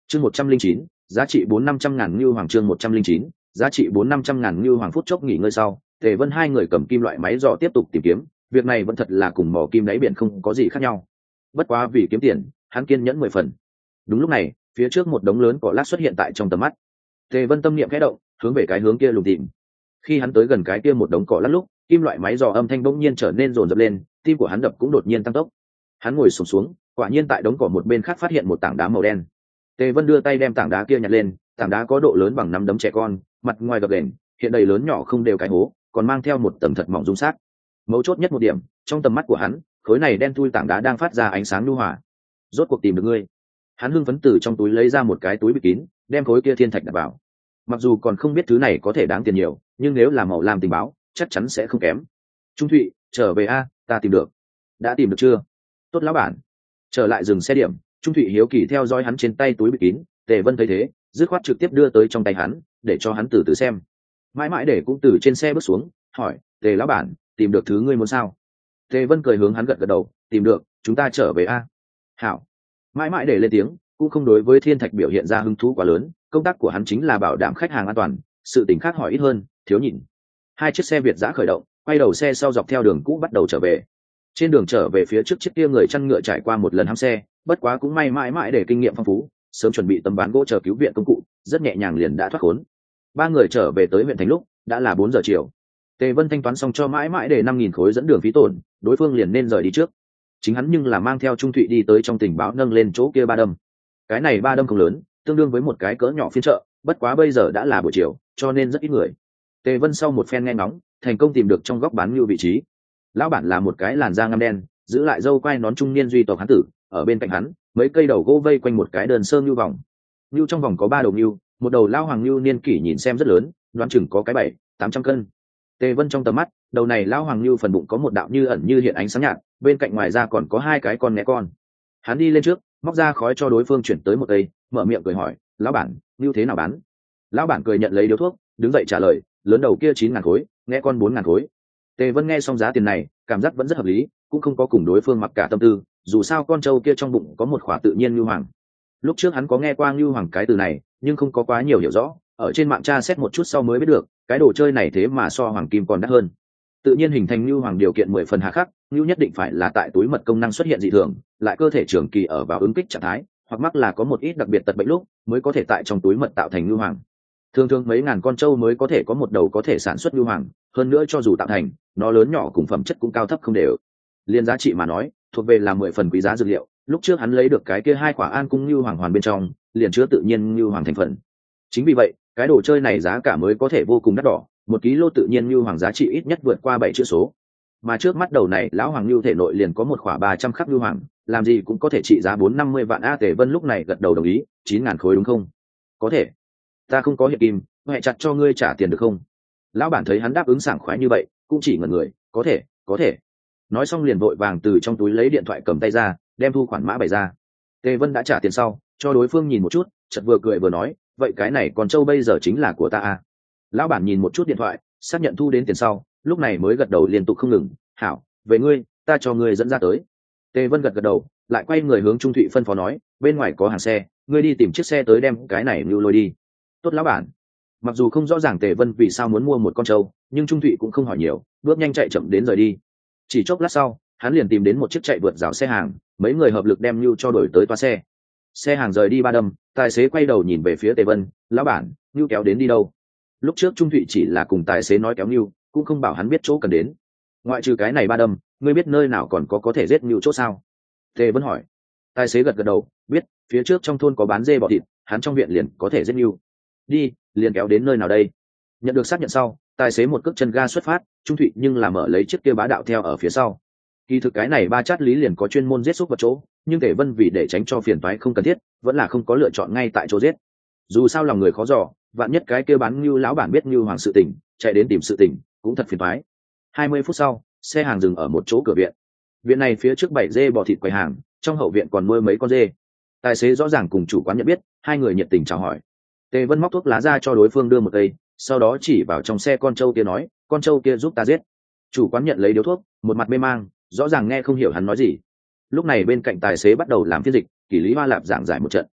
chương 109, giá trị 400-500 ngàn ngưu hoàng. Chương 109, giá trị 400-500 ngàn ngưu hoàng. Phút chốc nghỉ ngơi sau, Tề Vân hai người cầm kim loại máy dò tiếp tục tìm kiếm. Việc này vẫn thật là cùng mò kim đáy biển không có gì khác nhau, bất quá vì kiếm tiền hắn kiên nhẫn 10 phần. Đúng lúc này, phía trước một đống lớn cỏ lát xuất hiện tại trong tầm mắt. Tề Vân tâm niệm khẽ động, hướng về cái hướng kia lùng tìm. Khi hắn tới gần cái kia một đống cỏ lát lúc, kim loại máy dò âm thanh bỗng nhiên trở nên rồn rập lên, tim của hắn đập cũng đột nhiên tăng tốc. Hắn ngồi xổm xuống, quả nhiên tại đống cỏ một bên khác phát hiện một tảng đá màu đen. Tề Vân đưa tay đem tảng đá kia nhặt lên, tảng đá có độ lớn bằng nắm đấm trẻ con, mặt ngoài gập ghềnh, hiện đầy lớn nhỏ không đều cái hố, còn mang theo một tầng thật mỏng rung sát. Mấu chốt nhất một điểm, trong tầm mắt của hắn, khối này đen thui tảng đá đang phát ra ánh sáng nhu hòa. Rốt cuộc tìm được ngươi. Hắn hưng phấn từ trong túi lấy ra một cái túi bịt kín, đem khối kia thiên thạch đặt vào. Mặc dù còn không biết thứ này có thể đáng tiền nhiều, nhưng nếu là màu lam tình báo, chắc chắn sẽ không kém. Trung Thụy, trở về a, ta tìm được. Đã tìm được chưa? Tốt lão bản. Trở lại dừng xe điểm, Trung Thụy hiếu kỳ theo dõi hắn trên tay túi bịt kín. Tề Vân thấy thế, dứt khoát trực tiếp đưa tới trong tay hắn, để cho hắn từ từ xem. Mãi mãi để cũng từ trên xe bước xuống, hỏi: Tề lão bản, tìm được thứ ngươi muốn sao? Tề Vân cười hướng hắn gật gật đầu, tìm được, chúng ta trở về a. Hảo. Mãi mãi để lên tiếng, cũng không đối với thiên thạch biểu hiện ra hứng thú quá lớn, công tác của hắn chính là bảo đảm khách hàng an toàn, sự tình khác hỏi ít hơn, thiếu nhìn. Hai chiếc xe Việt giã khởi động, quay đầu xe sau dọc theo đường cũ bắt đầu trở về. Trên đường trở về phía trước chiếc kia người chăn ngựa trải qua một lần hãm xe, bất quá cũng may mãi mãi để kinh nghiệm phong phú, sớm chuẩn bị tấm ván gỗ chờ cứu viện công cụ, rất nhẹ nhàng liền đã thoát khốn. Ba người trở về tới huyện thành lúc đã là 4 giờ chiều. Tề Vân thanh toán xong cho mãi mãi để 5.000 khối dẫn đường phí tổn, đối phương liền nên rời đi trước. Chính hắn nhưng là mang theo Trung Thụy đi tới trong tình báo nâng lên chỗ kia ba đâm. Cái này ba đâm không lớn, tương đương với một cái cỡ nhỏ phiên chợ, bất quá bây giờ đã là buổi chiều, cho nên rất ít người. Tề Vân sau một phen nghe ngóng, thành công tìm được trong góc bán ngưu vị trí. Lão bản là một cái làn da ngăm đen, giữ lại râu quai nón trung niên duy tộc hán tử, ở bên cạnh hắn, mấy cây đầu gỗ vây quanh một cái đơn sơ ngưu vòng. Ngưu trong vòng có 3 đầu ngưu, một đầu lao hoàng ngưu niên kỷ nhìn xem rất lớn, đoán chừng có cái 700-800 cân. Tề Vân trong tầm mắt, đầu này lao hoàng ngưu phần bụng có một đạo như ẩn như hiện ánh sáng nhạt, bên cạnh ngoài ra còn có 2 cái con né con. Hắn đi lên trước, móc ra khói cho đối phương chuyển tới một cây, mở miệng cười hỏi: lão bản, ngưu thế nào bán? Lão bản cười nhận lấy điếu thuốc, đứng dậy trả lời: lớn đầu kia 9.000 khối, nghe con 4.000 khối. Tề Vân nghe xong giá tiền này, cảm giác vẫn rất hợp lý, cũng không có cùng đối phương mặc cả tâm tư, dù sao con trâu kia trong bụng có một khỏa tự nhiên ngưu hoàng. Lúc trước hắn có nghe qua ngưu hoàng cái từ này, nhưng không có quá nhiều hiểu rõ, ở trên mạng tra xét một chút sau mới biết được, cái đồ chơi này thế mà so hoàng kim còn đắt hơn. Tự nhiên hình thành ngưu hoàng điều kiện 10 phần hà khắc, ngưu nhất định phải là tại túi mật công năng xuất hiện dị thường, lại cơ thể trường kỳ ở vào ứng kích trạng thái, hoặc mắc là có một ít đặc biệt tật bệnh lúc mới có thể tại trong túi mật tạo thành ngưu hoàng. Thường thường mấy ngàn con trâu mới có thể có một đầu có thể sản xuất ngưu hoàng, hơn nữa cho dù tạo thành, nó lớn nhỏ cùng phẩm chất cũng cao thấp không đều. Liên giá trị mà nói, thuộc về là 10 phần quý giá dược liệu. Lúc trước hắn lấy được cái kia 2 quả an cung ngưu hoàng hoàn bên trong, liền chứa tự nhiên ngưu hoàng thành phần. Chính vì vậy, cái đồ chơi này giá cả mới có thể vô cùng đắt đỏ, 1 kg tự nhiên ngưu hoàng giá trị ít nhất vượt qua 7 chữ số. Mà trước mắt đầu này lão hoàng ngưu thể nội liền có một khỏa 300 khắc ngưu hoàng, làm gì cũng có thể trị giá 450 vạn a. Tề Vân lúc này gật đầu đồng ý, 9.000 khối đúng không? Có thể. Ta không có hiện kim, hẹn chặt cho ngươi trả tiền được không? Lão bản thấy hắn đáp ứng sảng khoái như vậy, cũng chỉ ngẩn người, có thể. Nói xong liền vội vàng từ trong túi lấy điện thoại cầm tay ra, đem thu khoản mã bày ra. Tề Vân đã trả tiền sau, cho đối phương nhìn một chút, chợt vừa cười vừa nói: vậy cái này con trâu bây giờ chính là của ta à? Lão bản nhìn một chút điện thoại, xác nhận thu đến tiền sau, lúc này mới gật đầu liên tục không ngừng: hảo, về ngươi, ta cho ngươi dẫn ra tới. Tề Vân gật đầu, lại quay người hướng Trung Thụy phân phó nói: bên ngoài có hàng xe, ngươi đi tìm chiếc xe tới đem cái này lưu lôi đi. Tốt lão bản. Mặc dù không rõ ràng Tề Vân vì sao muốn mua một con trâu, nhưng Trung Thụy cũng không hỏi nhiều, bước nhanh chạy chậm đến rời đi. Chỉ chốc lát sau, hắn liền tìm đến một chiếc chạy vượt rào xe hàng, mấy người hợp lực đem nhu cho đổi tới toa xe. Xe hàng rời đi 3 đâm, tài xế quay đầu nhìn về phía Tề Vân: lão bản, nhu kéo đến đi đâu? Lúc trước Trung Thụy chỉ là cùng tài xế nói kéo nhu, cũng không bảo hắn biết chỗ cần đến. Ngoại trừ cái này 3 đâm, ngươi biết nơi nào còn có thể giết nhu chỗ sao? Tề Vân hỏi. Tài xế gật đầu, biết, phía trước trong thôn có bán dê bò thịt, hắn trong viện liền có thể giết nhu. Đi, liền kéo đến nơi nào đây? Nhận được xác nhận sau, tài xế một cước chân ga xuất phát, Trung Thụy nhưng là mở lấy chiếc kia bá đạo theo ở phía sau. Kỳ thực cái này ba chát lý liền có chuyên môn giết xúc vào chỗ, nhưng Tề Vân vì để tránh cho phiền toái không cần thiết, vẫn là không có lựa chọn ngay tại chỗ giết. Dù sao lòng người khó dò, vạn nhất cái kia bán ngưu lão bản biết ngưu hoàng sự tình, chạy đến tìm sự tình, cũng thật phiền toái. 20 phút sau, xe hàng dừng ở một chỗ cửa viện. Viện này phía trước 7 dê bò thịt quầy hàng, trong hậu viện còn nuôi mấy con dê. Tài xế rõ ràng cùng chủ quán nhận biết, hai người nhiệt tình chào hỏi. Tề Vân móc thuốc lá ra cho đối phương đưa một cây, sau đó chỉ vào trong xe con trâu kia nói: con trâu kia giúp ta giết. Chủ quán nhận lấy điếu thuốc, một mặt mê mang, rõ ràng nghe không hiểu hắn nói gì. Lúc này bên cạnh tài xế bắt đầu làm phiên dịch, Kỷ Lý Hoa Lạp giảng giải một trận.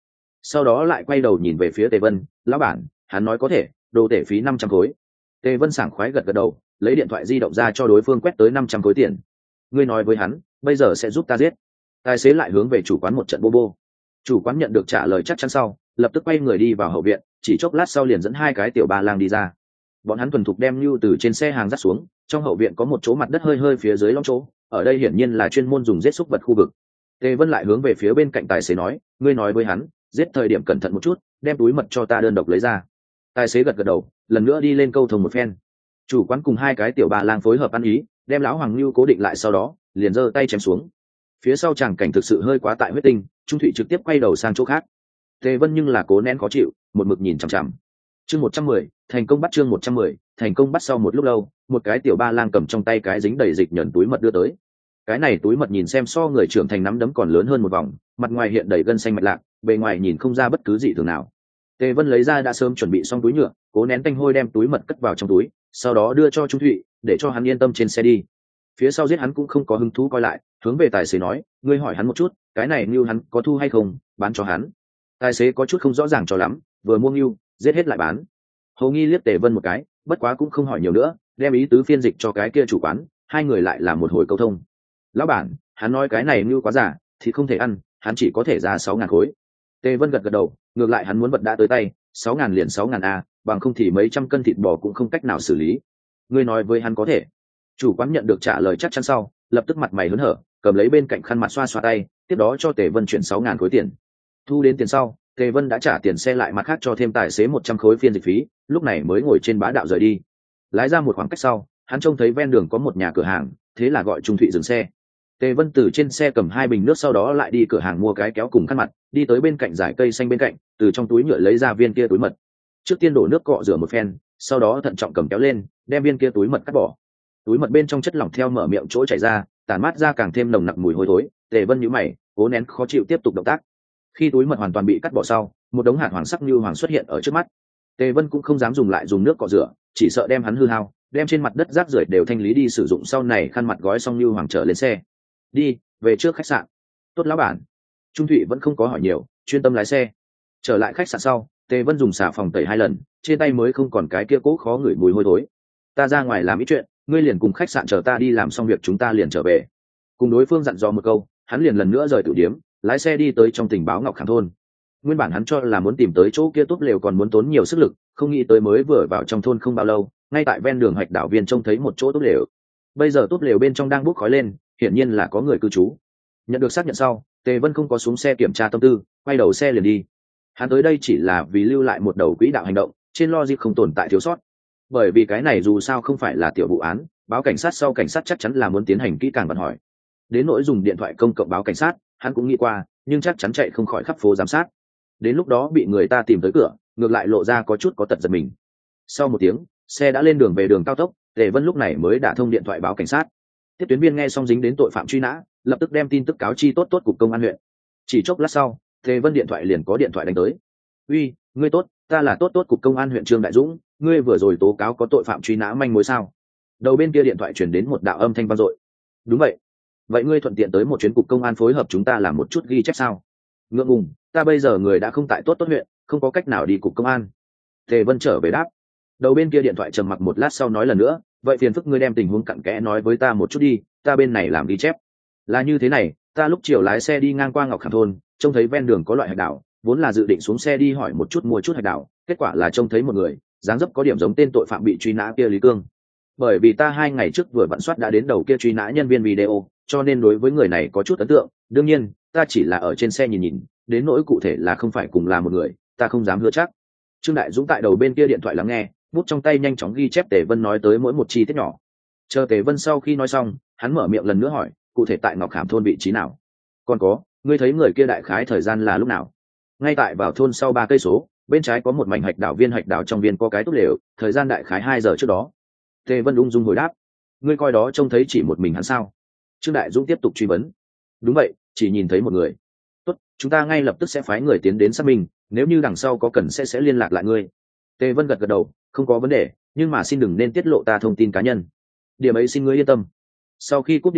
sau đó lại quay đầu nhìn về phía Tề Vân. Lão bản, hắn nói có thể, đồ tể phí 500 khối. Tề Vân sảng khoái gật gật đầu, lấy điện thoại di động ra cho đối phương quét tới 500 khối tiền. Ngươi nói với hắn, bây giờ sẽ giúp ta giết. Tài xế lại hướng về chủ quán một trận bô bô. Chủ quán nhận được trả lời chắc chắn sau, lập tức quay người đi vào hậu viện, chỉ chốc lát sau liền dẫn hai cái tiểu ba lang đi ra. Bọn hắn thuần thục đem Nưu từ trên xe hàng dắt xuống, trong hậu viện có một chỗ mặt đất hơi hơi phía dưới lõm chỗ, ở đây hiển nhiên là chuyên môn dùng giết súc vật khu vực. Tề Vân lại hướng về phía bên cạnh tài xế nói, ngươi nói với hắn, giết thời điểm cẩn thận một chút, đem túi mật cho ta đơn độc lấy ra. Tài xế gật gật đầu, lần nữa đi lên câu thông một phen. Chủ quán cùng hai cái tiểu ba lang phối hợp ăn ý, đem lão Hoàng Nưu cố định lại, sau đó liền giơ tay chém xuống. Phía sau chàng cảnh thực sự hơi quá tại huyết tinh, Trung Thụy trực tiếp quay đầu sang chỗ khác. Tề Vân nhưng là cố nén khó chịu, một mực nhìn chằm chằm. Chương 110, thành công bắt. Chương 110, thành công bắt. Sau một lúc lâu, một cái tiểu ba lang cầm trong tay cái dính đầy dịch nhẫn túi mật đưa tới. Cái này túi mật nhìn xem so người trưởng thành nắm đấm còn lớn hơn một vòng, mặt ngoài hiện đầy gân xanh mạch lạc, bề ngoài nhìn không ra bất cứ gì thường nào. Tề Vân lấy ra đã sớm chuẩn bị xong túi nhựa, cố nén tanh hôi đem túi mật cất vào trong túi, sau đó đưa cho Trung Thụy, để cho hắn yên tâm trên xe đi. Phía sau giết hắn cũng không có hứng thú coi lại, hướng về tài xế nói, ngươi hỏi hắn một chút, cái này Nưu hắn có thu hay không, bán cho hắn. Tài xế có chút không rõ ràng cho lắm, vừa mua Nưu, giết hết lại bán. Hầu Nghi liếc Tề Vân một cái, bất quá cũng không hỏi nhiều nữa, đem ý tứ phiên dịch cho cái kia chủ quán, hai người lại làm một hồi câu thông. Lão bản, hắn nói cái này Nưu quá giả, thì không thể ăn, hắn chỉ có thể ra 6.000 khối. Tề Vân gật gật đầu, ngược lại hắn muốn vật đã tới tay, 6.000 liền 6.000 a, bằng không thì mấy trăm cân thịt bò cũng không cách nào xử lý. Ngươi nói với hắn có thể. Chủ quán nhận được trả lời chắc chắn sau, lập tức mặt mày hớn hở, cầm lấy bên cạnh khăn mặt xoa xoa tay, tiếp đó cho Tề Vân chuyển 6.000 khối tiền. Thu đến tiền sau, Tề Vân đã trả tiền xe lại, mặt khác cho thêm tài xế 100 khối phiên dịch phí, lúc này mới ngồi trên bá đạo rời đi. Lái ra một khoảng cách sau, hắn trông thấy ven đường có một nhà cửa hàng, thế là gọi Trung Thụy dừng xe. Tề Vân từ trên xe cầm 2 bình nước, sau đó lại đi cửa hàng mua cái kéo cùng khăn mặt, đi tới bên cạnh dải cây xanh bên cạnh, từ trong túi nhựa lấy ra viên kia túi mật. Trước tiên đổ nước cọ rửa một phen, sau đó thận trọng cầm kéo lên, đem viên kia túi mật cắt bỏ. Túi mật bên trong chất lỏng theo mở miệng chỗ chảy ra, tản mát ra càng thêm nồng nặc mùi hôi thối. Tề Vân nhíu mày, cố nén khó chịu tiếp tục động tác. Khi túi mật hoàn toàn bị cắt bỏ sau, một đống hạt hoàng sắc như hoàng xuất hiện ở trước mắt. Tề Vân cũng không dám dùng lại dùng nước cọ rửa, chỉ sợ đem hắn hư hao, đem trên mặt đất rác rưởi đều thanh lý đi sử dụng, sau này khăn mặt gói xong như hoàng trở lên xe. Đi về trước khách sạn. Tốt lão bản. Trung Thụy vẫn không có hỏi nhiều, chuyên tâm lái xe. Trở lại khách sạn sau, Tề Vân dùng xà phòng tẩy 2 lần, trên tay mới không còn cái kia cố khó ngửi mùi hôi thối. Ta ra ngoài làm ít chuyện, ngươi liền cùng khách sạn chờ ta đi làm xong việc chúng ta liền trở về. Cùng đối phương dặn dò một câu, hắn liền lần nữa rời tử điếm, lái xe đi tới trong Tình Báo Ngọc Khảm thôn. Nguyên bản hắn cho là muốn tìm tới chỗ kia tốt lều còn muốn tốn nhiều sức lực, không nghĩ tới mới vừa vào trong thôn không bao lâu, ngay tại ven đường Hoạch Đảo Viên trông thấy một chỗ tốt lều. Bây giờ tốt lều bên trong đang bốc khói lên, hiển nhiên là có người cư trú. Nhận được xác nhận sau, Tề Vân không có xuống xe kiểm tra tâm tư, quay đầu xe liền đi. Hắn tới đây chỉ là vì lưu lại một đầu quỹ đạo hành động, trên logic không tồn tại thiếu sót. Bởi vì cái này dù sao không phải là tiểu vụ án, báo cảnh sát sau cảnh sát chắc chắn là muốn tiến hành kỹ càng vận hỏi. Đến nỗi dùng điện thoại công cộng báo cảnh sát, hắn cũng nghĩ qua, nhưng chắc chắn chạy không khỏi khắp phố giám sát. Đến lúc đó bị người ta tìm tới cửa, ngược lại lộ ra có chút có tật giật mình. Sau một tiếng, xe đã lên đường về đường cao tốc, Tề Vân lúc này mới đả thông điện thoại báo cảnh sát. Tiếp tuyến viên nghe xong dính đến tội phạm truy nã, lập tức đem tin tức cáo chi tốt cục công an huyện. Chỉ chốc lát sau, Tề Vân điện thoại liền có điện thoại đánh tới. Uy, ngươi tốt, ta là tốt cục công an huyện Trương Đại Dũng, ngươi vừa rồi tố cáo có tội phạm truy nã manh mối sao? Đầu bên kia điện thoại truyền đến một đạo âm thanh vang dội. Đúng vậy. Vậy ngươi thuận tiện tới một chuyến cục công an phối hợp chúng ta làm một chút ghi chép sao? Ngượng ngùng, ta bây giờ người đã không tại tốt huyện, không có cách nào đi cục công an. Tề Vân trở về đáp. Đầu bên kia điện thoại trầm mặc một lát sau nói lần nữa, vậy phiền phức ngươi đem tình huống cặn kẽ nói với ta một chút đi, ta bên này làm ghi chép. Là như thế này, ta lúc chiều lái xe đi ngang qua Ngọc Khảm thôn, trông thấy ven đường có loại hạch đảo, vốn là dự định xuống xe đi hỏi một chút mua chút hạch đảo, kết quả là trông thấy một người dáng dấp có điểm giống tên tội phạm bị truy nã kia Lý Cương. Bởi vì ta 2 ngày trước vừa vặn soát đã đến đầu kia truy nã nhân viên video, cho nên đối với người này có chút ấn tượng. Đương nhiên, ta chỉ là ở trên xe nhìn nhìn, đến nỗi cụ thể là không phải cùng là một người, ta không dám hứa chắc. Trương Đại Dũng tại đầu bên kia điện thoại lắng nghe, bút trong tay nhanh chóng ghi chép Tề Vân nói tới mỗi một chi tiết nhỏ. Chờ Tề Vân sau khi nói xong, hắn mở miệng lần nữa hỏi, cụ thể tại Ngọc Khảm thôn vị trí nào? Còn có, ngươi thấy người kia đại khái thời gian là lúc nào? Ngay tại vào thôn sau 3 cây số, bên trái có một mảnh hạch đảo trong viên có cái tốt lều, thời gian đại khái 2 giờ trước đó. Tề Vân ung dung hồi đáp. Ngươi coi đó trông thấy chỉ một mình hắn sao? Trương Đại Dũng tiếp tục truy vấn. Đúng vậy, chỉ nhìn thấy một người. Tốt, chúng ta ngay lập tức sẽ phái người tiến đến xác minh, nếu như đằng sau có cần sẽ liên lạc lại ngươi. Tề Vân gật gật đầu, không có vấn đề, nhưng mà xin đừng nên tiết lộ ta thông tin cá nhân. Điểm ấy xin ngươi yên tâm. Sau khi cúp điện thoại,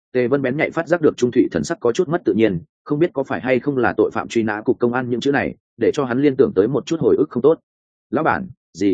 Tề Vân bén nhạy phát giác được Trung Thụy thần sắc có chút mất tự nhiên, không biết có phải hay không là tội phạm truy nã cục công an những chữ này, để cho hắn liên tưởng tới một chút hồi ức không tốt. Lão bản,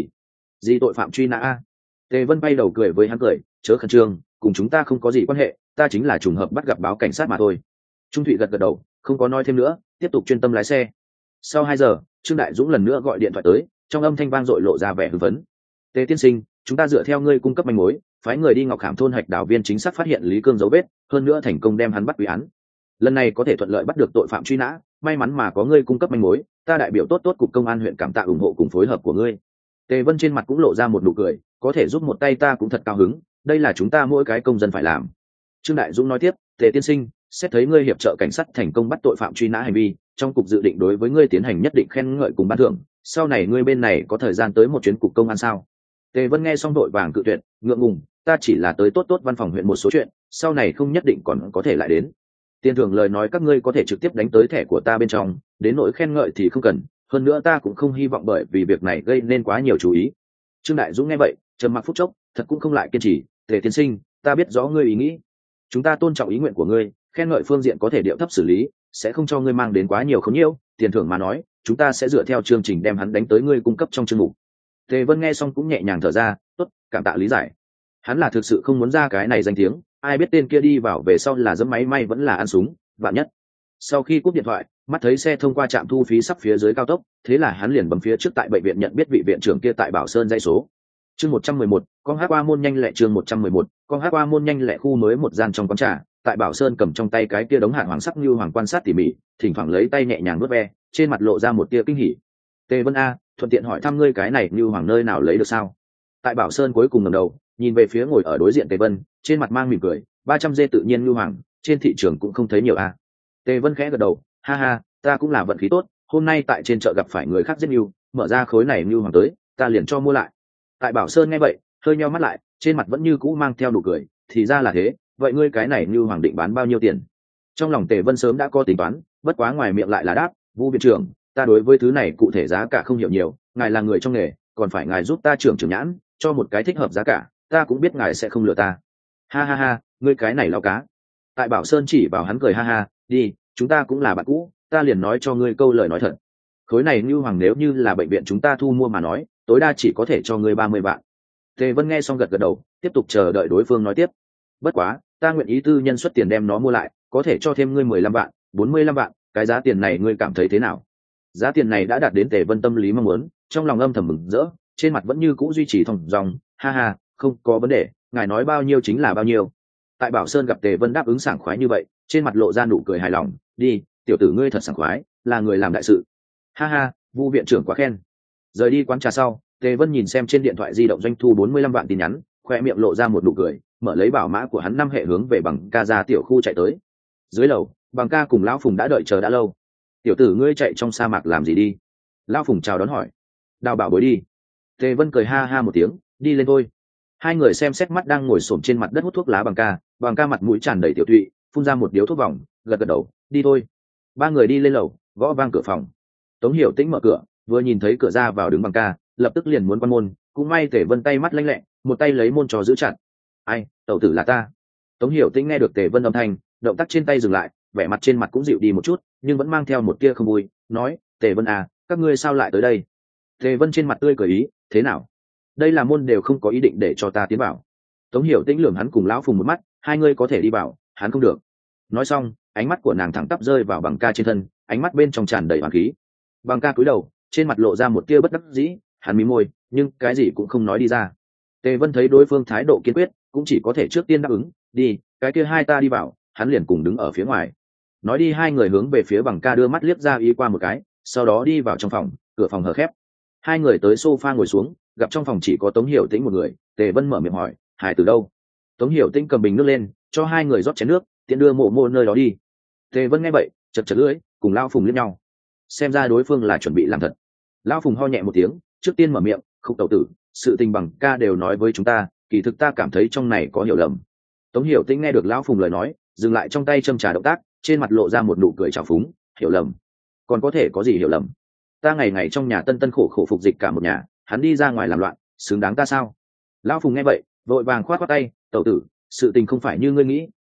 gì tội phạm truy nã a? Tề Vân bay đầu cười với hắn cười, chớ khẩn trương, cùng chúng ta không có gì quan hệ, ta chính là trùng hợp bắt gặp báo cảnh sát mà thôi. Trung Thụy gật gật đầu, không có nói thêm nữa, tiếp tục chuyên tâm lái xe. Sau 2 giờ, Trương Đại Dũng lần nữa gọi điện thoại tới, trong âm thanh vang dội lộ ra vẻ hưng phấn. Tề tiên sinh, chúng ta dựa theo ngươi cung cấp manh mối, phái người đi Ngọc Khảm thôn hạch đảo viên chính xác phát hiện Lý Cương dấu vết, hơn nữa thành công đem hắn bắt quy án. Lần này có thể thuận lợi bắt được tội phạm truy nã, may mắn mà có ngươi cung cấp manh mối, ta đại biểu tốt cục công an huyện cảm tạ ủng hộ cùng phối hợp của ngươi. Tề Vân trên mặt cũng lộ ra một nụ cười, có thể giúp một tay ta cũng thật cao hứng, đây là chúng ta mỗi cái công dân phải làm. Trương Đại Dũng nói tiếp, Tề tiên sinh, xét thấy ngươi hiệp trợ cảnh sát thành công bắt tội phạm truy nã hành vi, trong cục dự định đối với ngươi tiến hành nhất định khen ngợi cùng ban thưởng, sau này ngươi bên này có thời gian tới một chuyến cục công an sao? Tề Vân nghe xong đội vàng cự tuyệt, ngượng ngùng, ta chỉ là tới tốt văn phòng huyện một số chuyện, sau này không nhất định còn có thể lại đến. Tiền thưởng lời nói các ngươi có thể trực tiếp đánh tới thẻ của ta bên trong, đến nỗi khen ngợi thì không cần, hơn nữa ta cũng không hy vọng bởi vì việc này gây nên quá nhiều chú ý. Trương Đại Dũng nghe vậy, trầm mặc phút chốc, thật cũng không lại kiên trì, Tề tiên sinh, ta biết rõ ngươi ý nghĩ, chúng ta tôn trọng ý nguyện của ngươi, khen ngợi phương diện có thể điệu thấp xử lý, sẽ không cho ngươi mang đến quá nhiều khốn nhiễu, tiền thưởng mà nói, chúng ta sẽ dựa theo chương trình đem hắn đánh tới ngươi cung cấp trong chương mục. Tề Vân nghe xong cũng nhẹ nhàng thở ra, tốt, cảm tạ lý giải. Hắn là thực sự không muốn ra cái này danh tiếng, ai biết tên kia đi vào về sau là dẫm máy may vẫn là ăn súng, vạn nhất. Sau khi cúp điện thoại, mắt thấy xe thông qua trạm thu phí sắp phía dưới cao tốc, thế là hắn liền bấm phía trước tại bệnh viện nhận biết vị viện trưởng kia tại Bảo Sơn dãy số. Chương 111, con hát qua môn nhanh lẹ chương 111, con hát qua môn nhanh lẹ khu mới một gian trong quán trà, tại Bảo Sơn cầm trong tay cái kia đống hạt hoàng sắc như hoàng quan sát tỉ mỉ, thỉnh thoảng lấy tay nhẹ nhàng vuốt ve, trên mặt lộ ra một tia kinh hỉ. Tề Vân a, thuận tiện hỏi thăm ngươi cái này như hoàng nơi nào lấy được sao? Tại Bảo Sơn cuối cùng ngẩng đầu, nhìn về phía ngồi ở đối diện Tề Vân, trên mặt mang mỉm cười, 300 dê tự nhiên như hoàng, trên thị trường cũng không thấy nhiều a. Tề Vân khẽ gật đầu, ha ha, ta cũng là vận khí tốt, hôm nay tại trên chợ gặp phải người khác giết như, mở ra khối này như hoàng tới, ta liền cho mua lại. Tại Bảo Sơn nghe vậy, hơi nheo mắt lại, trên mặt vẫn như cũ mang theo nụ cười, thì ra là thế, vậy ngươi cái này như hoàng định bán bao nhiêu tiền? Trong lòng Tề Vân sớm đã có tính toán, bất quá ngoài miệng lại là đáp, Vu viện trưởng, ta đối với thứ này cụ thể giá cả không hiểu nhiều, ngài là người trong nghề, còn phải ngài giúp ta trưởng nhãn, cho một cái thích hợp giá cả, ta cũng biết ngài sẽ không lừa ta. Ha ha ha, ngươi cái này lao cá. Tại Bảo Sơn chỉ vào hắn cười ha ha, đi, chúng ta cũng là bạn cũ, ta liền nói cho ngươi câu lời nói thật. Khối này như hoàng nếu như là bệnh viện chúng ta thu mua mà nói, tối đa chỉ có thể cho ngươi 30 vạn. Tề Vân nghe xong gật gật đầu, tiếp tục chờ đợi đối phương nói tiếp. Bất quá, ta nguyện ý tư nhân xuất tiền đem nó mua lại, có thể cho thêm ngươi 15 vạn, 45 vạn, cái giá tiền này ngươi cảm thấy thế nào? Giá tiền này đã đạt đến Tề Vân tâm lý mong muốn, trong lòng âm thầm mừng rỡ, trên mặt vẫn như cũ duy trì thong dong, ha ha, không có vấn đề, ngài nói bao nhiêu chính là bao nhiêu. Tại Bảo Sơn gặp Tề Vân đáp ứng sảng khoái như vậy, trên mặt lộ ra nụ cười hài lòng, đi, tiểu tử ngươi thật sảng khoái, là người làm đại sự. Ha ha, Vu viện trưởng quá khen. Rời đi quán trà sau, Tề Vân nhìn xem trên điện thoại di động doanh thu 45 vạn tin nhắn, khoe miệng lộ ra một nụ cười, mở lấy bảo mã của hắn 5 hệ hướng về Bằng Ca ra tiểu khu chạy tới. Dưới lầu, Bằng Ca cùng lão Phùng đã đợi chờ đã lâu. Tiểu tử ngươi chạy trong sa mạc làm gì đi? Lão Phùng chào đón hỏi. Đào bảo bối đi. Tề Vân cười ha ha một tiếng, đi lên thôi. Hai người xem xét mắt đang ngồi xổm trên mặt đất hút thuốc lá Bằng Ca mặt mũi tràn đầy tiểu thụy, phun ra một điếu thuốc vòng, gật gật đầu, đi thôi. Ba người đi lên lầu, gõ vang cửa phòng. Tống Hiểu Tĩnh mở cửa, vừa nhìn thấy cửa ra vào đứng Bằng Ca, lập tức liền muốn quan môn, cũng may Tề Vân tay mắt lanh lẹ, một tay lấy môn trò giữ chặt. Ai, tẩu tử là ta. Tống Hiểu Tĩnh nghe được Tề Vân âm thanh, động tác trên tay dừng lại, vẻ mặt trên mặt cũng dịu đi một chút, nhưng vẫn mang theo một tia không vui, nói, Tề Vân à, các ngươi sao lại tới đây? Tề Vân trên mặt tươi cười ý, thế nào? Đây là môn đều không có ý định để cho ta tiến vào. Tống Hiểu Tĩnh lườm hắn cùng lão Phùng một mắt, hai ngươi có thể đi vào, hắn không được. Nói xong, ánh mắt của nàng thẳng tắp rơi vào Bằng Ca trên thân, ánh mắt bên trong tràn đầy oán khí. Bằng Ca cúi đầu, trên mặt lộ ra một tia bất đắc dĩ, hắn mím môi, nhưng cái gì cũng không nói đi ra. Tề Vân thấy đối phương thái độ kiên quyết, cũng chỉ có thể trước tiên đáp ứng, đi, cái kia hai ta đi vào, hắn liền cùng đứng ở phía ngoài. Nói đi hai người hướng về phía Bằng Ca đưa mắt liếc ra ý qua một cái, sau đó đi vào trong phòng, cửa phòng hờ khép. Hai người tới sofa ngồi xuống, gặp trong phòng chỉ có Tống Hiểu Tĩnh một người, Tề Vân mở miệng hỏi, Hải từ đâu? Tống Hiểu Tĩnh cầm bình nước lên, cho hai người rót chén nước, tiện đưa Mộ Mộ nơi đó đi. Tề Vân nghe vậy, chật chật lưỡi, cùng Lão Phùng liếc nhau. Xem ra đối phương là chuẩn bị làm thật. Lão Phùng ho nhẹ một tiếng, trước tiên mở miệng, không tẩu tử, sự tình Bằng Ca đều nói với chúng ta, kỳ thực ta cảm thấy trong này có hiểu lầm. Tống Hiểu Tĩnh nghe được Lão Phùng lời nói, dừng lại trong tay châm trà động tác, trên mặt lộ ra một nụ cười trào phúng, hiểu lầm? Còn có thể có gì hiểu lầm? Ta ngày ngày trong nhà tân tân khổ khổ phục dịch cả một nhà, hắn đi ra ngoài làm loạn, xứng đáng ta sao? Lão Phùng nghe vậy, vội vàng khoát tay, tẩu tử, sự tình không phải như ngươi nghĩ,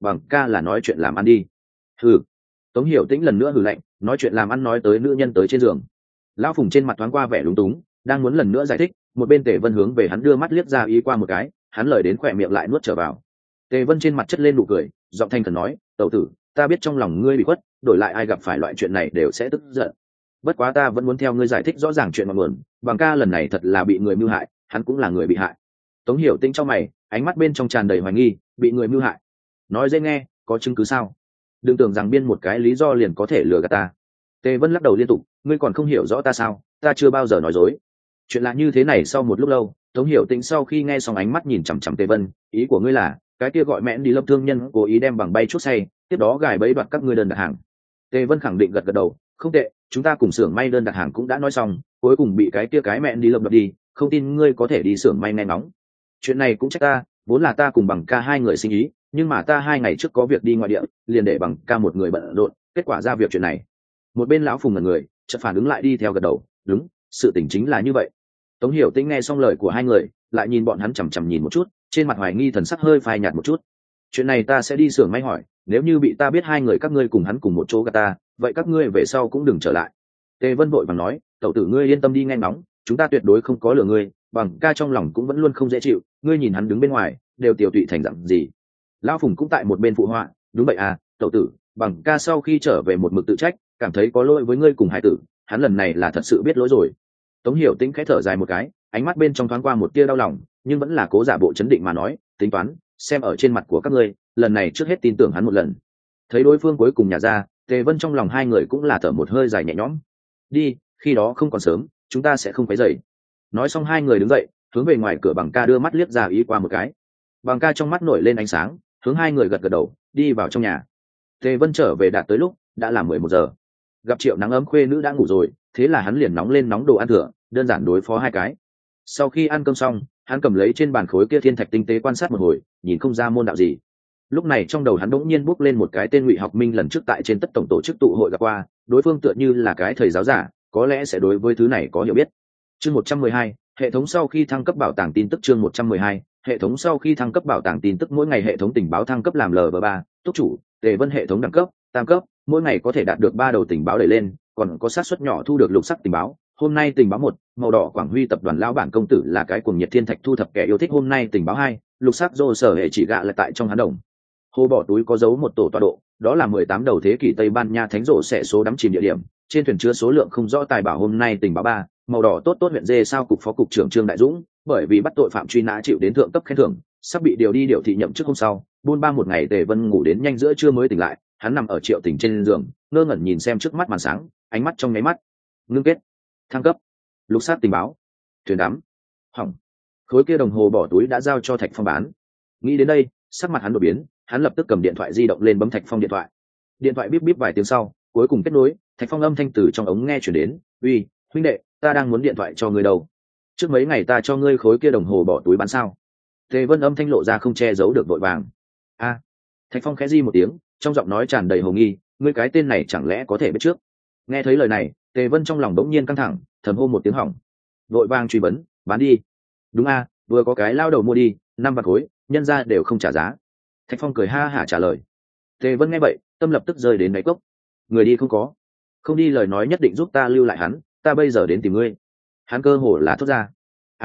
bằng ca là nói chuyện làm ăn đi. Hừ. Tống Hiểu Tĩnh lần nữa hừ lạnh, nói chuyện làm ăn nói tới nữ nhân tới trên giường. Lão Phùng trên mặt thoáng qua vẻ lúng túng, đang muốn lần nữa giải thích, một bên Tề Vân hướng về hắn đưa mắt liếc ra ý qua một cái, hắn lời đến khỏe miệng lại nuốt trở vào. Tề Vân trên mặt chất lên nụ cười, giọng thanh thần nói, tẩu tử, ta biết trong lòng ngươi bị khuất, đổi lại ai gặp phải loại chuyện này đều sẽ tức giận. Bất quá ta vẫn muốn theo ngươi giải thích rõ ràng chuyện ngọn nguồn, bằng ca lần này thật là bị người mưu hại, hắn cũng là người bị hại. Tống Hiểu Tĩnh trong mày, ánh mắt bên trong tràn đầy hoài nghi, bị người mưu hại. Nói dễ nghe, có chứng cứ sao? Đừng tưởng rằng biên một cái lý do liền có thể lừa gạt ta. Tề Vân lắc đầu liên tục, ngươi còn không hiểu rõ ta sao? Ta chưa bao giờ nói dối. Chuyện lạ như thế này sau một lúc lâu, Tống Hiểu Tĩnh sau khi nghe xong ánh mắt nhìn chằm chằm Tề Vân, ý của ngươi là cái kia gọi mẽn đi lâm thương nhân cố ý đem bằng bay chút say, tiếp đó gài bẫy đoạt các ngươi đơn đặt hàng. Tề Vân khẳng định gật gật đầu, không tệ, chúng ta cùng xưởng may đơn đặt hàng cũng đã nói xong, cuối cùng bị cái kia cái mẹn đi lâm đoạt đi, không tin ngươi có thể đi xưởng may nghe ngóng. Chuyện này cũng trách ta, vốn là ta cùng bằng ca hai người sinh ý, nhưng mà ta 2 ngày trước có việc đi ngoài địa, liền để bằng ca một người bận rộn, kết quả ra việc chuyện này. Một bên lão Phùng ngẩn người, chợt phản ứng lại đi theo gật đầu, đúng, sự tình chính là như vậy. Tống Hiểu Tĩnh nghe xong lời của hai người, lại nhìn bọn hắn chằm chằm nhìn một chút, trên mặt hoài nghi thần sắc hơi phai nhạt một chút. Chuyện này ta sẽ đi xưởng may hỏi, nếu như bị ta biết hai người các ngươi cùng hắn cùng một chỗ gạt ta, vậy các ngươi về sau cũng đừng trở lại. Tề Vân vội vàng nói, tẩu tử ngươi yên tâm đi nghe ngóng, chúng ta tuyệt đối không có lừa ngươi, bằng ca trong lòng cũng vẫn luôn không dễ chịu, ngươi nhìn hắn đứng bên ngoài, đều tiểu tụy thành dạng gì. Lão Phùng cũng tại một bên phụ họa, đúng vậy à, tẩu tử, bằng ca sau khi trở về một mực tự trách, cảm thấy có lỗi với ngươi cùng hải tử, hắn lần này là thật sự biết lỗi rồi. Tống Hiểu Tĩnh khẽ thở dài một cái, ánh mắt bên trong thoáng qua một tia đau lòng, nhưng vẫn là cố giả bộ chấn định mà nói, tính toán, xem ở trên mặt của các ngươi, lần này trước hết tin tưởng hắn một lần. Thấy đối phương cuối cùng nhả ra, Tề Vân trong lòng hai người cũng là thở một hơi dài nhẹ nhõm. Đi, khi đó không còn sớm, chúng ta sẽ không quấy rầy. Nói xong hai người đứng dậy, hướng về ngoài cửa bằng ca đưa mắt liếc ra ý qua một cái. Bằng ca trong mắt nổi lên ánh sáng, hướng hai người gật gật đầu, đi vào trong nhà. Tề Vân trở về đạt tới lúc đã là 11 giờ. Gặp Triệu Nắng Ấm khuê nữ đã ngủ rồi, thế là hắn liền nóng lên nóng đồ ăn thừa, đơn giản đối phó hai cái. Sau khi ăn cơm xong, hắn cầm lấy trên bàn khối kia thiên thạch tinh tế quan sát một hồi, nhìn không ra môn đạo gì. Lúc này trong đầu hắn đỗng nhiên bốc lên một cái tên Ngụy Học Minh lần trước tại trên tất tổng tổ chức tụ hội gặp qua, đối phương tựa như là cái thầy giáo giả, có lẽ sẽ đối với thứ này có hiểu biết. Chương 112, hệ thống sau khi thăng cấp bảo tàng tin tức. Chương 112, hệ thống sau khi thăng cấp bảo tàng tin tức. Mỗi ngày hệ thống tình báo thăng cấp làm LV3, túc chủ, Tề Vân hệ thống đẳng cấp, tam cấp, mỗi ngày có thể đạt được 3 đầu tình báo đẩy lên, còn có xác suất nhỏ thu được lục sắc tình báo. Hôm nay tình báo 1, màu đỏ Quảng Huy tập đoàn lão bản công tử là cái cuồng nhiệt thiên thạch thu thập kẻ yêu thích. Hôm nay tình báo 2, lục sắc rô sở hệ chỉ gạ lại tại trong hắn đồng hồ bỏ túi có dấu một tổ tọa độ, đó là 18 đầu thế kỷ Tây Ban Nha thánh rổ sẽ số đắm chìm địa điểm, trên thuyền chứa số lượng không rõ tài bảo. Hôm nay tình báo 3, màu đỏ tốt tốt huyện dê sao cục phó cục trưởng Trương Đại Dũng, bởi vì bắt tội phạm truy nã chịu đến thượng cấp khen thưởng, sắp bị điều đi điều thị nhậm chức. Hôm sau, buôn ba một ngày Tề Vân ngủ đến nhanh giữa trưa mới tỉnh lại, hắn nằm ở Triệu Tỉnh trên giường, ngơ ngẩn nhìn xem trước mắt màn sáng, ánh mắt trong nháy mắt ngưng kết. Thăng cấp, lục sát tình báo, thuyền đắm, hỏng. Khối kia đồng hồ bỏ túi đã giao cho Thạch Phong bán. Nghĩ đến đây, sắc mặt hắn đổi biến, hắn lập tức cầm điện thoại di động lên bấm Thạch Phong điện thoại. Điện thoại bíp bíp vài tiếng sau, cuối cùng kết nối. Thạch Phong âm thanh từ trong ống nghe chuyển đến, uy, huynh đệ, ta đang muốn điện thoại cho ngươi đâu. Trước mấy ngày ta cho ngươi khối kia đồng hồ bỏ túi bán sao? Tề Vân âm thanh lộ ra không che giấu được vội vàng. A. Thạch Phong khẽ di một tiếng, trong giọng nói tràn đầy hồ nghi, ngươi cái tên này chẳng lẽ có thể biết trước? Nghe thấy lời này, Tề Vân trong lòng đống nhiên căng thẳng, thầm hô một tiếng hỏng, vội vàng truy vấn, bán đi. Đúng a, vừa có cái lao đầu mua đi, 5 vạn khối, nhân ra đều không trả giá. Thạch Phong cười ha hả trả lời. Tề Vân nghe vậy, tâm lập tức rơi đến đáy cốc. Người đi không có, không đi lời nói nhất định giúp ta lưu lại hắn, ta bây giờ đến tìm ngươi. Hắn cơ hồ là thốt ra.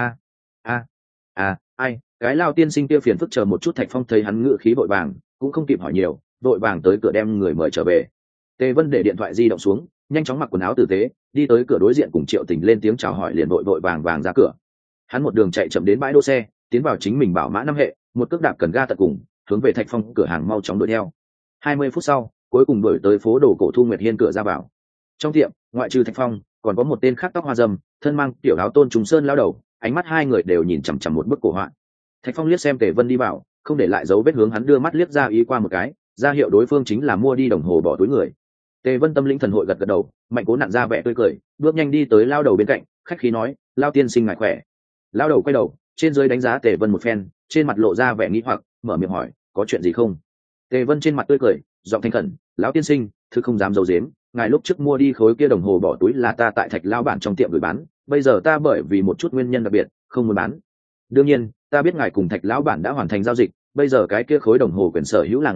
Ai, cái lao tiên sinh kia phiền phức chờ một chút. Thạch Phong thấy hắn ngựa khí vội vàng, cũng không kịp hỏi nhiều, vội vàng tới cửa đem người mời trở về. Tề Vân để điện thoại di động xuống, nhanh chóng mặc quần áo tử tế, đi tới cửa đối diện cùng Triệu Tỉnh lên tiếng chào hỏi, liền vội vàng ra cửa. Hắn một đường chạy chậm đến bãi đỗ xe, tiến vào chính mình bảo mã 5 hệ, một cước đạp cần ga tận cùng, hướng về Thạch Phong cửa hàng mau chóng đuổi theo. 20 phút sau, cuối cùng đuổi tới phố đồ cổ Thu Nguyệt Hiên cửa ra vào. Trong tiệm, ngoại trừ Thạch Phong, còn có một tên khác tóc hoa râm, thân mang tiểu áo tôn trùng sơn lao đầu, ánh mắt hai người đều nhìn chằm chằm một bức cổ họa. Thạch Phong liếc xem Tề Vân đi vào, không để lại dấu vết, hướng hắn đưa mắt liếc ra ý qua một cái, ra hiệu đối phương chính là mua đi đồng hồ bỏ túi người. Tề Vân tâm linh thần hội gật gật đầu, mạnh cố nặn ra vẻ tươi cười, bước nhanh đi tới lao đầu bên cạnh, khách khí nói, lao tiên sinh ngài khỏe. Lao đầu quay đầu, trên dưới đánh giá Tề Vân một phen, trên mặt lộ ra vẻ nghi hoặc, mở miệng hỏi, có chuyện gì không? Tề Vân trên mặt tươi cười, giọng thành khẩn, lão tiên sinh, thứ không dám giấu giếm, ngài lúc trước mua đi khối kia đồng hồ bỏ túi là ta tại Thạch lao bản trong tiệm gửi bán, bây giờ ta bởi vì một chút nguyên nhân đặc biệt không muốn bán. Đương nhiên, ta biết ngài cùng Thạch lão bản đã hoàn thành giao dịch, bây giờ cái kia khối đồng hồ quyền sở hữu là ngài,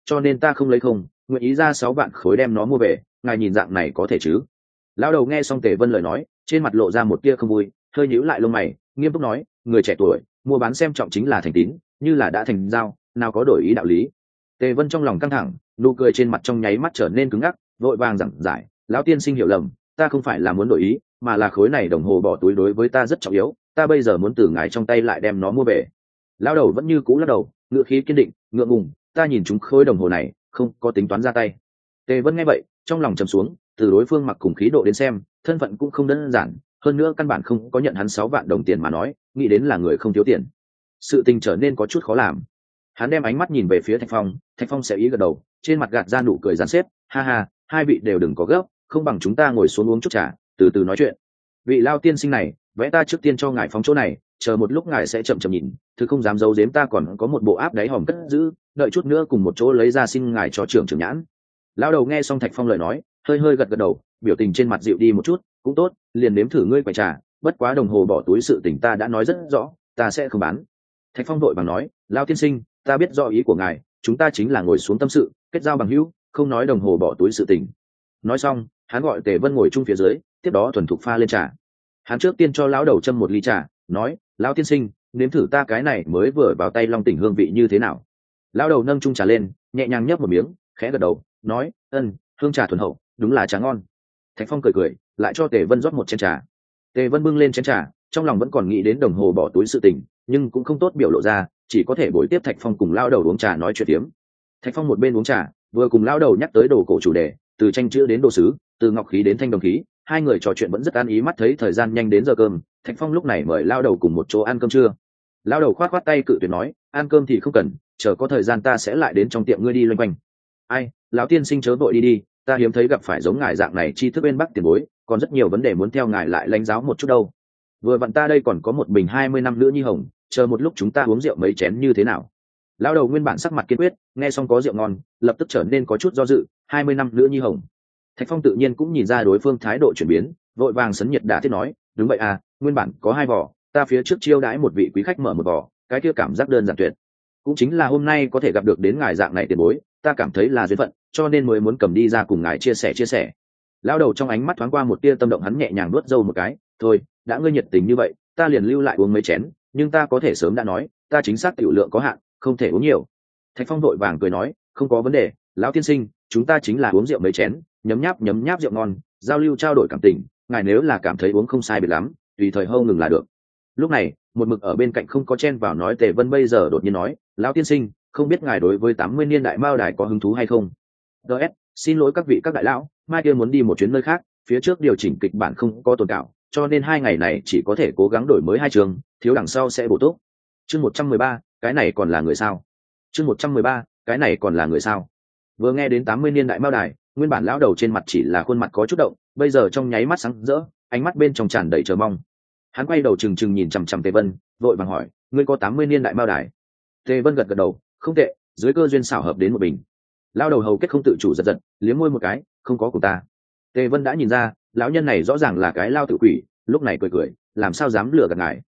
cho nên ta không lấy không, nguyện ý ra 6 vạn khối đem nó mua về, ngài nhìn dạng này có thể chứ? Lão đầu nghe xong Tề Vân lời nói, trên mặt lộ ra một tia không vui, hơi nhíu lại lông mày, nghiêm túc nói, người trẻ tuổi mua bán xem trọng chính là thành tín, như là đã thành giao, nào có đổi ý đạo lý. Tề Vân trong lòng căng thẳng, nụ cười trên mặt trong nháy mắt trở nên cứng ngắc, vội vàng giảng giải, lão tiên sinh hiểu lầm, ta không phải là muốn đổi ý, mà là khối này đồng hồ bỏ túi đối với ta rất trọng yếu, ta bây giờ muốn từ ngài trong tay lại đem nó mua về. Lão đầu vẫn như cũ lắc đầu, ngựa khí kiên định, ngượng ngùng, ta nhìn chúng khối đồng hồ này, không có tính toán ra tay. Tề Vân nghe vậy, trong lòng trầm xuống, từ đối phương mặc cùng khí độ đến xem, thân phận cũng không đơn giản, hơn nữa căn bản không có nhận hắn 6 vạn đồng tiền mà nói, nghĩ đến là người không thiếu tiền. Sự tình trở nên có chút khó làm. Hắn đem ánh mắt nhìn về phía Thạch Phong, Thạch Phong sẽ ý gật đầu, trên mặt gạt ra nụ cười gián xếp, ha ha, hai vị đều đừng có gấp, không bằng chúng ta ngồi xuống uống chút trà, từ từ nói chuyện. Vị lao tiên sinh này, vẽ ta trước tiên cho ngài phóng chỗ này, chờ một lúc ngài sẽ chậm chậm nhìn, thứ không dám giấu giếm ta còn có một bộ áp đáy hòm cất giữ, đợi chút nữa cùng một chỗ lấy ra xin ngài cho trưởng nhãn. Lão đầu nghe xong Thạch Phong lời nói, hơi hơi gật gật đầu, biểu tình trên mặt dịu đi một chút, cũng tốt, liền nếm thử ngươi quậy trà, bất quá đồng hồ bỏ túi sự tình ta đã nói rất rõ, ta sẽ không bán. Thạch Phong vội vàng nói, lao tiên sinh, ta biết rõ ý của ngài, chúng ta chính là ngồi xuống tâm sự, kết giao bằng hữu, không nói đồng hồ bỏ túi sự tình. Nói xong, hắn gọi Tề Vân ngồi chung phía dưới, tiếp đó thuần thục pha lên trà. Hắn trước tiên cho lão đầu châm một ly trà, nói, lão tiên sinh, nếm thử ta cái này mới vừa vào tay Long Tỉnh hương vị như thế nào. Lão đầu nâng chung trà lên, nhẹ nhàng nhấp một miếng, khẽ gật đầu, nói, hương trà thuần hậu, đúng là trà ngon. Thạch Phong cười cười, lại cho Tề Vân rót một chén trà. Tề Vân bưng lên chén trà, trong lòng vẫn còn nghĩ đến đồng hồ bỏ túi sự tình, nhưng cũng không tốt biểu lộ ra, chỉ có thể bồi tiếp Thạch Phong cùng lao đầu uống trà nói chuyện tiếm. Thạch Phong một bên uống trà, vừa cùng lao đầu nhắc tới đồ cổ chủ đề, từ tranh chữ đến đồ sứ, từ ngọc khí đến thanh đồng khí, hai người trò chuyện vẫn rất an ý, mắt thấy thời gian nhanh đến giờ cơm, Thạch Phong lúc này mời lao đầu cùng một chỗ ăn cơm trưa. Lao đầu khoát khoát tay cự tuyệt nói, ăn cơm thì không cần, chờ có thời gian ta sẽ lại đến trong tiệm ngươi đi loanh quanh. Ai, lão tiên sinh chớ vội đi đi, ta hiếm thấy gặp phải giống ngài dạng này tri thức bên Bắc tiền bối, còn rất nhiều vấn đề muốn theo ngài lại lãnh giáo một chút đâu. Vừa vặn ta đây còn có một bình 20 năm nữa nhi hồng, chờ một lúc chúng ta uống rượu mấy chén như thế nào? Lão đầu nguyên bản sắc mặt kiên quyết, nghe xong có rượu ngon, lập tức trở nên có chút do dự. 20 năm nữa nhi hồng. Thạch Phong tự nhiên cũng nhìn ra đối phương thái độ chuyển biến, vội vàng sấn nhiệt đả thiết nói, đúng vậy à, nguyên bản có 2 vỏ, ta phía trước chiêu đãi một vị quý khách mở 1 vỏ, cái kia cảm giác đơn giản tuyệt. Cũng chính là hôm nay có thể gặp được đến ngài dạng này tiền bối, ta cảm thấy là duyên phận, cho nên mới muốn cầm đi ra cùng ngài chia sẻ. Lão đầu trong ánh mắt thoáng qua một tia tâm động, hắn nhẹ nhàng nuốt râu một cái, thôi, đã ngươi nhiệt tình như vậy, ta liền lưu lại uống mấy chén, nhưng ta có thể sớm đã nói, ta chính xác tiểu lượng có hạn, không thể uống nhiều. Thạch Phong vội vàng cười nói, không có vấn đề, lão tiên sinh, chúng ta chính là uống rượu mấy chén, nhấm nháp rượu ngon, giao lưu trao đổi cảm tình, ngài nếu là cảm thấy uống không sai biệt lắm, tùy thời hâu ngừng là được. Lúc này, một mực ở bên cạnh không có chen vào nói Tề Vân bây giờ đột nhiên nói, lão tiên sinh, không biết ngài đối với 80 niên đại mao đài có hứng thú hay không? DS, xin lỗi các vị các đại lão, mai kia muốn đi một chuyến nơi khác, phía trước điều chỉnh kịch bản không có tồn cảo, cho nên 2 ngày này chỉ có thể cố gắng đổi mới 2 chương, thiếu đằng sau sẽ bổ túc. Chương 113, cái này còn là người sao? Chương 113, cái này còn là người sao? Vừa nghe đến 80 niên đại mao đài, nguyên bản lão đầu trên mặt chỉ là khuôn mặt có chút động, bây giờ trong nháy mắt sáng rỡ, ánh mắt bên trong tràn đầy chờ mong. Hắn quay đầu trừng nhìn chằm chằm Tề Vân, vội vàng hỏi, ngươi có 80 niên đại mao đài? Tề Vân gật gật đầu, không tệ, dưới cơ duyên xảo hợp đến một bình. Lão đầu hầu kết không tự chủ giật, liếm môi một cái, không có của ta. Tề Vân đã nhìn ra, lão nhân này rõ ràng là cái lao tự quỷ, lúc này cười, làm sao dám lừa gạt ngài?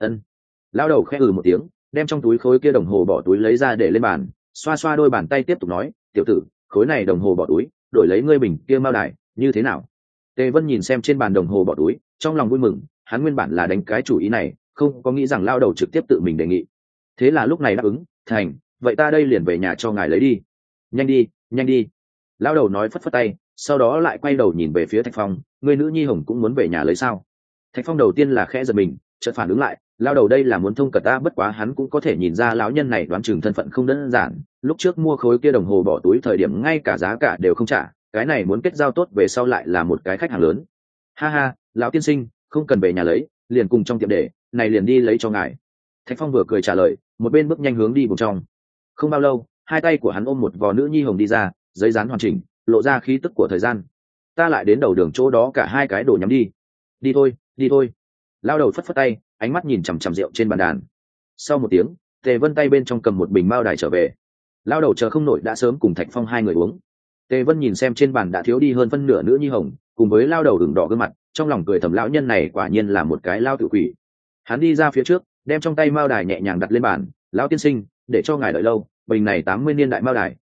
Lão đầu khẽ một tiếng, đem trong túi khối kia đồng hồ bỏ túi lấy ra để lên bàn, xoa xoa đôi bàn tay tiếp tục nói, tiểu tử, khối này đồng hồ bỏ túi, đổi lấy ngươi bình kia mao đài, như thế nào? Tề Vân nhìn xem trên bàn đồng hồ bỏ túi, trong lòng vui mừng, hắn nguyên bản là đánh cái chủ ý này, không có nghĩ rằng lao đầu trực tiếp tự mình đề nghị. Thế là lúc này đáp ứng, thành, vậy ta đây liền về nhà cho ngài lấy đi. Nhanh đi. Lao đầu nói phất phất tay, sau đó lại quay đầu nhìn về phía Thạch Phong, người nữ nhi hồng cũng muốn về nhà lấy sao? Thạch Phong đầu tiên là khẽ giật mình, chợt phản ứng lại, lao đầu đây là muốn thông cật ta, bất quá hắn cũng có thể nhìn ra lão nhân này đoán chừng thân phận không đơn giản, lúc trước mua khối kia đồng hồ bỏ túi thời điểm ngay cả giá cả đều không trả, cái này muốn kết giao tốt về sau lại là một cái khách hàng lớn. Ha, lão tiên sinh, không cần về nhà lấy, liền cùng trong tiệm để, này liền đi lấy cho ngài. Thạch Phong vừa cười trả lời, một bên bước nhanh hướng đi vùng trong. Không bao lâu, hai tay của hắn ôm một vò nữ nhi hồng đi ra, giấy dán hoàn chỉnh, lộ ra khí tức của thời gian. Ta lại đến đầu đường chỗ đó, cả hai cái đồ nhắm đi. Đi thôi. Lao đầu phất phất tay, ánh mắt nhìn chằm chằm rượu trên bàn đàn. Sau một tiếng, Tề Vân tay bên trong cầm một bình mao đài trở về. Lao đầu chờ không nổi đã sớm cùng Thạch Phong hai người uống. Tề Vân nhìn xem trên bàn đã thiếu đi hơn phân nửa nữ nhi hồng, cùng với lao đầu ửng đỏ gương mặt, trong lòng cười thầm, lão nhân này quả nhiên là một cái lao tự quỷ. Hắn đi ra phía trước, đem trong tay mao đài nhẹ nhàng đặt lên bàn. Lão tiên sinh, để cho ngài đợi lâu, bình này 80 niên đại mao đài,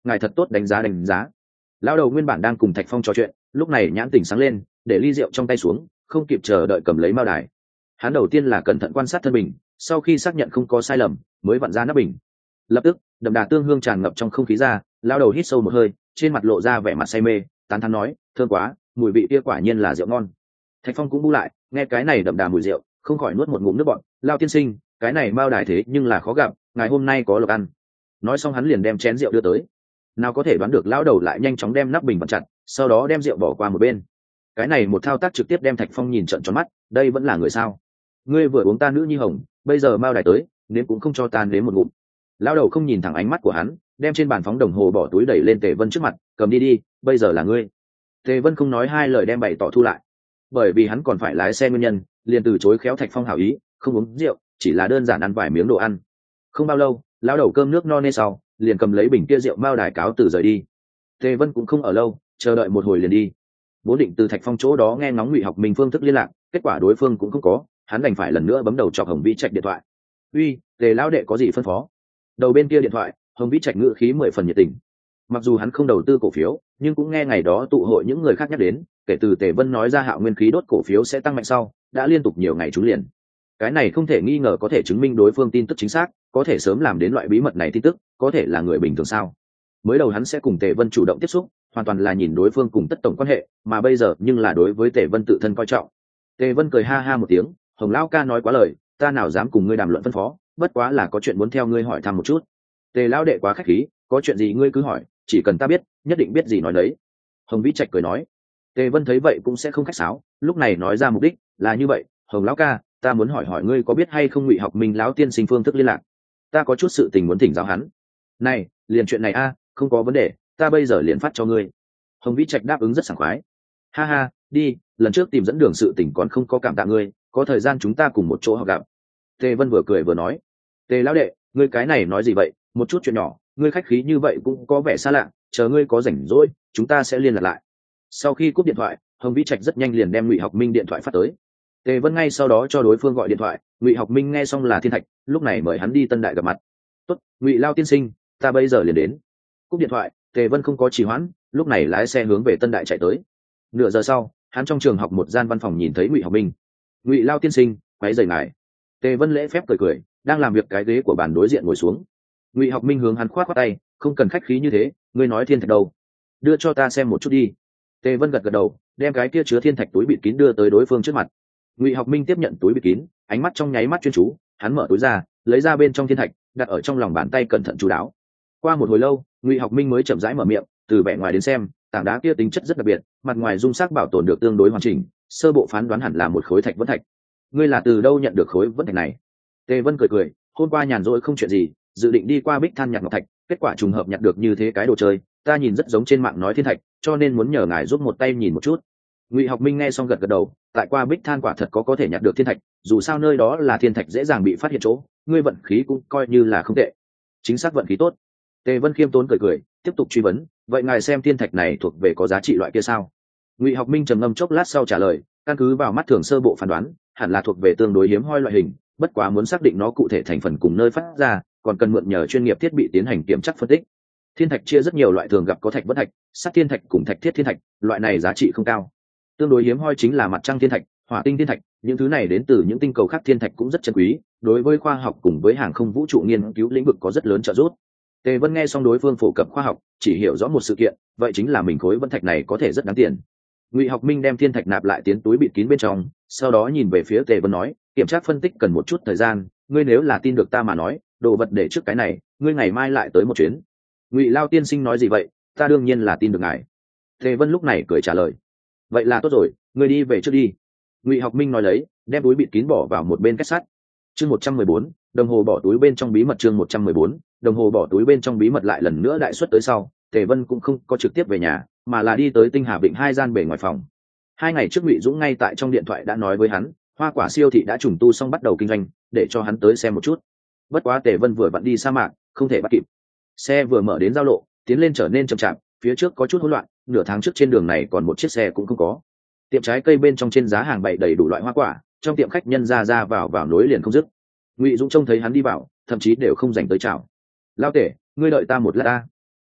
ngài thật tốt đánh giá. Lão đầu nguyên bản đang cùng Thạch Phong trò chuyện, lúc này nhãn tỉnh sáng lên, để ly rượu trong tay xuống, không kịp chờ đợi cầm lấy mao đài. Hắn đầu tiên là cẩn thận quan sát thân bình, sau khi xác nhận không có sai lầm mới vặn ra nắp bình. Lập tức đậm đà tương hương tràn ngập trong không khí ra, lão đầu hít sâu một hơi, trên mặt lộ ra vẻ mặt say mê, tán thán nói, thơm quá, mùi vị kia quả nhiên là rượu ngon. Thạch Phong cũng bu lại, nghe cái này đậm đà mùi rượu, không khỏi nuốt một ngụm nước bọt. Lao tiên sinh, cái này mao đài thế nhưng là khó gặp, ngày hôm nay có lộc ăn. Nói xong hắn liền đem chén rượu đưa tới. Nào có thể đoán được lão đầu lại nhanh chóng đem nắp bình vặn chặt, sau đó đem rượu bỏ qua một bên. Cái này một thao tác trực tiếp đem Thạch Phong nhìn trợn tròn mắt, đây vẫn là người sao? Ngươi vừa uống ta nữ nhi hồng, bây giờ mao đài tới, nếm cũng không cho ta nếm một ngụm. Lão đầu không nhìn thẳng ánh mắt của hắn, đem trên bàn phóng đồng hồ bỏ túi đẩy lên Tề Vân trước mặt, cầm đi đi, bây giờ là ngươi. Tề Vân không nói hai lời đem bày tỏ thu lại, bởi vì hắn còn phải lái xe nguyên nhân, liền từ chối khéo Thạch Phong hảo ý, không uống rượu, chỉ là đơn giản ăn vài miếng đồ ăn. Không bao lâu, lão đầu cơm nước no nê sau, liền cầm lấy bình kia rượu mao đài cáo từ rời đi. Tề Vân cũng không ở lâu, chờ đợi một hồi liền đi. Vốn định từ Thạch Phong chỗ đó nghe ngóng Ngụy Học Minh phương thức liên lạc, kết quả đối phương cũng không có, hắn đành phải lần nữa bấm đầu chọc Hồng Vĩ Trạch điện thoại. "Uy, Tề lão đệ có gì phân phó?" Đầu bên kia điện thoại, Hồng Vĩ Trạch ngữ khí 10 phần nhiệt tình. Mặc dù hắn không đầu tư cổ phiếu, nhưng cũng nghe ngày đó tụ hội những người khác nhắc đến, kể từ Tề Vân nói ra Hạo Nguyên khí đốt cổ phiếu sẽ tăng mạnh sau, đã liên tục nhiều ngày trúng liền. Cái này không thể nghi ngờ có thể chứng minh đối phương tin tức chính xác, có thể sớm làm đến loại bí mật này tin tức, có thể là người bình thường sao? Mới đầu hắn sẽ cùng Tề Vân chủ động tiếp xúc, hoàn toàn là nhìn đối phương cùng tất tổng quan hệ, mà bây giờ nhưng là đối với Tề Vân tự thân coi trọng. Tề Vân cười ha ha một tiếng, Hồng lão ca nói quá lời, ta nào dám cùng ngươi đàm luận phân phó, bất quá là có chuyện muốn theo ngươi hỏi thăm một chút. Tề lão đệ quá khách khí, có chuyện gì ngươi cứ hỏi, chỉ cần ta biết, nhất định biết gì nói đấy. Hồng Vĩ Trạch cười nói. Tề Vân thấy vậy cũng sẽ không khách sáo, lúc này nói ra mục đích là như vậy, Hồng lão ca, ta muốn hỏi hỏi ngươi có biết hay không Ngụy Học Minh lão tiên sinh phương thức liên lạc, ta có chút sự tình muốn thỉnh giáo hắn. Này, liền chuyện này a, không có vấn đề, ta bây giờ liền phát cho ngươi. Hồng Vĩ Trạch đáp ứng rất sảng khoái. Ha ha, đi, lần trước tìm dẫn đường sự tình còn không có cảm tạ ngươi, có thời gian chúng ta cùng một chỗ học gặp. Tề Vân vừa cười vừa nói. Tề lão đệ, ngươi cái này nói gì vậy, một chút chuyện nhỏ, ngươi khách khí như vậy cũng có vẻ xa lạ, chờ ngươi có rảnh rỗi, chúng ta sẽ liên lạc lại. Sau khi cúp điện thoại, Hồng Vĩ Trạch rất nhanh liền đem Ngụy Học Minh điện thoại phát tới. Tề Vân ngay sau đó cho đối phương gọi điện thoại, Ngụy Học Minh nghe xong là Thiên Thạch, lúc này mời hắn đi Tân Đại gặp mặt. Tốt, Ngụy lao tiên sinh, ta bây giờ liền đến. Cúp điện thoại, Tề Vân không có trì hoãn, lúc này lái xe hướng về Tân Đại chạy tới. Nửa giờ sau, hắn trong trường học một gian văn phòng nhìn thấy Ngụy Học Minh. Ngụy lao tiên sinh, quấy rầy ngài. Tề Vân lễ phép cười cười, đang làm việc cái ghế của bàn đối diện ngồi xuống. Ngụy Học Minh hướng hắn khoát khoát tay, không cần khách khí như thế, ngươi nói Thiên Thạch đâu, đưa cho ta xem một chút đi. Tề Vân gật gật đầu, đem cái kia chứa thiên thạch túi bịt kín đưa tới đối phương trước mặt. Ngụy Học Minh tiếp nhận túi bịt kín, ánh mắt trong nháy mắt chuyên chú, hắn mở túi ra, lấy ra bên trong thiên thạch, đặt ở trong lòng bàn tay cẩn thận chú đáo. Qua một hồi lâu, Ngụy Học Minh mới chậm rãi mở miệng, từ vẻ ngoài đến xem, tảng đá kia tính chất rất đặc biệt, mặt ngoài dung sắc bảo tồn được tương đối hoàn chỉnh, sơ bộ phán đoán hẳn là một khối thạch vẫn thạch. Ngươi là từ đâu nhận được khối vẫn thạch này? Tề Vân cười cười, hôm qua nhàn rỗi không chuyện gì, dự định đi qua Bích Than nhặt ngọc thạch, kết quả trùng hợp nhặt được như thế cái đồ chơi, ta nhìn rất giống trên mạng nói thiên thạch, cho nên muốn nhờ ngài giúp một tay nhìn một chút. Ngụy Học Minh nghe xong gật gật đầu, tại qua Bích Than quả thật có thể nhặt được thiên thạch, dù sao nơi đó là thiên thạch dễ dàng bị phát hiện chỗ, ngươi vận khí cũng coi như là không tệ. Chính xác vận khí tốt. Tề Vân khiêm tốn cười cười, tiếp tục truy vấn, vậy ngài xem thiên thạch này thuộc về có giá trị loại kia sao? Ngụy Học Minh trầm ngâm chốc lát sau trả lời, căn cứ vào mắt thường sơ bộ phán đoán, hẳn là thuộc về tương đối hiếm hoi loại hình, bất quá muốn xác định nó cụ thể thành phần cùng nơi phát ra, còn cần mượn nhờ chuyên nghiệp thiết bị tiến hành kiểm tra phân tích. Thiên thạch chia rất nhiều loại, thường gặp có thạch vẫn thạch, sắt thiên thạch cùng thạch thiết thiên thạch, loại này giá trị không cao. Tương đối hiếm hoi chính là mặt trăng thiên thạch, hỏa tinh thiên thạch, những thứ này đến từ những tinh cầu khác thiên thạch cũng rất chân quý, đối với khoa học cùng với hàng không vũ trụ nghiên cứu lĩnh vực có rất lớn trợ giúp. Tề Vân nghe xong đối phương phổ cập khoa học, chỉ hiểu rõ một sự kiện, vậy chính là mình khối vẫn thạch này có thể rất đáng tiền. Ngụy Học Minh đem thiên thạch nạp lại tiến túi bịt kín bên trong, sau đó nhìn về phía Tề Vân nói, kiểm tra phân tích cần một chút thời gian, ngươi nếu là tin được ta mà nói, đồ vật để trước cái này, ngươi ngày mai lại tới một chuyến. Ngụy lao tiên sinh nói gì vậy, ta đương nhiên là tin được ngài. Tề Vân lúc này cười trả lời, vậy là tốt rồi, ngươi đi về trước đi. Ngụy Học Minh nói lấy, đem túi bịt kín bỏ vào một bên kết sắt. Chương 114, đồng hồ bỏ túi bên trong bí mật. Chương 114, đồng hồ bỏ túi bên trong bí mật. Lại lần nữa đại xuất tới sau, Tề Vân cũng không có trực tiếp về nhà, mà là đi tới Tinh Hà Vịnh hai gian bể ngoài phòng. 2 ngày trước Ngụy Dũng ngay tại trong điện thoại đã nói với hắn, hoa quả siêu thị đã trùng tu xong bắt đầu kinh doanh, để cho hắn tới xem một chút. Bất quá Tề Vân vừa vặn đi sa mạc, không thể bắt kịp. Xe vừa mở đến giao lộ, tiến lên trở nên chậm chạp, phía trước có chút hỗn loạn, nửa tháng trước trên đường này còn một chiếc xe cũng không có. Tiệm trái cây bên trong trên giá hàng bày đầy đủ loại hoa quả, trong tiệm khách nhân ra vào nối liền không dứt. Ngụy Dũng trông thấy hắn đi vào, thậm chí đều không dành tới chào. Lao tể, ngươi đợi ta một lát ta.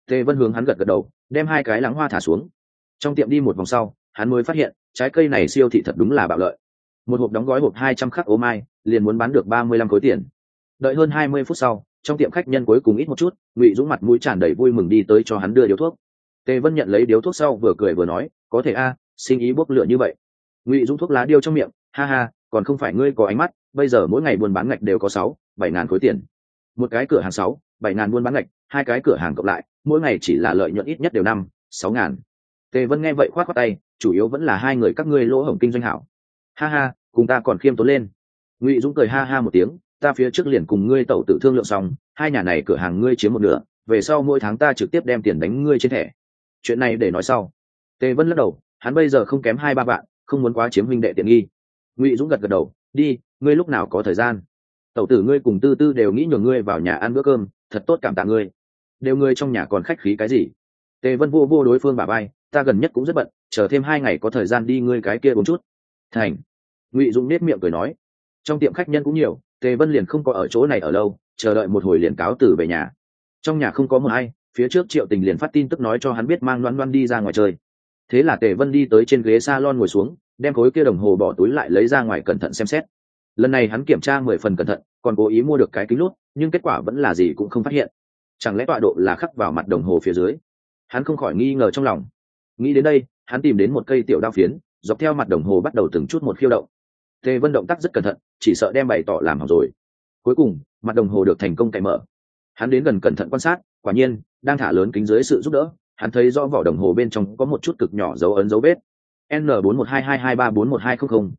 Tề Vân hướng hắn gật gật đầu, đem hai cái lắng hoa thả xuống. Trong tiệm đi một vòng sau, hắn mới phát hiện trái cây này siêu thị thật đúng là bạo lợi. Một hộp đóng gói hộp 200 khắc ô mai liền muốn bán được 35 khối tiền. Đợi hơn 20 phút sau, trong tiệm khách nhân cuối cùng ít một chút, Ngụy Dũng mặt mũi tràn đầy vui mừng đi tới cho hắn đưa điếu thuốc. Tề Vân nhận lấy điếu thuốc sau vừa cười vừa nói, có thể a, sinh ý bốc lửa như vậy. Ngụy Dũng thuốc lá điêu trong miệng, ha ha, còn không phải ngươi có ánh mắt, bây giờ mỗi ngày buôn bán ngạch đều có 6-7 ngàn khối tiền. Một cái cửa hàng 6-7 ngàn buôn bán ngạch, hai cái cửa hàng cộng lại, mỗi ngày chỉ là lợi nhuận ít nhất đều 5-6 ngàn. Tề Vân nghe vậy khoát khoát tay, chủ yếu vẫn là hai người các ngươi lỗ hổng kinh doanh hảo. Ha ha, cùng ta còn khiêm tốn lên. Ngụy Dũng cười ha ha một tiếng, ta phía trước liền cùng ngươi tẩu tự thương lượng xong, hai nhà này cửa hàng ngươi chiếm một nửa, về sau mỗi tháng ta trực tiếp đem tiền đánh ngươi trên thẻ. Chuyện này để nói sau. Tề Vân lắc đầu, hắn bây giờ không kém 2-3 vạn, không muốn quá chiếm huynh đệ tiện nghi. Ngụy Dũng gật gật đầu, đi, ngươi lúc nào có thời gian. Tẩu tử ngươi cùng Tư Tư đều nghĩ nhường ngươi vào nhà ăn bữa cơm, thật tốt cảm tạ ngươi. Đều ngươi trong nhà còn khách khí cái gì? Tề Vân vô vô đối phương bả vai, ta gần nhất cũng rất bận, chờ thêm 2 ngày có thời gian đi ngươi cái kia uống chút. Thành. Ngụy Dũng nết miệng cười nói. Trong tiệm khách nhân cũng nhiều, Tề Vân liền không có ở chỗ này ở lâu, chờ đợi một hồi liền cáo từ về nhà. Trong nhà không có một ai, phía trước Triệu Tình liền phát tin tức nói cho hắn biết mang Loan Loan đi ra ngoài chơi. Thế là Tề Vân đi tới trên ghế salon ngồi xuống, đem khối kia đồng hồ bỏ túi lại lấy ra ngoài cẩn thận xem xét. Lần này hắn kiểm tra 10 phần cẩn thận, còn cố ý mua được cái kính lúp, nhưng kết quả vẫn là gì cũng không phát hiện. Chẳng lẽ tọa độ là khắc vào mặt đồng hồ phía dưới? Hắn không khỏi nghi ngờ trong lòng. Nghĩ đến đây, hắn tìm đến một cây tiểu đao phiến, dọc theo mặt đồng hồ bắt đầu từng chút một khiêu động. Tề Vân động tác rất cẩn thận, chỉ sợ đem bày tỏ làm hỏng rồi. Cuối cùng, mặt đồng hồ được thành công cạy mở. Hắn đến gần cẩn thận quan sát, quả nhiên, đang thả lớn kính dưới sự giúp đỡ, hắn thấy rõ vỏ đồng hồ bên trong có một chút cực nhỏ dấu ấn dấu vết. N412223411200,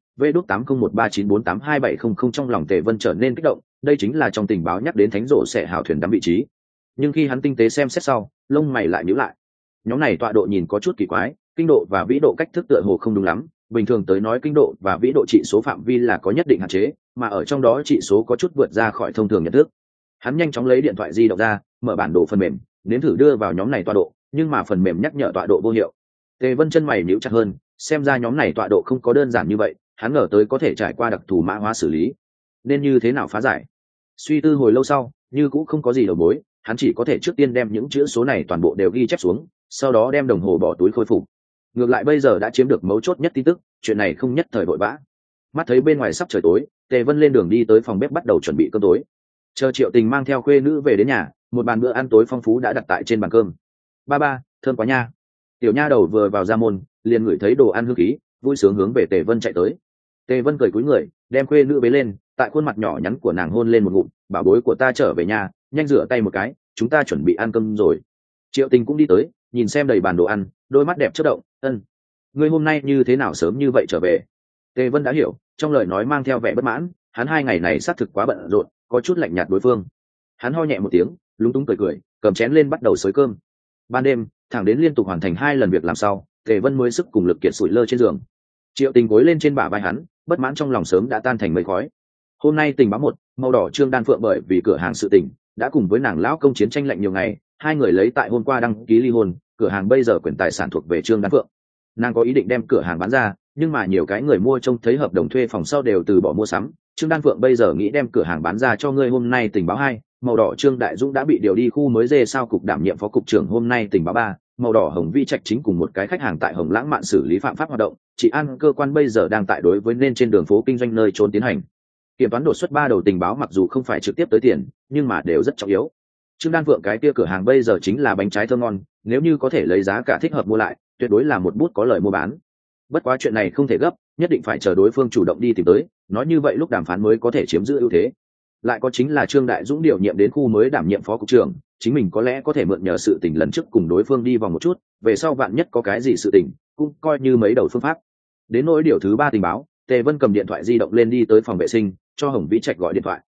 V8013948270 trong lòng Tề Vân trở nên kích động, đây chính là trong tình báo nhắc đến thánh rổ sẽ hào thuyền đắm vị trí. Nhưng khi hắn tinh tế xem xét sau, lông mày lại nhíu lại. Nhóm này tọa độ nhìn có chút kỳ quái, kinh độ và vĩ độ cách thức tựa hồ không đúng lắm, bình thường tới nói kinh độ và vĩ độ trị số phạm vi là có nhất định hạn chế, mà ở trong đó trị số có chút vượt ra khỏi thông thường nhận thức. Hắn nhanh chóng lấy điện thoại di động ra, mở bản đồ phần mềm, nếm thử đưa vào nhóm này tọa độ, nhưng mà phần mềm nhắc nhở tọa độ vô hiệu. Tề Vân chân mày nhíu chặt hơn, xem ra nhóm này tọa độ không có đơn giản như vậy, hắn ngờ tới có thể trải qua đặc thù mã hóa xử lý, nên như thế nào phá giải. Suy tư hồi lâu sau, như cũng không có gì đầu mối, hắn chỉ có thể trước tiên đem những chữ số này toàn bộ đều ghi chép xuống, sau đó đem đồng hồ bỏ túi khôi phục. Ngược lại bây giờ đã chiếm được mấu chốt nhất tin tức, chuyện này không nhất thời vội vã. Mắt thấy bên ngoài sắp trời tối, Tề Vân lên đường đi tới phòng bếp bắt đầu chuẩn bị cơm tối. Chờ Triệu Tình mang theo khuê nữ về đến nhà, một bàn bữa ăn tối phong phú đã đặt tại trên bàn cơm. Ba, thơm quá nha. Tiểu nha đầu vừa vào ra môn, liền ngửi thấy đồ ăn hương khí, vui sướng hướng về Tề Vân chạy tới. Tề Vân cười cúi người, đem khuê nữ bế lên, tại khuôn mặt nhỏ nhắn của nàng hôn lên một ngụm, bảo bối của ta trở về nhà, nhanh rửa tay một cái, chúng ta chuẩn bị ăn cơm rồi. Triệu Tình cũng đi tới, nhìn xem đầy bàn đồ ăn, đôi mắt đẹp chớp động, ân, ngươi hôm nay như thế nào sớm như vậy trở về? Tề Vân đã hiểu, trong lời nói mang theo vẻ bất mãn, hắn 2 ngày này xác thực quá bận rộn, có chút lạnh nhạt đối phương. Hắn ho nhẹ một tiếng, lúng túng cười, cầm chén lên bắt đầu xới cơm. Ban đêm, thẳng đến liên tục hoàn thành 2 lần việc làm sau, Tề Vân mới sức cùng lực kiệt sủi lơ trên giường. Triệu Tình gối lên trên bả vai hắn, bất mãn trong lòng sớm đã tan thành mây khói. Hôm nay tình báo 1, màu đỏ Trương Đan Phượng bởi vì cửa hàng sự tình, đã cùng với nàng lão công chiến tranh lạnh nhiều ngày, hai người lấy tại hôm qua đăng ký ly hôn, cửa hàng bây giờ quyền tài sản thuộc về Trương Đan Phượng. Nàng có ý định đem cửa hàng bán ra, nhưng mà nhiều cái người mua trông thấy hợp đồng thuê phòng sau đều từ bỏ mua sắm. Trương Đan Phượng bây giờ nghĩ đem cửa hàng bán ra cho ngươi. Hôm nay tình báo 2, màu đỏ Trương Đại Dũng đã bị điều đi khu mới dê sao cục đảm nhiệm phó cục trưởng. Hôm nay tình báo 3, màu đỏ Hồng Vi Trạch chính cùng một cái khách hàng tại Hồng Lãng Mạn xử lý phạm pháp hoạt động, trị an cơ quan bây giờ đang tại đối với nên trên đường phố kinh doanh nơi trốn tiến hành kiểm toán. Đột xuất 3 đầu tình báo mặc dù không phải trực tiếp tới tiền, nhưng mà đều rất trọng yếu. Trương Đan Phượng cái kia cửa hàng bây giờ chính là bánh trái thơm ngon, nếu như có thể lấy giá cả thích hợp mua lại, tuyệt đối là một bút có lời mua bán. Bất quá chuyện này không thể gấp, nhất định phải chờ đối phương chủ động đi tìm tới, nói như vậy lúc đàm phán mới có thể chiếm giữ ưu thế. Lại có chính là Trương Đại Dũng điều nhiệm đến khu mới đảm nhiệm phó cục trưởng, chính mình có lẽ có thể mượn nhờ sự tình lần trước cùng đối phương đi vòng một chút, về sau vạn nhất có cái gì sự tình, cũng coi như mấy đầu phương pháp. Đến nỗi điều thứ 3 tình báo, Tề Vân cầm điện thoại di động lên đi tới phòng vệ sinh, cho Hồng Vĩ Trạch gọi điện thoại.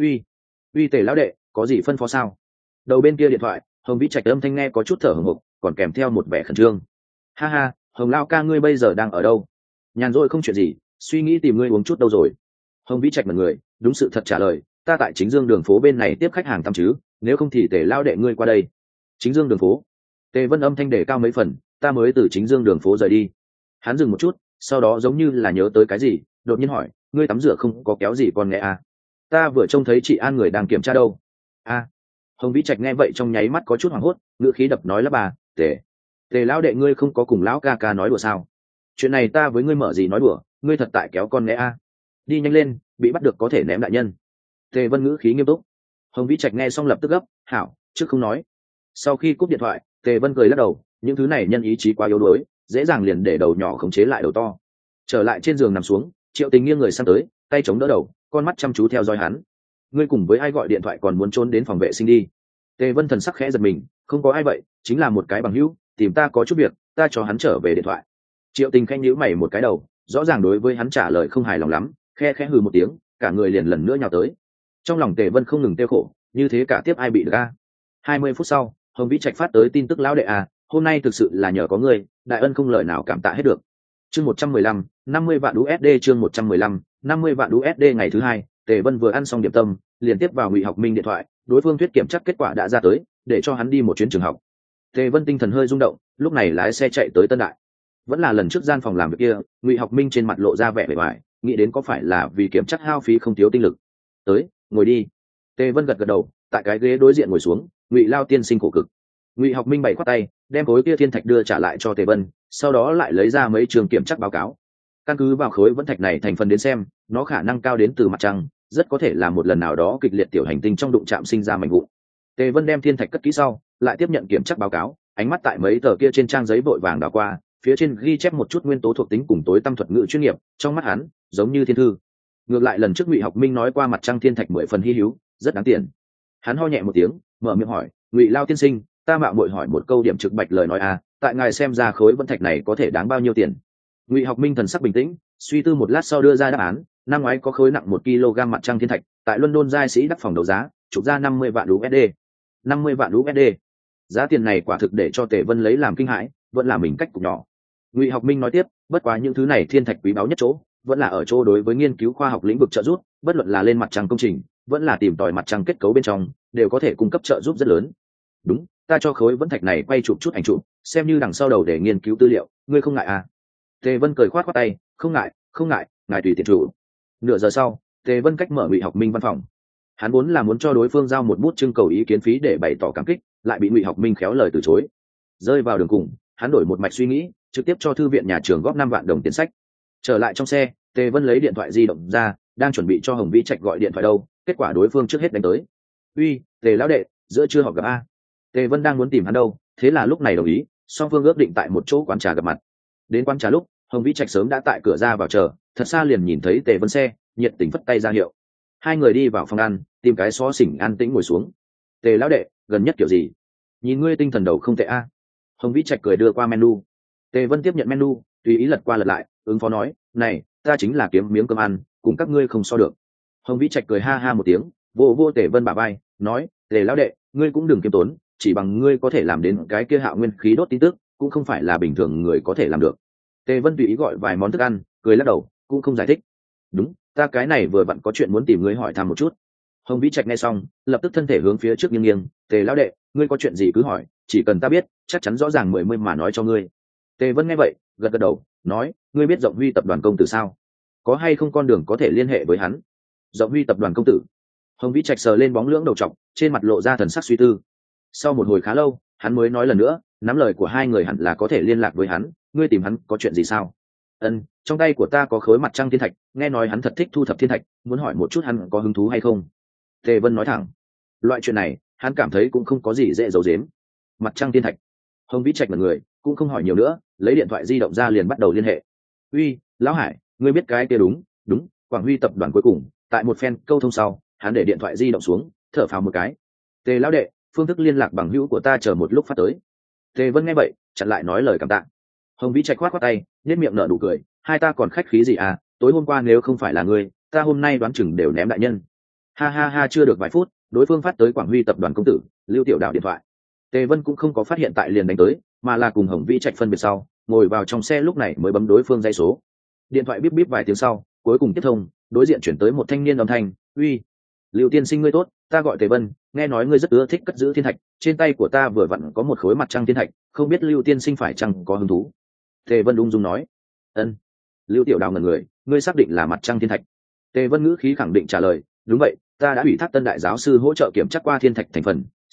Uy Tề lão đệ, có gì phân phó sao? Đầu bên kia điện thoại, Hồng Vĩ Trạch âm thanh nghe có chút thở hổn hộc, còn kèm theo một vẻ khẩn trương. Ha ha, Hồng lão ca ngươi bây giờ đang ở đâu? Nhàn rỗi không chuyện gì, suy nghĩ tìm ngươi uống chút đâu rồi? Hồng Vĩ Trạch mật người, đúng sự thật trả lời, ta tại Chính Dương đường phố bên này tiếp khách hàng tăm chứ, nếu không thì Tề lão đệ ngươi qua đây. Chính Dương đường phố? Tề Vân âm thanh đề cao mấy phần, ta mới từ Chính Dương đường phố rời đi. Hắn dừng một chút, sau đó giống như là nhớ tới cái gì, đột nhiên hỏi, ngươi tắm rửa không có kéo gì con nghe à? Ta vừa trông thấy chị An người đang kiểm tra đâu. À, Hồng Vĩ Trạch nghe vậy trong nháy mắt có chút hoảng hốt, ngữ khí đập nói là bà, tề tề lão đệ, ngươi không có cùng lão ca ca nói đùa sao? Chuyện này ta với ngươi mở gì nói đùa, ngươi thật tại kéo con né a. Đi nhanh lên, bị bắt được có thể ném đại nhân. Tề Vân ngữ khí nghiêm túc. Hồng Vĩ Trạch nghe xong lập tức gấp, hảo, trước không nói. Sau khi cúp điện thoại, Tề Vân cười lắc đầu, những thứ này nhân ý chí quá yếu đuối, dễ dàng liền để đầu nhỏ khống chế lại đầu to. Trở lại trên giường nằm xuống, Triệu Tình nghiêng người sang tới, tay chống đỡ đầu, con mắt chăm chú theo dõi hắn. Ngươi cùng với ai gọi điện thoại còn muốn trốn đến phòng vệ sinh đi? Tề Vân thần sắc khẽ giật mình, không có ai vậy, chính là một cái bằng hữu, tìm ta có chút việc, ta cho hắn trở về điện thoại. Triệu Tình khanh nhíu mày một cái đầu, rõ ràng đối với hắn trả lời không hài lòng lắm, khe khẽ hừ một tiếng, cả người liền lần nữa nhào tới. Trong lòng Tề Vân không ngừng tiêu khổ, như thế cả tiếp ai bị được a. 20 phút sau, Hồng Vĩ Trạch phát tới tin tức lão đệ à, hôm nay thực sự là nhờ có ngươi, đại ân không lời nào cảm tạ hết được. Chương 115, 50 vạn USD. Chương 115, 50 vạn USD. Ngày thứ hai, Tề Vân vừa ăn xong điểm tâm, liền tiếp vào Ngụy Học Minh điện thoại, đối phương thuyết kiểm tra kết quả đã ra tới, để cho hắn đi một chuyến trường học. Tề Vân tinh thần hơi rung động, lúc này lái xe chạy tới Tân Đại. Vẫn là lần trước gian phòng làm việc kia, Ngụy Học Minh trên mặt lộ ra vẻ bề bại, nghĩ đến có phải là vì kiểm tra hao phí không thiếu tinh lực. Tới, ngồi đi. Tề Vân gật gật đầu, tại cái ghế đối diện ngồi xuống. Ngụy Lao tiên sinh khổ cực. Ngụy Học Minh bày khoát tay, đem khối kia thiên thạch đưa trả lại cho Tề Vân, sau đó lại lấy ra mấy trường kiểm tra báo cáo. Căn cứ vào khối vẫn thạch này thành phần đến xem, nó khả năng cao đến từ mặt trăng, rất có thể là một lần nào đó kịch liệt tiểu hành tinh trong đụng chạm sinh ra mảnh vụn. Tề Vân đem thiên thạch cất kỹ sau, lại tiếp nhận kiểm tra báo cáo, ánh mắt tại mấy tờ kia trên trang giấy vội vàng đảo qua, phía trên ghi chép một chút nguyên tố thuộc tính cùng tối tâm thuật ngữ chuyên nghiệp, trong mắt hắn giống như thiên thư. Ngược lại lần trước Ngụy Học Minh nói qua mặt trăng thiên thạch 10 phần hi hữu, rất đáng tiền. Hắn ho nhẹ một tiếng, mở miệng hỏi, Ngụy Lao tiên sinh, ta mạo muội hỏi một câu điểm trực bạch lời nói à, tại ngài xem ra khối vẫn thạch này có thể đáng bao nhiêu tiền? Ngụy Học Minh thần sắc bình tĩnh, suy tư một lát sau đưa ra đáp án, năm ngoái có khối nặng 1 kg mặt trăng thiên thạch, tại London giai sĩ đắc phòng đấu giá, chụp ra 50 vạn USD. 50 vạn USD. Giá tiền này quả thực để cho Tề Vân lấy làm kinh hãi, vẫn là mình cách cục nhỏ. Ngụy Học Minh nói tiếp, bất quá những thứ này thiên thạch quý báu nhất chỗ, vẫn là ở chỗ đối với nghiên cứu khoa học lĩnh vực trợ giúp, bất luận là lên mặt trăng công trình, vẫn là tìm tòi mặt trăng kết cấu bên trong, đều có thể cung cấp trợ giúp rất lớn. Đúng, ta cho khối vẫn thạch này quay chụp chút ảnh chụp, xem như đằng sau đầu để nghiên cứu tư liệu, ngươi không ngại à? Tề Vân cười khoát khoát tay, không ngại, không ngại, ngài tùy tiện chủ. Nửa giờ sau, Tề Vân cách mở Ngụy Học Minh văn phòng. Hắn vốn là muốn cho đối phương giao một bút trưng cầu ý kiến phí để bày tỏ cảm kích, lại bị Ngụy Học Minh khéo lời từ chối. Rơi vào đường cùng, hắn đổi một mạch suy nghĩ, trực tiếp cho thư viện nhà trường góp 5 vạn đồng tiền sách. Trở lại trong xe, Tề Vân lấy điện thoại di động ra, đang chuẩn bị cho Hồng Vĩ Trạch gọi điện thoại đâu, kết quả đối phương trước hết đánh tới. Uy, Tề lão đệ, giữa trưa họp gặp a. Tề Vân đang muốn tìm hắn đâu, thế là lúc này đồng ý, song phương ước định tại một chỗ quán trà gặp mặt. Đến quán trà lúc, Hồng Vĩ Trạch sớm đã tại cửa ra vào chờ, thật xa liền nhìn thấy Tề Vân xe, nhiệt tình phất tay ra hiệu. Hai người đi vào phòng ăn, tìm cái xó xỉnh an tĩnh ngồi xuống. Tề lão đệ, gần nhất kiểu gì? Nhìn ngươi tinh thần đầu không tệ a. Hồng Vĩ Trạch cười đưa qua menu. Tề Vân tiếp nhận menu, tùy ý lật qua lật lại, ứng phó nói, này, ta chính là kiếm miếng cơm ăn, cùng các ngươi không so được. Hồng Vĩ Trạch cười ha ha một tiếng, vô vô Tề Vân bả vai, nói, Tề lão đệ, ngươi cũng đừng kiêm tốn, chỉ bằng ngươi có thể làm đến cái kia Hạo nguyên khí đốt tin tức, cũng không phải là bình thường người có thể làm được. Tề Vân tùy ý gọi vài món thức ăn, cười lắc đầu, cũng không giải thích. Đúng, ta cái này vừa vặn có chuyện muốn tìm ngươi hỏi thăm một chút. Hồng Vĩ Trạch nghe xong, lập tức thân thể hướng phía trước nghiêng nghiêng, Tề lão đệ, ngươi có chuyện gì cứ hỏi, chỉ cần ta biết, chắc chắn rõ ràng mười mà nói cho ngươi. Tề Vân nghe vậy, gật gật đầu, nói, ngươi biết Rộng Huy tập đoàn công tử sao? Có hay không con đường có thể liên hệ với hắn? Rộng Huy tập đoàn công tử. Hồng Vĩ Trạch sờ lên bóng lưỡng đầu trọc, trên mặt lộ ra thần sắc suy tư. Sau một hồi khá lâu, hắn mới nói lần nữa, nắm lời của hai người hẳn là có thể liên lạc với hắn, ngươi tìm hắn có chuyện gì sao? Trong tay của ta có khối mặt trăng thiên thạch, nghe nói hắn thật thích thu thập thiên thạch, muốn hỏi một chút hắn có hứng thú hay không. Tề Vân nói thẳng, loại chuyện này hắn cảm thấy cũng không có gì dễ giấu giếm. Mặt trăng thiên thạch. Hồng Vĩ Trạch là người cũng không hỏi nhiều nữa, lấy điện thoại di động ra liền bắt đầu liên hệ. Uy, lão Hải, ngươi biết cái kia đúng, Quảng Huy tập đoàn. Cuối cùng tại một phen câu thông sau, hắn để điện thoại di động xuống, thở phào một cái. Tề lão đệ, phương thức liên lạc bằng hữu của ta chờ một lúc phát tới. Tề Vân nghe vậy, chặn lại nói lời cảm tạ. Hồng Vĩ Trạch khoát khoát tay, nhếch miệng nở nụ cười, hai ta còn khách khí gì à, tối hôm qua nếu không phải là ngươi, ta hôm nay đoán chừng đều ném đại nhân. Ha ha ha. Chưa được vài phút, đối phương phát tới Quảng Huy tập đoàn công tử Lưu Tiểu Đào điện thoại. Tề Vân cũng không có phát hiện tại liền đánh tới, mà là cùng Hồng Vĩ Trạch phân biệt sau, ngồi vào trong xe lúc này mới bấm đối phương dây số. Điện thoại bíp bíp vài tiếng sau, cuối cùng tiếp thông, đối diện chuyển tới một thanh niên âm thanh, uy, Lưu tiên sinh ngươi tốt, ta gọi Tề Vân, nghe nói ngươi rất ưa thích cất giữ thiên thạch, trên tay của ta vừa vặn có một khối mặt trăng thiên thạch, không biết Lưu tiên sinh phải chăng có hứng thú. Tề Vân ung dung nói, ân. Lưu Tiểu Đào ngẩn người, ngươi xác định là mặt trăng thiên thạch? Tề Vân ngữ khí khẳng định trả lời, đúng vậy, ta đã ủy thác Tân đại giáo sư hỗ trợ kiểm tra qua thiên thạch thành phần,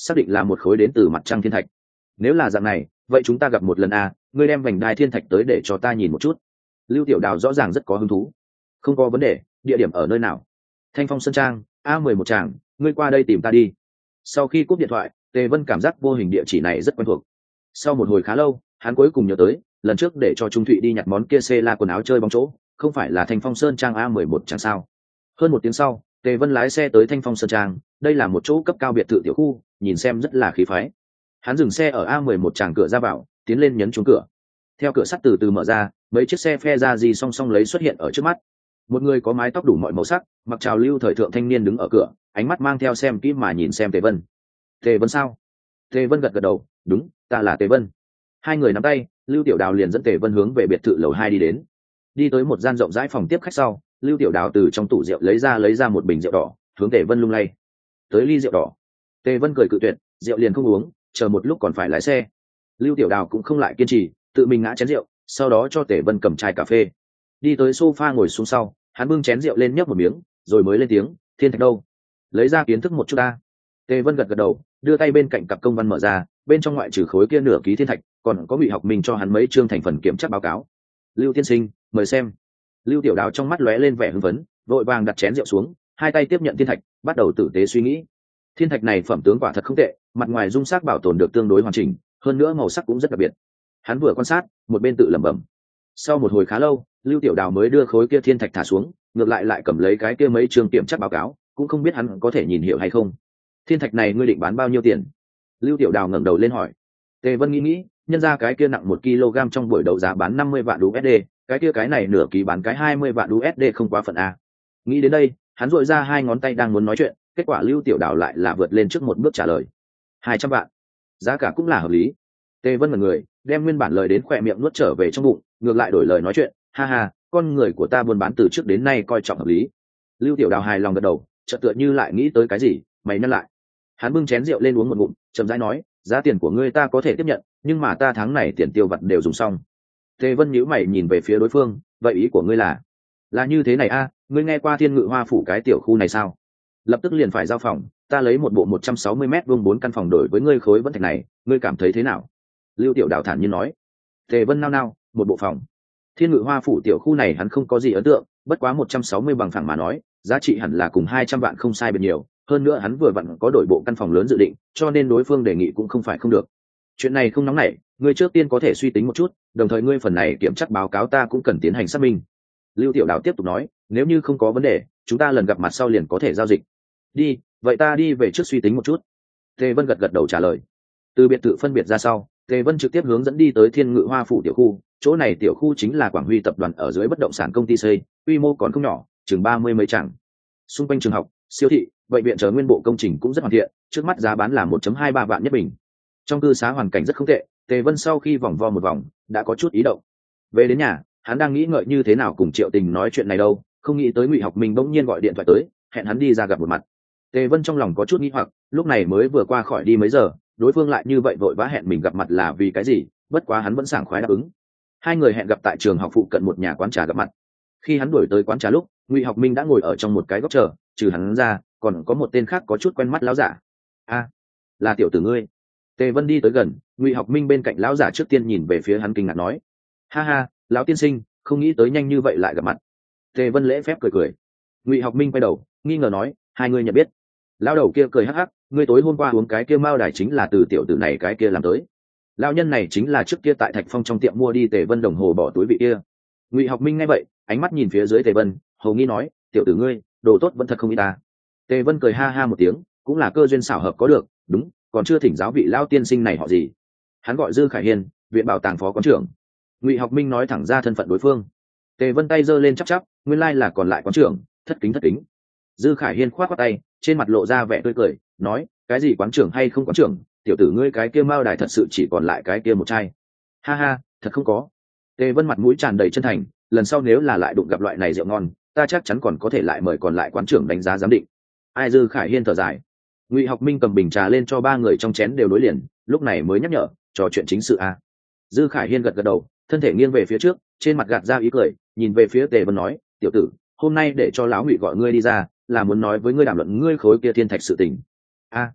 xác định là một khối đến từ mặt trăng thiên thạch. Nếu là dạng này, vậy chúng ta gặp một lần a, ngươi đem vành đai thiên thạch tới để cho ta nhìn một chút. Lưu Tiểu Đào rõ ràng rất có hứng thú. Không có vấn đề, địa điểm ở nơi nào? Thanh Phong Sơn Trang, A11 tràng, ngươi qua đây tìm ta đi. Sau khi cúp điện thoại, Tề Vân cảm giác vô hình địa chỉ này rất quen thuộc. Sau một hồi khá lâu, hắn cuối cùng nhớ tới, lần trước để cho Trung Thụy đi nhặt món kia xe la quần áo chơi bóng chỗ, không phải là Thanh Phong Sơn Trang A11 tràng sao? Hơn một tiếng sau, Tề Vân lái xe tới Thanh Phong Sơn Trang, đây là một chỗ cấp cao biệt thự tiểu khu, nhìn xem rất là khí phái. Hắn dừng xe ở A11 tràng cửa ra vào, tiến lên nhấn chuông cửa. Theo cửa sắt từ từ mở ra, mấy chiếc xe phe ra gì song song lấy xuất hiện ở trước mắt. Một người có mái tóc đủ mọi màu sắc, mặc trào lưu thời thượng thanh niên đứng ở cửa, ánh mắt mang theo xem kỹ mà nhìn xem Tề Vân. Tề Vân sao? Tề Vân gật gật đầu, đúng, ta là Tề Vân. Hai người nắm tay, Lưu Tiểu Đào liền dẫn Tề Vân hướng về biệt thự lầu 2 đi đến. Đi tới một gian rộng rãi phòng tiếp khách sau, Lưu Tiểu Đào từ trong tủ rượu lấy ra một bình rượu đỏ, hướng Tề Vân lung lay. Tới ly rượu đỏ. Tề Vân cười cự tuyệt, rượu liền không uống, chờ một lúc còn phải lái xe. Lưu Tiểu Đào cũng không lại kiên trì, tự mình ngã chén rượu, sau đó cho Tề Vân cầm chai cà phê. Đi tới sofa ngồi xuống sau, hắn bưng chén rượu lên nhấp một miếng, rồi mới lên tiếng, thiên thạch đâu? Lấy ra kiến thức một chút ta. Tề Vân gật gật đầu, đưa tay bên cạnh cặp công văn mở ra, bên trong ngoại trừ khối kia nửa ký thiên thạch, còn có Ngụy Học Minh cho hắn mấy chương thành phần kiểm tra báo cáo. Lưu tiên sinh, mời xem. Lưu Tiểu Đào trong mắt lóe lên vẻ hưng phấn, vội vàng đặt chén rượu xuống, hai tay tiếp nhận thiên thạch, bắt đầu tử tế suy nghĩ. Thiên thạch này phẩm tướng quả thật không tệ, mặt ngoài dung sắc bảo tồn được tương đối hoàn chỉnh, hơn nữa màu sắc cũng rất đặc biệt. Hắn vừa quan sát, một bên tự lẩm bẩm. Sau một hồi khá lâu, Lưu Tiểu Đào mới đưa khối kia thiên thạch thả xuống, ngược lại cầm lấy cái kia mấy chương kiểm tra báo cáo, cũng không biết hắn có thể nhìn hiểu hay không. Thiên thạch này ngươi định bán bao nhiêu tiền? Lưu Tiểu Đào ngẩng đầu lên hỏi. Tề Vân nghĩ, nhân ra cái kia nặng 1 kg trong buổi đấu giá bán 50 vạn USD, cái này nửa ký bán cái 20 vạn USD không quá phận a. Nghĩ đến đây, hắn duỗi ra hai ngón tay đang muốn nói chuyện, kết quả Lưu Tiểu Đào lại là vượt lên trước một bước trả lời. 200 vạn. Giá cả cũng là hợp lý. Tề Vân ngẩn người, đem nguyên bản lời đến khỏe miệng nuốt trở về trong bụng, ngược lại đổi lời nói chuyện, ha ha, con người của ta buôn bán từ trước đến nay coi trọng hợp lý. Lưu Tiểu Đào hài lòng gật đầu, chợt tựa như lại nghĩ tới cái gì, mày nhắc lại. Hắn bưng chén rượu lên uống một ngụm, chậm rãi nói, giá tiền của ngươi ta có thể tiếp nhận, nhưng mà ta tháng này tiền tiêu vặt đều dùng xong. Tề Vân nhíu mày nhìn về phía đối phương, vậy ý của ngươi là như thế này a, ngươi nghe qua Thiên Ngự Hoa phủ cái tiểu khu này sao? Lập tức liền phải giao phòng, ta lấy một bộ 160 mét vuông 4 căn phòng đổi với ngươi khối vẫn thạch này, ngươi cảm thấy thế nào? Lưu Tiểu Đào thản nhiên nói. Tề Vân nao, một bộ phòng. Thiên Ngự Hoa phủ tiểu khu này hắn không có gì ấn tượng, bất quá 160 bằng phẳng mà nói, giá trị hẳn là cùng 200 vạn không sai biệt nhiều, hơn nữa hắn vừa vặn có đổi bộ căn phòng lớn dự định, cho nên đối phương đề nghị cũng không phải không được. Chuyện này không nóng nảy, ngươi trước tiên có thể suy tính một chút, đồng thời ngươi phần này kiểm tra báo cáo ta cũng cần tiến hành xác minh. Lưu Tiểu Đào tiếp tục nói, nếu như không có vấn đề, chúng ta lần gặp mặt sau liền có thể giao dịch. Đi, vậy ta đi về trước suy tính một chút. Tề Vân gật đầu trả lời. Từ biệt thự phân biệt ra sau, Tề Vân trực tiếp hướng dẫn đi tới Thiên Ngự Hoa phủ tiểu khu, chỗ này tiểu khu chính là Quảng Huy tập đoàn ở dưới bất động sản công ty xây, quy mô còn không nhỏ, chừng 30 mấy tràng. Xung quanh trường học, siêu thị, bệnh viện chờ nguyên bộ công trình cũng rất hoàn thiện, trước mắt giá bán là 1.23 vạn nhất bình. Trong cư xá hoàn cảnh rất không tệ, Tề Vân sau khi vòng vo một vòng, đã có chút ý động. Về đến nhà, hắn đang nghĩ ngợi như thế nào cùng Triệu Tình nói chuyện này đâu, không nghĩ tới Ngụy Học Minh bỗng nhiên gọi điện thoại tới, hẹn hắn đi ra gặp một mặt. Tề Vân trong lòng có chút nghi hoặc, lúc này mới vừa qua khỏi đi mấy giờ, đối phương lại như vậy vội vã hẹn mình gặp mặt là vì cái gì, bất quá hắn vẫn sảng khoái đáp ứng. Hai người hẹn gặp tại trường học phụ cận một nhà quán trà gặp mặt. Khi hắn đuổi tới quán trà lúc, Ngụy Học Minh đã ngồi ở trong một cái góc chờ, trừ hắn ra, còn có một tên khác có chút quen mắt lão giả. A, là tiểu tử ngươi. Tề Vân đi tới gần, Ngụy Học Minh bên cạnh lão giả trước tiên nhìn về phía hắn kinh ngạc nói, ha ha, lão tiên sinh, không nghĩ tới nhanh như vậy lại gặp mặt. Tề Vân lễ phép cười cười. Ngụy Học Minh quay đầu, nghi ngờ nói, hai người nhận biết? Lão đầu kia cười hắc hắc, ngươi tối hôm qua uống cái kia mao đài chính là từ tiểu tử này cái kia làm tới. Lão nhân này chính là trước kia tại Thạch Phong trong tiệm mua đi Tề Vân đồng hồ bỏ túi vị kia. Ngụy Học Minh nghe vậy, ánh mắt nhìn phía dưới Tề Vân, hầu nghi nói, tiểu tử ngươi, đồ tốt vẫn thật không ít ta. Tề Vân cười ha ha một tiếng, cũng là cơ duyên xảo hợp có được, đúng, còn chưa thỉnh giáo vị lão tiên sinh này họ gì. Hắn gọi Dư Khải Hiên, viện bảo tàng phó quán trưởng. Ngụy Học Minh nói thẳng ra thân phận đối phương. Tề Vân tay giơ lên chắp chắp, nguyên lai là còn lại quán trưởng, thất kính. Dư Khải Hiên khoát tay, trên mặt lộ ra vẻ tươi cười, nói, cái gì quán trưởng hay không quán trưởng, tiểu tử ngươi cái kia mao đài thật sự chỉ còn lại cái kia một chai. Ha ha, thật không có. Tề Vân mặt mũi tràn đầy chân thành, lần sau nếu là lại đụng gặp loại này rượu ngon, ta chắc chắn còn có thể lại mời còn lại quán trưởng đánh giá giám định. Ai? Dư Khải Hiên thở dài. Ngụy Học Minh cầm bình trà lên cho ba người trong chén đều đối liền, lúc này mới nhắc nhở, trò chuyện chính sự a. Dư Khải Hiên gật đầu, thân thể nghiêng về phía trước, trên mặt gạt ra ý cười, nhìn về phía Tề Vân nói, tiểu tử, hôm nay để cho lão Ngụy gọi ngươi đi ra, là muốn nói với ngươi đàm luận ngươi khối kia thiên thạch sự tình. A.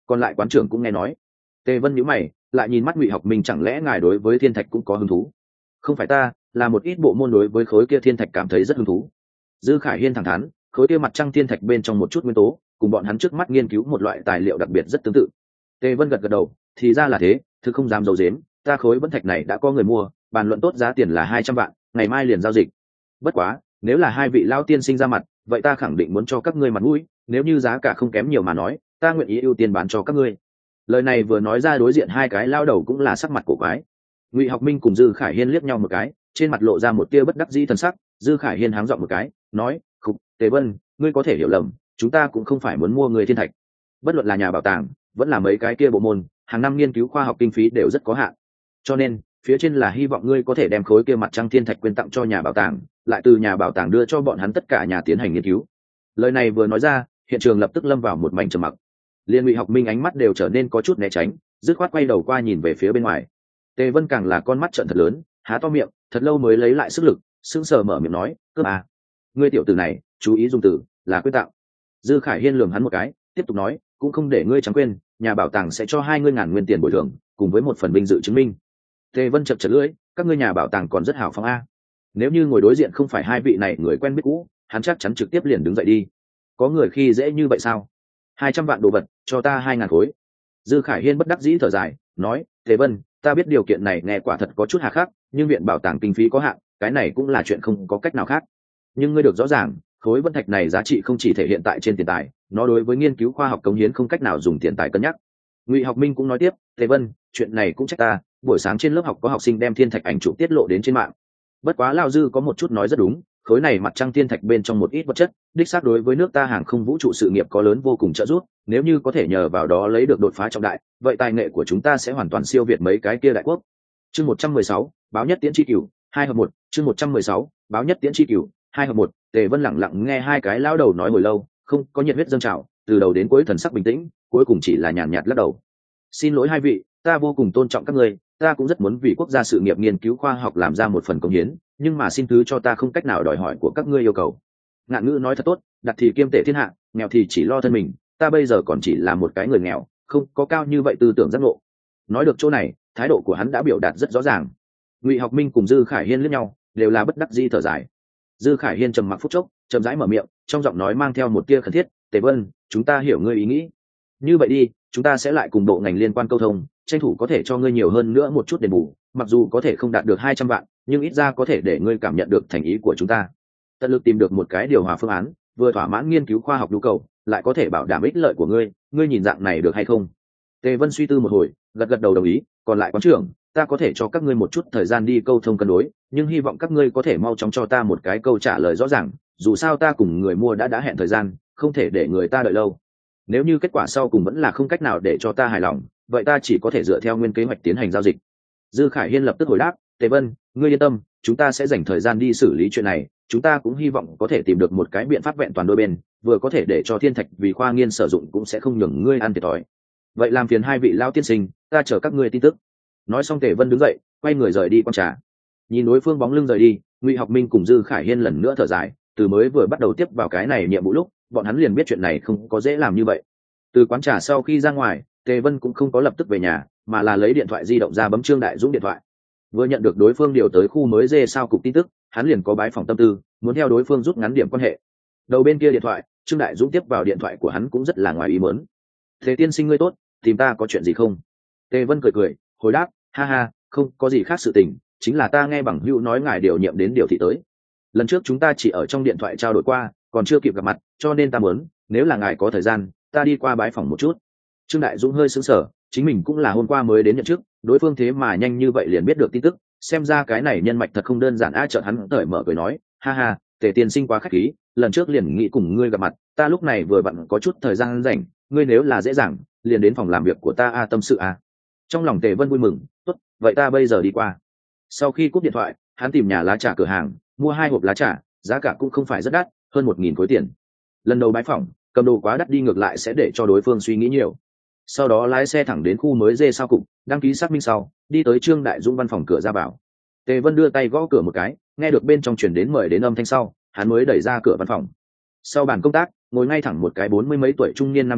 Còn lại quán trưởng cũng nghe nói. Tề Vân nhíu mày, lại nhìn mắt Ngụy Học Minh, chẳng lẽ ngài đối với thiên thạch cũng có hứng thú? Không phải ta, là một ít bộ môn đối với khối kia thiên thạch cảm thấy rất hứng thú. Dư Khải Hiên thẳng thắn, khối kia mặt trăng thiên thạch bên trong một chút nguyên tố, cùng bọn hắn trước mắt nghiên cứu một loại tài liệu đặc biệt rất tương tự. Tề Vân gật gật đầu, thì ra là thế, thực không dám giấu giếm, ta khối vẫn thạch này đã có người mua, bàn luận tốt giá tiền là 200 vạn, ngày mai liền giao dịch. Bất quá, nếu là hai vị lão tiên sinh ra mặt, vậy ta khẳng định muốn cho các ngươi mặt mũi, nếu như giá cả không kém nhiều mà nói, ta nguyện ý ưu tiên bán cho các ngươi. Lời này vừa nói ra, đối diện hai cái lao đầu cũng là sắc mặt cổ quái. Ngụy Học Minh cùng Dư Khải Hiên liếc nhau một cái, trên mặt lộ ra một tia bất đắc dĩ thần sắc. Dư Khải Hiên háng giọng một cái, nói: "Khục, Tề Vân, ngươi có thể hiểu lầm, chúng ta cũng không phải muốn mua người thiên thạch. Bất luận là nhà bảo tàng, vẫn là mấy cái kia bộ môn, hàng năm nghiên cứu khoa học kinh phí đều rất có hạn. Cho nên, phía trên là hy vọng ngươi có thể đem khối kia mặt trăng thiên thạch quyên tặng cho nhà bảo tàng, lại từ nhà bảo tàng đưa cho bọn hắn tất cả nhà tiến hành nghiên cứu." Lời này vừa nói ra, hiện trường lập tức lâm vào một mảnh trầm mặc. Liên Ngụy Học Minh ánh mắt đều trở nên có chút né tránh, dứt khoát quay đầu qua nhìn về phía bên ngoài. Tề Vân càng là con mắt trợn thật lớn, há to miệng, thật lâu mới lấy lại sức lực, sững sờ mở miệng nói: "Cướp à? Ngươi tiểu tử này, chú ý dùng từ, là quyết tạo." Dư Khải Hiên lườm hắn một cái, tiếp tục nói: "Cũng không để ngươi trắng quên, nhà bảo tàng sẽ cho 2 ngươi ngàn nguyên tiền bồi thường, cùng với một phần vinh dự chứng minh." Tề Vân chật chật lưỡi, các ngươi nhà bảo tàng còn rất hào phóng a. Nếu như ngồi đối diện không phải hai vị này người quen biết cũ, hắn chắc chắn trực tiếp liền đứng dậy đi. Có người khi dễ như vậy sao? 200 vạn đồ vật, cho ta 2.000 khối. Dư Khải Hiên bất đắc dĩ thở dài, nói: "Tề Vân, ta biết điều kiện này nghe quả thật có chút hà khắc, nhưng viện bảo tàng kinh phí có hạn, cái này cũng là chuyện không có cách nào khác. Nhưng ngươi được rõ ràng, khối vân thạch này giá trị không chỉ thể hiện tại trên tiền tài, nó đối với nghiên cứu khoa học cống hiến không cách nào dùng tiền tài cân nhắc." Ngụy Học Minh cũng nói tiếp: "Tề Vân, chuyện này cũng trách ta, buổi sáng trên lớp học có học sinh đem thiên thạch ảnh chụp tiết lộ đến trên mạng. Bất quá Lão Dư có một chút nói rất đúng, khối này mặt trăng thiên thạch bên trong một ít vật chất, đích xác đối với nước ta hàng không vũ trụ sự nghiệp có lớn vô cùng trợ giúp, nếu như có thể nhờ vào đó lấy được đột phá trọng đại, vậy tài nghệ của chúng ta sẽ hoàn toàn siêu việt mấy cái kia đại quốc." Chương 116, báo nhất tiễn chi cửu, 2 hợp 1, chương 116, báo nhất tiễn chi cửu, 2 hợp 1. Tề Vân lặng lặng nghe hai cái lão đầu nói hồi lâu, không có nhiệt huyết dâng trào, từ đầu đến cuối thần sắc bình tĩnh, cuối cùng chỉ là nhàn nhạt lắc đầu. "Xin lỗi hai vị, ta vô cùng tôn trọng các ngươi, ta cũng rất muốn vì quốc gia sự nghiệp nghiên cứu khoa học làm ra một phần công hiến, nhưng mà xin thứ cho ta không cách nào đòi hỏi của các ngươi yêu cầu." Ngạn ngữ nói thật tốt, đặt thì kiêm tệ thiên hạ, nghèo thì chỉ lo thân mình, ta bây giờ còn chỉ là một cái người nghèo, không có cao như vậy tư tưởng giác ngộ. Nói được chỗ này, thái độ của hắn đã biểu đạt rất rõ ràng. Ngụy Học Minh cùng Dư Khải Hiên liếc nhau, đều là bất đắc dĩ thở dài. Dư Khải Hiên trầm mặc phút chốc, chậm rãi mở miệng, trong giọng nói mang theo một tia khẩn thiết: "Tề Vân, chúng ta hiểu ngươi ý nghĩ. Như vậy đi, chúng ta sẽ lại cùng bộ ngành liên quan câu thông, tranh thủ có thể cho ngươi nhiều hơn nữa một chút đền bù, mặc dù có thể không đạt được 200 vạn, nhưng ít ra có thể để ngươi cảm nhận được thành ý của chúng ta. Tận lực tìm được một cái điều hòa phương án, vừa thỏa mãn nghiên cứu khoa học nhu cầu, lại có thể bảo đảm ích lợi của ngươi, ngươi nhìn dạng này được hay không?" Tề Vân suy tư một hồi, gật gật đầu đồng ý. "Còn lại quán trưởng, ta có thể cho các ngươi một chút thời gian đi câu thông cân đối, nhưng hy vọng các ngươi có thể mau chóng cho ta một cái câu trả lời rõ ràng, dù sao ta cùng người mua đã hẹn thời gian, không thể để người ta đợi lâu. Nếu như kết quả sau cùng vẫn là không cách nào để cho ta hài lòng, vậy ta chỉ có thể dựa theo nguyên kế hoạch tiến hành giao dịch." Dư Khải Hiên lập tức hồi đáp: "Tề Vân, ngươi yên tâm, chúng ta sẽ dành thời gian đi xử lý chuyện này, chúng ta cũng hy vọng có thể tìm được một cái biện pháp vẹn toàn đôi bên, vừa có thể để cho thiên thạch vì khoa nghiên sử dụng, cũng sẽ không nhường ngươi ăn thiệt thòi. Vậy làm phiền hai vị lão tiên sinh, ta chờ các ngươi tin tức." Nói xong Tề Vân đứng dậy, quay người rời đi quán trà. Nhìn đối phương bóng lưng rời đi, Ngụy Học Minh cùng Dư Khải Hiên lần nữa thở dài, từ mới vừa bắt đầu tiếp vào cái này nhiệm vụ lúc, bọn hắn liền biết chuyện này không có dễ làm như vậy. Từ quán trà sau khi ra ngoài, Tề Vân cũng không có lập tức về nhà, mà là lấy điện thoại di động ra bấm Trương Đại Dũng điện thoại. Vừa nhận được đối phương điều tới khu mới dê sao cục tin tức, hắn liền có bái phỏng tâm tư, muốn theo đối phương rút ngắn điểm quan hệ. Đầu bên kia điện thoại, Trương Đại Dũng tiếp vào điện thoại của hắn cũng rất là ngoài ý muốn. "Thế tiên sinh ngươi tốt, tìm ta có chuyện gì không?" Tề Vân cười cười, hồi đáp: "Ha ha, không có gì khác sự tình, chính là ta nghe bằng hữu nói ngài điều nhiệm đến điều thị tới. Lần trước chúng ta chỉ ở trong điện thoại trao đổi qua, còn chưa kịp gặp mặt, cho nên ta muốn, nếu là ngài có thời gian, ta đi qua bái phỏng một chút." Trương Đại Dũng hơi sững sờ, chính mình cũng là hôm qua mới đến nhận chức, đối phương thế mà nhanh như vậy liền biết được tin tức, xem ra cái này nhân mạch thật không đơn giản a. Chợt hắn cởi mở cười nói: "Ha ha, Tề tiên sinh quá khách khí, lần trước liền nghĩ cùng ngươi gặp mặt, ta lúc này vừa vặn có chút thời gian rảnh, ngươi nếu là dễ dàng, liền đến phòng làm việc của ta tâm sự a." Trong lòng Tề Vân vui mừng, tốt, vậy ta bây giờ đi qua. Sau khi cúp điện thoại, hắn tìm nhà lá trà cửa hàng, mua 2 hộp lá trà, giá cả cũng không phải rất đắt, hơn 1.000 khối tiền. Lần đầu bái phỏng, cầm đồ quá đắt đi ngược lại sẽ để cho đối phương suy nghĩ nhiều. Sau đó lái xe thẳng đến khu mới dê sao cục, đăng ký xác minh sau, đi tới Trương Đại Dũng văn phòng cửa ra vào. Tề Vân đưa tay gõ cửa một cái, nghe được bên trong truyền đến mời đến âm thanh sau, hắn mới đẩy ra cửa văn phòng. Sau bàn công tác, ngồi ngay thẳng một cái 40 mấy tuổi trung niên nam nhân,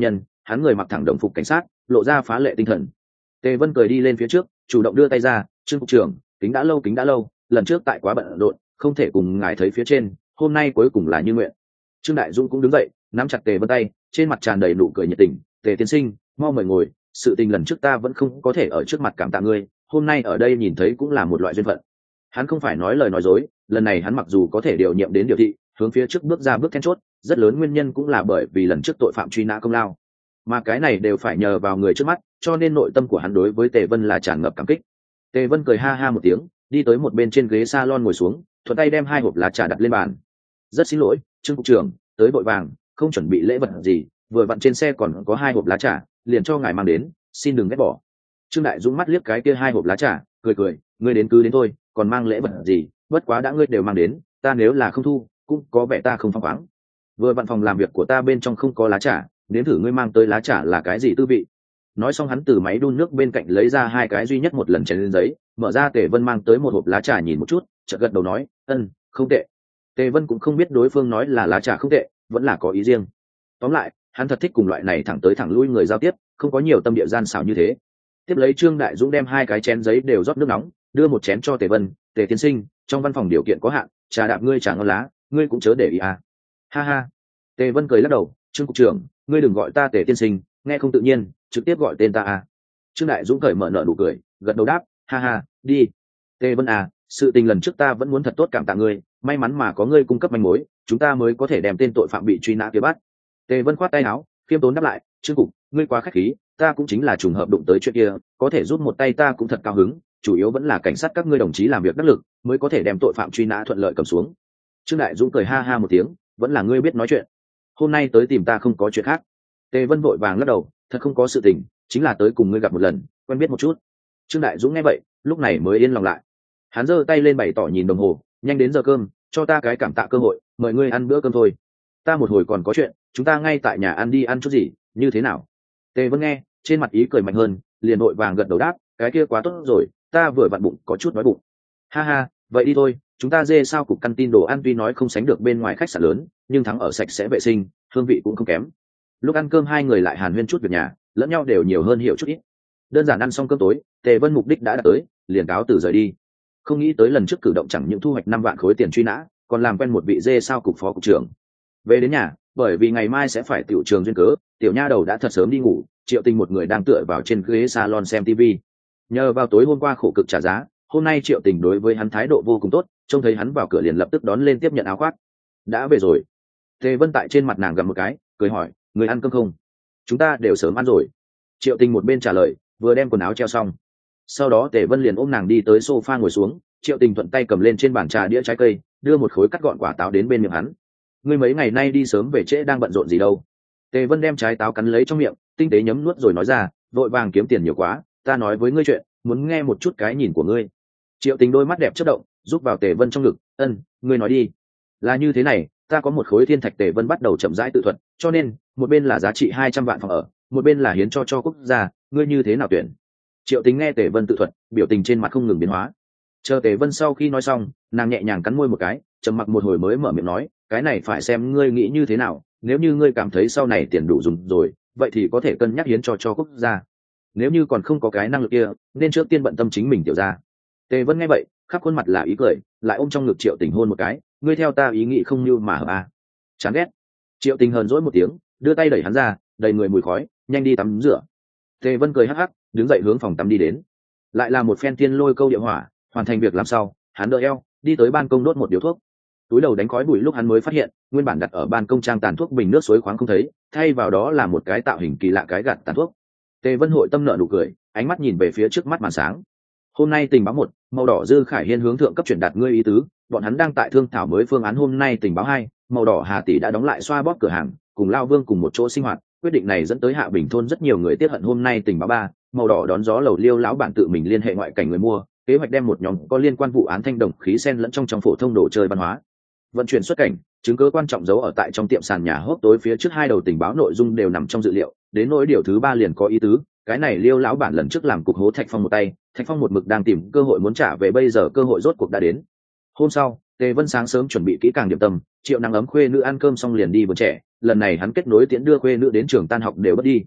hắn người mặc thẳng đồng phục cảnh sát, lộ ra phá lệ tinh thần. Tề Vân cười đi lên phía trước, chủ động đưa tay ra, "Trương cục trưởng, kính đã lâu, lần trước tại quá bận rộn, không thể cùng ngài thấy phía trên, hôm nay cuối cùng là như nguyện." Trương Đại Dũng cũng đứng dậy, nắm chặt Tề Vân tay, trên mặt tràn đầy nụ cười nhiệt tình, "Tề tiên sinh, mau mời ngồi, sự tình lần trước ta vẫn không có thể ở trước mặt cảm tạ ngươi, hôm nay ở đây nhìn thấy cũng là một loại duyên phận." Hắn không phải nói lời nói dối, lần này hắn mặc dù có thể điều nhiệm đến điều thị, hướng phía trước bước ra bước then chốt, rất lớn nguyên nhân cũng là bởi vì lần trước tội phạm truy nã công lao, mà cái này đều phải nhờ vào người trước mắt, cho nên nội tâm của hắn đối với Tề Vân là tràn ngập cảm kích. Tề Vân cười ha ha một tiếng, đi tới một bên trên ghế salon ngồi xuống, thuận tay đem 2 hộp lá trà đặt lên bàn. "Rất xin lỗi, Trương cục trưởng, tới vội vàng, không chuẩn bị lễ vật gì, vừa vặn trên xe còn có 2 hộp lá trà, liền cho ngài mang đến, xin đừng ghét bỏ." Trương Đại Dũng mắt liếc cái kia 2 hộp lá trà, cười, "Ngươi đến cứ đến thôi, còn mang lễ vật gì, bất quá đã ngươi đều mang đến, ta nếu là không thu, cũng có vẻ ta không phóng khoáng. Vừa vặn phòng làm việc của ta bên trong không có lá trà, nếm thử ngươi mang tới lá trà là cái gì tư vị." Nói xong hắn từ máy đun nước bên cạnh lấy ra 2 cái duy nhất một lần chén lên giấy, mở ra Tề Vân mang tới một hộp lá trà nhìn một chút, chợt gật đầu nói, "Không tệ." Tề Vân cũng không biết đối phương nói là lá trà không tệ, vẫn là có ý riêng. Tóm lại, hắn thật thích cùng loại này thẳng tới thẳng lui người giao tiếp, không có nhiều tâm địa gian xảo như thế. Tiếp lấy Trương Đại Dũng đem 2 cái chén giấy đều rót nước nóng, đưa một chén cho Tề Vân, "Tề tiên sinh, trong văn phòng điều kiện có hạn, trà đạp ngươi trà ngon lá, ngươi cũng chớ để ý à." "Ha ha." Tề Vân cười lắc đầu, "Trương cục trưởng, ngươi đừng gọi ta Tề tiên sinh, nghe không tự nhiên, trực tiếp gọi tên ta à." Trương Đại Dũng cởi mở nợ nụ cười, gật đầu đáp, "Ha ha, đi." "Tề Vân à, sự tình lần trước ta vẫn muốn thật tốt cảm tạ ngươi, may mắn mà có ngươi cung cấp manh mối, chúng ta mới có thể đem tên tội phạm bị truy nã kia bắt." Tề Vân khoát tay áo, khiêm tốn đáp lại, "Trương cục, ngươi quá khách khí, ta cũng chính là trùng hợp đụng tới chuyện kia, có thể giúp một tay ta cũng thật cao hứng, chủ yếu vẫn là cảnh sát các ngươi đồng chí làm việc đắc lực, mới có thể đem tội phạm truy nã thuận lợi cầm xuống." Trương Đại Dũng cười ha ha một tiếng, "Vẫn là ngươi biết nói chuyện, hôm nay tới tìm ta không có chuyện khác." Tề Vân vội vàng lắc đầu, "Thật không có sự tình, chính là tới cùng ngươi gặp một lần, quen biết một chút." Trương Đại Dũng nghe vậy, lúc này mới yên lòng lại. Hắn giơ tay lên bày tỏ nhìn đồng hồ, "Nhanh đến giờ cơm, cho ta cái cảm tạ cơ hội, mời ngươi ăn bữa cơm thôi. Ta một hồi còn có chuyện, chúng ta ngay tại nhà ăn đi ăn chút gì, như thế nào?" Tề Vân nghe, trên mặt ý cười mạnh hơn, liền vội vàng gật đầu đáp, "Cái kia quá tốt rồi, ta vừa vặn bụng có chút đói bụng." "Ha ha, vậy đi thôi, chúng ta dê sao cục căn tin đồ ăn tuy nói không sánh được bên ngoài khách sạn lớn, nhưng thắng ở sạch sẽ vệ sinh, hương vị cũng không kém." Lúc ăn cơm 2 người lại hàn huyên chút việc nhà, lẫn nhau đều nhiều hơn hiểu chút ít. Đơn giản ăn xong cơm tối, Tề Vân mục đích đã đạt tới, liền cáo từ rời đi. Không nghĩ tới lần trước cử động chẳng những thu hoạch 5 vạn khối tiền truy nã, còn làm quen một vị dê sao cục phó cục trưởng. Về đến nhà, bởi vì ngày mai sẽ phải tiểu trường duyên cớ, tiểu nha đầu đã thật sớm đi ngủ, Triệu Tình một người đang tựa vào trên ghế salon xem TV. Nhờ vào tối hôm qua khổ cực trả giá, hôm nay Triệu Tình đối với hắn thái độ vô cùng tốt, trông thấy hắn vào cửa liền lập tức đón lên tiếp nhận áo khoác. "Đã về rồi." Tề Vân tại trên mặt nàng gặm một cái, cười hỏi, "Người ăn cơm không?" "Chúng ta đều sớm ăn rồi." Triệu Tình một bên trả lời, vừa đem quần áo treo xong. Sau đó Tề Vân liền ôm nàng đi tới sofa ngồi xuống, Triệu Tình thuận tay cầm lên trên bàn trà đĩa trái cây, đưa một khối cắt gọn quả táo đến bên miệng hắn. "Ngươi mấy ngày nay đi sớm về trễ đang bận rộn gì đâu?" Tề Vân đem trái táo cắn lấy trong miệng, tinh tế nhấm nuốt rồi nói ra, "Vội vàng kiếm tiền nhiều quá, ta nói với ngươi chuyện, muốn nghe một chút cái nhìn của ngươi." Triệu Tình đôi mắt đẹp chớp động, giúp vào Tề Vân trong ngực, "Ngươi nói đi." "Là như thế này, ta có một khối thiên thạch." Tề Vân bắt đầu chậm rãi tự thuật, "Cho nên, một bên là giá trị 200 vạn phòng ở, một bên là hiến cho quốc gia, ngươi như thế nào tuyển?" Triệu Tình nghe Tề Vân tự thuật, biểu tình trên mặt không ngừng biến hóa. Chờ Tề Vân sau khi nói xong, nàng nhẹ nhàng cắn môi một cái, trầm mặc một hồi mới mở miệng nói, "Cái này phải xem ngươi nghĩ như thế nào, nếu như ngươi cảm thấy sau này tiền đủ dùng rồi, vậy thì có thể cân nhắc hiến cho quốc gia. Nếu như còn không có cái năng lực kia, nên trước tiên bận tâm chính mình tiểu gia." Tề Vân nghe vậy, khắp khuôn mặt là ý cười, lại ôm trong ngực Triệu Tình hôn một cái, "Ngươi theo ta ý nghĩ không như mà hợp à. Chán ghét." Triệu Tình hờn dỗi một tiếng, đưa tay đẩy hắn ra, đầy người mùi khói, "Nhanh đi tắm rửa." Tề Vân cười hắc hắc, đứng dậy hướng phòng tắm đi đến. Lại là một phen thiên lôi câu địa hỏa, hoàn thành việc làm sau, hắn đỡ eo, đi tới ban công đốt một điếu thuốc. Túi đầu đánh khói bụi lúc hắn mới phát hiện, nguyên bản đặt ở ban công trang tàn thuốc bình nước suối khoáng không thấy, thay vào đó là một cái tạo hình kỳ lạ cái gạt tàn thuốc. Tề Vân hội tâm nợ nụ cười, ánh mắt nhìn về phía trước mắt màn sáng. Hôm nay tình báo 1, màu đỏ Dư Khải Hiên hướng thượng cấp truyền đạt ngươi ý tứ, bọn hắn đang tại thương thảo mới phương án. Hôm nay tình báo 2, màu đỏ Hà tỷ đã đóng lại xoa bóp cửa hàng, cùng Lao Vương cùng một chỗ sinh hoạt, quyết định này dẫn tới Hạ Bình thôn rất nhiều người tiếc hận. Hôm nay tình báo 3, màu đỏ đón gió lầu Liêu lão bản tự mình liên hệ ngoại cảnh người mua, kế hoạch đem một nhóm có liên quan vụ án thanh đồng khí sen lẫn trong phổ thông đồ chơi văn hóa vận chuyển xuất cảnh, chứng cứ quan trọng giấu ở tại trong tiệm sàn nhà hốc tối phía trước. 2 đầu tình báo nội dung đều nằm trong dự liệu, đến nỗi điều thứ 3 liền có ý tứ, cái này Liêu lão bản lần trước làm cục hố Thạch Phong một tay, Thạch Phong một mực đang tìm cơ hội muốn trả về, bây giờ cơ hội rốt cuộc đã đến. Hôm sau, Tề Vân sáng sớm chuẩn bị kỹ càng điểm tâm, Triệu Nắng ấm khuê nữ ăn cơm xong liền đi vườn trẻ, lần này hắn kết nối tiễn đưa khuê nữ đến trường tan học đều bất đi,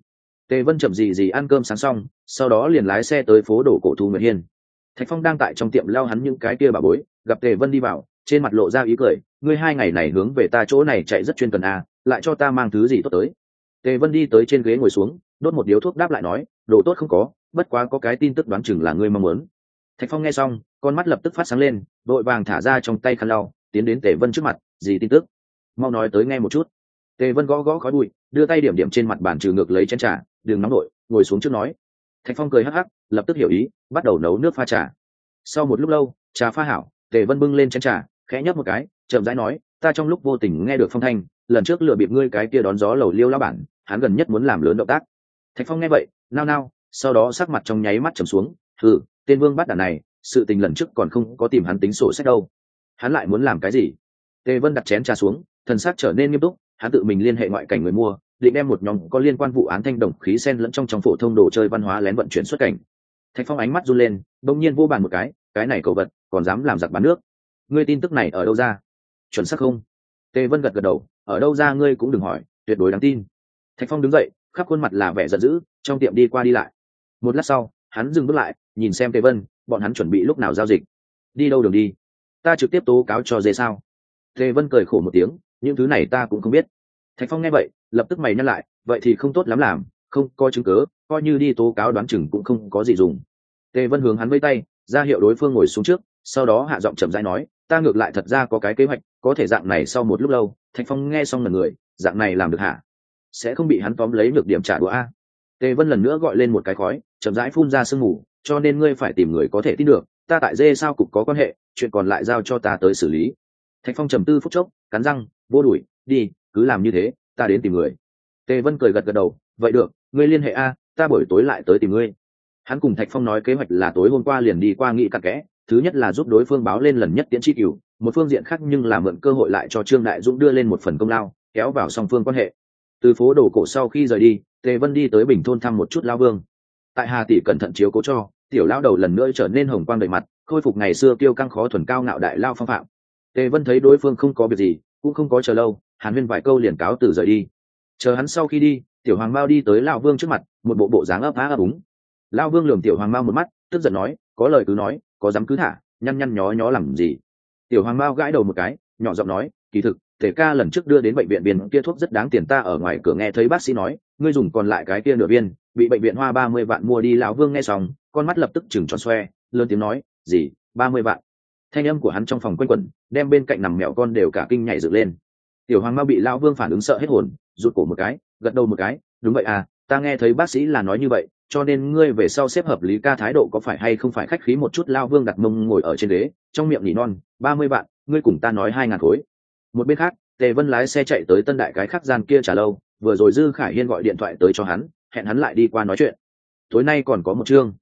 Tề Vân chậm gì ăn cơm sáng xong, sau đó liền lái xe tới phố đổ cổ Thu Nguyệt Hiên. Thạch Phong đang tại trong tiệm lau hắn những cái kia bà bối, gặp Tề Vân đi vào, trên mặt lộ ra ý cười, ngươi 2 ngày này hướng về ta chỗ này chạy rất chuyên cần à, lại cho ta mang thứ gì tốt tới. Tề Vân đi tới trên ghế ngồi xuống, đốt một điếu thuốc đáp lại nói, đồ tốt không có, bất quá có cái tin tức đoán chừng là ngươi mong muốn. Thạch Phong nghe xong, con mắt lập tức phát sáng lên, vội vàng thả ra trong tay khăn lau, tiến đến Tề Vân trước mặt, gì tin tức? Mau nói tới nghe một chút. Tề Vân gõ gõ khói bụi, đưa tay điểm điểm trên mặt bàn trừ ngược lấy chén trà, đừng nóng nổi, ngồi xuống trước nói. Thạch Phong cười hắc hắc, lập tức hiểu ý, bắt đầu nấu nước pha trà. Sau một lúc lâu, trà pha hảo, Tề Vân bưng lên chén trà, khẽ nhấp một cái, chậm rãi nói, ta trong lúc vô tình nghe được phong thanh, lần trước lừa bịp ngươi cái kia đón gió lầu liêu lão bản, hắn gần nhất muốn làm lớn động tác. Thạch Phong nghe vậy, nao nao, sau đó sắc mặt trong nháy mắt trầm xuống, tên Vương Bát Đản này, sự tình lần trước còn không có tìm hắn tính sổ sách đâu, hắn lại muốn làm cái gì? Tề Vân đặt chén trà xuống, thần sắc trở nên nghiêm túc, hắn tự mình liên hệ ngoại cảnh người mua, định đem một nhóm có liên quan vụ án thanh đồng khí xen lẫn trong phổ thông đồ chơi văn hóa lén vận chuyển xuất cảnh. Thạch Phong ánh mắt run lên, bỗng nhiên vô bàn một cái này cầu vật, còn dám làm giặc bán nước. Ngươi tin tức này ở đâu ra? Chuẩn xác không? Tề Vân gật gật đầu, ở đâu ra ngươi cũng đừng hỏi, tuyệt đối đáng tin. Thạch Phong đứng dậy, khắp khuôn mặt là vẻ giận dữ, trong tiệm đi qua đi lại. Một lát sau, hắn dừng bước lại, nhìn xem Tề Vân, bọn hắn chuẩn bị lúc nào giao dịch? Đi đâu đường đi? Ta trực tiếp tố cáo cho dê sao? Tề Vân cười khổ một tiếng, những thứ này ta cũng không biết. Thạch Phong nghe vậy, lập tức mày nhăn lại, vậy thì không tốt lắm làm, không có chứng cứ, coi như đi tố cáo đoán chừng cũng không có gì dùng. Tề Vân hướng hắn vẫy tay, ra hiệu đối phương ngồi xuống trước, sau đó hạ giọng chậm rãi nói, ta ngược lại thật ra có cái kế hoạch, có thể dạng này sau một lúc lâu. Thạch Phong nghe xong lần người, dạng này làm được hả? Sẽ không bị hắn tóm lấy nhược điểm trả đũa a? Tề Vân lần nữa gọi lên một cái khói, chậm rãi phun ra sương mù, cho nên ngươi phải tìm người có thể tin được, ta tại dê sao cục có quan hệ, chuyện còn lại giao cho ta tới xử lý. Thạch Phong trầm tư phút chốc, cắn răng, vô đuổi, đi, cứ làm như thế, ta đến tìm người. Tề Vân cười gật gật đầu, vậy được, ngươi liên hệ a, ta buổi tối lại tới tìm ngươi. Hắn cùng Thạch Phong nói kế hoạch là tối hôm qua liền đi qua nghị cặn kẽ, thứ nhất là giúp đối phương báo lên lần nhất tiễn chi cửu, một phương diện khác nhưng là mượn cơ hội lại cho Trương Đại Dũng đưa lên một phần công lao, kéo vào song phương quan hệ. Từ phố đồ cổ sau khi rời đi, Tề Vân đi tới Bình Thôn thăm một chút lão Vương. Tại Hà tỷ cẩn thận chiếu cố cho, tiểu lão đầu lần nữa trở nên hồng quang đầy mặt, khôi phục ngày xưa kiêu căng khó thuần cao ngạo đại lao phong phạm. Tề Vân thấy đối phương không có việc gì, cũng không có chờ lâu, hàn huyên vài câu liền cáo từ rời đi. Chờ hắn sau khi đi, tiểu hoàng mao đi tới lão Vương trước mặt, một bộ dáng ấp á ấp úng. Lão Vương lườm tiểu hoàng mao một mắt, tức giận nói, có lời cứ nói, có dám cứ thả, nhăn nhăn nhó nhó làm gì? Tiểu hoàng mao gãi đầu một cái, nhỏ giọng nói, kỳ thực Tề ca lần trước đưa đến bệnh viện viên kia thuốc rất đáng tiền, ta ở ngoài cửa nghe thấy bác sĩ nói, ngươi dùng còn lại cái kia nửa viên, bị bệnh viện hoa 30 vạn mua đi. Lão Vương nghe xong, con mắt lập tức chừng tròn xoe, lớn tiếng nói, gì, 30 vạn? Thanh âm của hắn trong phòng quanh quẩn, đem bên cạnh nằm mẹo con đều cả kinh nhảy dựng lên. Tiểu hoàng mao bị Lão Vương phản ứng sợ hết hồn, rụt cổ một cái, gật đầu một cái, đúng vậy à, ta nghe thấy bác sĩ là nói như vậy, cho nên ngươi về sau xếp hợp lý ca thái độ có phải hay không phải khách khí một chút. Lão Vương đặt mông ngồi ở trên ghế, trong miệng nỉ non, 30 vạn, ngươi cùng ta nói 2.000 khối. Một bên khác, Tề Vân lái xe chạy tới Tân Đại cái khắc gian kia trả lâu, vừa rồi Dư Khải Hiên gọi điện thoại tới cho hắn, hẹn hắn lại đi qua nói chuyện. Tối nay còn có một chương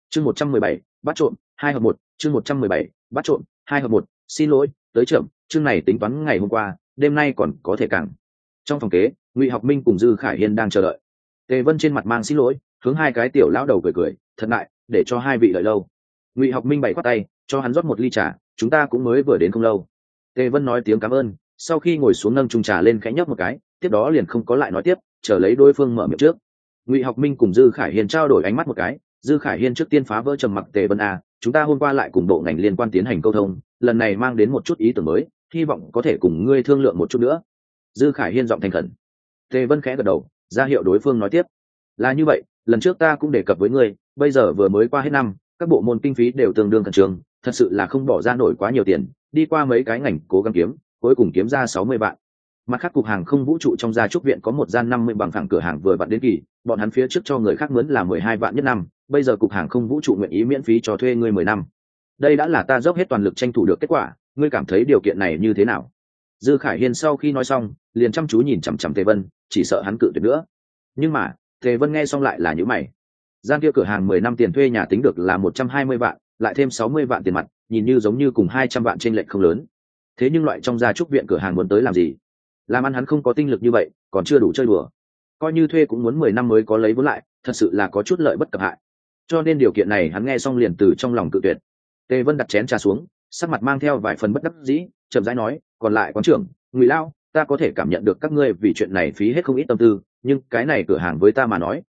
117, bắt trộm 2 hợp 1, chương 117, bắt trộm 2 hợp 1, xin lỗi, tới chậm, chương này tính toán ngày hôm qua, đêm nay còn có thể càng. Trong phòng kế, Ngụy Học Minh cùng Dư Khải Hiên đang chờ đợi. Tề Vân trên mặt mang xin lỗi, hướng hai cái tiểu lão đầu cười, thật ngại, để cho hai vị đợi lâu. Ngụy Học Minh bày khoát tay, cho hắn rót một ly trà, chúng ta cũng mới vừa đến không lâu. Tề Vân nói tiếng cảm ơn, sau khi ngồi xuống nâng chung trà lên khẽ nhấp một cái, tiếp đó liền không có lại nói tiếp, chờ lấy đối phương mở miệng trước. Ngụy Học Minh cùng Dư Khải Hiên trao đổi ánh mắt một cái, Dư Khải Hiên trước tiên phá vỡ trầm mặc, Tề Vân à, chúng ta hôm qua lại cùng bộ ngành liên quan tiến hành câu thông, lần này mang đến một chút ý tưởng mới, hy vọng có thể cùng ngươi thương lượng một chút nữa. Dư Khải Hiên giọng thành khẩn. Tề Vân khẽ gật đầu, ra hiệu đối phương nói tiếp. Là như vậy, lần trước ta cũng đề cập với ngươi, bây giờ vừa mới qua hết năm, các bộ môn kinh phí đều tương đương khẩn trương, thật sự là không bỏ ra nổi quá nhiều tiền, đi qua mấy cái ngành cố gắng kiếm, cuối cùng kiếm ra 60 vạn. Mặt khác, cục hàng không vũ trụ trong gia trúc viện có một gian 50 bằng phẳng cửa hàng vừa vặn đến kỳ, bọn hắn phía trước cho người khác mướn là 12 vạn nhất năm, bây giờ cục hàng không vũ trụ nguyện ý miễn phí cho thuê ngươi 10 năm. Đây đã là ta dốc hết toàn lực tranh thủ được kết quả, ngươi cảm thấy điều kiện này như thế nào? Dư Khải Hiên sau khi nói xong, liền chăm chú nhìn chằm chằm Tề Vân, chỉ sợ hắn cự tuyệt nữa. Nhưng mà, Tề Vân nghe xong lại là nhíu mày. Gian kia cửa hàng 10 năm tiền thuê nhà tính được là 120 vạn, lại thêm 60 vạn tiền mặt, nhìn như giống như cùng 200 vạn trên lệch không lớn. Thế nhưng loại trong gia trúc viện cửa hàng muốn tới làm gì? Làm ăn hắn không có tinh lực như vậy, còn chưa đủ chơi đùa. Coi như thuê cũng muốn 10 năm mới có lấy vốn lại, thật sự là có chút lợi bất cập hại. Cho nên điều kiện này hắn nghe xong liền từ trong lòng cự tuyệt. Tề Vân đặt chén trà xuống, sắc mặt mang theo vài phần bất đắc dĩ, chậm rãi nói, còn lại quán trưởng, Ngụy Lao, ta có thể cảm nhận được các ngươi vì chuyện này phí hết không ít tâm tư, nhưng cái này cửa hàng với ta mà nói,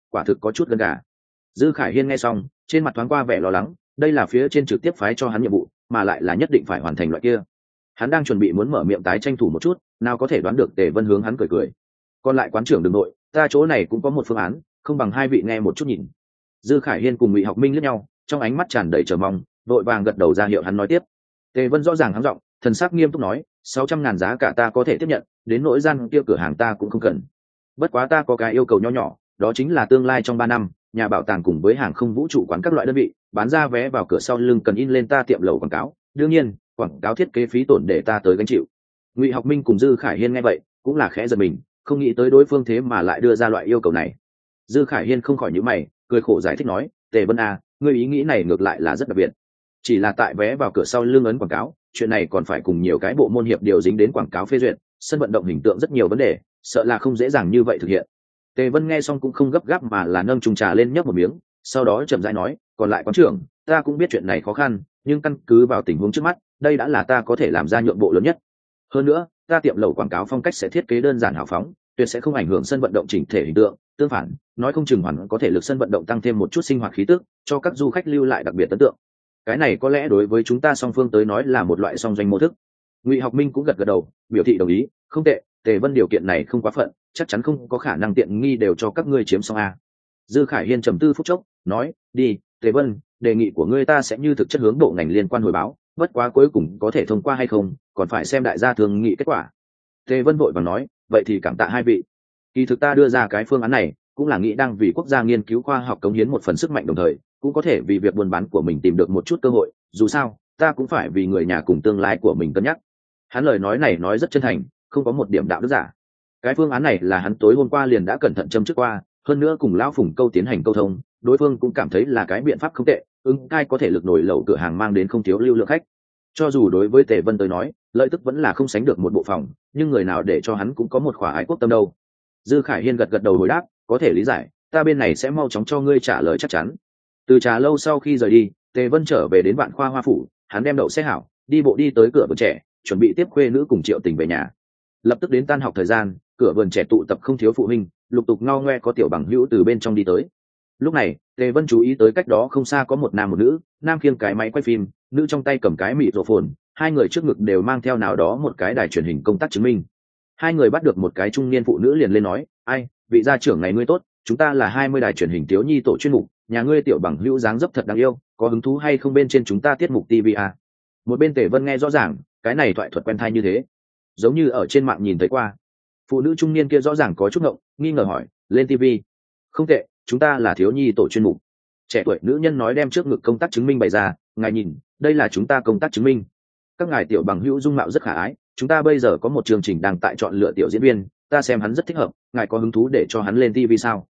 quả thực có chút gần gà. Dư Khải Hiên nghe xong trên mặt thoáng qua vẻ lo lắng, đây là phía trên trực tiếp phái cho hắn nhiệm vụ mà lại là nhất định phải hoàn thành loại kia. Hắn đang chuẩn bị muốn mở miệng tái tranh thủ một chút, nào có thể đoán được Tề Vân hướng hắn cười cười. Còn lại quán trưởng đường nội, ta chỗ này cũng có một phương án, không bằng hai vị nghe một chút nhìn. Dư Khải Hiên cùng Ngụy Học Minh liếc nhau, trong ánh mắt tràn đầy chờ mong, vội vàng gật đầu ra hiệu hắn nói tiếp. Tề Vân rõ ràng hắng giọng, thần sắc nghiêm túc nói, 600.000 giá cả ta có thể tiếp nhận, đến nỗi gian kia cửa hàng ta cũng không cần. Bất quá ta có cái yêu cầu nho nhỏ, đó chính là tương lai trong 3 năm, nhà bảo tàng cùng với hàng không vũ trụ quán các loại đơn vị, bán ra vé vào cửa sau lưng cần in lên ta tiệm lẩu quảng cáo, đương nhiên, quảng cáo thiết kế phí tổn để ta tới gánh chịu. Ngụy Học Minh cùng Dư Khải Hiên nghe vậy, cũng là khẽ giật mình, không nghĩ tới đối phương thế mà lại đưa ra loại yêu cầu này. Dư Khải Hiên không khỏi nhíu mày, cười khổ giải thích nói, Tề Vân à, ngươi ý nghĩ này ngược lại là rất đặc biệt. Chỉ là tại vé vào cửa sau lưng ấn quảng cáo, chuyện này còn phải cùng nhiều cái bộ môn hiệp điều dính đến quảng cáo phê duyệt, sân vận động hình tượng rất nhiều vấn đề, sợ là không dễ dàng như vậy thực hiện. Tề Vân nghe xong cũng không gấp gáp mà là nâng chung trà lên nhấp một miếng, sau đó chậm rãi nói, còn lại quán trưởng, ta cũng biết chuyện này khó khăn, nhưng căn cứ vào tình huống trước mắt, đây đã là ta có thể làm ra nhượng bộ lớn nhất. Hơn nữa, ta tiệm lẩu quảng cáo phong cách sẽ thiết kế đơn giản hào phóng, tuyệt sẽ không ảnh hưởng sân vận động chỉnh thể hình tượng, tương phản, nói không chừng hoàn có thể lực sân vận động tăng thêm một chút sinh hoạt khí tức, cho các du khách lưu lại đặc biệt ấn tượng. Cái này có lẽ đối với chúng ta song phương tới nói là một loại song doanh mô thức. Ngụy Học Minh cũng gật gật đầu, biểu thị đồng ý, không tệ, Tề Vân điều kiện này không quá phận, chắc chắn không có khả năng tiện nghi đều cho các ngươi chiếm xong a. Dư Khải Hiên trầm tư phút chốc, nói, đi, Tề Vân, đề nghị của ngươi ta sẽ như thực chất hướng bộ ngành liên quan hồi báo, bất quá cuối cùng có thể thông qua hay không, còn phải xem đại gia thương nghị kết quả. Tề Vân vội vàng nói, vậy thì cảm tạ hai vị. Kỳ thực ta đưa ra cái phương án này, cũng là nghĩ đang vì quốc gia nghiên cứu khoa học cống hiến một phần sức mạnh đồng thời, cũng có thể vì việc buôn bán của mình tìm được một chút cơ hội, dù sao, ta cũng phải vì người nhà cùng tương lai của mình cân nhắc. Hắn lời nói này nói rất chân thành, không có một điểm đạo đức giả. Cái phương án này là hắn tối hôm qua liền đã cẩn thận châm trước qua, hơn nữa cùng lão Phùng Câu tiến hành câu thông, đối phương cũng cảm thấy là cái biện pháp không tệ, cai có thể lực nổi lẩu cửa hàng mang đến không thiếu lưu lượng khách. Cho dù đối với Tề Vân tới nói, lợi tức vẫn là không sánh được một bộ phòng, nhưng người nào để cho hắn cũng có một khỏa ái quốc tâm đâu. Dư Khải Hiên gật gật đầu hồi đáp, có thể lý giải, ta bên này sẽ mau chóng cho ngươi trả lời chắc chắn. Từ trà lâu sau khi rời đi, Tề Vân trở về đến Vạn Khoa Hoa phủ, hắn đem đậu xe hảo, đi bộ đi tới cửa vườn trẻ, chuẩn bị tiếp khuê nữ cùng Triệu Tình về nhà. Lập tức đến tan học thời gian, cửa vườn trẻ tụ tập không thiếu phụ huynh, lục tục ngao ngoe có tiểu bằng hữu từ bên trong đi tới. Lúc này, Tề Vân chú ý tới cách đó không xa có một nam một nữ, nam khiêng cái máy quay phim, nữ trong tay cầm cái mịt rổ phồn, hai người trước ngực đều mang theo nào đó một cái đài truyền hình công tác chứng minh. Hai người bắt được một cái trung niên phụ nữ liền lên nói, ai, vị gia trưởng này ngươi tốt, chúng ta là 20 đài truyền hình thiếu nhi tổ chuyên mục, nhà ngươi tiểu bằng hữu dáng dấp thật đáng yêu, có hứng thú hay không bên trên chúng ta tiết mục TV à? Một bên Tề Vân nghe rõ ràng, cái này thoại thuật quen thai như thế, giống như ở trên mạng nhìn thấy qua. Phụ nữ trung niên kia rõ ràng có chút ngộng, nghi ngờ hỏi, lên TV? Không tệ, chúng ta là thiếu nhi tổ chuyên mục. Trẻ tuổi nữ nhân nói đem trước ngực công tác chứng minh bày ra, ngài nhìn, đây là chúng ta công tác chứng minh. Các ngài tiểu bằng hữu dung mạo rất khả ái, chúng ta bây giờ có một chương trình đang tại chọn lựa tiểu diễn viên, ta xem hắn rất thích hợp, ngài có hứng thú để cho hắn lên TV sao?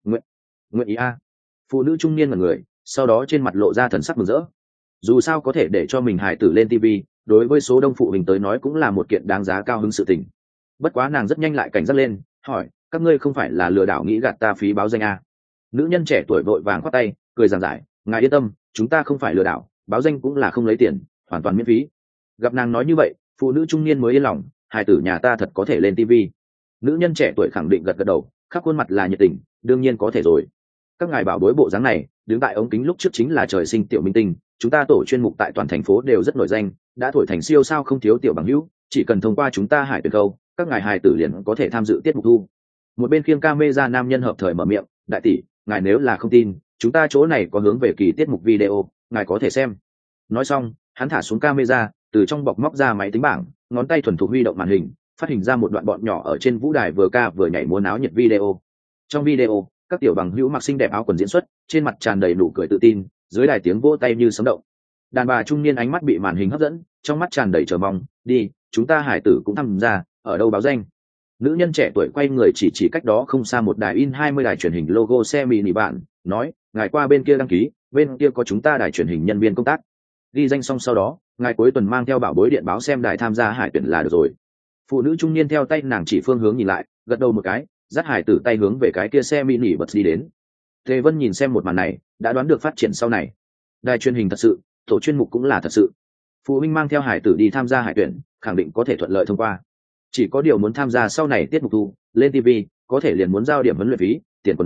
Nguyện ý a. Phụ nữ trung niên là người, sau đó trên mặt lộ ra thần sắc mừng rỡ. Dù sao có thể để cho mình hài tử lên TV, đối với số đông phụ huynh tới nói cũng là một kiện đáng giá cao hứng sự tình. Bất quá nàng rất nhanh lại cảnh giác lên, hỏi, các ngươi không phải là lừa đảo nghĩ gạt ta phí báo danh a? Nữ nhân trẻ tuổi vội vàng khoát tay, cười giảng giải, ngài yên tâm, chúng ta không phải lừa đảo, báo danh cũng là không lấy tiền, hoàn toàn miễn phí. Gặp nàng nói như vậy, phụ nữ trung niên mới yên lòng, hài tử nhà ta thật có thể lên TV. Nữ nhân trẻ tuổi khẳng định gật gật đầu, khắp khuôn mặt là nhiệt tình, đương nhiên có thể rồi. Các ngài bảo bối bộ dáng này, đứng tại ống kính lúc trước chính là trời sinh tiểu minh tinh, chúng ta tổ chuyên mục tại toàn thành phố đều rất nổi danh, đã thổi thành siêu sao không thiếu tiểu bằng hữu, chỉ cần thông qua chúng ta hải tuyển câu, các ngài hài tử liền có thể tham dự tiết mục thu. Một bên khiêng camera nam nhân hợp thời mở miệng, đại tỷ, ngài nếu là không tin, chúng ta chỗ này có hướng về kỳ tiết mục video, ngài có thể xem. Nói xong, hắn thả xuống camera, từ trong bọc móc ra máy tính bảng, ngón tay thuần thục huy động màn hình, phát hình ra một đoạn bọn nhỏ ở trên vũ đài vừa ca vừa nhảy múa náo nhiệt video. Trong video, các tiểu bằng hữu mặc xinh đẹp áo quần diễn xuất, trên mặt tràn đầy nụ cười tự tin, dưới đài tiếng vỗ tay như sấm động. Đàn bà trung niên ánh mắt bị màn hình hấp dẫn, trong mắt tràn đầy chờ mong, đi, chúng ta hải tử cũng tham gia, ở đâu báo danh. Nữ nhân trẻ tuổi quay người chỉ cách đó không xa một đài in 20 đài truyền hình logo xe mini bạn, nói, ngài qua bên kia đăng ký, bên kia có chúng ta đài truyền hình nhân viên công tác. Ghi danh xong sau đó, ngài cuối tuần mang theo bảo bối điện báo xem đài tham gia hải tuyển là được rồi. Phụ nữ trung niên theo tay nàng chỉ phương hướng nhìn lại, gật đầu một cái, dắt hải tử tay hướng về cái kia xe mini bật đi đến. Tề Vân nhìn xem một màn này, đã đoán được phát triển sau này. Đài truyền hình thật sự, tổ chuyên mục cũng là thật sự. Phụ huynh mang theo hải tử đi tham gia hải tuyển, khẳng định có thể thuận lợi thông qua. Chỉ có điều muốn tham gia sau này tiết mục thu, lên TV, có thể liền muốn giao điểm huấn luyện phí, tiền quần áo,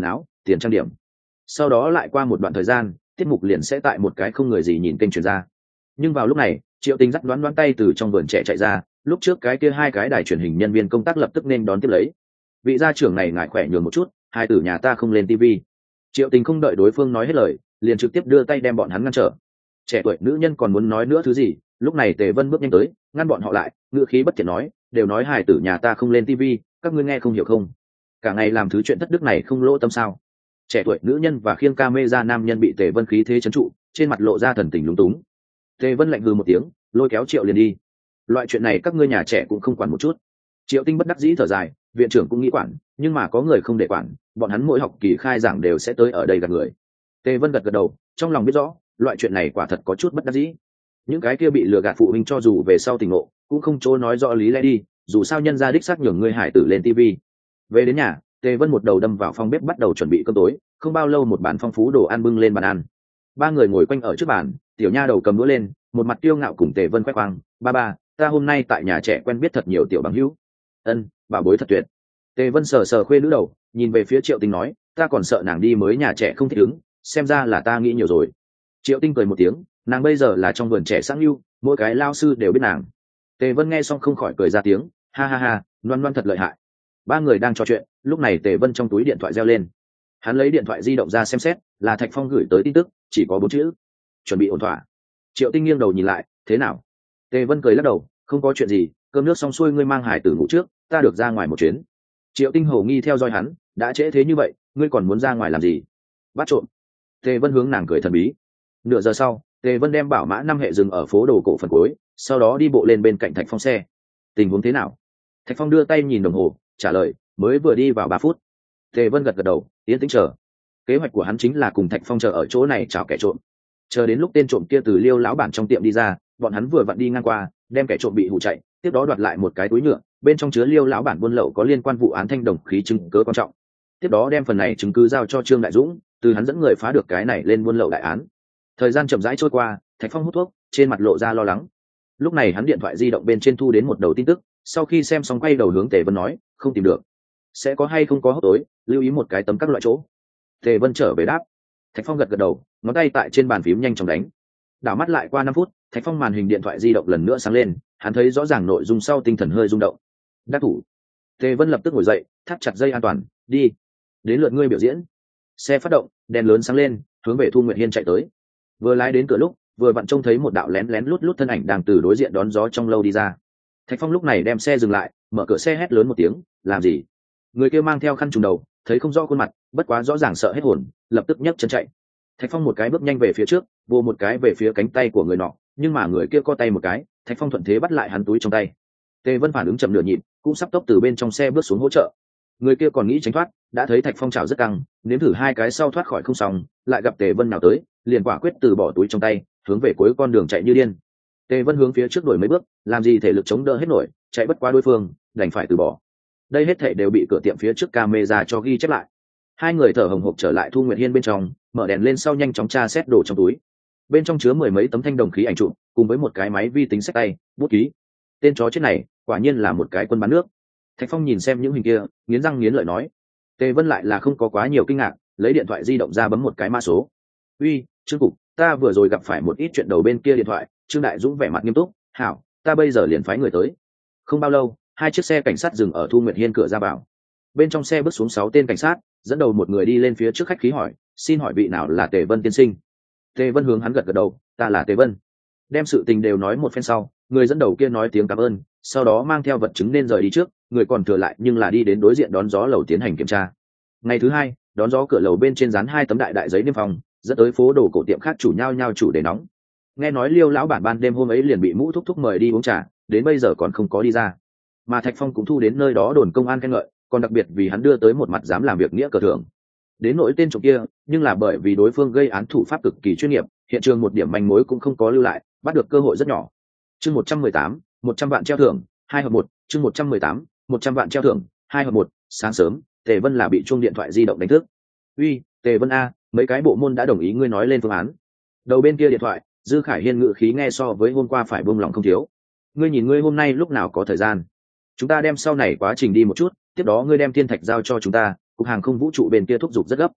tiền trang điểm. Sau đó lại qua một đoạn thời gian, tiết mục liền sẽ tại một cái không người gì nhìn kênh truyền ra. Nhưng vào lúc này, Triệu Tình dắt đoán đoán tay từ trong vườn trẻ chạy ra, lúc trước cái kia hai cái đài truyền hình nhân viên công tác lập tức nên đón tiếp lấy. Vị gia trưởng này ngại khỏe nhường một chút, hai tử nhà ta không lên tivi. Triệu Tình không đợi đối phương nói hết lời, liền trực tiếp đưa tay đem bọn hắn ngăn trở. Trẻ tuổi nữ nhân còn muốn nói nữa thứ gì, lúc này Tề Vân bước nhanh tới, ngăn bọn họ lại, ngữ khí bất thiện nói, đều nói hài tử nhà ta không lên tivi, các ngươi nghe không hiểu không? Cả ngày làm thứ chuyện thất đức này không lỗ tâm sao? Trẻ tuổi nữ nhân và khiêng camera nam nhân bị Tề Vân khí thế trấn trụ, trên mặt lộ ra thần tình lúng túng. Tề Vân lạnh hừ một tiếng, lôi kéo Triệu liền đi. Loại chuyện này các ngươi nhà trẻ cũng không quản một chút. Triệu Tinh bất đắc dĩ thở dài, viện trưởng cũng nghĩ quản, nhưng mà có người không để quản, bọn hắn mỗi học kỳ khai giảng đều sẽ tới ở đây gặp người. Tề Vân gật gật đầu, trong lòng biết rõ, loại chuyện này quả thật có chút bất đắc dĩ. Những cái kia bị lừa gạt phụ huynh cho dù về sau tỉnh ngộ, cũng không chỗ nói rõ lý lẽ đi, dù sao nhân gia đích xác nhường người hải tử lên tivi. Về đến nhà, Tề Vân một đầu đâm vào phòng bếp bắt đầu chuẩn bị cơm tối, không bao lâu một bàn phong phú đồ ăn bưng lên bàn ăn. Ba người ngồi quanh ở trước bàn, tiểu nha đầu cầm đũa lên, một mặt kiêu ngạo cùng Tề Vân khoe khoang, ba, ta hôm nay tại nhà trẻ quen biết thật nhiều tiểu bằng hữu. Ân, bảo bối thật tuyệt. Tề Vân sờ sờ khuê nữ đầu, nhìn về phía Triệu Tinh nói, ta còn sợ nàng đi mới nhà trẻ không thích ứng, xem ra là ta nghĩ nhiều rồi. Triệu Tinh cười một tiếng, nàng bây giờ là trong vườn trẻ sáng lưu, mỗi cái lao sư đều biết nàng. Tề Vân nghe xong không khỏi cười ra tiếng, ha, loan loan thật lợi hại. Ba người đang trò chuyện, lúc này Tề Vân trong túi điện thoại reo lên. Hắn lấy điện thoại di động ra xem xét, là Thạch Phong gửi tới tin tức, chỉ có 4 chữ: chuẩn bị ổn thỏa. Triệu Tinh nghiêng đầu nhìn lại, thế nào? Tề Vân cười lắc đầu, không có chuyện gì, cơm nước xong xuôi ngươi mang hải tử ngủ trước, ta được ra ngoài một chuyến. Triệu Tinh hầu nghi theo dõi hắn, đã trễ thế như vậy, ngươi còn muốn ra ngoài làm gì? Bắt trộm. Tề Vân hướng nàng cười thần bí. Nửa giờ sau, Tề Vân đem bảo mã 5 hệ dừng ở phố đồ cổ phần cuối, sau đó đi bộ lên bên cạnh Thạch Phong xe. Tình huống thế nào? Thạch Phong đưa tay nhìn đồng hồ, trả lời, mới vừa đi vào 3 phút. Tề Vân gật gật đầu, yên tĩnh chờ. Kế hoạch của hắn chính là cùng Thạch Phong chờ ở chỗ này chào kẻ trộm. Chờ đến lúc tên trộm kia từ Liêu lão bản trong tiệm đi ra, bọn hắn vừa vặn đi ngang qua, đem kẻ trộm bị hù chạy, tiếp đó đoạt lại một cái túi nhựa, bên trong chứa Liêu lão bản buôn lậu có liên quan vụ án thanh đồng khí chứng cứ quan trọng. Tiếp đó đem phần này chứng cứ giao cho Trương Đại Dũng, từ hắn dẫn người phá được cái này lên buôn lậu đại án. Thời gian chậm rãi trôi qua, Thạch Phong hút thuốc, trên mặt lộ ra lo lắng. Lúc này hắn điện thoại di động bên trên thu đến một đầu tin tức, sau khi xem xong quay đầu hướng Tề Vân nói, không tìm được, sẽ có hay không có hốc tối, lưu ý một cái tấm các loại chỗ. Tề Vân trở về đáp. Thạch Phong gật gật đầu, ngón tay tại trên bàn phím nhanh chóng đánh. Đảo mắt lại qua 5 phút, Thạch Phong màn hình điện thoại di động lần nữa sáng lên, hắn thấy rõ ràng nội dung sau tinh thần hơi rung động. Đắc thủ. Tề Vân lập tức ngồi dậy, thắt chặt dây an toàn, đi. Đến lượt ngươi biểu diễn. Xe phát động, đèn lớn sáng lên, hướng về Thu Nguyệt Hiên chạy tới. Vừa lái đến cửa lúc, vừa vặn trông thấy một đạo lén lén lút lút thân ảnh đang từ đối diện đón gió trong lâu đi ra. Thạch Phong lúc này đem xe dừng lại, mở cửa xe hét lớn một tiếng, làm gì? Người kia mang theo khăn trùm đầu, thấy không rõ khuôn mặt, bất quá rõ ràng sợ hết hồn, lập tức nhấc chân chạy. Thạch Phong một cái bước nhanh về phía trước, vô một cái về phía cánh tay của người nọ, nhưng mà người kia co tay một cái, Thạch Phong thuận thế bắt lại hắn túi trong tay. Tề Vân phản ứng chậm nửa nhịp, cũng sắp tốc từ bên trong xe bước xuống hỗ trợ. Người kia còn nghĩ tránh thoát, đã thấy Thạch Phong chảo rất căng, nếm thử 2 cái sau thoát khỏi không xong, lại gặp Tề Vân nào tới, liền quả quyết từ bỏ túi trong tay, hướng về cuối con đường chạy như điên. Tề Vân hướng phía trước đuổi mấy bước, làm gì thể lực chống đỡ hết nổi, chạy bất qua đối phương, đành phải từ bỏ. Đây hết thảy đều bị cửa tiệm phía trước camera cho ghi chép lại. Hai người thở hổn hộc trở lại Thu Nguyệt Hiên bên trong, mở đèn lên sau nhanh chóng tra xét đồ trong túi. Bên trong chứa 10 mấy tấm thanh đồng khí ảnh chụp, cùng với một cái máy vi tính xách tay, bút ký. Tên chó chết này, quả nhiên là một cái quân bán nước. Thạch Phong nhìn xem những hình kia, nghiến răng nghiến lợi nói. Tề Vân lại là không có quá nhiều kinh ngạc, lấy điện thoại di động ra bấm một cái mã số. Uy, Trương cục, ta vừa rồi gặp phải một ít chuyện đầu bên kia điện thoại. Trương Đại Dũng vẻ mặt nghiêm túc, hảo, ta bây giờ liền phái người tới. Không bao lâu, 2 chiếc xe cảnh sát dừng ở Thu Nguyệt Hiên cửa ra vào. Bên trong xe bước xuống 6 tên cảnh sát, dẫn đầu một người đi lên phía trước khách khí hỏi, xin hỏi vị nào là Tề Vân tiên sinh? Tề Vân hướng hắn gật gật đầu, ta là Tề Vân. Đem sự tình đều nói một phen sau, người dẫn đầu kia nói tiếng cảm ơn, sau đó mang theo vật chứng nên rời đi trước, người còn thừa lại nhưng là đi đến đối diện đón gió lầu tiến hành kiểm tra. Ngày thứ 2, đón gió cửa lầu bên trên dán 2 tấm đại đại giấy niêm phong, dẫn tới phố đồ cổ tiệm khác chủ nhau chủ đề nóng. Nghe nói Liêu lão bản ban đêm hôm ấy liền bị Mũ thúc thúc mời đi uống trà, đến bây giờ còn không có đi ra. Mà Thạch Phong cũng thu đến nơi đó đồn công an khen ngợi, còn đặc biệt vì hắn đưa tới một mặt dám làm việc nghĩa cờ thưởng. Đến nỗi tên trộm kia, nhưng là bởi vì đối phương gây án thủ pháp cực kỳ chuyên nghiệp, hiện trường một điểm manh mối cũng không có lưu lại, bắt được cơ hội rất nhỏ. Chương 118, 100 vạn treo thưởng, 2 hợp 1, chương 118, 100 vạn treo thưởng, 2 hợp 1, sáng sớm, Tề Vân là bị chuông điện thoại di động đánh thức. "Uy, Tề Vân a, mấy cái bộ môn đã đồng ý ngươi nói lên phương án." Đầu bên kia điện thoại, Dư Khải Hiên ngữ khí nghe so với hôm qua phải buông lòng không thiếu. "Ngươi nhìn ngươi hôm nay lúc nào có thời gian? Chúng ta đem sau này quá trình đi một chút, tiếp đó ngươi đem thiên thạch giao cho chúng ta, cục hàng không vũ trụ bên kia thúc giục rất gấp."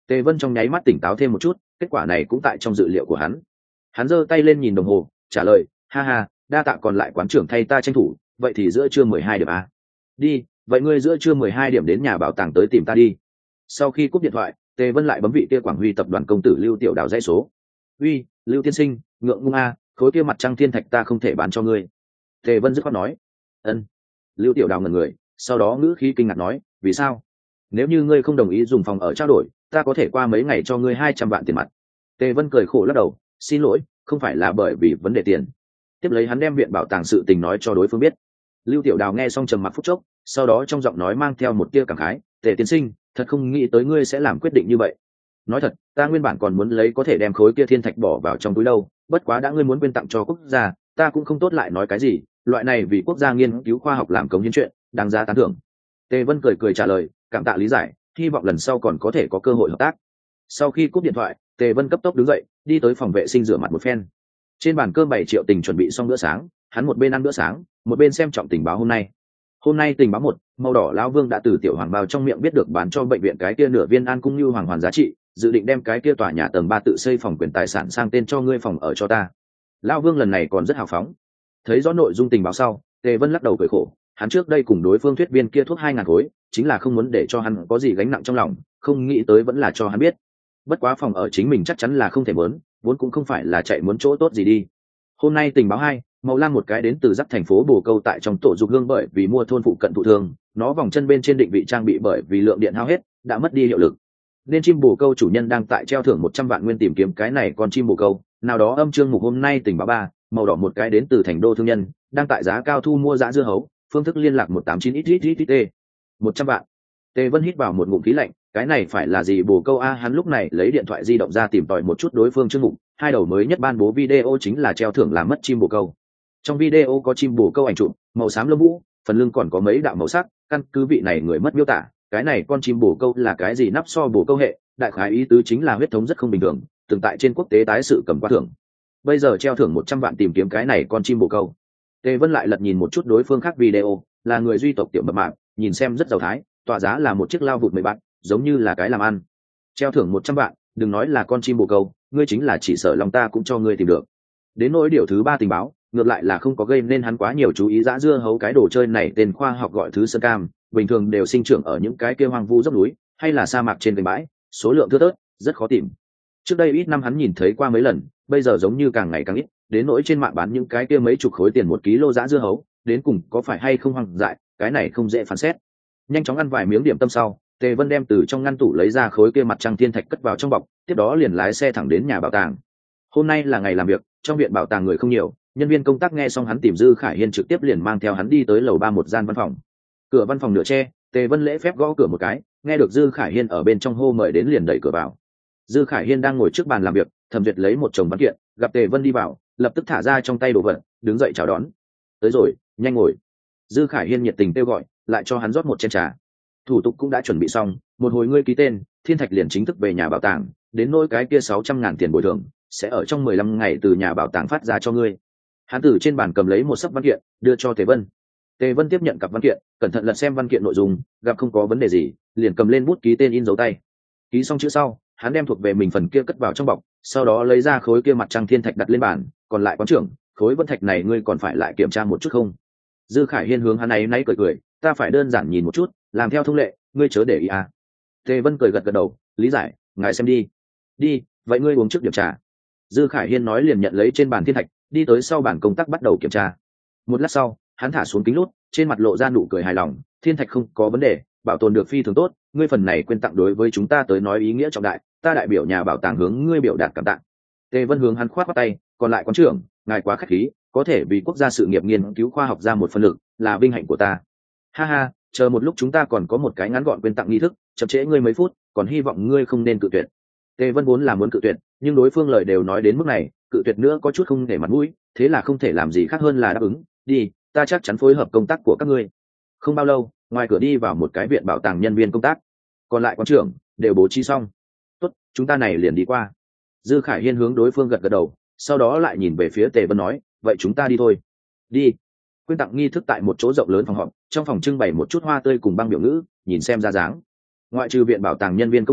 Tề Vân trong nháy mắt tỉnh táo thêm một chút, kết quả này cũng tại trong dự liệu của hắn. Hắn giơ tay lên nhìn đồng hồ, trả lời, ha ha, đa tạ còn lại quán trưởng thay ta tranh thủ, vậy thì giữa trưa 12 điểm à? Đi, vậy ngươi giữa trưa 12 điểm đến nhà bảo tàng tới tìm ta đi. Sau khi cúp điện thoại, Tề Vân lại bấm vị kia Quảng Huy tập đoàn công tử Lưu Tiểu Đào dãy số. Uy, Lưu tiên sinh, ngượng ngung a, khối kia mặt trăng thiên thạch ta không thể bán cho ngươi. Tề Vân dứt khoát nói. Ân. Lưu Tiểu Đào ngẩn người, sau đó ngữ khí kinh ngạc nói, vì sao? Nếu như ngươi không đồng ý dùng phòng ở trao đổi, ta có thể qua mấy ngày cho ngươi 200 vạn tiền mặt. Tề Vân cười khổ lắc đầu, xin lỗi, không phải là bởi vì vấn đề tiền. Tiếp lấy hắn đem viện bảo tàng sự tình nói cho đối phương biết. Lưu Tiểu Đào nghe xong trầm mặc phút chốc, sau đó trong giọng nói mang theo một tia cảm khái, Tề tiên sinh, thật không nghĩ tới ngươi sẽ làm quyết định như vậy. Nói thật, ta nguyên bản còn muốn lấy có thể đem khối kia thiên thạch bỏ vào trong túi đâu, bất quá đã ngươi muốn quyên tặng cho quốc gia, ta cũng không tốt lại nói cái gì, loại này vì quốc gia nghiên cứu khoa học làm cống hiến chuyện, đáng giá tán thưởng. Tề Vân cười cười trả lời, cảm tạ lý giải, hy vọng lần sau còn có thể có cơ hội hợp tác. Sau khi cúp điện thoại, Tề Vân cấp tốc đứng dậy, đi tới phòng vệ sinh rửa mặt một phen. Trên bàn cơm 7 triệu tình chuẩn bị xong bữa sáng, hắn một bên ăn bữa sáng, một bên xem trọng tình báo hôm nay. Hôm nay tình báo 1, màu đỏ lão vương đã từ tiểu hoàng bao trong miệng biết được bán cho bệnh viện cái kia nửa viên an cung như hoàng hoàn giá trị, dự định đem cái kia tòa nhà tầng 3 tự xây phòng quyền tài sản sang tên cho ngươi phòng ở cho ta. Lão vương lần này còn rất hào phóng. Thấy rõ nội dung tình báo sau, Tề Vân lắc đầu cười khổ, hắn trước đây cùng đối phương thuyết viên kia thuốc 2000 khối, chính là không muốn để cho hắn có gì gánh nặng trong lòng, không nghĩ tới vẫn là cho hắn biết. Bất quá phòng ở chính mình chắc chắn là không thể muốn, vốn cũng không phải là chạy muốn chỗ tốt gì đi. Hôm nay tình báo 2, màu lam một cái đến từ giáp thành phố Bồ Câu tại trong tổ dục hương bởi vì mua thôn phụ cận thụ thương, nó vòng chân bên trên định vị trang bị bởi vì lượng điện hao hết, đã mất đi hiệu lực. Nên chim Bồ Câu chủ nhân đang tại treo thưởng 100 vạn nguyên tìm kiếm cái này con chim Bồ Câu, nào đó âm chương mục hôm nay tình báo 3, màu đỏ một cái đến từ thành đô thương nhân, đang tại giá cao thu mua dã dưa hấu, phương thức liên lạc 189XXXT. 100 vạn. Tề Vân hít vào một ngụm khí lạnh, cái này phải là gì Bồ Câu a? Hắn lúc này lấy điện thoại di động ra tìm tòi một chút đối phương chương mục, hai đầu mới nhất ban bố video chính là treo thưởng làm mất chim Bồ Câu. Trong video có chim Bồ Câu ảnh chụp, màu xám lông vũ, phần lưng còn có mấy đạo màu sắc, căn cứ vị này người mất miêu tả, cái này con chim Bồ Câu là cái gì nắp so Bồ Câu hệ, đại khái ý tứ chính là huyết thống rất không bình thường, từng tại trên quốc tế tái sự cầm qua thưởng. Bây giờ treo thưởng 100 vạn tìm kiếm cái này con chim Bồ Câu. Tề Vân lại lật nhìn một chút đối phương khác video, là người duy tộc tiểu mập mạp, nhìn xem rất giàu thái, tọa giá là một chiếc lao vụt 10 bạc, giống như là cái làm ăn. Treo thưởng 100 vạn, đừng nói là con chim Bồ Câu, ngươi chính là chỉ sợ lòng ta cũng cho ngươi tìm được. Đến nỗi điều thứ 3 tình báo, ngược lại là không có gây nên hắn quá nhiều chú ý. Dã dưa hấu cái đồ chơi này tên khoa học gọi thứ sơn cam, bình thường đều sinh trưởng ở những cái kia hoang vu dốc núi hay là sa mạc trên cánh bãi, số lượng thưa thớt, rất khó tìm. Trước đây ít năm hắn nhìn thấy qua mấy lần, bây giờ giống như càng ngày càng ít. Đến nỗi trên mạng bán những cái kia mấy chục khối tiền 1 kg dã dưa hấu, đến cùng có phải hay không hoang dại, cái này không dễ phán xét. Nhanh chóng ăn vài miếng điểm tâm sau, Tề Vân đem từ trong ngăn tủ lấy ra khối kia mặt trăng thiên thạch cất vào trong bọc, tiếp đó liền lái xe thẳng đến nhà bảo tàng. Hôm nay là ngày làm việc, trong viện bảo tàng người không nhiều, nhân viên công tác nghe xong hắn tìm Dư Khải Hiên trực tiếp liền mang theo hắn đi tới lầu 3 một gian văn phòng. Cửa văn phòng nửa che, Tề Vân lễ phép gõ cửa một cái, nghe được Dư Khải Hiên ở bên trong hô mời đến liền đẩy cửa vào. Dư Khải Hiên đang ngồi trước bàn làm việc, thẩm duyệt lấy một chồng văn kiện, gặp Tề Vân đi vào, lập tức thả ra trong tay đồ vật, đứng dậy chào đón. Tới rồi, nhanh ngồi. Dư Khải Hiên nhiệt tình kêu gọi, lại cho hắn rót một chén trà. Thủ tục cũng đã chuẩn bị xong, một hồi ngươi ký tên, thiên thạch liền chính thức về nhà bảo tàng, đến nỗi cái kia 600.000 tiền bồi thường sẽ ở trong 15 ngày từ nhà bảo tàng phát ra cho ngươi. Hắn từ trên bàn cầm lấy một sấp văn kiện, đưa cho Tề Vân. Tề Vân tiếp nhận cặp văn kiện, cẩn thận lật xem văn kiện nội dung, gặp không có vấn đề gì, liền cầm lên bút ký tên in dấu tay. Ký xong chữ sau, hắn đem thuộc về mình phần kia cất vào trong bọc, sau đó lấy ra khối kia mặt trăng thiên thạch đặt lên bàn, còn lại quán trưởng, khối vân thạch này ngươi còn phải lại kiểm tra một chút không? Dư Khải Hiên hướng hắn ấy náy cười cười, ta phải đơn giản nhìn một chút, làm theo thông lệ, ngươi chớ để ý à. Tề Vân cười gật gật đầu, lý giải, ngài xem đi. Đi, vậy ngươi uống trước điểm trà. Dư Khải Hiên nói liền nhận lấy trên bàn thiên thạch, đi tới sau bàn công tác bắt đầu kiểm tra. Một lát sau, hắn thả xuống kính lút, trên mặt lộ ra nụ cười hài lòng, thiên thạch không có vấn đề, bảo tồn được phi thường tốt, ngươi phần này quyên tặng đối với chúng ta tới nói ý nghĩa trọng đại, ta đại biểu nhà bảo tàng hướng ngươi biểu đạt cảm tạ. Tề Vân hướng hắn khoát khoát tay, còn lại quán trưởng, ngài quá khách khí, có thể vì quốc gia sự nghiệp nghiên cứu khoa học ra một phần lực, là vinh hạnh của ta. Ha ha, chờ một lúc chúng ta còn có một cái ngắn gọn quyên tặng nghi thức, chậm trễ ngươi mấy phút, còn hy vọng ngươi không nên cự tuyệt. Tề Vân vốn là muốn cự tuyệt, nhưng đối phương lời đều nói đến mức này, cự tuyệt nữa có chút không để mặt mũi, thế là không thể làm gì khác hơn là đáp ứng. Đi, ta chắc chắn phối hợp công tác của các ngươi. Không bao lâu, ngoài cửa đi vào một cái viện bảo tàng nhân viên công tác, còn lại quán trưởng đều bố trí xong. Tốt, chúng ta này liền đi qua. Dư Khải Hiên hướng đối phương gật gật đầu, sau đó lại nhìn về phía Tề Vân nói, vậy chúng ta đi thôi. Đi. Quyên tặng nghi thức tại một chỗ rộng lớn phòng họp, trong phòng trưng bày một chút hoa tươi cùng băng biểu ngữ, nhìn xem ra dáng. Ngoại trừ viện bảo tàng nhân viên công tác,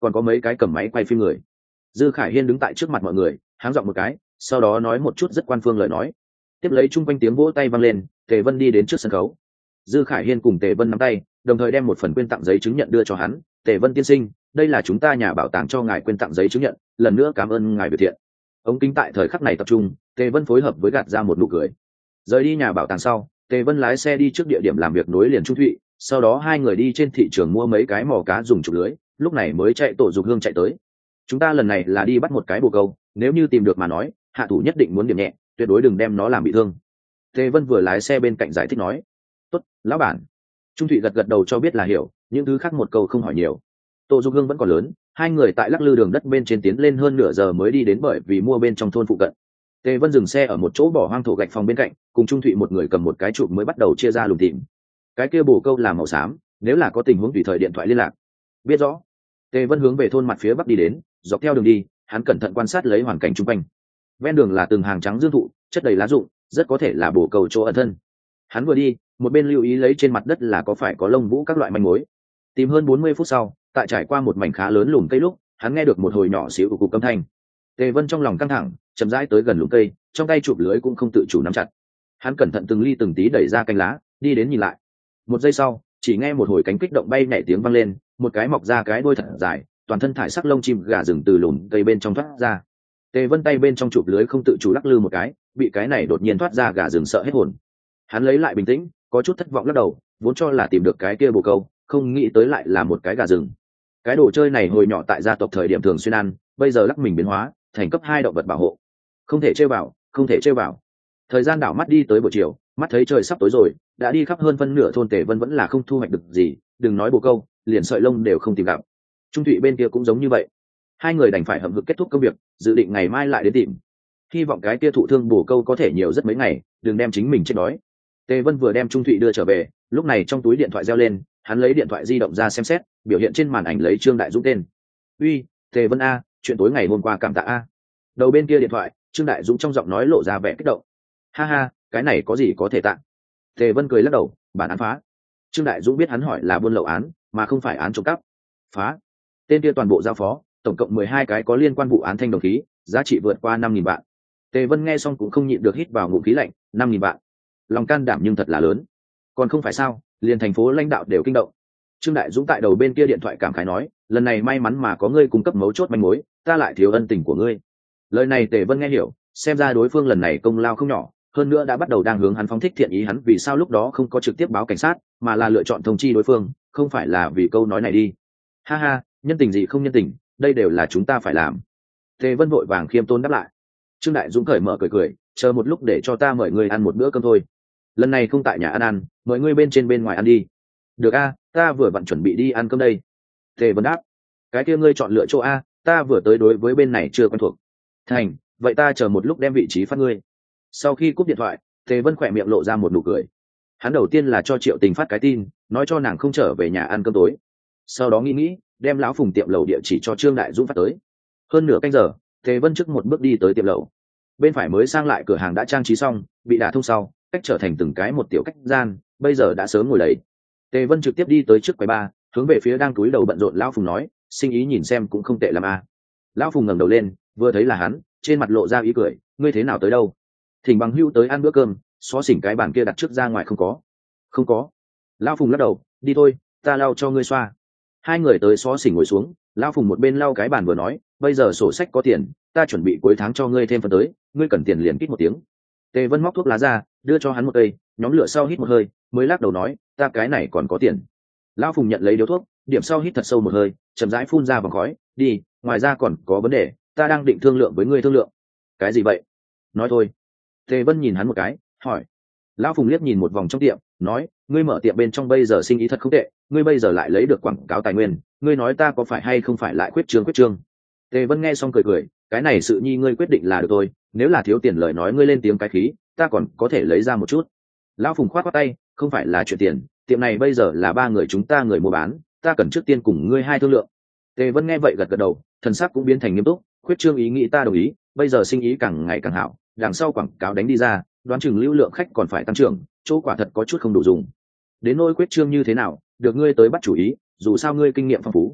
còn có mấy cái cầm máy quay phim người. Dư Khải Hiên đứng tại trước mặt mọi người, háng giọng một cái, sau đó nói một chút rất quan phương lời nói. Tiếp lấy chung quanh tiếng vỗ tay vang lên, Tề Vân đi đến trước sân khấu. Dư Khải Hiên cùng Tề Vân nắm tay, đồng thời đem một phần quyên tặng giấy chứng nhận đưa cho hắn. Tề Vân tiên sinh, đây là chúng ta nhà bảo tàng cho ngài quyên tặng giấy chứng nhận, lần nữa cảm ơn ngài biểu thiện. Ống kính tại thời khắc này tập trung, Tề Vân phối hợp với gạt ra một nụ cười. Rời đi nhà bảo tàng sau, Tề Vân lái xe đi trước địa điểm làm việc nối liền Trung Thụy, sau đó hai người đi trên thị trường mua mấy cái mò cá dùng chụp lưới, lúc này mới chạy tổ dục hương chạy tới. Chúng ta lần này là đi bắt một cái bồ câu, nếu như tìm được mà nói, hạ thủ nhất định muốn điểm nhẹ, tuyệt đối đừng đem nó làm bị thương. Tề Vân vừa lái xe bên cạnh giải thích nói. Tốt, lão bản. Trung Thụy gật gật đầu cho biết là hiểu, những thứ khác một câu không hỏi nhiều. Tổ dục hương vẫn còn lớn, hai người tại lắc lư đường đất bên trên tiến lên hơn nửa giờ mới đi đến, bởi vì mua bên trong thôn phụ cận. Tề Vân dừng xe ở một chỗ bỏ hoang thổ gạch phòng bên cạnh, cùng Trung Thụy một người cầm một cái chụp mới bắt đầu chia ra lùng tìm. Cái kia bồ câu là màu xám, nếu là có tình huống tùy thời điện thoại liên lạc. Biết rõ. Tề Vân hướng về thôn mặt phía bắc đi đến, dọc theo đường đi, hắn cẩn thận quan sát lấy hoàn cảnh xung quanh. Ven đường là từng hàng trắng dương thụ, chất đầy lá rụng, rất có thể là bồ câu chỗ ẩn thân. Hắn vừa đi, một bên lưu ý lấy trên mặt đất là có phải có lông vũ các loại manh mối. Tìm hơn 40 phút sau, tại trải qua một mảnh khá lớn lùm cây lúc, hắn nghe được một hồi nhỏ xíu cục âm thanh. Tề Vân trong lòng căng thẳng, chậm rãi tới gần lùm cây, trong tay chụp lưới cũng không tự chủ nắm chặt. Hắn cẩn thận từng ly từng tí đẩy ra cành lá, đi đến nhìn lại. Một giây sau, chỉ nghe một hồi cánh kích động bay nhảy tiếng vang lên, một cái mọc ra cái đuôi thật dài, toàn thân thải sắc lông chim gà rừng từ lùm cây bên trong thoát ra. Tề Vân tay bên trong chụp lưới không tự chủ lắc lư một cái, bị cái này đột nhiên thoát ra gà rừng sợ hết hồn. Hắn lấy lại bình tĩnh, có chút thất vọng lắc đầu, vốn cho là tìm được cái kia bồ câu, không nghĩ tới lại là một cái gà rừng. Cái đồ chơi này hồi nhỏ tại gia tộc thời điểm thường xuyên ăn, bây giờ lắc mình biến hóa, thành cấp 2 động vật bảo hộ. Không thể trêu vào, không thể trêu vào. Thời gian đảo mắt đi tới buổi chiều, mắt thấy trời sắp tối rồi, đã đi khắp hơn phân nửa thôn, Tề Vân vẫn là không thu hoạch được gì, đừng nói bồ câu, liền sợi lông đều không tìm gặp. Trung Thụy bên kia cũng giống như vậy. Hai người đành phải hậm hực kết thúc công việc, dự định ngày mai lại đến tìm. Hy vọng cái kia thụ thương bồ câu có thể nhiều rất mấy ngày, đừng đem chính mình chết đói. Tề Vân vừa đem Trung Thụy đưa trở về, lúc này trong túi điện thoại reo lên, hắn lấy điện thoại di động ra xem xét, biểu hiện trên màn ảnh lấy Trương Đại Dũng tên. Uy, Tề Vân a, chuyện tối ngày hôm qua cảm tạ a. Đầu bên kia điện thoại, Trương Đại Dũng trong giọng nói lộ ra vẻ kích động. Ha ha, cái này có gì có thể tạ. Tề Vân cười lắc đầu, bản án phá. Trương Đại Dũng biết hắn hỏi là buôn lậu án, mà không phải án trộm cắp. Phá. Tên kia toàn bộ giao phó, tổng cộng 12 cái có liên quan vụ án thanh đồng khí, giá trị vượt qua 5.000 vạn. Tề Vân nghe xong cũng không nhịn được hít vào ngụm khí lạnh, 5.000 vạn. Lòng can đảm nhưng thật là lớn. Còn không phải sao, liền thành phố lãnh đạo đều kinh động. Trương Đại Dũng tại đầu bên kia điện thoại cảm khái nói, lần này may mắn mà có ngươi cung cấp mấu chốt manh mối, ta lại thiếu ân tình của ngươi. Lời này Tề Vân nghe hiểu, xem ra đối phương lần này công lao không nhỏ, hơn nữa đã bắt đầu đang hướng hắn phóng thích thiện ý. Hắn vì sao lúc đó không có trực tiếp báo cảnh sát, mà là lựa chọn thông chi đối phương, không phải là vì câu nói này đi. Ha ha, nhân tình gì không nhân tình, đây đều là chúng ta phải làm. Tề Vân vội vàng khiêm tốn đáp lại. Trương Đại Dũng cởi mở cười cười, chờ một lúc để cho ta mời ngươi ăn một bữa cơm thôi. Lần này không tại nhà ăn, mời ngươi bên trên bên ngoài ăn đi. Được a, ta vừa vặn chuẩn bị đi ăn cơm đây. Tề Vân đáp. Cái kia ngươi chọn lựa chỗ a, ta vừa tới đối với bên này chưa quen thuộc. Thành, vậy ta chờ một lúc đem vị trí phát ngươi. Sau khi cúp điện thoại, Tề Vân khỏe miệng lộ ra một nụ cười. Hắn đầu tiên là cho Triệu Tình phát cái tin, nói cho nàng không trở về nhà ăn cơm tối. Sau đó nghĩ, đem lão Phùng tiệm lẩu địa chỉ cho Trương Đại Dũng phát tới. Hơn nửa canh giờ, Tề Vân trước một bước đi tới tiệm lẩu. Bên phải mới sang lại cửa hàng đã trang trí xong, bị đả thông sau, cách trở thành từng cái một tiểu cách gian, bây giờ đã sớm ngồi đầy. Tề Vân trực tiếp đi tới trước quầy bar, hướng về phía đang cúi đầu bận rộn lão Phùng nói, sinh ý nhìn xem cũng không tệ lắm a. Lão Phùng ngẩng đầu lên, vừa thấy là hắn, trên mặt lộ ra ý cười, ngươi thế nào tới đâu? Thỉnh bằng hữu tới ăn bữa cơm, xó xỉnh cái bàn kia đặt trước ra ngoài không có. Không có. Lão Phùng lắc đầu, đi thôi, ta lau cho ngươi xoa. Hai người tới xó xỉnh ngồi xuống, Lão Phùng một bên lau cái bàn vừa nói, bây giờ sổ sách có tiền, ta chuẩn bị cuối tháng cho ngươi thêm phần tới, ngươi cần tiền liền kít một tiếng. Tề Vân móc thuốc lá ra, đưa cho hắn một cây, nhóm lửa sau hít một hơi, mới lắc đầu nói, ta cái này còn có tiền. Lão Phùng nhận lấy điếu thuốc, điểm sau hít thật sâu một hơi, chậm rãi phun ra vòng khói, đi, ngoài ra còn có vấn đề, ta đang định thương lượng với ngươi thương lượng. Cái gì vậy? Nói thôi. Tề Vân nhìn hắn một cái, hỏi. Lão Phùng liếc nhìn một vòng trong tiệm, nói, ngươi mở tiệm bên trong bây giờ sinh ý thật không tệ, ngươi bây giờ lại lấy được quảng cáo tài nguyên, ngươi nói ta có phải hay không phải lại quyết trương. Tề Vân nghe xong cười cười, cái này sự nhi ngươi quyết định là được thôi, nếu là thiếu tiền lời nói ngươi lên tiếng cái khí, ta còn có thể lấy ra một chút. Lão Phùng khoát tay, không phải là chuyện tiền, tiệm này bây giờ là 3 người chúng ta người mua bán, ta cần trước tiên cùng ngươi hai thương lượng. Tề Vân nghe vậy gật gật đầu, thần sắc cũng biến thành nghiêm túc, quyết trương ý nghĩ ta đồng ý, bây giờ sinh ý càng ngày càng hảo, đằng sau quảng cáo đánh đi ra, đoán chừng lưu lượng khách còn phải tăng trưởng, chỗ quả thật có chút không đủ dùng. Đến nỗi quyết trương như thế nào, được ngươi tới bắt chủ ý, dù sao ngươi kinh nghiệm phong phú.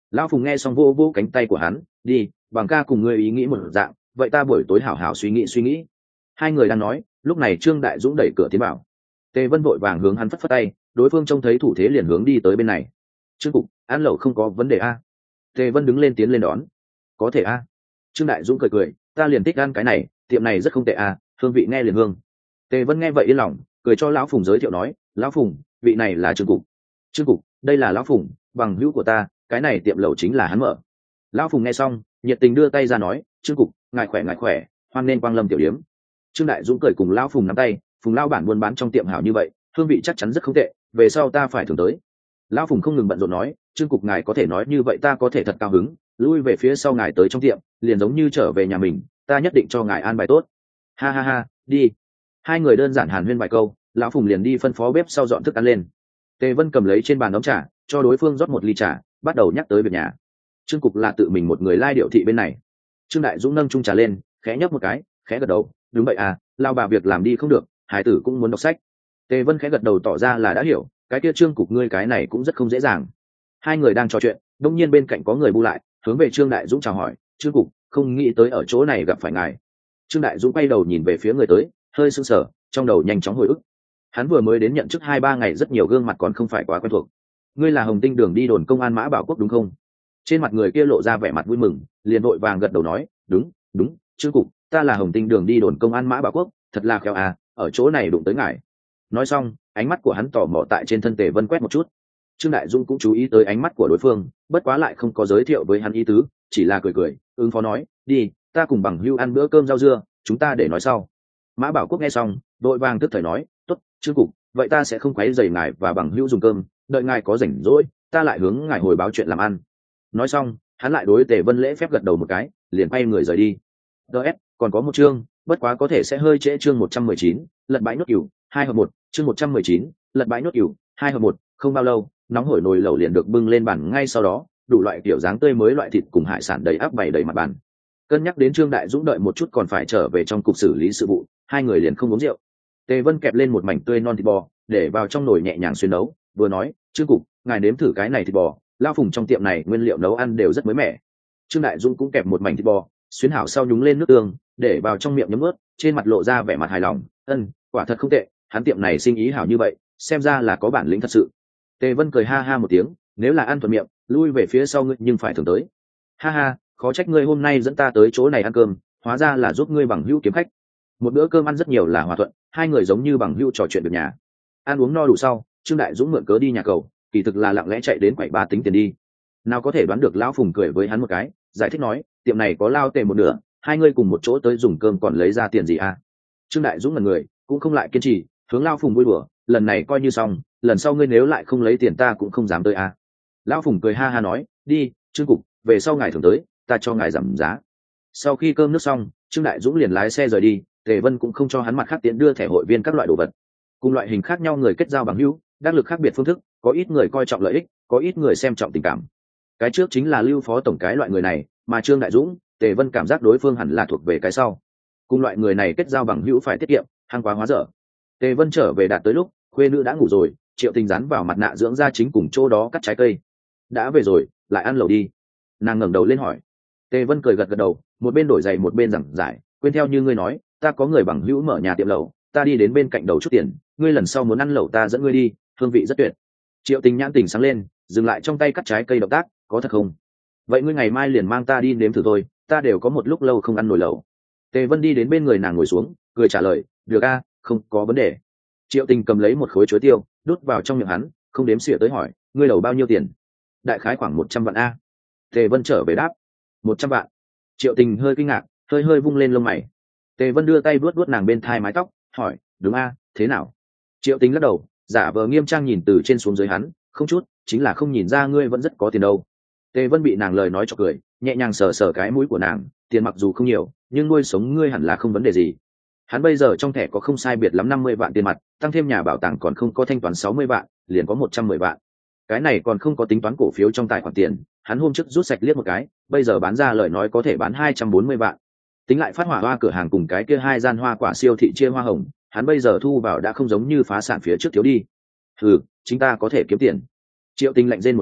Lão Phùng nghe xong vô vô cánh tay của hắn, đi, bằng ca cùng ngươi ý nghĩ một dạng, vậy ta buổi tối hảo hảo suy nghĩ. Hai người đang nói, lúc này Trương Đại Dũng đẩy cửa tiến vào. Tề Vân vội vàng hướng hắn phất phất tay, đối phương trông thấy thủ thế liền hướng đi tới bên này. Trương cục, ăn lẩu không có vấn đề a? Tề Vân đứng lên tiến lên đón. Có thể a? Trương Đại Dũng cười cười, ta liền thích ăn cái này, tiệm này rất không tệ a, hương vị nghe liền hương. Tề Vân nghe vậy yên lòng, cười cho lão Phùng giới thiệu nói, lão Phùng, vị này là Trương cục. Trương cục, đây là lão Phùng, bằng hữu của ta, cái này tiệm lẩu chính là hắn mở. Lão Phùng nghe xong, nhiệt tình đưa tay ra nói, Trương cục, ngài khỏe, hoan nên quang lâm tiểu điếm. Trương Đại Dũng cười cùng lão Phùng nắm tay, Phùng lão bản buôn bán trong tiệm hảo như vậy, hương vị chắc chắn rất không tệ, về sau ta phải thường tới. Lão Phùng không ngừng bận rộn nói, Trương cục ngài có thể nói như vậy ta có thể thật cao hứng, lui về phía sau ngài tới trong tiệm, liền giống như trở về nhà mình, ta nhất định cho ngài an bài tốt. Ha ha ha, đi. Hai người đơn giản hàn huyên vài câu, lão Phùng liền đi phân phó bếp sau dọn thức ăn lên. Tề Vân cầm lấy trên bàn ấm trà, cho đối phương rót một ly trà, bắt đầu nhắc tới việc nhà. Trương cục là tự mình một người lai điệu thị bên này. Trương Đại Dũng nâng chung trà lên, khẽ nhấp một cái, khẽ gật đầu, đúng vậy à, lao bà việc làm đi không được, hải tử cũng muốn đọc sách. Tề Vân khẽ gật đầu tỏ ra là đã hiểu, cái kia Trương cục ngươi cái này cũng rất không dễ dàng. Hai người đang trò chuyện, đột nhiên bên cạnh có người bu lại, hướng về Trương Đại Dũng chào hỏi, Trương cục, không nghĩ tới ở chỗ này gặp phải ngài. Trương Đại Dũng quay đầu nhìn về phía người tới, hơi sững sờ, trong đầu nhanh chóng hồi ức. Hắn vừa mới đến nhận chức 2-3 ngày, rất nhiều gương mặt còn không phải quá quen thuộc. Ngươi là Hồng Tinh Đường đi đồn công an Mã Bảo Quốc đúng không? Trên mặt người kia lộ ra vẻ mặt vui mừng, liền vội vàng gật đầu nói, đúng, Trương cục, ta là Hồng Tinh Đường đi đồn công an Mã Bảo Quốc, thật là khéo à, ở chỗ này đụng tới ngài. Nói xong, ánh mắt của hắn tò mò tại trên thân Tề Vân quét một chút. Trương Đại Dung cũng chú ý tới ánh mắt của đối phương, bất quá lại không có giới thiệu với hắn ý tứ, chỉ là cười, ứng phó nói, đi, ta cùng bằng hưu ăn bữa cơm rau dưa, chúng ta để nói sau. Mã Bảo Quốc nghe xong, đội vàng tức thời nói, tốt, Trương cục, vậy ta sẽ không quấy rầy ngài và bằng hưu dùng cơm, đợi ngài có rảnh rỗi, ta lại hướng ngài hồi báo chuyện làm ăn. Nói xong, hắn lại đối Tề Vân lễ phép gật đầu một cái, liền quay người rời đi. DS, còn có một chương, bất quá có thể sẽ hơi trễ, chương 119, lật bãi nốt cửu, 2 hợp 1, chương 119, lật bãi nốt cửu, 2 hợp 1, không bao lâu, nóng hổi nồi lẩu liền được bưng lên bàn, ngay sau đó, đủ loại kiểu dáng tươi mới loại thịt cùng hải sản đầy ắp bày đầy mặt bàn. Cân nhắc đến Trương Đại Dũng đợi một chút còn phải trở về trong cục xử lý sự vụ, hai người liền không uống rượu. Tề Vân kẹp lên một mảnh tươi non thịt bò, để vào trong nồi nhẹ nhàng xuyên nấu, vừa nói, Trương cục, ngài nếm thử cái này thịt bò, lao Phùng trong tiệm này nguyên liệu nấu ăn đều rất mới mẻ. Trương Đại Dũng cũng kẹp một mảnh thịt bò, xuyến hảo sau nhúng lên nước tương, để vào trong miệng nhấm ướt, trên mặt lộ ra vẻ mặt hài lòng, quả thật không tệ, hắn tiệm này sinh ý hảo như vậy, xem ra là có bản lĩnh thật sự. Tề Vân cười ha ha một tiếng, nếu là ăn thuận miệng, lui về phía sau ngươi nhưng phải thường tới. Ha ha, khó trách ngươi hôm nay dẫn ta tới chỗ này ăn cơm, hóa ra là giúp ngươi bằng hữu kiếm khách. Một bữa cơm ăn rất nhiều là hòa thuận, hai người giống như bằng hữu trò chuyện được nhà. Ăn uống no đủ sau, Trương Đại Dũng mượn cớ đi nhà cầu, kỳ thực là lặng lẽ chạy đến quầy ba tính tiền đi. Nào có thể đoán được lão Phùng cười với hắn một cái, giải thích nói, tiệm này có lao Tề một nửa, hai ngươi cùng một chỗ tới dùng cơm còn lấy ra tiền gì à? Trương Đại Dũng là người, cũng không lại kiên trì, hướng lao Phùng vui đùa, lần này coi như xong, lần sau ngươi nếu lại không lấy tiền ta cũng không dám tới à? Lão Phùng cười ha ha nói, đi, Trương cục, về sau ngài thường tới, ta cho ngài giảm giá. Sau khi cơm nước xong, Trương Đại Dũng liền lái xe rời đi, Tề Vân cũng không cho hắn mặt khác tiện đưa thẻ hội viên các loại đồ vật. Cùng loại hình khác nhau người kết giao bằng hữu, đắc lực khác biệt phương thức, có ít người coi trọng lợi ích, có ít người xem trọng tình cảm. Cái trước chính là Lưu Phó tổng cái loại người này, mà Trương Đại Dũng, Tề Vân cảm giác đối phương hẳn là thuộc về cái sau. Cùng loại người này kết giao bằng hữu phải tiết kiệm, hăng quá hóa dở. Tề Vân trở về đạt tới lúc, khuê nữ đã ngủ rồi, Triệu Tình dán vào mặt nạ dưỡng da chính cùng chỗ đó cắt trái cây. Đã về rồi, lại ăn lẩu đi. Nàng ngẩng đầu lên hỏi. Tề Vân cười gật gật đầu, một bên đổi giày một bên giảng giải, quên theo như ngươi nói, ta có người bằng hữu mở nhà tiệm lẩu, ta đi đến bên cạnh đầu chút tiền, ngươi lần sau muốn ăn lẩu ta dẫn ngươi đi, hương vị rất tuyệt. Triệu Tình nhãn tình sáng lên, dừng lại trong tay cắt trái cây động tác, có thật không? Vậy ngươi ngày mai liền mang ta đi nếm thử thôi, ta đều có một lúc lâu không ăn nồi lẩu. Tề Vân đi đến bên người nàng ngồi xuống, cười trả lời, được a, không có vấn đề. Triệu Tình cầm lấy một khối chuối tiêu, đút vào trong miệng hắn, không đếm xỉa tới hỏi, ngươi lẩu bao nhiêu tiền? Đại khái khoảng 100 vạn a. Tề Vân trở về đáp, 100 vạn. Triệu Tình hơi kinh ngạc, hơi vung lên lông mày. Tề Vân đưa tay vuốt nàng bên thai mái tóc, hỏi, đúng a, thế nào? Triệu Tình lắc đầu, giả vờ nghiêm trang nhìn từ trên xuống dưới hắn, không chút, chính là không nhìn ra ngươi vẫn rất có tiền đâu. Tề Vân bị nàng lời nói cho cười, nhẹ nhàng sờ sờ cái mũi của nàng, tiền mặc dù không nhiều, nhưng nuôi sống ngươi hẳn là không vấn đề gì. Hắn bây giờ trong thẻ có không sai biệt lắm 50 vạn tiền mặt, tăng thêm nhà bảo tàng còn không có thanh toán 60 vạn, liền có 110 vạn. Cái này còn không có tính toán cổ phiếu trong tài khoản tiền, hắn hôm trước rút sạch liếc một cái, bây giờ bán ra lời nói có thể bán 240 vạn. Tính lại phát hỏa hoa cửa hàng cùng cái kia 2 gian hoa quả siêu thị chia hoa hồng, hắn bây giờ thu vào đã không giống như phá sản phía trước thiếu đi. Chính ta có thể kiếm tiền. Triệu Tình lạnh rên một tiếng,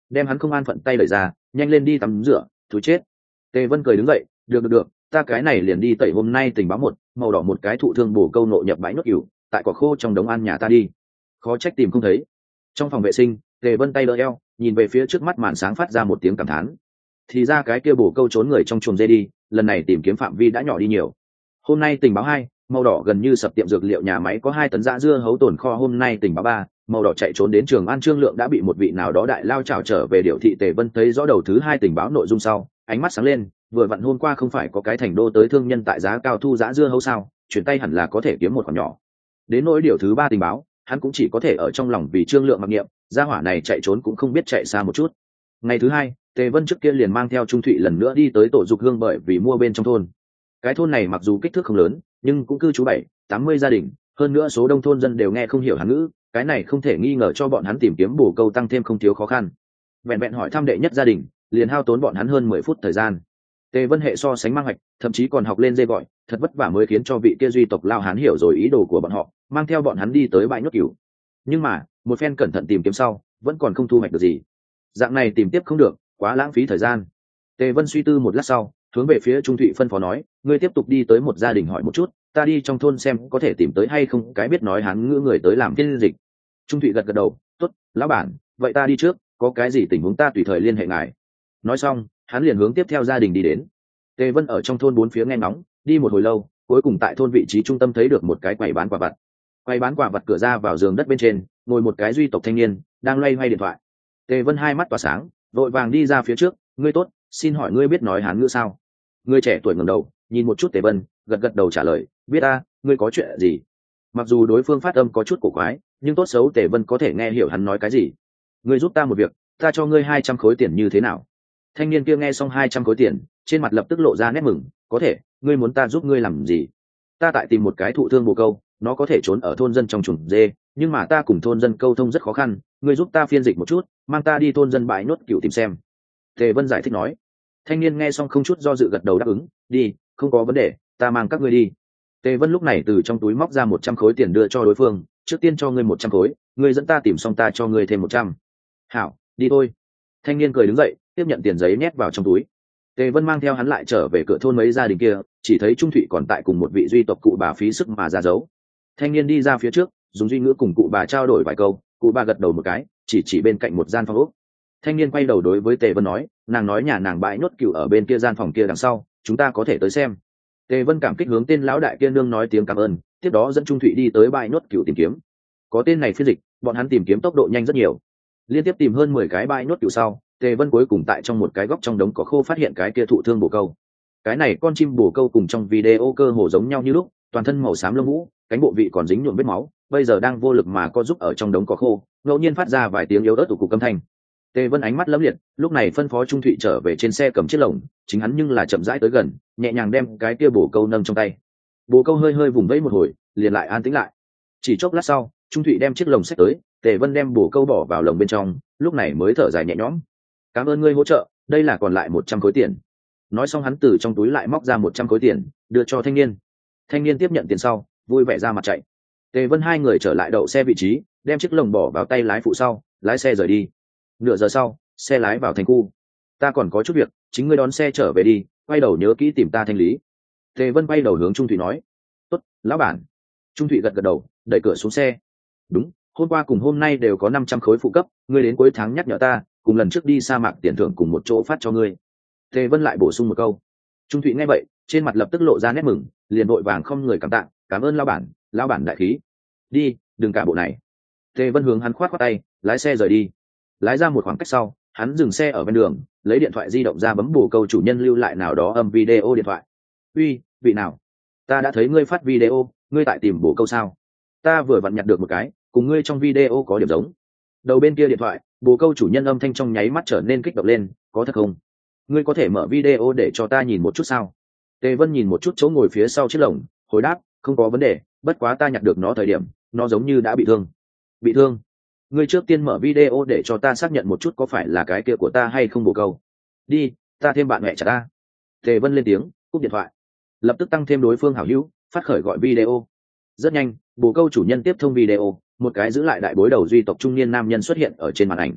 đem hắn không an phận tay đẩy ra, nhanh lên đi tắm rửa, thú chết. Tề Vân cười đứng dậy, được, ta cái này liền đi tẩy hôm nay tình báo một, màu đỏ một cái thụ thương bổ câu nộ nhập bãi nốt cừu, tại cỏ khô trong đống ăn nhà ta đi. Khó trách tìm không thấy. Trong phòng vệ sinh, Tề Vân tay đỡ eo, nhìn về phía trước mắt màn sáng phát ra một tiếng cảm thán. Thì ra cái kia bổ câu trốn người trong chuồng dê đi, lần này tìm kiếm phạm vi đã nhỏ đi nhiều. Hôm nay tình báo 2, màu đỏ gần như sập tiệm dược liệu nhà máy có 2 tấn dã dưa hấu tồn kho. Hôm nay tình báo 3, màu đỏ chạy trốn đến Trường An Trương Lượng đã bị một vị nào đó đại lao trảo trở về điều thị. Tề Vân thấy rõ đầu thứ 2 tình báo nội dung sau, ánh mắt sáng lên, vừa vặn hôm qua không phải có cái thành đô tới thương nhân tại giá cao thu dã dưa hấu sao, chuyển tay hẳn là có thể kiếm một khoản nhỏ. Đến nỗi điều thứ 3 tình báo, hắn cũng chỉ có thể ở trong lòng vì Trương Lượng mặc niệm, gia hỏa này chạy trốn cũng không biết chạy xa một chút. Ngày thứ 2, Tề Vân trước kia liền mang theo Trung Thụy lần nữa đi tới tổ dục hương bởi vì mua bên trong thôn. Cái thôn này mặc dù kích thước không lớn, nhưng cũng cư trú 70-80 gia đình, hơn nữa số đông thôn dân đều nghe không hiểu Hán ngữ, cái này không thể nghi ngờ cho bọn hắn tìm kiếm bổ câu tăng thêm không thiếu khó khăn. Vẹn vẹn hỏi thăm đệ nhất gia đình, liền hao tốn bọn hắn hơn 10 phút thời gian. Tề Vân hệ so sánh mang hoạch, thậm chí còn học lên dê gọi, thật vất vả mới khiến cho vị kia duy tộc lao Hán hiểu rồi ý đồ của bọn họ, mang theo bọn hắn đi tới bãi nhốt cừu. Nhưng mà, một phen cẩn thận tìm kiếm sau, vẫn còn không thu hoạch được gì. Dạng này tìm tiếp không được, quá lãng phí thời gian. Tề Vân suy tư một lát sau, hướng về phía Trung Thụy phân phó nói, ngươi tiếp tục đi tới một gia đình hỏi một chút, ta đi trong thôn xem có thể tìm tới hay không cái biết nói Hán ngữ người tới làm phiên dịch. Trung Thụy gật gật đầu, tốt, lão bản, vậy ta đi trước, có cái gì tình huống ta tùy thời liên hệ ngài. Nói xong, hắn liền hướng tiếp theo gia đình đi đến. Tề Vân ở trong thôn bốn phía nghe ngóng, đi một hồi lâu, cuối cùng tại thôn vị trí trung tâm thấy được một cái quầy bán quả vặt. Quầy bán quả vặt cửa ra vào giường đất bên trên, ngồi một cái duy tộc thanh niên, đang loay hoay điện thoại. Tề Vân hai mắt tỏa sáng, vội vàng đi ra phía trước, ngươi tốt, xin hỏi ngươi biết nói Hán ngữ sao? Người trẻ tuổi ngẩng đầu, nhìn một chút Tề Vân, gật gật đầu trả lời, biết a, ngươi có chuyện gì? Mặc dù đối phương phát âm có chút cổ quái, nhưng tốt xấu Tề Vân có thể nghe hiểu hắn nói cái gì. Ngươi giúp ta một việc, ta cho ngươi 200 khối tiền như thế nào? Thanh niên kia nghe xong 200 khối tiền, trên mặt lập tức lộ ra nét mừng, có thể, ngươi muốn ta giúp ngươi làm gì? Ta tại tìm một cái thụ thương bồ câu, nó có thể trốn ở thôn dân trong chuồng dê, nhưng mà ta cùng thôn dân câu thông rất khó khăn, ngươi giúp ta phiên dịch một chút, mang ta đi thôn dân bãi nốt cừu tìm xem. Tề Vân giải thích nói. Thanh niên nghe xong không chút do dự gật đầu đáp ứng, đi, không có vấn đề, ta mang các ngươi đi. Tề Vân lúc này từ trong túi móc ra 100 khối tiền đưa cho đối phương, trước tiên cho ngươi 100 khối, ngươi dẫn ta tìm xong ta cho ngươi thêm 100. Hảo, đi thôi. Thanh niên cười đứng dậy, tiếp nhận tiền giấy nhét vào trong túi. Tề Vân mang theo hắn lại trở về cửa thôn mấy gia đình kia, chỉ thấy Trung Thụy còn tại cùng một vị duy tộc cụ bà phí sức mà ra dấu. Thanh niên đi ra phía trước, dùng duy ngữ cùng cụ bà trao đổi vài câu, cụ bà gật đầu một cái, chỉ bên cạnh một gian phòng ốc. Thanh niên quay đầu đối với Tề Vân nói, nàng nói nhà nàng bãi nốt cừu ở bên kia gian phòng kia đằng sau, chúng ta có thể tới xem. Tề Vân cảm kích hướng tên lão đại kia nương nói tiếng cảm ơn, tiếp đó dẫn Trung Thụy đi tới bãi nốt cừu tìm kiếm. Có tên này phiên dịch, bọn hắn tìm kiếm tốc độ nhanh rất nhiều. Liên tiếp tìm hơn 10 cái bãi nốt cừu sau, Tề Vân cuối cùng tại trong một cái góc trong đống cỏ khô phát hiện cái kia thụ thương bồ câu. Cái này con chim bồ câu cùng trong video cơ hồ giống nhau như lúc, toàn thân màu xám lông vũ, cánh bộ vị còn dính nhuộm vết máu, bây giờ đang vô lực mà co giúp ở trong đống cỏ khô, ngẫu nhiên phát ra vài tiếng yếu ớt tụ cục âm thanh. Tề Vân ánh mắt lấm liệt, lúc này phân phó Trung Thụy trở về trên xe cầm chiếc lồng, chính hắn nhưng là chậm rãi tới gần, nhẹ nhàng đem cái kia bồ câu nâng trong tay. Bồ câu hơi hơi vùng vẫy một hồi, liền lại an tĩnh lại. Chỉ chốc lát sau, Trung Thụy đem chiếc lồng xách tới, Tề Vân đem bồ câu bỏ vào lồng bên trong, lúc này mới thở dài nhẹ nhõm. Cảm ơn ngươi hỗ trợ, đây là còn lại 100 khối tiền. Nói xong hắn từ trong túi lại móc ra 100 khối tiền, đưa cho thanh niên. Thanh niên tiếp nhận tiền sau, vui vẻ ra mặt chạy. Tề Vân hai người trở lại đậu xe vị trí, đem chiếc lồng bỏ vào tay lái phụ sau, lái xe rời đi. Nửa giờ sau, xe lái vào thành khu. Ta còn có chút việc, chính ngươi đón xe trở về đi, quay đầu nhớ kỹ tìm ta thanh lý. Tề Vân quay đầu hướng Trung Thụy nói. Tốt, lão bản. Trung Thụy gật gật đầu, đẩy cửa xuống xe. Đúng, hôm qua cùng hôm nay đều có 500 khối phụ cấp, ngươi đến cuối tháng nhắc nhở ta, cùng lần trước đi sa mạc tiền thưởng cùng một chỗ phát cho ngươi. Tề Vân lại bổ sung một câu. Trung Thụy nghe vậy, trên mặt lập tức lộ ra nét mừng, liền vội vàng không người cảm tạ, cảm ơn lão bản đại khí. Đi, đừng cả bộ này. Tề Vân hướng hắn khoát khoát tay, lái xe rời đi. Lái ra một khoảng cách sau, hắn dừng xe ở bên đường, lấy điện thoại di động ra bấm bổ câu chủ nhân lưu lại nào đó âm video điện thoại. Uy, vị nào? Ta đã thấy ngươi phát video, ngươi tại tìm bổ câu sao? Ta vừa vặn nhặt được một cái, cùng ngươi trong video có điểm giống. Đầu bên kia điện thoại, bồ câu chủ nhân âm thanh trong nháy mắt trở nên kích động lên, có thật không? Ngươi có thể mở video để cho ta nhìn một chút sao? Tề Vân nhìn một chút chỗ ngồi phía sau chiếc lồng, hồi đáp, không có vấn đề, bất quá ta nhặt được nó thời điểm, nó giống như đã bị thương. Bị thương? Ngươi trước tiên mở video để cho ta xác nhận một chút có phải là cái kia của ta hay không bồ câu. Đi, ta thêm bạn mẹ trả ta. Tề Vân lên tiếng, cúp điện thoại. Lập tức tăng thêm đối phương hảo hữu, phát khởi gọi video. Rất nhanh, bồ câu chủ nhân tiếp thông video, một cái giữ lại đại bối đầu duy tộc trung niên nam nhân xuất hiện ở trên màn ảnh.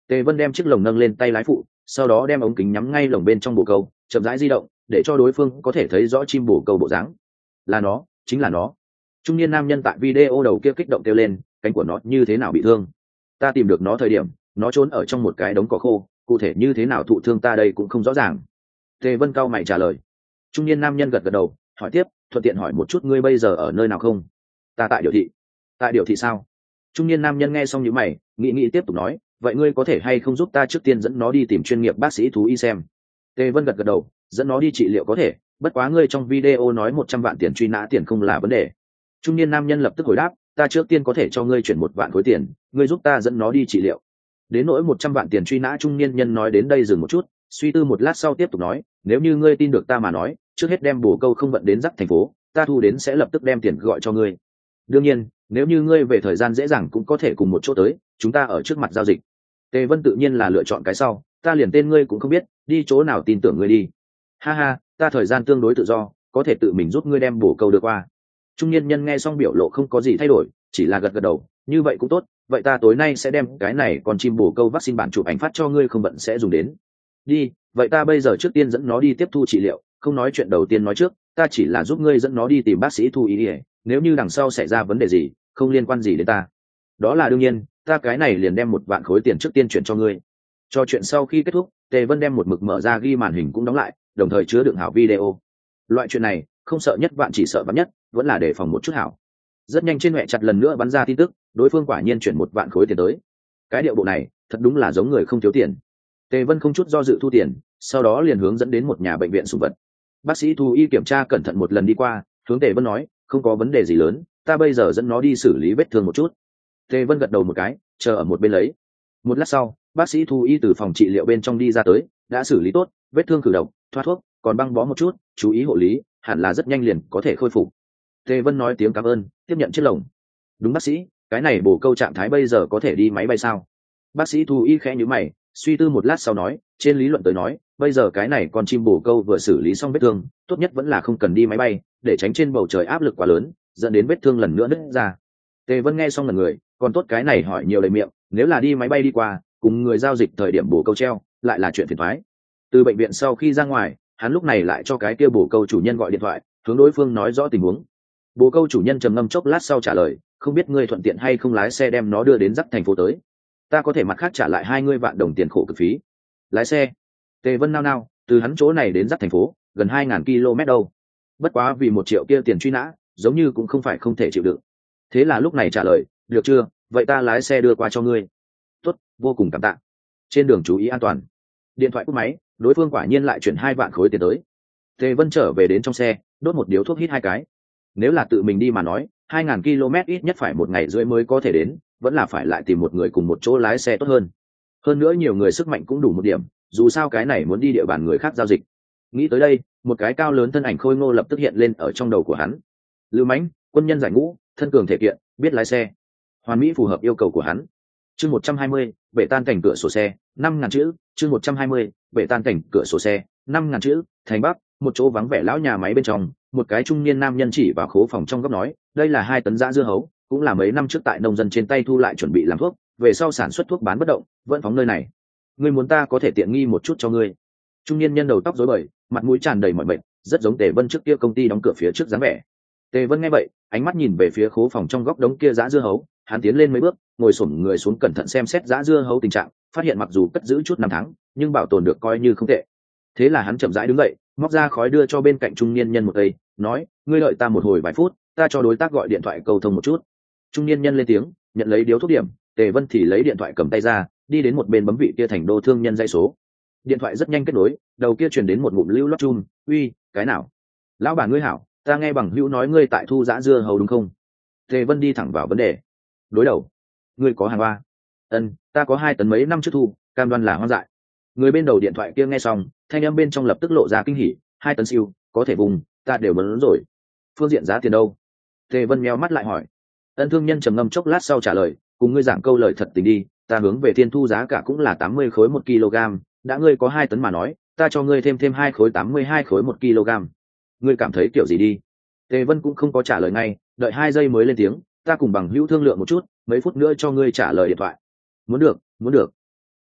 Tề Vân đem chiếc lồng nâng lên tay lái phụ, sau đó đem ống kính nhắm ngay lồng bên trong bồ câu, chậm rãi di động để cho đối phương có thể thấy rõ chim bồ câu bộ dáng. Là nó, chính là nó. Trung niên nam nhân tại video đầu kia kích động kêu lên, cánh của nó như thế nào bị thương? Ta tìm được nó thời điểm nó trốn ở trong một cái đống cỏ khô, cụ thể như thế nào thụ thương ta đây cũng không rõ ràng. Tề Vân cao mày trả lời. Trung niên nam nhân gật gật đầu, hỏi tiếp, thuận tiện hỏi một chút ngươi bây giờ ở nơi nào không? Ta tại Điều Thị. Tại Điều Thị sao? Trung niên nam nhân nghe xong những mày, nghĩ tiếp tục nói, vậy ngươi có thể hay không giúp ta trước tiên dẫn nó đi tìm chuyên nghiệp bác sĩ thú y xem? Tề Vân gật gật đầu, dẫn nó đi trị liệu có thể, bất quá ngươi trong video nói 100 vạn tiền truy nã tiền không là vấn đề. Trung niên nam nhân lập tức hồi đáp, ta trước tiên có thể cho ngươi chuyển 1 vạn khối tiền, ngươi giúp ta dẫn nó đi trị liệu. Đến nỗi 100 vạn tiền truy nã, trung niên nhân nói đến đây dừng một chút, suy tư một lát sau tiếp tục nói, nếu như ngươi tin được ta mà nói, trước hết đem bồ câu không vận đến rắc thành phố, ta thu đến sẽ lập tức đem tiền gọi cho ngươi. Đương nhiên, nếu như ngươi về thời gian dễ dàng cũng có thể cùng một chỗ tới, chúng ta ở trước mặt giao dịch. Tề Vân tự nhiên là lựa chọn cái sau, ta liền tên ngươi cũng không biết, đi chỗ nào tin tưởng ngươi đi. Ha ha, ta thời gian tương đối tự do, có thể tự mình giúp ngươi đem bồ câu đưa qua. Trung niên nhân nghe xong biểu lộ không có gì thay đổi, chỉ là gật gật đầu, như vậy cũng tốt, vậy ta tối nay sẽ đem cái này con chim bồ câu vaccine bản chụp ảnh phát cho ngươi không bận sẽ dùng đến. Đi, vậy ta bây giờ trước tiên dẫn nó đi tiếp thu trị liệu, không nói chuyện đầu tiên nói trước, ta chỉ là giúp ngươi dẫn nó đi tìm bác sĩ thú y, nếu như đằng sau xảy ra vấn đề gì, không liên quan gì đến ta. Đó là đương nhiên, ta cái này liền đem 1 vạn khối tiền trước tiên chuyển cho ngươi. Cho chuyện sau khi kết thúc, Tề Vân đem một mực mở ra ghi màn hình cũng đóng lại, đồng thời chứa đựng hảo video. Loại chuyện này, không sợ nhất vạn chỉ sợ vạn nhất, vẫn là đề phòng một chút hảo. Rất nhanh trên mẹ chặt lần nữa bắn ra tin tức, đối phương quả nhiên chuyển 1 vạn khối tiền tới. Cái điệu bộ này, thật đúng là giống người không thiếu tiền. Tề Vân không chút do dự thu tiền, sau đó liền hướng dẫn đến một nhà bệnh viện sủng vật. Bác sĩ thú y kiểm tra cẩn thận một lần đi qua, hướng Tề Vân nói, không có vấn đề gì lớn, ta bây giờ dẫn nó đi xử lý vết thương một chút. Tề Vân gật đầu một cái, chờ ở một bên lấy. Một lát sau, bác sĩ thú y từ phòng trị liệu bên trong đi ra tới, đã xử lý tốt, vết thương khử độc, thoa thuốc, còn băng bó một chút, chú ý hộ lý, hẳn là rất nhanh liền có thể khôi phục. Tề Vân nói tiếng cảm ơn, tiếp nhận chiếc lồng. Đúng bác sĩ, cái này bồ câu trạng thái bây giờ có thể đi máy bay sao? Bác sĩ thú y khẽ nhíu mày, suy tư một lát sau nói, trên lý luận tới nói, bây giờ cái này con chim bồ câu vừa xử lý xong vết thương, tốt nhất vẫn là không cần đi máy bay, để tránh trên bầu trời áp lực quá lớn, dẫn đến vết thương lần nữa nứt ra. Tề Vân nghe xong lần người, còn tốt cái này hỏi nhiều lời miệng, nếu là đi máy bay đi qua, cùng người giao dịch thời điểm bồ câu treo, lại là chuyện phiền toái. Từ bệnh viện sau khi ra ngoài, hắn lúc này lại cho cái kia bồ câu chủ nhân gọi điện thoại, hướng đối phương nói rõ tình huống. Bồ câu chủ nhân trầm ngâm chốc lát sau trả lời, không biết ngươi thuận tiện hay không lái xe đem nó đưa đến Dắc thành phố tới, ta có thể mặt khác trả lại 20 vạn đồng tiền khổ cực phí. Lái xe? Tề Vân nao, từ hắn chỗ này đến Dắc thành phố gần 2.000 km đâu, bất quá vì 1 triệu kia tiền truy nã, giống như cũng không phải không thể chịu đựng. Thế là lúc này trả lời, được chưa, vậy ta lái xe đưa qua cho ngươi. Tốt, vô cùng cảm tạ. Trên đường chú ý an toàn. Điện thoại cúp máy, đối phương quả nhiên lại chuyển 2 vạn khối tiền tới. Tề Vân trở về đến trong xe, đốt một điếu thuốc hít 2 cái. Nếu là tự mình đi mà nói, 2.000 km ít nhất phải 1 ngày rưỡi mới có thể đến, vẫn là phải lại tìm một người cùng một chỗ lái xe tốt hơn. Hơn nữa nhiều người sức mạnh cũng đủ một điểm, dù sao cái này muốn đi địa bàn người khác giao dịch. Nghĩ tới đây, một cái cao lớn thân ảnh khôi ngô lập tức hiện lên ở trong đầu của hắn. Lưu Mãnh, quân nhân giải ngũ, thân cường thể kiện, biết lái xe, hoàn mỹ phù hợp yêu cầu của hắn. Chương 120, bể tan cảnh cửa sổ xe, 5.000 chữ. Chương 120, bể tan cảnh cửa sổ xe, 5.000 chữ. Thành Bắc, một chỗ vắng vẻ lão nhà máy bên trong, một cái trung niên nam nhân chỉ vào khố phòng trong góc nói, đây là 2 tấn dã dưa hấu, cũng là mấy năm trước tại nông dân trên tay thu lại chuẩn bị làm thuốc, về sau sản xuất thuốc bán bất động, vẫn phóng nơi này. Ngươi muốn ta có thể tiện nghi một chút cho ngươi. Trung niên nhân đầu tóc rối bời, mặt mũi tràn đầy mỏi mệt, rất giống Tề Vân trước kia công ty đóng cửa phía trước dáng vẻ. Tề Vân nghe vậy, ánh mắt nhìn về phía khố phòng trong góc đống kia dã dưa hấu, hắn tiến lên mấy bước, ngồi xổm người xuống cẩn thận xem xét dã dưa hấu tình trạng, phát hiện mặc dù cất giữ chút năm tháng, nhưng bảo tồn được coi như không tệ. Thế là hắn chậm rãi đứng dậy, móc ra khói đưa cho bên cạnh trung niên nhân một cây, nói, ngươi đợi ta một hồi vài phút, ta cho đối tác gọi điện thoại cầu thông một chút. Trung niên nhân lên tiếng, nhận lấy điếu thuốc điểm, Tề Vân thì lấy điện thoại cầm tay ra, đi đến một bên bấm vị kia thành đô thương nhân dây số. Điện thoại rất nhanh kết nối, đầu kia truyền đến một ngụm lưu loát chun, uy, cái nào? Lão bản ngươi hảo, ta nghe bằng hữu nói ngươi tại thu dã dưa hấu đúng không? Tề Vân đi thẳng vào vấn đề. Đối đầu, ngươi có hàng ba? Ân, ta có 2 tấn mấy năm trước thu, cam đoan là hoang dại. Người bên đầu điện thoại kia nghe xong, thanh âm bên trong lập tức lộ ra kinh hỉ, 2 tấn siêu, có thể vùng, ta đều muốn rồi. Phương diện giá tiền đâu? Tề Vân meo mắt lại hỏi. Ân thương nhân trầm ngâm chốc lát sau trả lời, cùng ngươi giảng câu lời thật tình đi, ta hướng về thiên thu giá cả cũng là 80 khối 1 kg, đã ngươi có 2 tấn mà nói, ta cho ngươi thêm 2 khối 82 khối 1 kg. Ngươi cảm thấy kiểu gì đi? Tề Vân cũng không có trả lời ngay, đợi 2 giây mới lên tiếng, ta cùng bằng hữu thương lượng một chút, mấy phút nữa cho ngươi trả lời điện thoại. Muốn được, muốn được.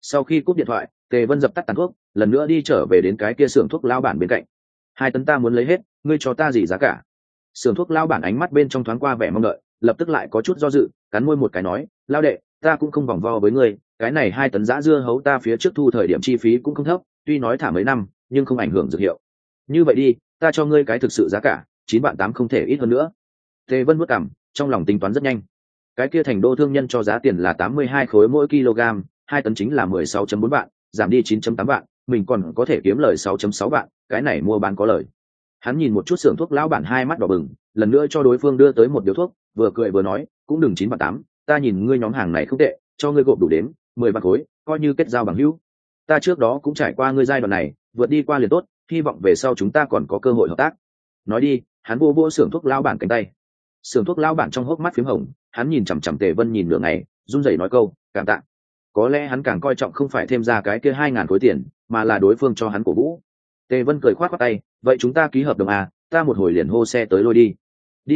Sau khi cúp điện thoại, Tề Vân dập tắt tàn thuốc, lần nữa đi trở về đến cái kia xưởng thuốc lao bản bên cạnh. 2 tấn ta muốn lấy hết, ngươi cho ta gì giá cả? Xưởng thuốc lao bản ánh mắt bên trong thoáng qua vẻ mong đợi, lập tức lại có chút do dự, cắn môi một cái nói, lao đệ, ta cũng không vòng vo với ngươi, cái này 2 tấn giã dưa hấu ta phía trước thu thời điểm chi phí cũng không thấp, tuy nói thả mấy năm, nhưng không ảnh hưởng dược hiệu. Như vậy đi, ta cho ngươi cái thực sự giá cả, 9 vạn 8 không thể ít hơn nữa. Tề Vân bước cằm, trong lòng tính toán rất nhanh. Cái kia thành đô thương nhân cho giá tiền là 82 khối mỗi kg, 2 tấn chính là 16.4 vạn, giảm đi 9.8 vạn, mình còn có thể kiếm lời 6.6 vạn, cái này mua bán có lời. Hắn nhìn một chút xưởng thuốc lão bản, hai mắt đỏ bừng, lần nữa cho đối phương đưa tới một điếu thuốc, vừa cười vừa nói, cũng đừng 9 vạn 8, ta nhìn ngươi nhóm hàng này không tệ, cho ngươi gộp đủ đếm, 10 vạn khối, coi như kết giao bằng hữu. Ta trước đó cũng trải qua ngươi giai đoạn này, vượt đi qua liền tốt, hy vọng về sau chúng ta còn có cơ hội hợp tác. Nói đi, hắn vô vô xưởng thuốc lão bản cánh tay. Xưởng thuốc lão bản trong hốc mắt phím hồng, hắn nhìn chằm chằm Tề Vân nhìn nửa ngày, run rẩy nói câu, cảm tạ. Có lẽ hắn càng coi trọng không phải thêm ra cái kia 2.000 khối tiền, mà là đối phương cho hắn cổ vũ. Tề Vân cười khoát khoát tay, vậy chúng ta ký hợp đồng à, ta một hồi liền hô xe tới lôi đi.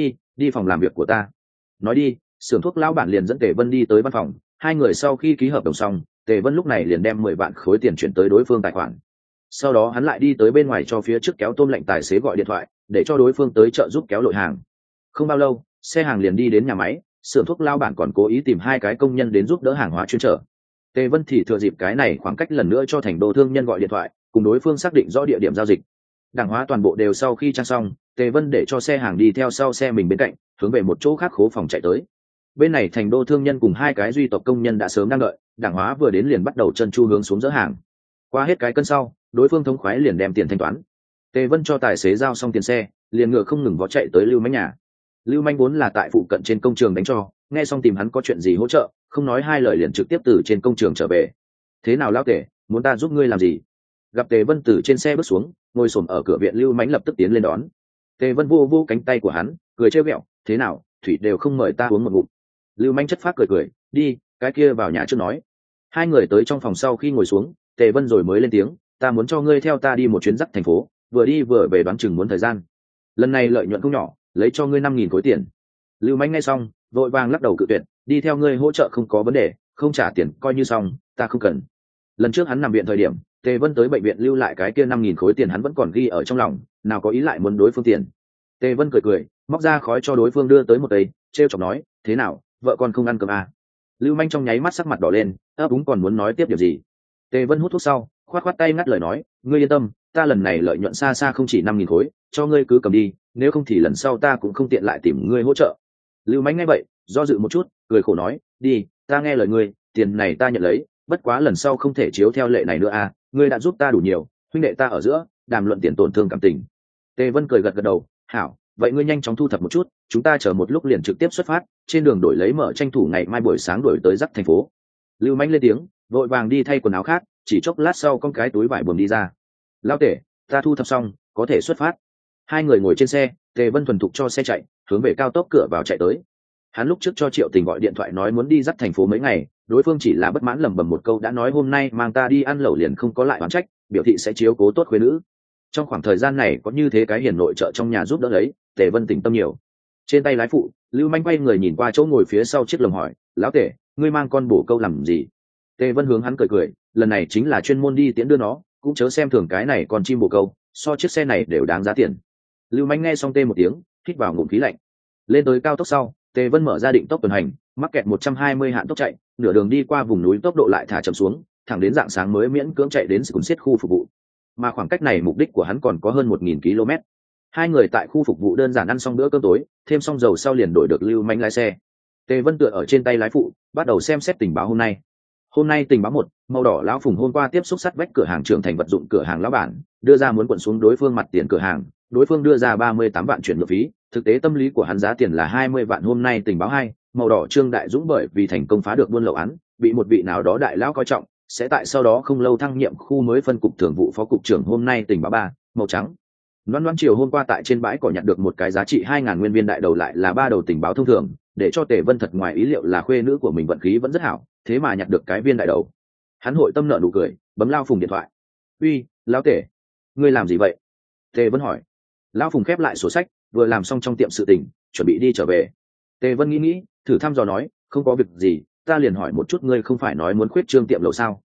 Đi phòng làm việc của ta. Nói đi, xưởng thuốc lão bản liền dẫn Tề Vân đi tới văn phòng, hai người sau khi ký hợp đồng xong, Tề Vân lúc này liền đem 10 vạn khối tiền chuyển tới đối phương tài khoản. Sau đó hắn lại đi tới bên ngoài cho phía trước kéo tôm lạnh tài xế gọi điện thoại, để cho đối phương tới chợ giúp kéo lội hàng. Không bao lâu, xe hàng liền đi đến nhà máy, xưởng thuốc lão bản còn cố ý tìm 2 cái công nhân đến giúp đỡ hàng hóa chuyên trở. Tề Vân thì thừa dịp cái này khoảng cách lần nữa cho thành đô thương nhân gọi điện thoại, cùng đối phương xác định rõ địa điểm giao dịch. Đảng hóa toàn bộ đều sau khi trang xong, Tề Vân để cho xe hàng đi theo sau xe mình bên cạnh, hướng về một chỗ khác khố phòng chạy tới. Bên này thành đô thương nhân cùng 2 cái duy tộc công nhân đã sớm đang đợi, đảng hóa vừa đến liền bắt đầu chân chu hướng xuống dỡ hàng. Qua hết cái cân sau, đối phương thống khoái liền đem tiền thanh toán. Tề Vân cho tài xế giao xong tiền xe, liền ngựa không ngừng vó chạy tới Lưu Manh nhà. Lưu Manh vốn là tại phụ cận trên công trường đánh cho, nghe xong tìm hắn có chuyện gì hỗ trợ, không nói hai lời liền trực tiếp từ trên công trường trở về. Thế nào lão Tề, muốn ta giúp ngươi làm gì? Gặp Tề Vân từ trên xe bước xuống, ngồi xổm ở cửa viện Lưu Mãnh lập tức tiến lên đón. Tề Vân vô vô cánh tay của hắn, cười trêu ghẹo, thế nào, thủy đều không mời ta uống một ngụm. Lưu Mãnh chất phác cười cười, đi, cái kia vào nhà trước nói. Hai người tới trong phòng sau khi ngồi xuống, Tề Vân rồi mới lên tiếng, ta muốn cho ngươi theo ta đi một chuyến dắt thành phố, vừa đi vừa về đoán chừng muốn thời gian. Lần này lợi nhuận không nhỏ, lấy cho ngươi 5.000 khối tiền. Lưu Mãnh nghe xong, vội vàng lắc đầu cự tuyệt, đi theo ngươi hỗ trợ không có vấn đề, không trả tiền coi như xong, ta không cần. Lần trước hắn nằm viện thời điểm, Tề Vân tới bệnh viện lưu lại cái kia 5.000 khối tiền hắn vẫn còn ghi ở trong lòng, nào có ý lại muốn đối phương tiền. Tề Vân cười cười, móc ra khói cho đối phương đưa tới một tây, trêu chọc nói, thế nào, vợ con không ăn cơm à? Lưu Manh trong nháy mắt sắc mặt đỏ lên, ấp úng còn muốn nói tiếp điều gì. Tề Vân hút thuốc sau, khoát khoát tay ngắt lời nói, ngươi yên tâm, ta lần này lợi nhuận xa xa không chỉ 5.000 khối, cho ngươi cứ cầm đi, nếu không thì lần sau ta cũng không tiện lại tìm ngươi hỗ trợ. Lưu Manh nghe vậy, do dự một chút, cười khổ nói, đi, ta nghe lời ngươi, tiền này ta nhận lấy, bất quá lần sau không thể chiếu theo lệ này nữa à, ngươi đã giúp ta đủ nhiều, huynh đệ ta ở giữa, đàm luận tiền tổn thương cảm tình. Tề Vân cười gật gật đầu, hảo, vậy ngươi nhanh chóng thu thập một chút, chúng ta chờ một lúc liền trực tiếp xuất phát, trên đường đổi lấy mở tranh thủ ngày mai buổi sáng đổi tới dắt thành phố. Lưu Manh lên tiếng, vội vàng đi thay quần áo khác, chỉ chốc lát sau con cái túi vải buồm đi ra. Lão Tể, ta thu thập xong, có thể xuất phát. Hai người ngồi trên xe, Tề Vân thuần thục cho xe chạy, hướng về cao tốc cửa vào chạy tới. Hắn lúc trước cho Triệu Tình gọi điện thoại nói muốn đi dắt thành phố mấy ngày, đối phương chỉ là bất mãn lẩm bẩm một câu đã nói hôm nay mang ta đi ăn lẩu liền không có lại oán trách, biểu thị sẽ chiếu cố tốt khuê nữ. Trong khoảng thời gian này có như thế cái hiền nội trợ trong nhà giúp đỡ lấy, Tề Vân tỉnh tâm nhiều. Trên tay lái phụ, Lưu Manh quay người nhìn qua chỗ ngồi phía sau chiếc lồng hỏi, lão Tề, ngươi mang con bổ câu làm gì? Tề Vân hướng hắn cười cười, lần này chính là chuyên môn đi tiễn đưa nó, cũng chớ xem thường cái này còn chim bổ câu, so chiếc xe này đều đáng giá tiền. Lưu Manh nghe xong tê một tiếng, hít vào ngụm khí lạnh. Lên tới cao tốc sau, Tề Vân mở ra định tốc tuần hành, mắc kẹt 120 hạn tốc chạy, nửa đường đi qua vùng núi tốc độ lại thả chậm xuống, thẳng đến rạng sáng mới miễn cưỡng chạy đến Sùn Xiết khu phục vụ. Mà khoảng cách này mục đích của hắn còn có hơn 1.000 km. Hai người tại khu phục vụ đơn giản ăn xong bữa cơm tối, thêm xong dầu sau liền đổi được Lưu Manh lái xe. Tề Vân tựa ở trên tay lái phụ, bắt đầu xem xét tình báo hôm nay. Hôm nay tình báo 1, màu đỏ lão Phùng hôm qua tiếp xúc sát vách cửa hàng trưởng thành vật dụng cửa hàng lão bản, đưa ra muốn quận xuống đối phương mặt tiền cửa hàng, đối phương đưa ra 38 vạn chuyển nhượng phí, thực tế tâm lý của hắn giá tiền là 20 vạn. Hôm nay tình báo 2, màu đỏ Trương Đại Dũng bởi vì thành công phá được buôn lậu án, bị một vị nào đó đại lão coi trọng, sẽ tại sau đó không lâu thăng nhiệm khu mới phân cục thường vụ phó cục trưởng. Hôm nay tình báo 3, màu trắng. Loan Loan chiều hôm qua tại trên bãi cỏ nhặt được một cái giá trị 2.000 nguyên viên đại đầu, lại là 3 đầu tình báo thông thường, để cho Tề Vân thật ngoài ý liệu là khuê nữ của mình vận khí vẫn rất hảo, thế mà nhặt được cái viên đại đầu. Hắn hội tâm nợ nụ cười, bấm lao Phùng điện thoại. Uy, lão Tề, ngươi làm gì vậy? Tề Vân hỏi. Lão Phùng khép lại sổ sách, vừa làm xong trong tiệm sự tình, chuẩn bị đi trở về. Tề Vân nghĩ, thử thăm dò nói, không có việc gì, ta liền hỏi một chút, ngươi không phải nói muốn khuyết trương tiệm lẩu sao,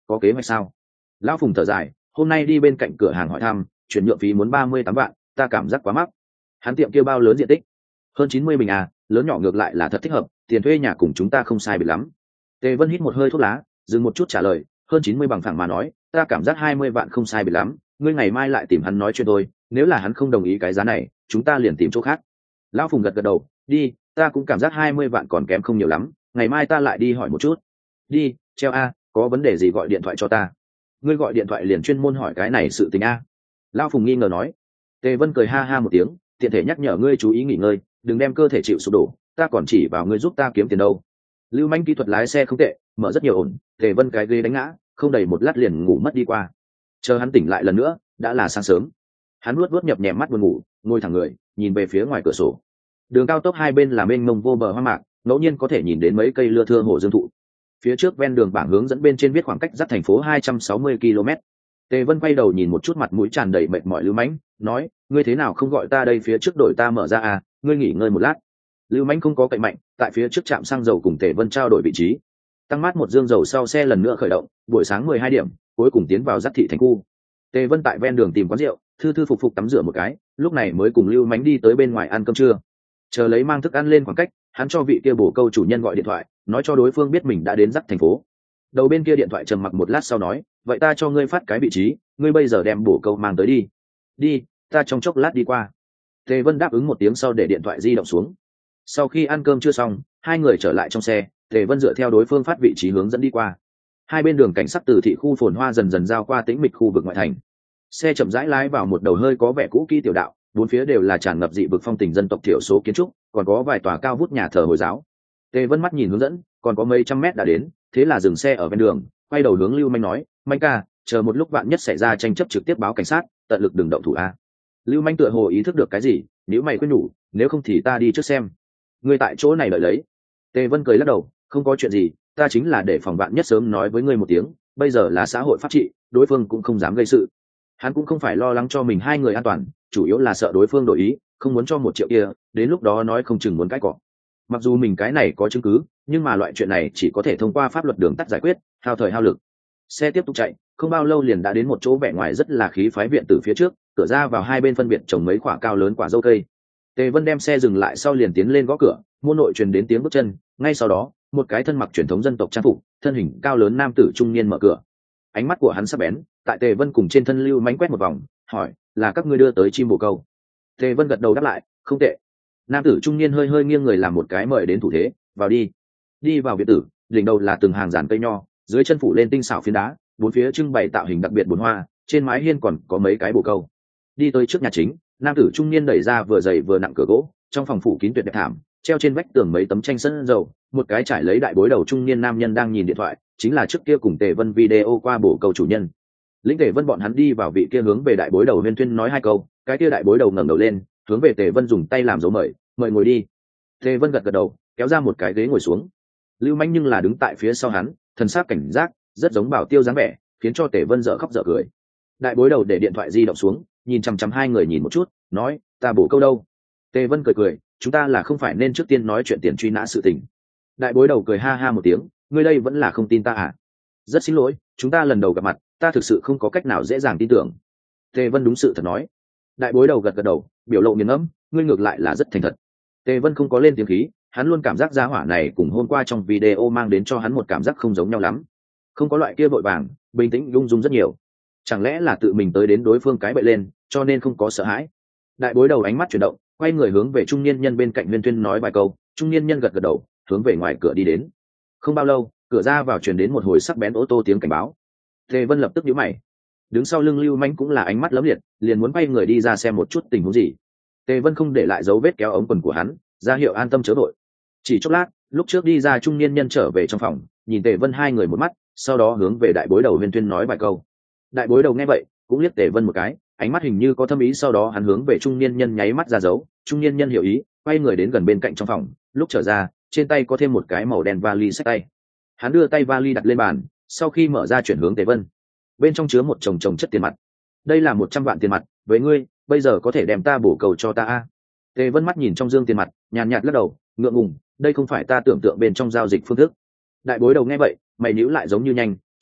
có kế hoạch sao? Lão Phùng thở dài, hôm nay đi bên cạnh cửa hàng hỏi thăm, chuyển nhượng phí muốn 38 vạn, ta cảm giác quá mắc. Hắn tiệm kia bao lớn diện tích? Hơn 90 bình à, lớn nhỏ ngược lại là thật thích hợp, tiền thuê nhà cùng chúng ta không sai biệt lắm. Tề Vân hít một hơi thuốc lá, dừng một chút trả lời, hơn 90 bằng phẳng mà nói, ta cảm giác 20 vạn không sai biệt lắm, ngươi ngày mai lại tìm hắn nói chuyện thôi, nếu là hắn không đồng ý cái giá này, chúng ta liền tìm chỗ khác. Lão Phùng gật gật đầu, đi, ta cũng cảm giác 20 vạn còn kém không nhiều lắm, ngày mai ta lại đi hỏi một chút. Đi, treo a, có vấn đề gì gọi điện thoại cho ta. Ngươi gọi điện thoại liền chuyên môn hỏi cái này sự tình a. Lão Phùng nghi ngờ nói. Tề Vân cười ha ha một tiếng, tiện thể nhắc nhở ngươi chú ý nghỉ ngơi, đừng đem cơ thể chịu sụp đổ, ta còn chỉ vào ngươi giúp ta kiếm tiền đâu. Lưu Manh kỹ thuật lái xe không tệ, mở rất nhiều ổn. Tề Vân cái ghế đánh ngã, không đầy một lát liền ngủ mất đi qua. Chờ hắn tỉnh lại lần nữa, đã là sáng sớm. Hắn luốt nhập nhèm mắt buồn ngủ, ngồi thẳng người, nhìn về phía ngoài cửa sổ. Đường cao tốc hai bên là mênh mông vô bờ hoang mạc, ngẫu nhiên có thể nhìn đến mấy cây lưa thưa hồ dương thụ. Phía trước ven đường bảng hướng dẫn bên trên viết khoảng cách dắt thành phố 260 km. Tề Vân quay đầu nhìn một chút mặt mũi tràn đầy mệt mỏi Lưu Mãnh, nói, ngươi thế nào không gọi ta đây phía trước đội ta mở ra à, ngươi nghỉ ngơi một lát. Lưu Mãnh không có cậy mạnh, tại phía trước trạm xăng dầu cùng Tề Vân trao đổi vị trí. Tăng mát một dương dầu sau xe lần nữa khởi động, buổi sáng 12 điểm, cuối cùng tiến vào dắt thị thành khu. Tề Vân tại ven đường tìm quán rượu, thư thư phục phục tắm rửa một cái, lúc này mới cùng Lưu Mãnh đi tới bên ngoài ăn cơm trưa. Chờ lấy mang thức ăn lên khoảng cách, hắn cho vị kia bổ câu chủ nhân gọi điện thoại, nói cho đối phương biết mình đã đến dắt thành phố. Đầu bên kia điện thoại trầm mặc một lát sau nói, vậy ta cho ngươi phát cái vị trí, ngươi bây giờ đem bổ câu mang tới đi. Đi, ta trong chốc lát đi qua. Tề Vân đáp ứng một tiếng sau để điện thoại di động xuống. Sau khi ăn cơm chưa xong, hai người trở lại trong xe, Tề Vân dựa theo đối phương phát vị trí hướng dẫn đi qua. Hai bên đường cảnh sắc từ thị khu phồn hoa dần dần giao qua tĩnh mịch khu vực ngoại thành. Xe chậm rãi lái vào một đầu hơi có vẻ cũ kỹ tiểu đạo, bốn phía đều là tràn ngập dị vực phong tình dân tộc thiểu số kiến trúc, còn có vài tòa cao vút nhà thờ Hồi giáo. Tề Vân mắt nhìn hướng dẫn, còn có mấy trăm mét đã đến, thế là dừng xe ở ven đường, quay đầu hướng Lưu Manh nói, Manh ca, chờ một lúc vạn nhất xảy ra tranh chấp trực tiếp báo cảnh sát, tận lực đừng động thủ a. Lưu Manh tựa hồ ý thức được cái gì, nếu mày khuyên nhủ, nếu không thì ta đi trước xem. Ngươi tại chỗ này đợi lấy. Tề Vân cười lắc đầu, không có chuyện gì, ta chính là để phòng vạn nhất sớm nói với ngươi một tiếng, bây giờ là xã hội pháp trị, đối phương cũng không dám gây sự. Hắn cũng không phải lo lắng cho mình hai người an toàn, chủ yếu là sợ đối phương đổi ý, không muốn cho 1 triệu kia, đến lúc đó nói không chừng muốn cãi cọ. Mặc dù mình cái này có chứng cứ, nhưng mà loại chuyện này chỉ có thể thông qua pháp luật đường tắt giải quyết, hao thời hao lực. Xe tiếp tục chạy, không bao lâu liền đã đến một chỗ vẻ ngoài rất là khí phái viện từ phía trước, cửa ra vào hai bên phân biệt trồng mấy quả cao lớn quả dâu cây. Tề Vân đem xe dừng lại sau liền tiến lên gõ cửa, môn nội truyền đến tiếng bước chân, ngay sau đó, một cái thân mặc truyền thống dân tộc trang phục, thân hình cao lớn nam tử trung niên mở cửa. Ánh mắt của hắn sắc bén, tại Tề Vân cùng trên thân Lưu Mánh quét một vòng, hỏi, là các ngươi đưa tới chim bồ câu? Tề Vân gật đầu đáp lại, không tệ. Nam tử trung niên hơi hơi nghiêng người làm một cái mời đến thủ thế, vào đi. Đi vào viện tử, đỉnh đầu là từng hàng dàn cây nho, dưới chân phủ lên tinh xảo phiến đá, bốn phía trưng bày tạo hình đặc biệt bồn hoa, trên mái hiên còn có mấy cái bồ câu. Đi tới trước nhà chính, nam tử trung niên đẩy ra vừa dày vừa nặng cửa gỗ, trong phòng phủ kín tuyệt đẹp thảm, treo trên vách tường mấy tấm tranh sân dầu, một cái trải lấy đại bối đầu trung niên nam nhân đang nhìn điện thoại, chính là trước kia cùng Tề Vân video qua bồ câu chủ nhân. Lĩnh Tề Vân bọn hắn đi vào vị kia hướng về đại bối đầu huyên thuyên nói hai câu, cái kia đại bối đầu ngẩng đầu lên, hướng về Tề Vân dùng tay làm dấu mời, mời ngồi đi. Tề Vân gật gật đầu, kéo ra một cái ghế ngồi xuống. Lưu Manh nhưng là đứng tại phía sau hắn, thần sắc cảnh giác, rất giống Bảo Tiêu dáng vẻ, khiến cho Tề Vân dở khóc dở cười. Đại bối đầu để điện thoại di động xuống, nhìn chằm chằm hai người nhìn một chút, nói, ta bổ câu đâu? Tề Vân cười cười, chúng ta là không phải nên trước tiên nói chuyện tiền truy nã sự tình. Đại bối đầu cười ha ha một tiếng, ngươi đây vẫn là không tin ta à? Rất xin lỗi, chúng ta lần đầu gặp mặt, ta thực sự không có cách nào dễ dàng tin tưởng. Tề Vân đúng sự thật nói. Đại bối đầu gật gật đầu, biểu lộ nghiền ngẫm, ngươi ngược lại là rất thành thật. Tề Vân không có lên tiếng khí, hắn luôn cảm giác gia hỏa này cùng hôm qua trong video mang đến cho hắn một cảm giác không giống nhau lắm. Không có loại kia vội vàng, bình tĩnh lung dung rất nhiều. Chẳng lẽ là tự mình tới đến đối phương cái bậy lên, cho nên không có sợ hãi. Đại bối đầu ánh mắt chuyển động, quay người hướng về trung niên nhân bên cạnh Nguyên Tuyên nói vài câu, trung niên nhân gật gật đầu, hướng về ngoài cửa đi đến. Không bao lâu, cửa ra vào truyền đến một hồi sắc bén ô tô tiếng cảnh báo. Tề Vân lập tức nhíu mày. Đứng sau lưng Lưu Manh cũng là ánh mắt lấm liệt, liền muốn quay người đi ra xem một chút tình huống gì. Tề Vân không để lại dấu vết kéo ống quần của hắn, ra hiệu an tâm chớ vội. Chỉ chốc lát, lúc trước đi ra trung niên nhân trở về trong phòng, nhìn Tề Vân hai người một mắt, sau đó hướng về đại bối đầu Huyên Tuyên nói vài câu. Đại bối đầu nghe vậy, cũng liếc Tề Vân một cái, ánh mắt hình như có thâm ý, sau đó hắn hướng về trung niên nhân nháy mắt ra dấu, trung niên nhân hiểu ý, quay người đến gần bên cạnh trong phòng, lúc trở ra, trên tay có thêm một cái màu đen vali xách tay. Hắn đưa tay vali đặt lên bàn, sau khi mở ra chuyển hướng Tề Vân. Bên trong chứa một chồng chồng chất tiền mặt. Đây là 100 vạn tiền mặt, với ngươi, bây giờ có thể đem ta bổ cầu cho ta a? Tề Vân mắt nhìn trong dương tiền mặt, nhàn nhạt lắc đầu, ngượng ngùng, đây không phải ta tưởng tượng bên trong giao dịch phương thức. Đại bối đầu nghe vậy, mày nhíu lại giống như nhanh,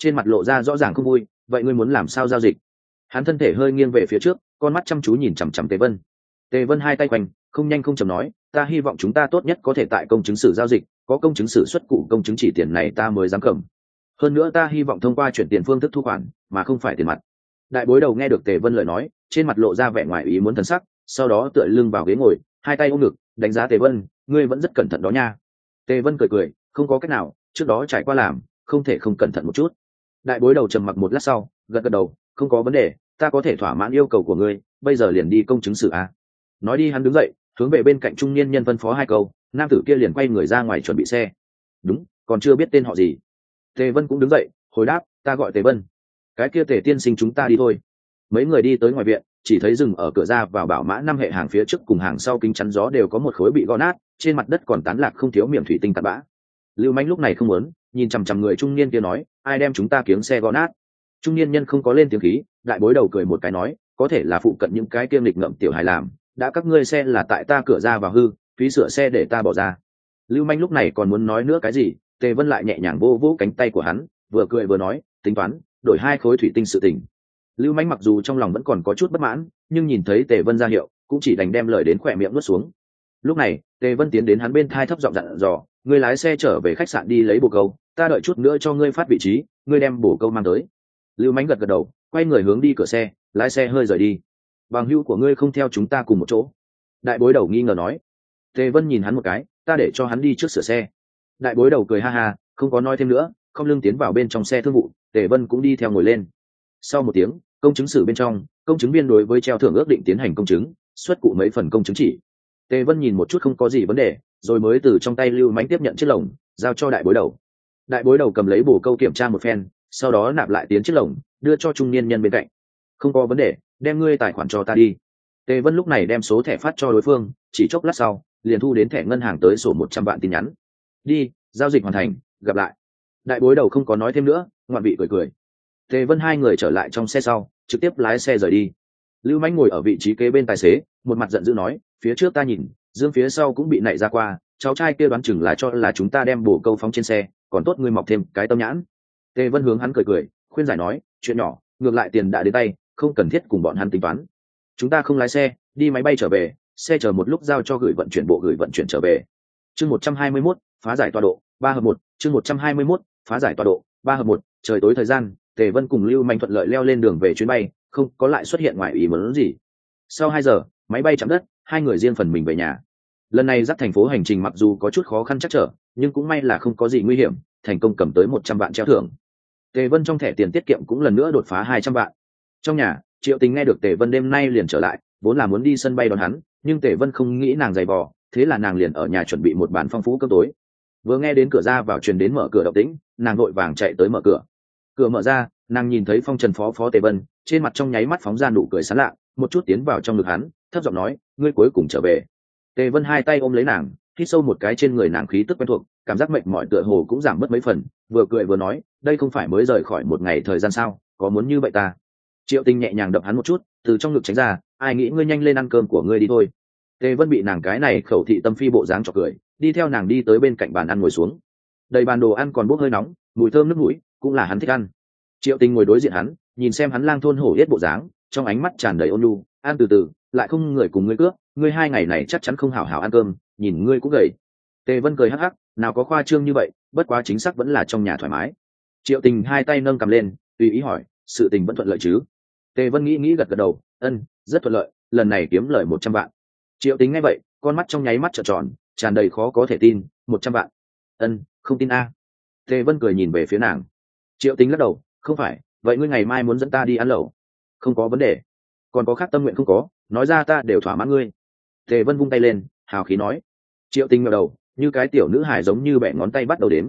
trên mặt lộ ra rõ ràng không vui. Vậy ngươi muốn làm sao giao dịch? Hắn thân thể hơi nghiêng về phía trước, con mắt chăm chú nhìn chằm chằm Tề Vân. Tề Vân hai tay quanh, không nhanh không chậm nói, ta hy vọng chúng ta tốt nhất có thể tại công chứng sử giao dịch, có công chứng sử xuất cụ công chứng chỉ tiền này ta mới dám cầm. Hơn nữa ta hy vọng thông qua chuyển tiền phương thức thu khoản, mà không phải tiền mặt. Đại bối đầu nghe được Tề Vân lời nói, trên mặt lộ ra vẻ ngoài ý muốn thần sắc, sau đó tựa lưng vào ghế ngồi, hai tay ôm ngực, đánh giá Tề Vân, ngươi vẫn rất cẩn thận đó nha. Tề Vân cười cười, không có cách nào, trước đó trải qua làm, không thể không cẩn thận một chút. Đại bối đầu trầm mặc một lát sau, gật gật đầu, không có vấn đề, ta có thể thỏa mãn yêu cầu của ngươi, bây giờ liền đi công chứng xử a. Nói đi hắn đứng dậy, hướng về bên cạnh trung niên nhân phân phó hai câu, nam tử kia liền quay người ra ngoài chuẩn bị xe. Đúng, còn chưa biết tên họ gì. Tề Vân cũng đứng dậy, hồi đáp, ta gọi Tề Vân. Cái kia Tề tiên sinh chúng ta đi thôi. Mấy người đi tới ngoài viện, chỉ thấy dừng ở cửa ra vào bảo mã năm hệ hàng phía trước cùng hàng sau kính chắn gió đều có một khối bị gõ nát, trên mặt đất còn tán lạc không thiếu miệng thủy tinh tạt bã. Lưu Manh lúc này không muốn, nhìn chằm chằm người trung niên kia nói, ai đem chúng ta kiếng xe gõ nát? Trung niên nhân không có lên tiếng khí, đại bối đầu cười một cái nói, có thể là phụ cận những cái kiêm lịch ngậm tiểu hài làm, đã các ngươi xe là tại ta cửa ra vào hư, phí sửa xe để ta bỏ ra. Lưu Manh lúc này còn muốn nói nữa cái gì, Tề Vân lại nhẹ nhàng vô vỗ cánh tay của hắn, vừa cười vừa nói, tính toán, đổi hai khối thủy tinh sự tình. Lưu Manh mặc dù trong lòng vẫn còn có chút bất mãn, nhưng nhìn thấy Tề Vân ra hiệu, cũng chỉ đành đem lời đến khỏe miệng nuốt xuống. Lúc này, Tề Vân tiến đến hắn bên thai thấp giọng dặn dò, ngươi lái xe trở về khách sạn đi lấy bồ câu, ta đợi chút nữa cho ngươi phát vị trí, ngươi đem bồ câu mang tới. Lưu Manh gật gật đầu, quay người hướng đi cửa xe, lái xe hơi rời đi. Bằng hữu của ngươi không theo chúng ta cùng một chỗ? Đại bối đầu nghi ngờ nói. Tề Vân nhìn hắn một cái, ta để cho hắn đi trước sửa xe. Đại bối đầu cười ha ha, không có nói thêm nữa, không lưng tiến vào bên trong xe thương vụ, Tề Vân cũng đi theo ngồi lên. Sau một tiếng, công chứng sử bên trong, công chứng viên đối với treo thưởng ước định tiến hành công chứng, xuất cụ mấy phần công chứng chỉ. Tề Vân nhìn một chút không có gì vấn đề, rồi mới từ trong tay Lưu Mánh tiếp nhận chiếc lồng, giao cho đại bối đầu. Đại bối đầu cầm lấy bổ câu kiểm tra một phen, sau đó nạp lại tiến chiếc lồng, đưa cho trung niên nhân bên cạnh. Không có vấn đề, đem ngươi tài khoản cho ta đi. Tề Vân lúc này đem số thẻ phát cho đối phương, chỉ chốc lát sau, liền thu đến thẻ ngân hàng tới sổ 100 vạn tin nhắn. Đi, giao dịch hoàn thành, gặp lại. Đại bối đầu không có nói thêm nữa, ngoạn vị cười cười. Tề Vân hai người trở lại trong xe sau, trực tiếp lái xe rời đi. Lưu Mánh ngồi ở vị trí kế bên tài xế, một mặt giận dữ nói, phía trước ta nhìn, dương phía sau cũng bị nảy ra qua, cháu trai kia đoán chừng là cho là chúng ta đem bổ câu phóng trên xe, còn tốt ngươi mọc thêm cái tâm nhãn. Tề Vân hướng hắn cười cười, khuyên giải nói, chuyện nhỏ, ngược lại tiền đã đến tay, không cần thiết cùng bọn hắn tính toán. Chúng ta không lái xe, đi máy bay trở về, xe chờ một lúc giao cho gửi vận chuyển bộ gửi vận chuyển trở về. Chương 121, phá giải tọa độ, 3/1, chương 121, phá giải tọa độ, 3/1, trời tối thời gian, Tề Vân cùng Lưu Manh thuận lợi leo lên đường về chuyến bay, không có lại xuất hiện ngoài ý muốn gì. Sau 2 giờ, máy bay chạm đất, hai người riêng phần mình về nhà. Lần này dắt thành phố hành trình mặc dù có chút khó khăn chắc trở, nhưng cũng may là không có gì nguy hiểm, thành công cầm tới 100 vạn treo thưởng. Tề Vân trong thẻ tiền tiết kiệm cũng lần nữa đột phá 200 vạn. Trong nhà, Triệu Tình nghe được Tề Vân đêm nay liền trở lại, vốn là muốn đi sân bay đón hắn, nhưng Tề Vân không nghĩ nàng giày vò, thế là nàng liền ở nhà chuẩn bị một bàn phong phú cơm tối. Vừa nghe đến cửa ra vào truyền đến mở cửa động tĩnh, nàng vội vàng chạy tới mở cửa. Cửa mở ra, nàng nhìn thấy Phong Trần phó Tề Vân, trên mặt trong nháy mắt phóng ra nụ cười sán lạ, một chút tiến vào trong ngực hắn, thấp giọng nói, ngươi cuối cùng trở về. Tề Vân hai tay ôm lấy nàng, hít sâu một cái trên người nàng khí tức quen thuộc, cảm giác mệt mỏi tựa hồ cũng giảm bớt mấy phần, vừa cười vừa nói, đây không phải mới rời khỏi một ngày thời gian sao, có muốn như vậy ta? Triệu Tình nhẹ nhàng đập hắn một chút, từ trong ngực tránh ra, ai nghĩ ngươi nhanh lên ăn cơm của ngươi đi thôi. Tề Vân bị nàng cái này khẩu thị tâm phi bộ dáng chọc cười, đi theo nàng đi tới bên cạnh bàn ăn ngồi xuống. Đầy bàn đồ ăn còn bốc hơi nóng, mùi thơm nước mũi, cũng là hắn thích ăn. Triệu Tình ngồi đối diện hắn, nhìn xem hắn lang thôn hổ yết bộ dáng, trong ánh mắt tràn đầy ôn nhu, ăn từ từ, lại không người cùng ngươi cướp, ngươi 2 ngày này chắc chắn không hảo hảo ăn cơm, nhìn ngươi cũng gầy. Tề Vân cười hắc hắc, nào có khoa trương như vậy, bất quá chính xác vẫn là trong nhà thoải mái. Triệu Tình hai tay nâng cầm lên, tùy ý hỏi, sự tình vẫn thuận lợi chứ? Tề Vân nghĩ gật gật đầu, rất thuận lợi, lần này kiếm lời 100 vạn. Triệu Tình nghe vậy, con mắt trong nháy mắt trợn tròn, tràn đầy khó có thể tin, 100 vạn. Không tin a. Tề Vân cười nhìn về phía nàng. Triệu Tình lắc đầu, không phải, vậy ngươi ngày mai muốn dẫn ta đi ăn lẩu? Không có vấn đề. Còn có khác tâm nguyện không có, nói ra ta đều thỏa mãn ngươi. Tề Vân vung tay lên, hào khí nói. Triệu Tình ngẩng đầu, như cái tiểu nữ hài giống như bẻ ngón tay bắt đầu đếm,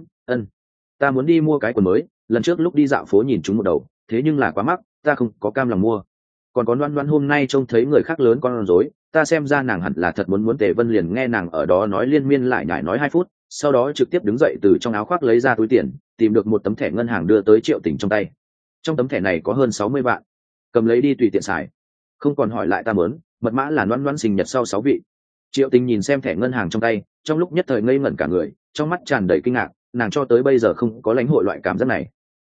ta muốn đi mua cái quần mới, lần trước lúc đi dạo phố nhìn chúng một đầu, thế nhưng là quá mắc, ta không có cam lòng mua. Còn có Loan Loan hôm nay trông thấy người khác lớn con rối, ta xem ra nàng hẳn là thật muốn. Tề Vân liền nghe nàng ở đó nói liên miên lại nhải nói 2 phút, sau đó trực tiếp đứng dậy từ trong áo khoác lấy ra túi tiền, tìm được một tấm thẻ ngân hàng đưa tới Triệu Tình trong tay. Trong tấm thẻ này có hơn 60 vạn, cầm lấy đi tùy tiện xài, không còn hỏi lại ta muốn, mật mã là Loan Loan sinh nhật sau 6 vị. Triệu Tình nhìn xem thẻ ngân hàng trong tay, trong lúc nhất thời ngây ngẩn cả người, trong mắt tràn đầy kinh ngạc, nàng cho tới bây giờ không có lãnh hội loại cảm giác này.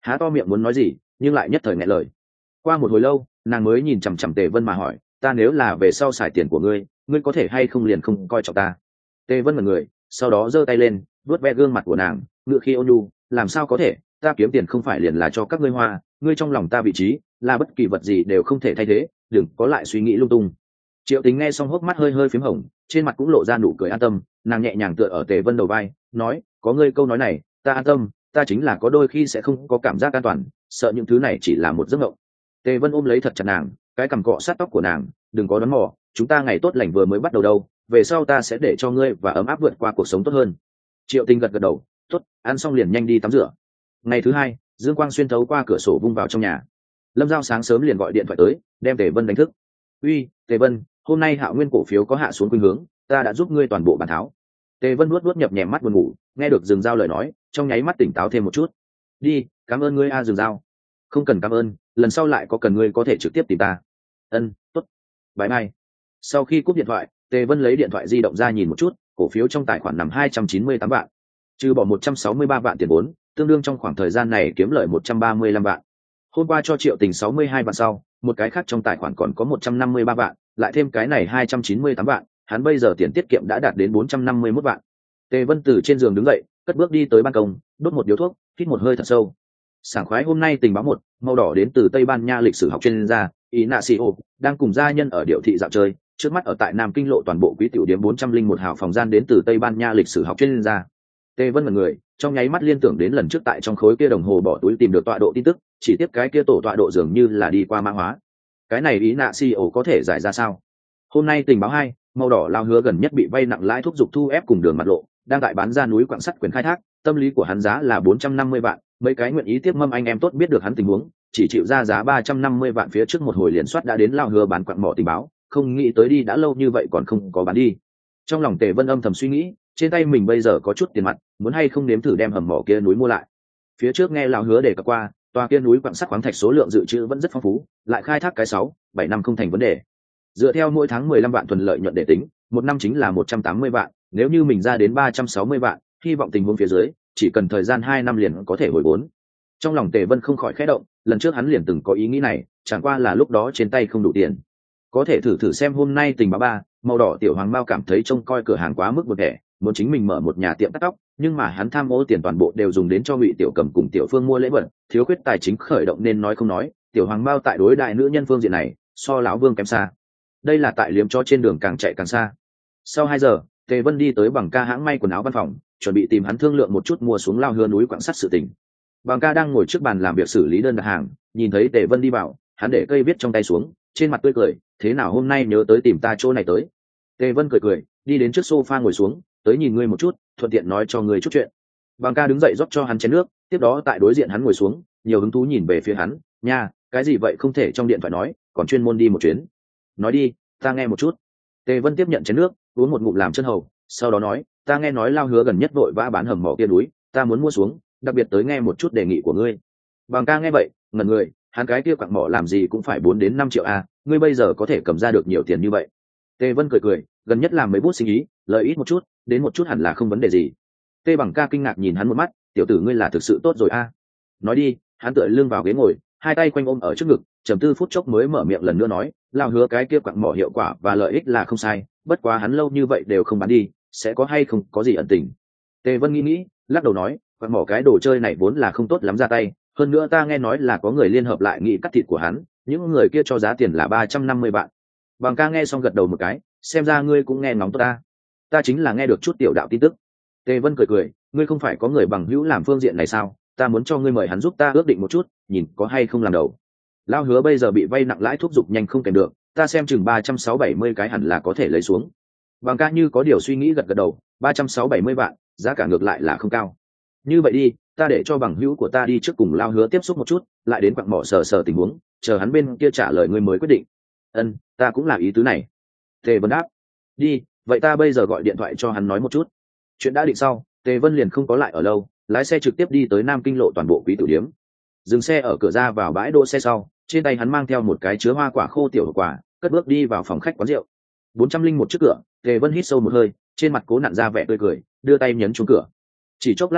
há to miệng muốn nói gì nhưng lại nhất thời nghẹn lời. Qua một hồi lâu nàng mới nhìn chằm chằm Tề Vân mà hỏi, ta nếu là về sau xài tiền của ngươi, ngươi có thể hay không liền không coi trọng ta? Tề Vân mật người, sau đó giơ tay lên vuốt ve gương mặt của nàng, ngựa khi ôn nhu, làm sao có thể, ta kiếm tiền không phải liền là cho các ngươi hoa, ngươi trong lòng ta vị trí là bất kỳ vật gì đều không thể thay thế, đừng có lại suy nghĩ lung tung. Triệu Tính nghe xong hốc mắt hơi hơi phím hồng, trên mặt cũng lộ ra nụ cười an tâm, nàng nhẹ nhàng tựa ở Tề Vân đầu vai, nói, có ngươi câu nói này ta an tâm, ta chính là có đôi khi sẽ không có cảm giác an toàn, sợ những thứ này chỉ là một giấc mộng. Tề Vân ôm lấy thật chặt nàng, cái cằm cọ sát tóc của nàng, đừng có đoán mò, chúng ta ngày tốt lành vừa mới bắt đầu đâu, về sau ta sẽ để cho ngươi và ấm áp vượt qua cuộc sống tốt hơn. Triệu Tình gật gật đầu, tốt, ăn xong liền nhanh đi tắm rửa. Ngày thứ hai, dương quang xuyên thấu qua cửa sổ vung vào trong nhà. Lâm Giao sáng sớm liền gọi điện thoại tới, đem Tề Vân đánh thức. Uy, Tề Vân, hôm nay Hạo Nguyên cổ phiếu có hạ xuống khuynh hướng, ta đã giúp ngươi toàn bộ bàn tháo. Tề Vân nuốt nuốt nhập nhèm mắt buồn ngủ, nghe được Dương Giao lời nói, trong nháy mắt tỉnh táo thêm một chút. Đi, cảm ơn ngươi a Dương Giao. Không cần cảm ơn, lần sau lại có cần ngươi có thể trực tiếp tìm ta. Ân, tốt. Bye bye. Sau khi cúp điện thoại, Tề Vân lấy điện thoại di động ra nhìn một chút, cổ phiếu trong tài khoản nằm 298 vạn, trừ bỏ 163 vạn tiền vốn, tương đương trong khoảng thời gian này kiếm lợi 135 vạn. Hôm qua cho Triệu Tình 62 vạn sau, một cái khác trong tài khoản còn có 153 vạn, lại thêm cái này 298 vạn, hắn bây giờ tiền tiết kiệm đã đạt đến 451 vạn. Tề Vân từ trên giường đứng dậy, cất bước đi tới ban công, đốt một điếu thuốc, hít một hơi thật sâu. Sảng khoái hôm nay tình báo một, màu đỏ đến từ Tây Ban Nha lịch sử học chuyên gia Ignacio đang cùng gia nhân ở Điệu thị dạo chơi, trước mắt ở tại Nam Kinh lộ toàn bộ quý tiểu điểm 401 hào phòng gian đến từ Tây Ban Nha lịch sử học chuyên gia. Tề Vân là người, trong nháy mắt liên tưởng đến lần trước tại trong khối kia đồng hồ bỏ túi tìm được tọa độ tin tức, chỉ tiếp cái kia tổ tọa độ dường như là đi qua mã hóa. Cái này Ignacio có thể giải ra sao? Hôm nay tình báo 2, màu đỏ lao hứa gần nhất bị vay nặng lãi thúc giục thu ép cùng đường mặt lộ, đang tại bán ra núi quặng sắt quyền khai thác, tâm lý của hắn giá là 450 vạn, mấy cái nguyện ý tiếp mâm anh em tốt biết được hắn tình huống, chỉ chịu ra giá 350 vạn phía trước một hồi liền soát đã đến lao hứa bán quặng mỏ tình báo, không nghĩ tới đi đã lâu như vậy còn không có bán đi. Trong lòng Tề Vân âm thầm suy nghĩ, trên tay mình bây giờ có chút tiền mặt, muốn hay không nếm thử đem hầm mỏ kia núi mua lại. Phía trước nghe lao hứa đề cập qua, tòa kia núi quặng sắt khoáng thạch số lượng dự trữ vẫn rất phong phú, lại khai thác cái 6-7 năm không thành vấn đề. Dựa theo mỗi tháng 15 vạn thuần lợi nhuận để tính, một năm chính là 180 vạn, nếu như mình ra đến 360 vạn, hy vọng tình huống phía dưới, chỉ cần thời gian 2 năm liền có thể hồi vốn. Trong lòng Tề Vân không khỏi khẽ động, lần trước hắn liền từng có ý nghĩ này, chẳng qua là lúc đó trên tay không đủ tiền. Có thể thử xem hôm nay tình báo 3, màu đỏ tiểu hoàng mao cảm thấy trông coi cửa hàng quá mức bực bội, muốn chính mình mở một nhà tiệm cắt tóc, nhưng mà hắn tham ô tiền toàn bộ đều dùng đến cho Ngụy Tiểu Cầm cùng Tiểu Phương mua lễ vật, thiếu khuyết tài chính khởi động nên nói không nói, tiểu hoàng mao tại đối đại nữ nhân phương diện này, so lão Vương kém xa. Đây là tại liếm cho trên đường càng chạy càng xa. Sau 2 giờ, Tề Vân đi tới Bằng Ca hãng may quần áo văn phòng, chuẩn bị tìm hắn thương lượng một chút mua xuống lao hứa núi quặng sắt sự tình. Bằng Ca đang ngồi trước bàn làm việc xử lý đơn đặt hàng, nhìn thấy Tề Vân đi vào, hắn để cây viết trong tay xuống, trên mặt tươi cười, thế nào hôm nay nhớ tới tìm ta chỗ này tới? Tề Vân cười cười, đi đến trước sofa ngồi xuống, tới nhìn ngươi một chút, thuận tiện nói cho ngươi chút chuyện. Bằng Ca đứng dậy rót cho hắn chén nước, tiếp đó tại đối diện hắn ngồi xuống, nhiều hứng thú nhìn về phía hắn, nha, cái gì vậy không thể trong điện thoại nói, còn chuyên môn đi một chuyến. Nói đi, ta nghe một chút. Tề Vân tiếp nhận chén nước, uống một ngụm làm chân hầu, sau đó nói, ta nghe nói lao hứa gần nhất vội vã bán hầm mỏ kia núi, ta muốn mua xuống, đặc biệt tới nghe một chút đề nghị của ngươi. Bằng Ca nghe vậy, ngẩn người, hắn cái kia quặng mỏ làm gì cũng phải 4 đến 5 triệu a, ngươi bây giờ có thể cầm ra được nhiều tiền như vậy? Tề Vân cười cười, gần nhất làm mấy bút sinh ý, lợi ít một chút, đến một chút hẳn là không vấn đề gì. Tề Bằng Ca kinh ngạc nhìn hắn một mắt, tiểu tử ngươi là thực sự tốt rồi a. Nói đi, hắn tựa lưng vào ghế ngồi, hai tay quanh ôm ở trước ngực, trầm tư phút chốc mới mở miệng lần nữa nói, lao hứa cái kia quặng mỏ hiệu quả và lợi ích là không sai, bất quá hắn lâu như vậy đều không bán đi, sẽ có hay không có gì ẩn tình. Tề Vân nghĩ, lắc đầu nói, quặng mỏ cái đồ chơi này vốn là không tốt lắm ra tay, hơn nữa ta nghe nói là có người liên hợp lại nghị cắt thịt của hắn, những người kia cho giá tiền là 350 vạn. Bằng Ca nghe xong gật đầu một cái, xem ra ngươi cũng nghe ngóng ta. Ta chính là nghe được chút tiểu đạo tin tức. Tề Vân cười cười, ngươi không phải có người bằng hữu làm phương diện này sao, ta muốn cho ngươi mời hắn giúp ta ước định một chút, nhìn có hay không làm đầu. Lao hứa bây giờ bị vay nặng lãi thúc giục nhanh không kèm được, ta xem chừng 360-70 cái hẳn là có thể lấy xuống. Bằng Ca như có điều suy nghĩ gật gật đầu, 360-70 vạn, giá cả ngược lại là không cao. Như vậy đi, ta để cho bằng hữu của ta đi trước cùng lao hứa tiếp xúc một chút, lại đến quặng mỏ sờ tình huống, chờ hắn bên kia trả lời ngươi mới quyết định. Ân, ta cũng là ý tứ này. Tề Vân đáp. Đi, vậy ta bây giờ gọi điện thoại cho hắn nói một chút. Chuyện đã định sau, Tề Vân liền không có lại ở lâu, lái xe trực tiếp đi tới Nam Kinh lộ toàn bộ quý tử điếm. Dừng xe ở cửa ra vào bãi đỗ xe sau, trên tay hắn mang theo một cái chứa hoa quả khô tiểu quả, cất bước đi vào phòng khách quán rượu. 401 trước cửa, Tề Vân hít sâu một hơi, trên mặt cố nặn ra vẻ tươi cười, đưa tay nhấn chuông cửa. Chỉ chốc lát sau,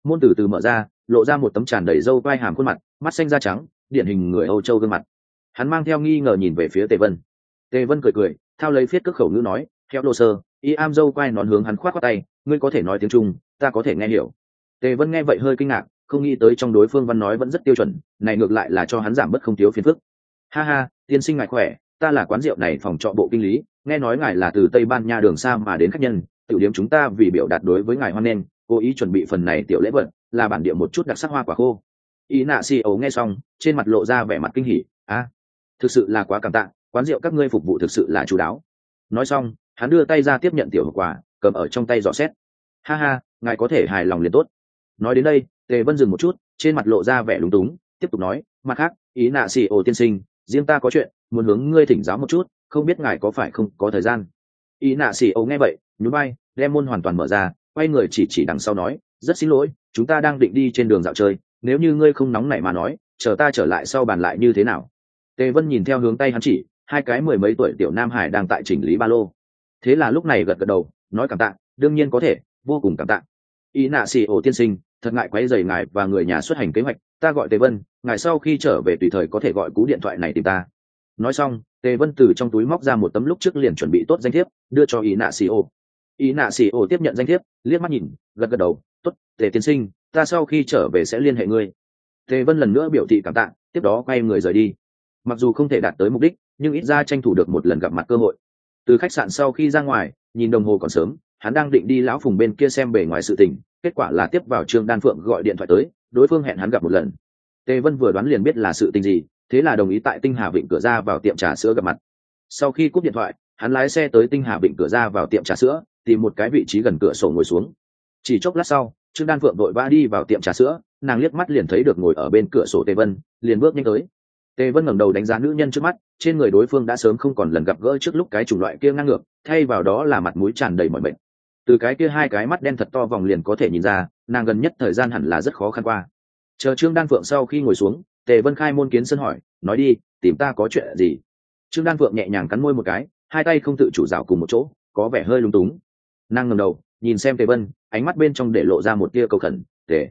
Môn từ từ mở ra, lộ ra một tấm tràn đầy râu quai hàm khuôn mặt, mắt xanh da trắng, điển hình người Âu Châu gương mặt. Hắn mang theo nghi ngờ nhìn về phía Tề Vân. Tề Vân cười cười, thao lấy phiết cước khẩu ngữ nói, theo lô sơ, y am râu quai nón hướng hắn khoát qua tay, ngươi có thể nói tiếng Trung, ta có thể nghe hiểu. Tề Vân nghe vậy hơi kinh ngạc, không nghĩ tới trong đối phương văn nói vẫn rất tiêu chuẩn, này ngược lại là cho hắn giảm bớt không thiếu phiền phức. Ha ha, tiên sinh ngài khỏe, ta là quán rượu này phòng trọ bộ kinh lý, nghe nói ngài là từ Tây Ban Nha đường xa mà đến khách nhân, tiểu điểm chúng ta vì biểu đạt đối với ngài hoan nghênh, cố ý chuẩn bị phần này tiểu lễ vật, là bản địa một chút đặc sắc hoa quả khô. Ý nạ si ấu nghe xong, trên mặt lộ ra vẻ mặt kinh hỉ, thực sự là quá cảm tạ, quán rượu các ngươi phục vụ thực sự là chú đáo. Nói xong, hắn đưa tay ra tiếp nhận tiểu hộp quà, cầm ở trong tay dò xét. Ha ha, ngài có thể hài lòng liền tốt. Nói đến đây, Tề Vân dừng một chút, trên mặt lộ ra vẻ lúng túng, tiếp tục nói, mặt khác, ý nạ xì ổ tiên sinh, riêng ta có chuyện muốn hướng ngươi thỉnh giáo một chút, không biết ngài có phải không có thời gian. Ý nạ xì ổ nghe vậy, nhún vai, đem môn hoàn toàn mở ra, quay người chỉ đằng sau nói, rất xin lỗi, chúng ta đang định đi trên đường dạo chơi, nếu như ngươi không nóng nảy mà nói, chờ ta trở lại sau bàn lại như thế nào. Tề Vân nhìn theo hướng tay hắn chỉ, hai cái mười mấy tuổi tiểu nam hải đang tại chỉnh lý ba lô. Thế là lúc này gật gật đầu, nói cảm tạ, đương nhiên có thể, vô cùng cảm tạ. Ý nạ xì ổ tiên sinh, thật ngại quấy rầy ngài và người nhà xuất hành kế hoạch, ta gọi Tề Vân, ngài sau khi trở về tùy thời có thể gọi cú điện thoại này tìm ta. Nói xong, Tề Vân từ trong túi móc ra một tấm lúc trước liền chuẩn bị tốt danh thiếp, đưa cho Ý nạ xì ổ. Ý nạ xì ổ tiếp nhận danh thiếp, liếc mắt nhìn, gật gật đầu, tốt, Tề tiên sinh, ta sau khi trở về sẽ liên hệ ngươi. Tề Vân lần nữa biểu thị cảm tạ, tiếp đó quay người rời đi. Mặc dù không thể đạt tới mục đích, nhưng ít ra tranh thủ được một lần gặp mặt cơ hội. Từ khách sạn sau khi ra ngoài, nhìn đồng hồ còn sớm, hắn đang định đi lão Phùng bên kia xem bề ngoài sự tình, kết quả là tiếp vào Trương Đan Phượng gọi điện thoại tới, đối phương hẹn hắn gặp một lần. Tề Vân vừa đoán liền biết là sự tình gì, thế là đồng ý tại Tinh Hà Vịnh cửa ra vào tiệm trà sữa gặp mặt. Sau khi cúp điện thoại, hắn lái xe tới Tinh Hà Vịnh cửa ra vào tiệm trà sữa, tìm một cái vị trí gần cửa sổ ngồi xuống. Chỉ chốc lát sau, Trương Đan Phượng vội vã đi vào tiệm trà sữa, nàng liếc mắt liền thấy được ngồi ở bên cửa sổ Tề Vân, liền bước nhanh tới. Tề Vân ngẩng đầu đánh giá nữ nhân trước mắt, trên người đối phương đã sớm không còn lần gặp gỡ trước lúc cái chủng loại kia ngang ngược, thay vào đó là mặt mũi tràn đầy mỏi mệt. Từ cái kia hai cái mắt đen thật to vòng liền có thể nhìn ra, nàng gần nhất thời gian hẳn là rất khó khăn qua. Chờ Trương Đan Phượng sau khi ngồi xuống, Tề Vân khai môn kiến sân hỏi, nói đi, tìm ta có chuyện gì? Trương Đan Phượng nhẹ nhàng cắn môi một cái, hai tay không tự chủ rảo cùng một chỗ, có vẻ hơi lung túng. Nàng ngẩng đầu, nhìn xem Tề Vân, ánh mắt bên trong để lộ ra một tia cầu khẩn,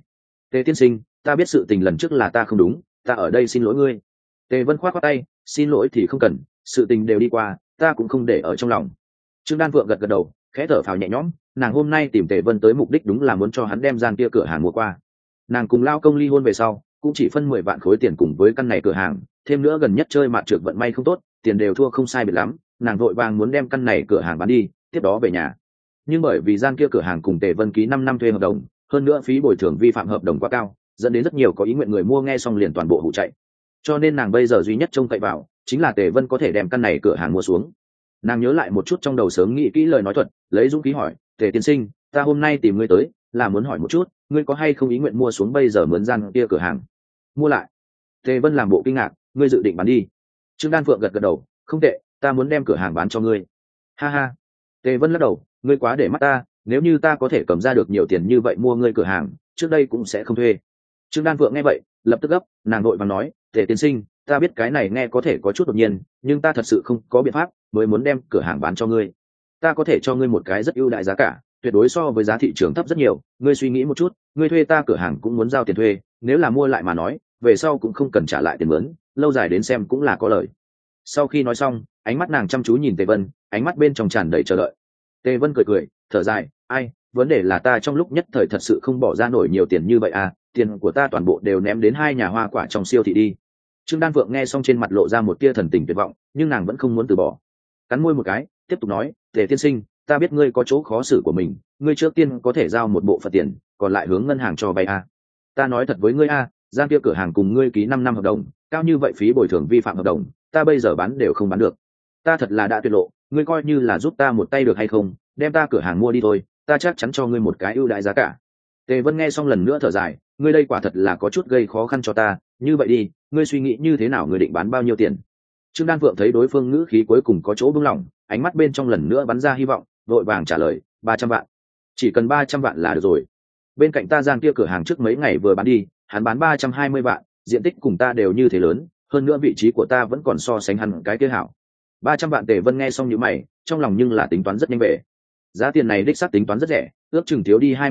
Tề tiên sinh, ta biết sự tình lần trước là ta không đúng, ta ở đây xin lỗi ngươi. Tề Vân khoát khoát tay, xin lỗi thì không cần, sự tình đều đi qua, ta cũng không để ở trong lòng. Trương Đan Phượng gật gật đầu, khẽ thở phào nhẹ nhõm, nàng hôm nay tìm Tề Vân tới mục đích đúng là muốn cho hắn đem gian kia cửa hàng mua qua. Nàng cùng lao công ly hôn về sau, cũng chỉ phân 10 vạn khối tiền cùng với căn này cửa hàng, thêm nữa gần nhất chơi mạt trược vận may không tốt, tiền đều thua không sai biệt lắm, nàng vội vàng muốn đem căn này cửa hàng bán đi, tiếp đó về nhà. Nhưng bởi vì gian kia cửa hàng cùng Tề Vân ký 5 năm thuê hợp đồng, hơn nữa phí bồi thường vi phạm hợp đồng quá cao, dẫn đến rất nhiều có ý nguyện người mua nghe xong liền toàn bộ hụ chạy. Cho nên nàng bây giờ duy nhất trông cậy vào chính là Tề Vân có thể đem căn này cửa hàng mua xuống. Nàng nhớ lại một chút trong đầu sớm nghĩ kỹ lời nói thuật, lấy dũng khí hỏi, Tề tiên sinh, ta hôm nay tìm ngươi tới là muốn hỏi một chút, ngươi có hay không ý nguyện mua xuống bây giờ mướn gian kia cửa hàng? Mua lại? Tề Vân làm bộ kinh ngạc, ngươi dự định bán đi? Trương Đan Phượng gật gật đầu, không tệ, ta muốn đem cửa hàng bán cho ngươi. Ha ha. Tề Vân lắc đầu, ngươi quá để mắt ta, nếu như ta có thể cầm ra được nhiều tiền như vậy mua ngươi cửa hàng, trước đây cũng sẽ không thuê. Trương Đan Phượng nghe vậy, lập tức gấp, nàng vội vàng nói, Tề tiên sinh, ta biết cái này nghe có thể có chút đột nhiên, nhưng ta thật sự không có biện pháp, mới muốn đem cửa hàng bán cho ngươi. Ta có thể cho ngươi một cái rất ưu đại giá cả, tuyệt đối so với giá thị trường thấp rất nhiều, ngươi suy nghĩ một chút, ngươi thuê ta cửa hàng cũng muốn giao tiền thuê, nếu là mua lại mà nói, về sau cũng không cần trả lại tiền mướn, lâu dài đến xem cũng là có lợi. Sau khi nói xong, ánh mắt nàng chăm chú nhìn Tề Vân, ánh mắt bên trong tràn đầy chờ đợi. Tề Vân cười cười, thở dài, ai, vấn đề là ta trong lúc nhất thời thật sự không bỏ ra nổi nhiều tiền như vậy à, tiền của ta toàn bộ đều ném đến hai nhà hoa quả trong siêu thị đi. Trương Đan Phượng nghe xong trên mặt lộ ra một tia thần tình tuyệt vọng, nhưng nàng vẫn không muốn từ bỏ. Cắn môi một cái, tiếp tục nói, Tề tiên sinh, ta biết ngươi có chỗ khó xử của mình, ngươi trước tiên có thể giao một bộ phận tiền, còn lại hướng ngân hàng cho vay à. Ta nói thật với ngươi à, gian kia cửa hàng cùng ngươi ký 5 năm hợp đồng, cao như vậy phí bồi thường vi phạm hợp đồng, ta bây giờ bán đều không bán được. Ta thật là đã tuyệt lộ, ngươi coi như là giúp ta một tay được hay không, đem ta cửa hàng mua đi thôi, ta chắc chắn cho ngươi một cái ưu đãi giá cả. Tề Vân nghe xong lần nữa thở dài, ngươi đây quả thật là có chút gây khó khăn cho ta, như vậy đi, ngươi suy nghĩ như thế nào, ngươi định bán bao nhiêu tiền? Trương Đan Phượng thấy đối phương ngữ khí cuối cùng có chỗ buông lỏng, ánh mắt bên trong lần nữa bắn ra hy vọng, vội vàng trả lời, 300 vạn. Chỉ cần 300 vạn là được rồi. Bên cạnh ta gian kia cửa hàng trước mấy ngày vừa bán đi, hắn bán 320 vạn, diện tích cùng ta đều như thế lớn, hơn nữa vị trí của ta vẫn còn so sánh hắn cái kia hảo. 300 vạn. Tề Vân nghe xong như mày, trong lòng nhưng là tính toán rất nhanh về. Giá tiền này đích xác tính toán rất rẻ, ước chừng thiếu đi 20 vạn,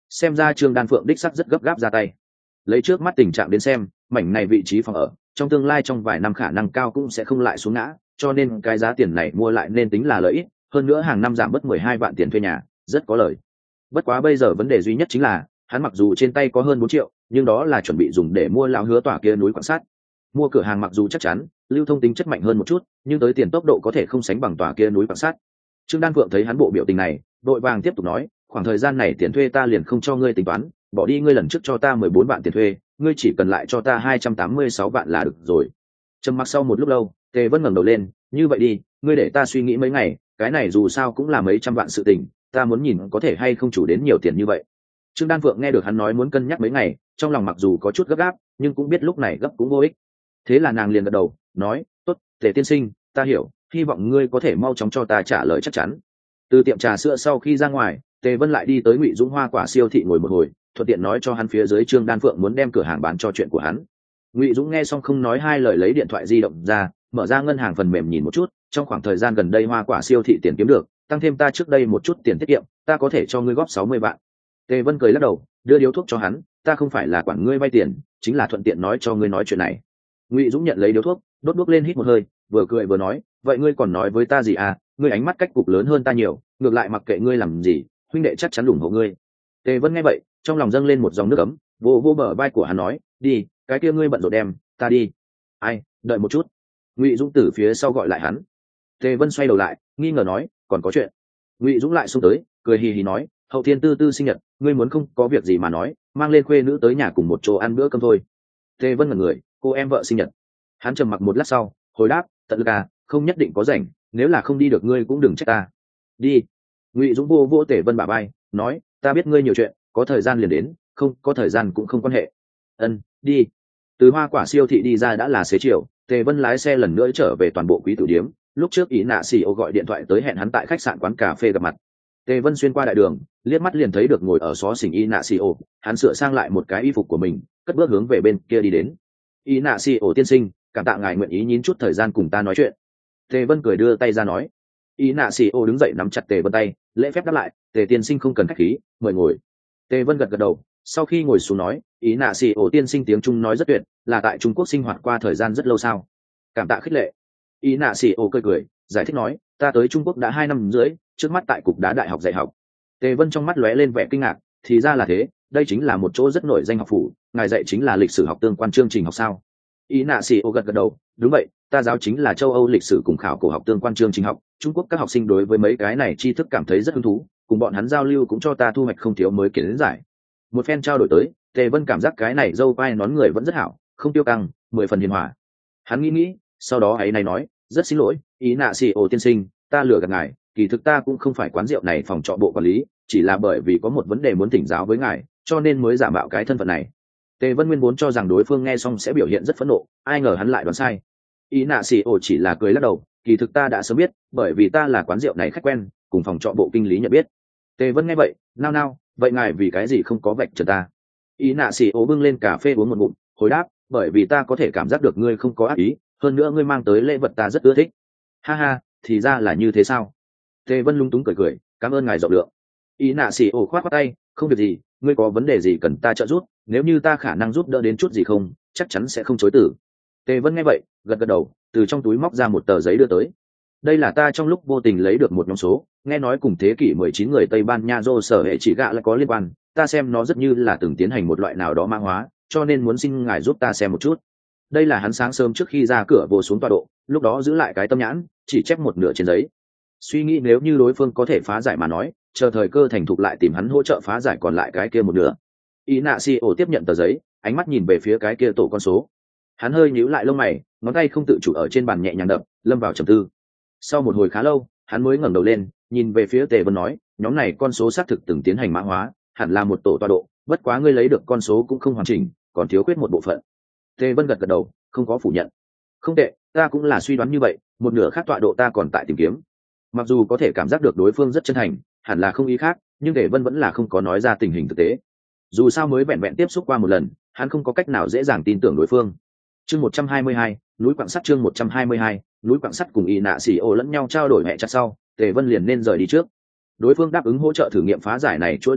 xem ra Trương Đan Phượng đích sắc rất gấp gáp ra tay. Lấy trước mắt tình trạng đến xem, mảnh này vị trí phòng ở trong tương lai trong vài năm khả năng cao cũng sẽ không lại xuống ngã, cho nên cái giá tiền này mua lại nên tính là lợi ích, hơn nữa hàng năm giảm bớt 12 vạn tiền thuê nhà, rất có lời. Bất quá bây giờ vấn đề duy nhất chính là, hắn mặc dù trên tay có hơn 4 triệu, nhưng đó là chuẩn bị dùng để mua lão hứa tòa kia núi quan sát. Mua cửa hàng mặc dù chắc chắn, lưu thông tính chất mạnh hơn một chút, nhưng tới tiền tốc độ có thể không sánh bằng tòa kia núi quan sát. Trương Đan Phượng thấy hắn bộ biểu tình này, đội vàng tiếp tục nói, khoảng thời gian này tiền thuê ta liền không cho ngươi tính toán, bỏ đi ngươi lần trước cho ta 14 vạn tiền thuê, ngươi chỉ cần lại cho ta 286 vạn là được rồi. Trầm mặc sau một lúc lâu, Tề Vân ngẩng đầu lên, như vậy đi, ngươi để ta suy nghĩ mấy ngày, cái này dù sao cũng là mấy trăm vạn sự tình, ta muốn nhìn có thể hay không chủ đến nhiều tiền như vậy. Trương Đan Phượng nghe được hắn nói muốn cân nhắc mấy ngày, trong lòng mặc dù có chút gấp gáp, nhưng cũng biết lúc này gấp cũng vô ích. Thế là nàng liền gật đầu, nói, tốt, Tề tiên sinh, ta hiểu, hy vọng ngươi có thể mau chóng cho ta trả lời chắc chắn. Từ tiệm trà sữa sau khi ra ngoài, Tề Vân lại đi tới Ngụy Dũng Hoa quả siêu thị ngồi một hồi, thuận tiện nói cho hắn phía dưới Trương Đan Phượng muốn đem cửa hàng bán cho chuyện của hắn. Ngụy Dũng nghe xong không nói hai lời lấy điện thoại di động ra, mở ra ngân hàng phần mềm nhìn một chút, trong khoảng thời gian gần đây hoa quả siêu thị tiền kiếm được, tăng thêm ta trước đây một chút tiền tiết kiệm, ta có thể cho ngươi góp 60 vạn. Tề Vân cười lắc đầu, đưa điếu thuốc cho hắn, ta không phải là quản ngươi vay tiền, chính là thuận tiện nói cho ngươi nói chuyện này. Ngụy Dũng nhận lấy điếu thuốc, đốt thuốc lên hít một hơi, vừa cười vừa nói, vậy ngươi còn nói với ta gì à, ngươi ánh mắt cách cục lớn hơn ta nhiều, ngược lại mặc kệ ngươi làm gì, huynh đệ chắc chắn ủng hộ ngươi. Tề Vân nghe vậy, trong lòng dâng lên một dòng nước ấm, vô vô bờ vai của hắn nói, đi, cái kia ngươi bận rộn đem, ta đi. Ai, đợi một chút. Ngụy Dũng từ phía sau gọi lại hắn. Tề Vân xoay đầu lại, nghi ngờ nói, còn có chuyện. Ngụy Dũng lại xông tới, cười hì hì nói, hậu thiên tư tư sinh nhật, ngươi muốn không có việc gì mà nói, mang lên khuê nữ tới nhà cùng một chỗ ăn bữa cơm thôi. Tề Vân ngẩn người, cô em vợ sinh nhật. Hắn trầm mặc một lát sau, hồi đáp, tận lực à, không nhất định có rảnh, nếu là không đi được ngươi cũng đừng trách ta. Đi. Ngụy Dũng vô vô Tề Vân bả vai, nói, ta biết ngươi nhiều chuyện, có thời gian liền đến, không có thời gian cũng không quan hệ. Ân, đi. Từ hoa quả siêu thị đi ra đã là xế chiều, Tề Vân lái xe lần nữa trở về toàn bộ quý tử điếm. Lúc trước Ý Nạ Xì Ô gọi điện thoại tới hẹn hắn tại khách sạn quán cà phê gặp mặt. Tề Vân xuyên qua đại đường, liếc mắt liền thấy được ngồi ở xó xỉnh Ý Nạ Xì Ô, hắn sửa sang lại một cái y phục của mình, cất bước hướng về bên kia đi đến. Ý Nạ Xì Ô tiên sinh, cảm tạ ngài nguyện ý nhín chút thời gian cùng ta nói chuyện. Tề Vân cười đưa tay ra nói. Ý Nạ Xì Ô đứng dậy nắm chặt Tề Vân tay, lễ phép đáp lại, Tề tiên sinh không cần khách khí, mời ngồi. Tề Vân gật gật đầu, sau khi ngồi xuống nói, Ý Nạ Xì Ô tiên sinh tiếng Trung nói rất tuyệt, là tại Trung Quốc sinh hoạt qua thời gian rất lâu sao? Cảm tạ khích lệ. Ý Nạ Xì Ô cười, giải thích nói, ta tới Trung Quốc đã 2 năm rưỡi, trước mắt tại cục đá đại học dạy học. Tề Vân trong mắt lóe lên vẻ kinh ngạc, thì ra là thế, đây chính là một chỗ rất nổi danh học phủ, ngài dạy chính là lịch sử học tương quan chương trình học sao? Ý Nạ Xì Ô gật gật đầu, đúng vậy, ta giáo chính là châu Âu lịch sử cùng khảo cổ học tương quan chương trình học. Trung Quốc các học sinh đối với mấy cái này tri thức cảm thấy rất hứng thú, cùng bọn hắn giao lưu cũng cho ta thu hoạch không thiếu mới kiến giải. Một phen trao đổi tới, Tề Vân cảm giác cái này dâu quai nón người vẫn rất hảo, không tiêu căng, 10 phần hiền hòa. Hắn nghĩ, sau đó ấy này nói, rất xin lỗi, Ý Nạ Xì Ô tiên sinh, ta lừa gạt ngài, kỳ thực ta cũng không phải quán rượu này phòng trọ bộ quản lý, chỉ là bởi vì có một vấn đề muốn thỉnh giáo với ngài, cho nên mới giả mạo cái thân phận này. Tề Vân nguyên vốn cho rằng đối phương nghe xong sẽ biểu hiện rất phẫn nộ, ai ngờ hắn lại đoán sai. Ý Nạ Xì Ô chỉ là cười lắc đầu, kỳ thực ta đã sớm biết, bởi vì ta là quán rượu này khách quen, cùng phòng trọ bộ kinh lý nhận biết. Tề Vân nghe vậy, nao, vậy ngài vì cái gì không có vạch trần ta? Ý Nạ Xì Ô bưng lên cà phê uống một ngụm, hồi đáp, bởi vì ta có thể cảm giác được ngươi không có ác ý, hơn nữa ngươi mang tới lễ vật ta rất ưa thích. Ha ha, thì ra là như thế sao? Tề Vân lung túng cười, cảm ơn ngài rộng lượng. Ý Nạ Xì Ô khoát tay, không việc gì, ngươi có vấn đề gì cần ta trợ giúp, nếu như ta khả năng giúp đỡ đến chút gì không, chắc chắn sẽ không chối từ. Tề Vân nghe vậy, gật gật đầu, từ trong túi móc ra một tờ giấy đưa tới. Đây là ta trong lúc vô tình lấy được một nhóm số, nghe nói cùng thế kỷ 19 người Tây Ban Nha dô sở hệ chỉ gạ lại có liên quan, ta xem nó rất như là từng tiến hành một loại nào đó mã hóa, cho nên muốn xin ngài giúp ta xem một chút. Đây là hắn sáng sớm trước khi ra cửa vô xuống tọa độ, lúc đó giữ lại cái tâm nhãn, chỉ chép một nửa trên giấy. Suy nghĩ nếu như đối phương có thể phá giải mà nói, chờ thời cơ thành thục lại tìm hắn hỗ trợ phá giải còn lại cái kia một nửa. Ý Nạ Xì Ô tiếp nhận tờ giấy, ánh mắt nhìn về phía cái kia tổ con số. Hắn hơi nhíu lại lông mày, ngón tay không tự chủ ở trên bàn nhẹ nhàng đập, lâm vào trầm tư. Sau một hồi khá lâu, hắn mới ngẩng đầu lên, nhìn về phía Tề Vân nói, nhóm này con số xác thực từng tiến hành mã hóa, hẳn là một tổ tọa độ, bất quá ngươi lấy được con số cũng không hoàn chỉnh, còn thiếu khuyết một bộ phận. Tề Vân gật gật đầu, không có phủ nhận. Không tệ, ta cũng là suy đoán như vậy, một nửa khác tọa độ ta còn tại tìm kiếm. Mặc dù có thể cảm giác được đối phương rất chân thành, hẳn là không ý khác, nhưng Tề Vân vẫn là không có nói ra tình hình thực tế. Dù sao mới vẹn vẹn tiếp xúc qua một lần, hắn không có cách nào dễ dàng tin tưởng đối phương. Chương 122, núi quặng sắt. Chương 122, núi quặng sắt. Cùng Ý Nạ Xì Ô lẫn nhau trao đổi mẹ chặt sau, Tề Vân liền nên rời đi trước. Đối phương đáp ứng hỗ trợ thử nghiệm phá giải này chuỗi tọa độ,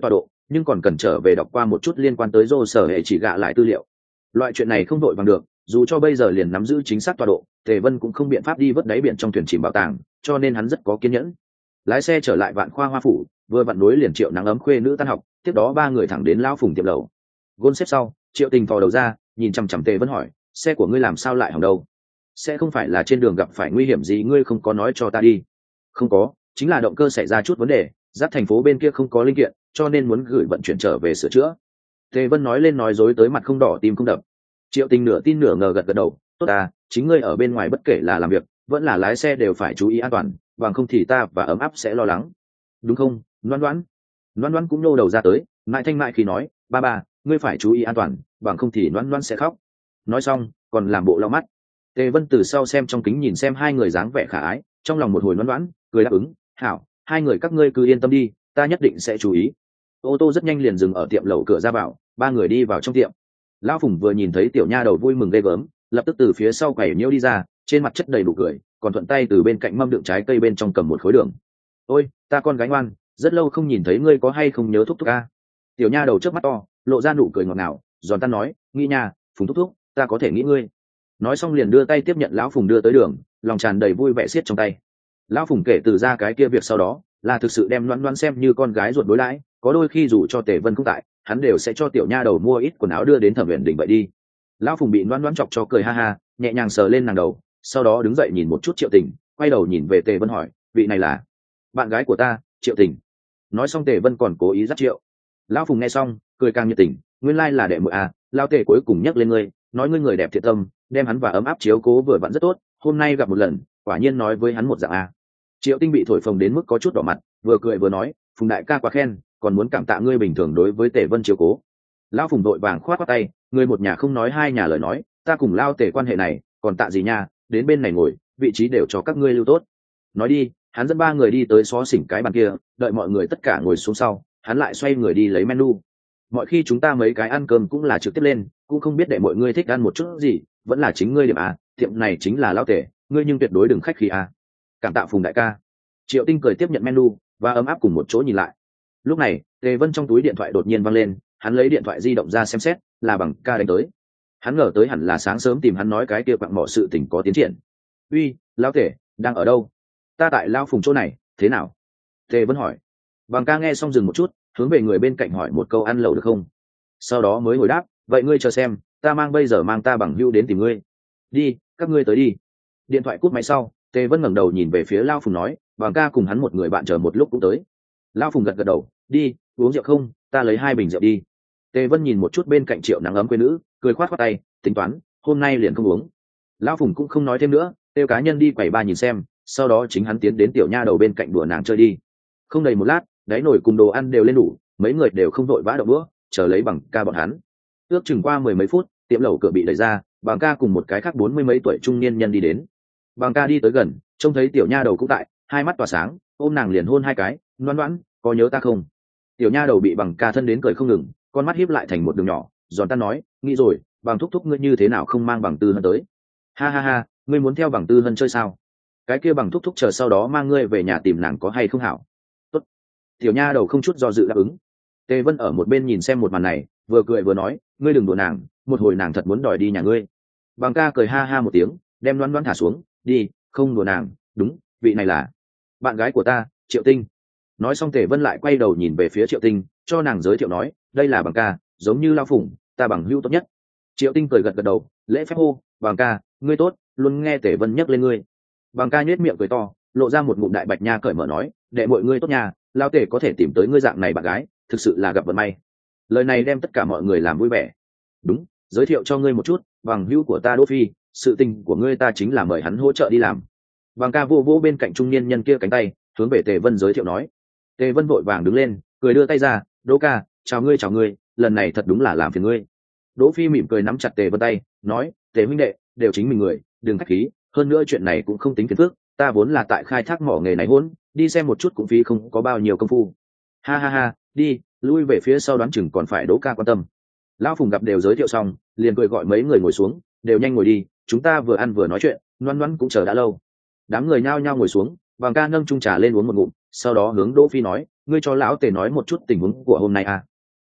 nhưng còn cần trở về đọc qua một chút liên quan tới rô sở hệ chỉ gạ lại tư liệu. Loại chuyện này không đội bằng được, dù cho bây giờ liền nắm giữ chính xác tọa độ, Tề Vân cũng không biện pháp đi vớt đáy biển trong thuyền chìm bảo tàng, cho nên hắn rất có kiên nhẫn. Lái xe trở lại Vạn Khoa Hoa phủ, vừa vặn nối liền Triệu Nắng Ấm khuê nữ tan học, tiếp đó ba người thẳng đến lão Phùng tiệm lầu. Gôn xếp sau, Triệu Tình thò đầu ra, nhìn chằm chằm Tề Vân hỏi, xe của ngươi làm sao lại hỏng đâu? Sẽ không phải là trên đường gặp phải nguy hiểm gì ngươi không có nói cho ta đi? Không có, chính là động cơ xảy ra chút vấn đề, giáp thành phố bên kia không có linh kiện, cho nên muốn gửi vận chuyển trở về sửa chữa. Tề Vân nói lên nói dối tới mặt không đỏ tim không đập. Triệu Tình nửa tin nửa ngờ gật gật đầu, tốt à, chính ngươi ở bên ngoài bất kể là làm việc vẫn là lái xe đều phải chú ý an toàn, bằng không thì ta và ấm áp sẽ lo lắng, đúng không? Loan Loan cũng nô đầu ra tới, mại thanh mại khi nói, ba ngươi phải chú ý an toàn, bằng không thì Loan sẽ khóc. Nói xong còn làm bộ lau mắt. Tề Vân từ sau xem trong kính nhìn xem hai người dáng vẻ khả ái, trong lòng một hồi Loan cười đáp ứng, hảo, hai người các ngươi cứ yên tâm đi, ta nhất định sẽ chú ý. Ô tô rất nhanh liền dừng ở tiệm lẩu cửa ra vào, ba người đi vào trong tiệm. Lão Phùng vừa nhìn thấy tiểu nha đầu vui mừng ghê gớm, lập tức từ phía sau quẩy nhiễu đi ra, trên mặt chất đầy đủ cười, còn thuận tay từ bên cạnh mâm đựng trái cây bên trong cầm một khối đường. Ôi, ta con gái ngoan, rất lâu không nhìn thấy ngươi, có hay không nhớ thúc thúc a? Tiểu nha đầu trước mắt to, lộ ra nụ cười ngọt ngào, giòn tan nói, nghĩ nha, Phùng thúc thúc, ta có thể nghĩ ngươi. Nói xong liền đưa tay tiếp nhận lão Phùng đưa tới đường, lòng tràn đầy vui vẻ siết trong tay. Lão Phùng kể từ ra cái kia việc sau đó, là thực sự đem Loan xem như con gái ruột đối đãi, có đôi khi dù cho Tề Vân không tại, hắn đều sẽ cho tiểu nha đầu mua ít quần áo đưa đến Thẩm Uyển Đình vậy đi. Lão Phùng bị Loan chọc cho cười ha ha, nhẹ nhàng sờ lên nàng đầu, sau đó đứng dậy nhìn một chút Triệu Tình, quay đầu nhìn về Tề Vân hỏi, vị này là bạn gái của ta, Triệu Tình. Nói xong Tề Vân còn cố ý dắt Triệu. Lão Phùng nghe xong cười càng nhiệt tình, nguyên lai là đệ muội à, lao Tề cuối cùng nhắc lên ngươi, nói ngươi người đẹp thiện tâm, đem hắn và ấm áp chiếu cố vừa vặn rất tốt, hôm nay gặp một lần, quả nhiên nói với hắn một dạng à. Triệu Tinh bị thổi phồng đến mức có chút đỏ mặt, vừa cười vừa nói, Phùng đại ca quá khen, còn muốn cảm tạ ngươi bình thường đối với Tề Vân chiếu cố. Lão Phùng đội vàng khoát khoát tay, người một nhà không nói hai nhà lời nói, ta cùng lao Tề quan hệ này còn tạ gì nha, đến bên này ngồi, vị trí đều cho các ngươi lưu tốt. Nói đi, hắn dẫn ba người đi tới xó xỉnh cái bàn kia, đợi mọi người tất cả ngồi xuống sau, hắn lại xoay người đi lấy menu. Mọi khi chúng ta mấy cái ăn cơm cũng là trực tiếp lên, cũng không biết để mọi người thích ăn một chút gì, vẫn là chính ngươi điểm à, tiệm này chính là lao Tề, ngươi nhưng tuyệt đối đừng khách khí à. Cảm tạ Phùng đại ca. Triệu Tinh cười tiếp nhận menu và ấm áp cùng một chỗ nhìn lại. Lúc này Tề Vân trong túi điện thoại đột nhiên văng lên, hắn lấy điện thoại di động ra xem xét, là Bằng ca đánh tới. Hắn ngờ tới hẳn là sáng sớm tìm hắn nói cái kia quặng mỏ sự tình có tiến triển. Uy, lão Tề, đang ở đâu? Ta tại lao Phùng chỗ này, thế nào? Tề Vân hỏi. Bằng ca nghe xong dừng một chút, hướng về người bên cạnh hỏi một câu, ăn lẩu được không? Sau đó mới hồi đáp, vậy ngươi chờ xem, ta bây giờ mang ta bằng hữu đến tìm ngươi. Đi, các ngươi tới đi. Điện thoại cúp máy sau, Tề Vân ngẩng đầu nhìn về phía lao Phùng nói, Bằng ca cùng hắn một người bạn chờ một lúc cũng tới. Lao Phùng gật gật đầu, đi, uống rượu không, ta lấy 2 bình rượu đi. Tề Vân nhìn một chút bên cạnh Triệu Nắng Ấm quê nữ, cười khoát khoát tay, tính toán, hôm nay liền không uống. Lão Phùng cũng không nói thêm nữa, tiêu cá nhân đi quầy ba nhìn xem, sau đó chính hắn tiến đến tiểu nha đầu bên cạnh đùa nàng chơi đi. Không đầy một lát, đáy nồi cùng đồ ăn đều lên đủ, mấy người đều không vội vã động đũa, chờ lấy Bằng ca bọn hắn. Ước chừng qua 10 mấy phút, tiệm lẩu cửa bị đẩy ra, Bằng ca cùng một cái khác 40 mấy tuổi trung niên nhân đi đến. Bằng ca đi tới gần, trông thấy tiểu nha đầu cũng tại, hai mắt tỏa sáng, ôm nàng liền hôn 2 cái, Loan, có nhớ ta không? Tiểu nha đầu bị Bằng ca thân đến cười không ngừng, con mắt híp lại thành một đường nhỏ, giòn tan nói, nghĩ rồi, Bằng thúc thúc ngươi như thế nào không mang Bằng Tư Hân tới? Ha ha ha, ngươi muốn theo Bằng Tư Hân chơi sao? Cái kia Bằng thúc thúc chờ sau đó mang ngươi về nhà tìm nàng có hay không hảo? Tốt. Tiểu nha đầu không chút do dự đáp ứng. Tề Vân ở một bên nhìn xem một màn này, vừa cười vừa nói, ngươi đừng đùa nàng, một hồi nàng thật muốn đòi đi nhà ngươi. Bằng ca cười ha ha một tiếng, đem Loan thả xuống, đi, không đùa nàng, đúng, vị này là bạn gái của ta, Triệu Tinh. Nói xong Tề Vân lại quay đầu nhìn về phía Triệu Tinh, cho nàng giới thiệu nói, đây là Bằng ca, giống như lao Phùng, ta bằng hữu tốt nhất. Triệu Tinh cười gật gật đầu, lễ phép hô, Bằng ca, ngươi tốt, luôn nghe Tề Vân nhắc lên ngươi. Bằng ca nhếch miệng cười to, lộ ra một ngụm đại bạch nha, cởi mở nói, đệ mọi ngươi tốt nha, lao Tề có thể tìm tới ngươi dạng này bạn gái, thực sự là gặp vận may. Lời này đem tất cả mọi người làm vui vẻ. Đúng, giới thiệu cho ngươi một chút, bằng hữu của ta Đỗ Phi, sự tình của ngươi ta chính là mời hắn hỗ trợ đi làm. Bằng ca vô vô bên cạnh trung niên nhân kia cánh tay, hướng về Tề Vân giới thiệu nói. Tề Vân vội vàng đứng lên, cười đưa tay ra, Đỗ ca, chào ngươi, lần này thật đúng là làm phiền ngươi. Đỗ Phi mỉm cười nắm chặt Tề Vân tay, nói, Tề huynh đệ, đều chính mình người, đừng khách khí, hơn nữa chuyện này cũng không tính phiền phức, ta vốn là tại khai thác mỏ nghề này hỗn, đi xem một chút cũng phí không có bao nhiêu công phu. Ha ha ha, đi, lui về phía sau đoán chừng còn phải Đỗ ca quan tâm. Lão Phùng gặp đều giới thiệu xong, liền cười gọi mấy người ngồi xuống, đều nhanh ngồi đi, chúng ta vừa ăn vừa nói chuyện, Loan cũng chờ đã lâu. Đám người nhao nhao ngồi xuống, Bằng ca nâng chung trà lên uống một ngụm, sau đó hướng Đỗ Phi nói, ngươi cho lão Tề nói một chút tình huống của hôm nay à.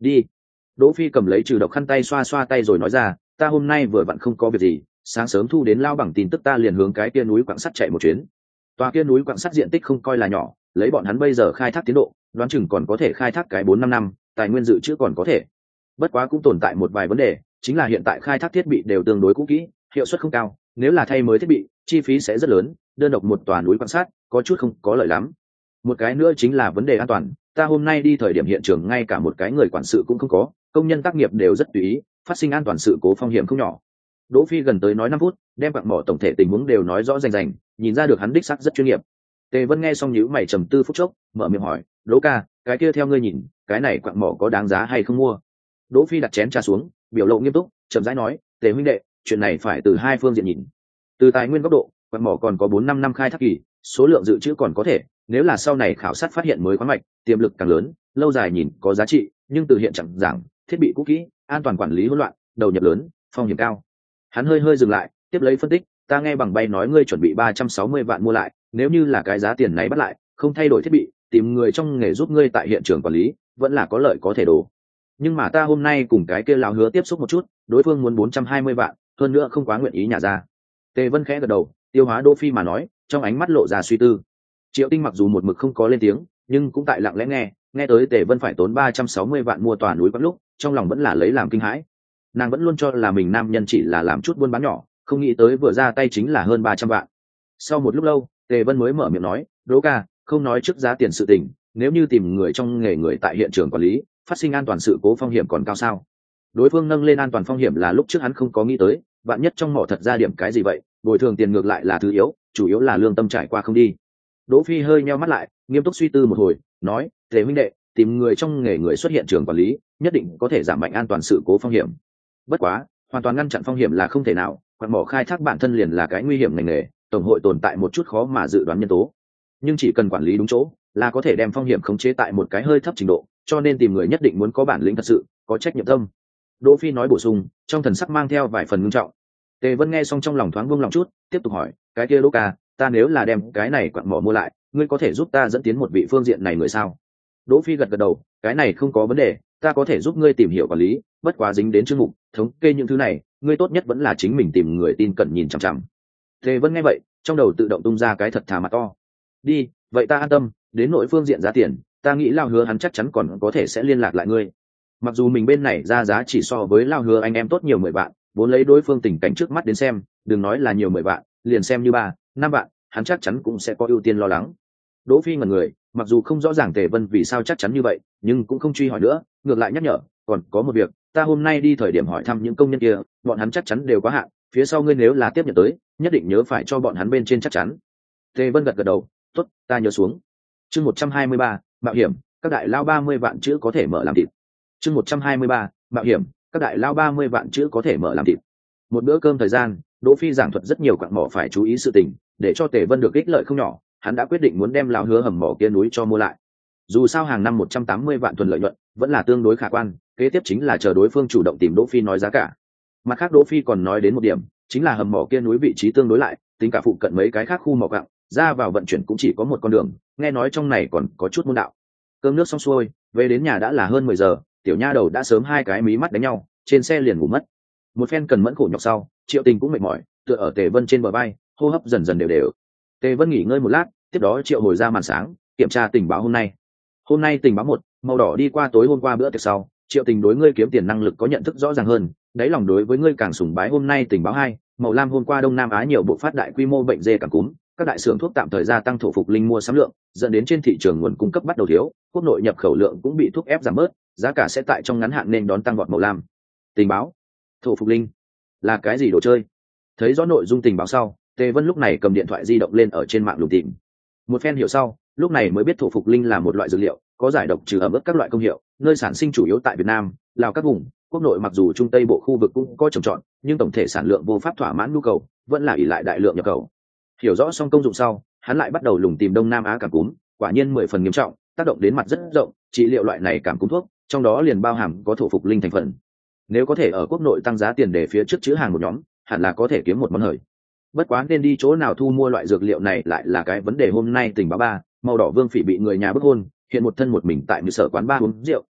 Đi. Đỗ Phi cầm lấy trừ độc khăn tay xoa xoa tay rồi nói ra, ta hôm nay vừa vặn không có việc gì, sáng sớm thu đến lao bằng tin tức ta liền hướng cái kia núi quặng sắt chạy một chuyến. Tòa kia núi quặng sắt diện tích không coi là nhỏ, lấy bọn hắn bây giờ khai thác tiến độ, đoán chừng còn có thể khai thác cái 4-5 năm, tài nguyên dự trữ còn có thể. Bất quá cũng tồn tại một vài vấn đề, chính là hiện tại khai thác thiết bị đều tương đối cũ kỹ, hiệu suất không cao, nếu là thay mới thiết bị, chi phí sẽ rất lớn, đơn độc một tòa núi quặng sắt có chút không có lợi lắm. Một cái nữa chính là vấn đề an toàn, ta hôm nay đi thời điểm hiện trường ngay cả một cái người quản sự cũng không có, công nhân tác nghiệp đều rất tùy ý, phát sinh an toàn sự cố phong hiểm không nhỏ. Đỗ Phi gần tới nói 5 phút, đem quặng mỏ tổng thể tình huống đều nói rõ rành rành, nhìn ra được hắn đích xác rất chuyên nghiệp. Tề Vân nghe xong nhíu mày trầm tư phút chốc, mở miệng hỏi, "Đỗ ca, cái kia theo ngươi nhìn, cái này quặng mỏ có đáng giá hay không mua?" Đỗ Phi đặt chén trà xuống, biểu lộ nghiêm túc, chậm rãi nói, "Tề huynh đệ, chuyện này phải từ hai phương diện nhìn. Từ tài nguyên góc độ, quặng mỏ còn có 4-5 năm khai thác kỳ, số lượng dự trữ còn có thể, nếu là sau này khảo sát phát hiện mới khoáng mạch, tiềm lực càng lớn, lâu dài nhìn có giá trị, nhưng từ hiện trạng giảng, thiết bị cũ kỹ, an toàn quản lý hỗn loạn, đầu nhập lớn, phong hiểm cao." Hắn hơi dừng lại, tiếp lấy phân tích, "Ta nghe bằng bay nói ngươi chuẩn bị 360 vạn mua lại, nếu như là cái giá tiền này bắt lại, không thay đổi thiết bị, tìm người trong nghề giúp ngươi tại hiện trường quản lý, vẫn là có lợi có thể đổ. Nhưng mà ta hôm nay cùng cái kia lão hứa tiếp xúc một chút, đối phương muốn 420 vạn, hơn nữa không quá nguyện ý nhả ra." Tề Vân khẽ gật đầu, tiêu hóa Đỗ Phi mà nói, trong ánh mắt lộ ra suy tư. Triệu Tinh mặc dù một mực không có lên tiếng, nhưng cũng tại lặng lẽ nghe tới Tề Vân phải tốn 360 vạn mua tòa núi quặng lúc, trong lòng vẫn là lấy làm kinh hãi. Nàng vẫn luôn cho là mình nam nhân chỉ là làm chút buôn bán nhỏ, không nghĩ tới vừa ra tay chính là hơn 300 vạn. Sau một lúc lâu, Tề Vân mới mở miệng nói, "Đỗ ca, không nói trước giá tiền sự tình, nếu như tìm người trong nghề người tại hiện trường quản lý, phát sinh an toàn sự cố phong hiểm còn cao sao?" Đối phương nâng lên an toàn phong hiểm là lúc trước hắn không có nghĩ tới, vạn nhất trong mỏ thật ra điểm cái gì vậy, bồi thường tiền ngược lại là thứ yếu, chủ yếu là lương tâm trải qua không đi. Đỗ Phi hơi nheo mắt lại, nghiêm túc suy tư một hồi, nói, "Tề huynh đệ, tìm người trong nghề người xuất hiện trường quản lý, nhất định có thể giảm mạnh an toàn sự cố phong hiểm. Bất quá, hoàn toàn ngăn chặn phong hiểm là không thể nào, quặng mỏ khai thác bản thân liền là cái nguy hiểm ngành nghề, tổng hội tồn tại một chút khó mà dự đoán nhân tố. Nhưng chỉ cần quản lý đúng chỗ, là có thể đem phong hiểm khống chế tại một cái hơi thấp trình độ, cho nên tìm người nhất định muốn có bản lĩnh thật sự, có trách nhiệm tâm." Đỗ Phi nói bổ sung, trong thần sắc mang theo vài phần ngưng trọng. Tề Vân nghe xong trong lòng thoáng buông lòng chút, tiếp tục hỏi, "Cái kia Đỗ ca, ta nếu là đem cái này quặng mỏ mua lại, ngươi có thể giúp ta dẫn tiến một vị phương diện này người sao?" Đỗ Phi gật đầu, "Cái này không có vấn đề, ta có thể giúp ngươi tìm hiểu quản lý, bất quá dính đến chương mục thống kê những thứ này, ngươi tốt nhất vẫn là chính mình tìm người tin cẩn nhìn chằm chằm." Tề Vân nghe vậy, trong đầu tự động tung ra cái thật thà mặt to. "Đi, vậy ta an tâm, đến nội phương diện giá tiền, ta nghĩ Lao Hứa hắn chắc chắn còn có thể sẽ liên lạc lại ngươi. Mặc dù mình bên này ra giá chỉ so với Lao Hứa anh em tốt nhiều 10 vạn, vốn lấy đối phương tình cảnh trước mắt đến xem, đừng nói là nhiều 10 vạn, liền xem như 3-5 vạn, hắn chắc chắn cũng sẽ có ưu tiên lo lắng." Đỗ Phi ngẩn người, mặc dù không rõ ràng Tề Vân vì sao chắc chắn như vậy, nhưng cũng không truy hỏi nữa, ngược lại nhắc nhở, "Còn có một việc, ta hôm nay đi thời điểm hỏi thăm những công nhân kia, bọn hắn chắc chắn đều có hạn, phía sau ngươi nếu là tiếp nhận tới, nhất định nhớ phải cho bọn hắn bên trên chắc chắn." Tề Vân gật đầu, "Tốt, ta nhớ xuống." Chương 123, mạo hiểm, các đại lao 30 vạn chữ có thể mở làm thịt. Chương 123, mạo hiểm, các đại lao 30 vạn chữ có thể mở làm thịt. Một bữa cơm thời gian, Đỗ Phi giảng thuật rất nhiều quặng mỏ phải chú ý sự tình, để cho Tề Vân được ích lợi không nhỏ, hắn đã quyết định muốn đem lão hứa hầm mỏ kia núi cho mua lại. Dù sao hàng năm 180 vạn thuần lợi nhuận, vẫn là tương đối khả quan, kế tiếp chính là chờ đối phương chủ động tìm Đỗ Phi nói giá cả. Mặt khác Đỗ Phi còn nói đến một điểm, chính là hầm mỏ kia núi vị trí tương đối lại, tính cả phụ cận mấy cái khác khu mỏ quặng, ra vào vận chuyển cũng chỉ có một con đường, nghe nói trong này còn có chút môn đạo. Cơm nước xong xuôi, về đến nhà đã là hơn 10 giờ, tiểu nha đầu đã sớm hai cái mí mắt đánh nhau, trên xe liền ngủ mất. Một phen cần mẫn khổ nhọc sau, Triệu Tình cũng mệt mỏi, tựa ở Tề Vân trên bờ vai, hô hấp dần dần đều. Tề Vân nghỉ ngơi một lát, tiếp đó Triệu hồi ra màn sáng, kiểm tra tình báo hôm nay. Hôm nay tình báo 1, màu đỏ đi qua tối hôm qua bữa tiệc sau, Triệu Tình đối ngươi kiếm tiền năng lực có nhận thức rõ ràng hơn, đáy lòng đối với ngươi càng sùng bái. Hôm nay tình báo 2, màu lam hôm qua Đông Nam Á nhiều bộ phát đại quy mô bệnh dê cảm cúm, các đại xưởng thuốc tạm thời gia tăng thổ phục linh mua sắm lượng, dẫn đến trên thị trường nguồn cung cấp bắt đầu thiếu, quốc nội nhập khẩu lượng cũng bị thúc ép giảm bớt, giá cả sẽ tại trong ngắn hạn nên đón tăng vọt. Màu lam tình báo, thổ phục linh là cái gì đồ chơi? Thấy rõ nội dung tình báo sau, Tề Vân lúc này cầm điện thoại di động lên ở trên mạng lùng tìm. Một phen hiểu sau, lúc này mới biết thổ phục linh là một loại dược liệu, có giải độc trừ ẩm ướt các loại công hiệu, nơi sản sinh chủ yếu tại Việt Nam, Lào các vùng, quốc nội mặc dù Trung Tây bộ khu vực cũng có trồng trọt, nhưng tổng thể sản lượng vô pháp thỏa mãn nhu cầu, vẫn là ỷ lại đại lượng nhập khẩu. Hiểu rõ xong công dụng sau, hắn lại bắt đầu lùng tìm Đông Nam Á cảm cúm, quả nhiên 10 phần nghiêm trọng, tác động đến mặt rất rộng, trị liệu loại này cảm cúm thuốc, trong đó liền bao hàm có thổ phục linh thành phần. Nếu có thể ở quốc nội tăng giá tiền để phía trước chữ hàng một nhóm, hẳn là có thể kiếm một món hời. Bất quá nên đi chỗ nào thu mua loại dược liệu này lại là cái vấn đề. Hôm nay tình báo 3, màu đỏ Vương Phỉ bị người nhà bức hôn, hiện một thân một mình tại một sở quán bar uống rượu,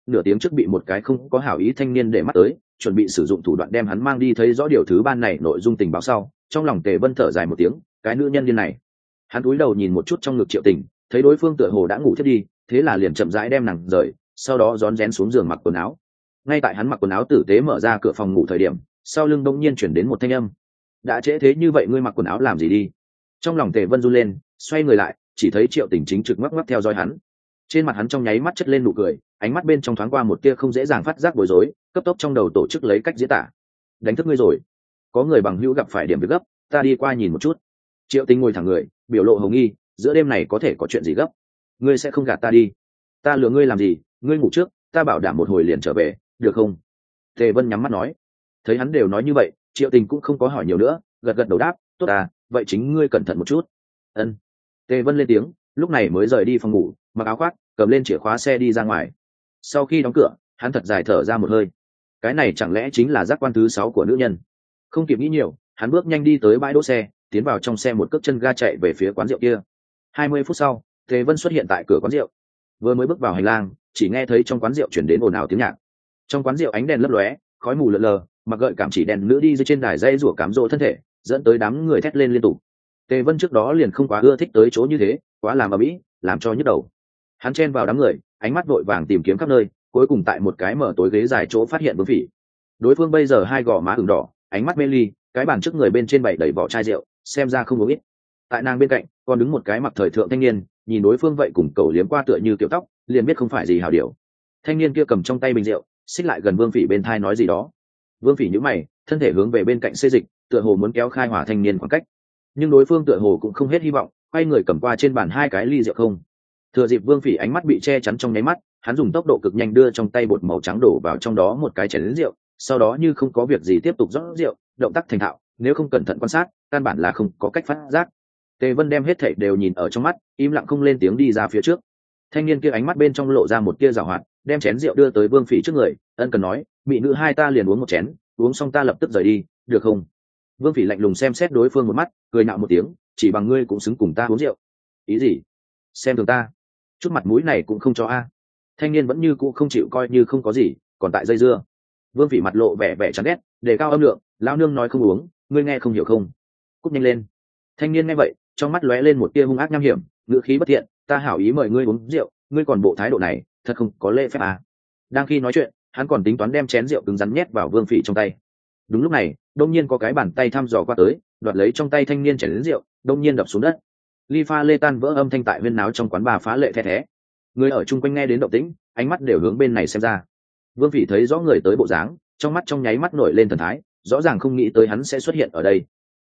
nửa tiếng trước bị một cái không có hảo ý thanh niên để mắt tới, chuẩn bị sử dụng thủ đoạn đem hắn mang đi thấy rõ điều thứ ban này nội dung tình báo sau, trong lòng Tề Vân thở dài một tiếng, cái nữ nhân điên này. Hắn cúi đầu nhìn một chút trong ngực Triệu Tình, thấy đối phương tựa hồ đã ngủ thiết đi, thế là liền chậm rãi đem nàng rời, sau đó rón rén xuống giường mặc quần áo. Ngay tại hắn mặc quần áo tử tế mở ra cửa phòng ngủ thời điểm, sau lưng đông nhiên chuyển đến một thanh âm. Đã trễ thế như vậy ngươi mặc quần áo làm gì đi? Trong lòng Tề Vân run lên, xoay người lại, chỉ thấy Triệu Tình chính trực ngoắc ngoắc theo dõi hắn. Trên mặt hắn trong nháy mắt chất lên nụ cười, ánh mắt bên trong thoáng qua một tia không dễ dàng phát giác bối rối, cấp tốc trong đầu tổ chức lấy cách diễn tả. Đánh thức ngươi rồi, có người bằng hữu gặp phải điểm việc gấp, ta đi qua nhìn một chút. Triệu Tình ngồi thẳng người, biểu lộ hồng nghi, giữa đêm này có thể có chuyện gì gấp? Ngươi sẽ không gạt ta đi? Ta lừa ngươi làm gì? Ngươi ngủ trước, ta bảo đảm một hồi liền trở về, được không? Tề Vân nhắm mắt nói. Thấy hắn đều nói như vậy, Triệu Tình cũng không có hỏi nhiều nữa, gật gật đầu đáp, tốt à, vậy chính ngươi cẩn thận một chút. Ân. Tề Vân lên tiếng, lúc này mới rời đi phòng ngủ, mặc áo khoác, cầm lên chìa khóa xe đi ra ngoài. Sau khi đóng cửa, hắn thật dài thở ra một hơi. Cái này chẳng lẽ chính là giác quan thứ 6 của nữ nhân? Không kịp nghĩ nhiều, hắn bước nhanh đi tới bãi đỗ xe, tiến vào trong xe một cước chân ga chạy về phía quán rượu kia. 20 phút sau, Tề Vân xuất hiện tại cửa quán rượu. Vừa mới bước vào hành lang, chỉ nghe thấy trong quán rượu truyền đến ồn ào tiếng nhạc. Trong quán rượu ánh đèn lấp lóe, khói mù lờ lờ, mặc gợi cảm chỉ đèn nữ đi dưới trên đài dây rủa cám dỗ thân thể, dẫn tới đám người thét lên liên tục. Tề Vân trước đó liền không quá ưa thích tới chỗ như thế, quá làm ầm ĩ, làm cho nhức đầu. Hắn chen vào đám người, ánh mắt vội vàng tìm kiếm khắp nơi, cuối cùng tại một cái mở tối ghế dài chỗ phát hiện Vương Phỉ. Đối phương bây giờ hai gò má ửng đỏ, ánh mắt mê ly, cái bàn trước người bên trên bày đầy vỏ chai rượu, xem ra không uống ít. Tại nàng bên cạnh, còn đứng một cái mặc thời thượng thanh niên, nhìn đối phương vậy cùng cầu liếm qua tựa như kiểu tóc, liền biết không phải gì hảo điều. Thanh niên kia cầm trong tay bình rượu, xích lại gần Vương Phỉ bên thai nói gì đó. Vương Phỉ nhíu mày, thân thể hướng về bên cạnh xê dịch, tựa hồ muốn kéo khai hỏa thanh niên khoảng cách. Nhưng đối phương tựa hồ cũng không hết hy vọng, quay người cầm qua trên bàn hai cái ly rượu không. Thừa dịp Vương Phỉ ánh mắt bị che chắn trong nháy mắt, hắn dùng tốc độ cực nhanh đưa trong tay bột màu trắng đổ vào trong đó một cái chén lớn rượu, sau đó như không có việc gì tiếp tục rót rượu, động tác thành thạo, nếu không cẩn thận quan sát, căn bản là không có cách phát giác. Tề Vân đem hết thảy đều nhìn ở trong mắt, im lặng không lên tiếng đi ra phía trước. Thanh niên kia ánh mắt bên trong lộ ra một tia giảo hoạt, đem chén rượu đưa tới Vương Phỉ trước người, ân cần nói, mỹ nữ hai ta liền uống một chén, uống xong ta lập tức rời đi, được không? Vương Phỉ lạnh lùng xem xét đối phương một mắt, cười nạo một tiếng, chỉ bằng ngươi cũng xứng cùng ta uống rượu. Ý gì? Xem thường ta? Chút mặt mũi này cũng không cho a. Thanh niên vẫn như cũ không chịu coi như không có gì, còn tại dây dưa. Vương Phỉ mặt lộ vẻ vẻ chán ghét, đề cao âm lượng, lão nương nói không uống, ngươi nghe không hiểu không? Cút nhanh lên. Thanh niên nghe vậy, trong mắt lóe lên một tia hung ác nham hiểm, ngữ khí bất thiện, ta hảo ý mời ngươi uống rượu, ngươi còn bộ thái độ này, thật không có lễ phép à. Đang khi nói chuyện, hắn còn tính toán đem chén rượu cứng rắn nhét vào Vương Phỉ trong tay. Đúng lúc này, đông nhiên có cái bàn tay thăm dò qua tới, đoạt lấy trong tay thanh niên chén rượu, đông nhiên đập xuống đất. Ly pha lê tan vỡ, âm thanh tại huyên náo trong quán bar phá lệ the thé. Người ở chung quanh nghe đến động tĩnh, ánh mắt đều hướng bên này xem ra. Vương Phỉ thấy rõ người tới bộ dáng, trong mắt trong nháy mắt nổi lên thần thái, rõ ràng không nghĩ tới hắn sẽ xuất hiện ở đây.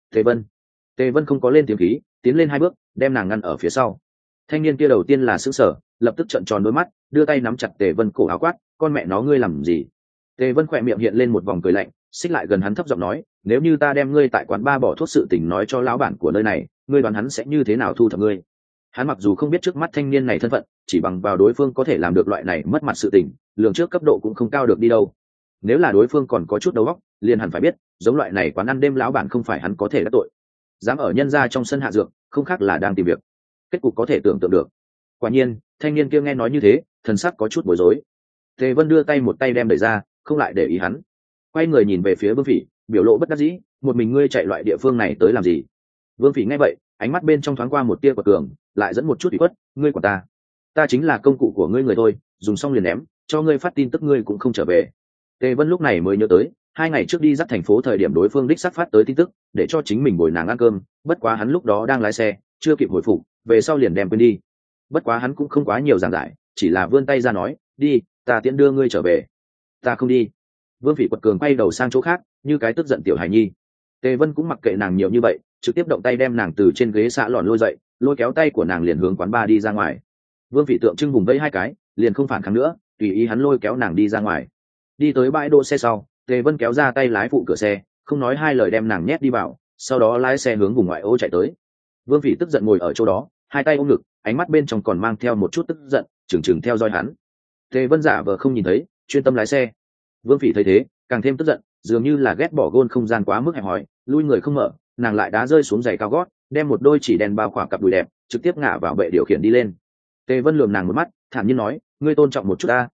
Tề Vân không có lên tiếng khí, tiến lên hai bước, đem nàng ngăn ở phía sau. Thanh niên kia đầu tiên là sững sờ, lập tức trợn tròn đôi mắt, đưa tay nắm chặt Tề Vân cổ áo quát, con mẹ nó ngươi làm gì? Tề Vân khỏe miệng hiện lên một vòng cười lạnh, xích lại gần hắn thấp giọng nói, nếu như ta đem ngươi tại quán ba bỏ thuốc sự tình nói cho lão bản của nơi này, ngươi đoán hắn sẽ như thế nào thu thập ngươi? Hắn mặc dù không biết trước mắt thanh niên này thân phận, chỉ bằng vào đối phương có thể làm được loại này mất mặt sự tình, lường trước cấp độ cũng không cao được đi đâu. Nếu là đối phương còn có chút đầu óc, liền hẳn phải biết, giống loại này quán ăn đêm lão bản không phải hắn có thể đắc tội. Dám ở nhân gia trong sân hạ dược, không khác là đang tìm việc. Kết cục có thể tưởng tượng được. Quả nhiên, thanh niên kia nghe nói như thế, thần sắc có chút bối rối. Tề Vân đưa tay một tay đem đẩy ra, không lại để ý hắn. Quay người nhìn về phía Vương Phỉ, biểu lộ bất đắc dĩ, một mình ngươi chạy loại địa phương này tới làm gì? Vương Phỉ nghe vậy, ánh mắt bên trong thoáng qua một tia quật cường, lại dẫn một chút ủy khuất, ngươi của ta chính là công cụ của ngươi người thôi, dùng xong liền ném, cho ngươi phát tin tức ngươi cũng không trở về. Tề Vân lúc này mới nhớ tới, 2 ngày trước đi dắt thành phố thời điểm đối phương đích xác phát tới tin tức, để cho chính mình bồi nàng ăn cơm, bất quá hắn lúc đó đang lái xe, chưa kịp hồi phục, về sau liền đem quên đi. Bất quá hắn cũng không quá nhiều giảng giải, chỉ là vươn tay ra nói, đi, ta tiễn đưa ngươi trở về. Ta không đi. Vương Phỉ quật cường quay đầu sang chỗ khác, như cái tức giận tiểu hài nhi. Tề Vân cũng mặc kệ nàng nhiều như vậy, trực tiếp động tay đem nàng từ trên ghế xạ lòn lôi dậy, lôi kéo tay của nàng liền hướng quán bar đi ra ngoài. Vương Phỉ tượng trưng vùng vẫy 2 cái, liền không phản kháng nữa, tùy ý hắn lôi kéo nàng đi ra ngoài. Đi tới bãi đỗ xe sau, Tề Vân kéo ra tay lái phụ cửa xe, không nói hai lời đem nàng nhét đi vào, sau đó lái xe hướng vùng ngoại ô chạy tới. Vương Phỉ tức giận ngồi ở chỗ đó, hai tay ôm ngực, ánh mắt bên trong còn mang theo một chút tức giận, chừng theo dõi hắn. Tề Vân giả vờ không nhìn thấy, chuyên tâm lái xe. Vương Phỉ thấy thế, càng thêm tức giận, dường như là ghét bỏ gôn không gian quá mức hẹp hòi, lui người không mở, nàng lại đá rơi xuống giày cao gót, đem một đôi chỉ đèn bao khỏa cặp đùi đẹp, trực tiếp ngả vào bệ điều khiển đi lên. Tề Vân lườm nàng một mắt, thản nhiên nói, ngươi tôn trọng một chút ta,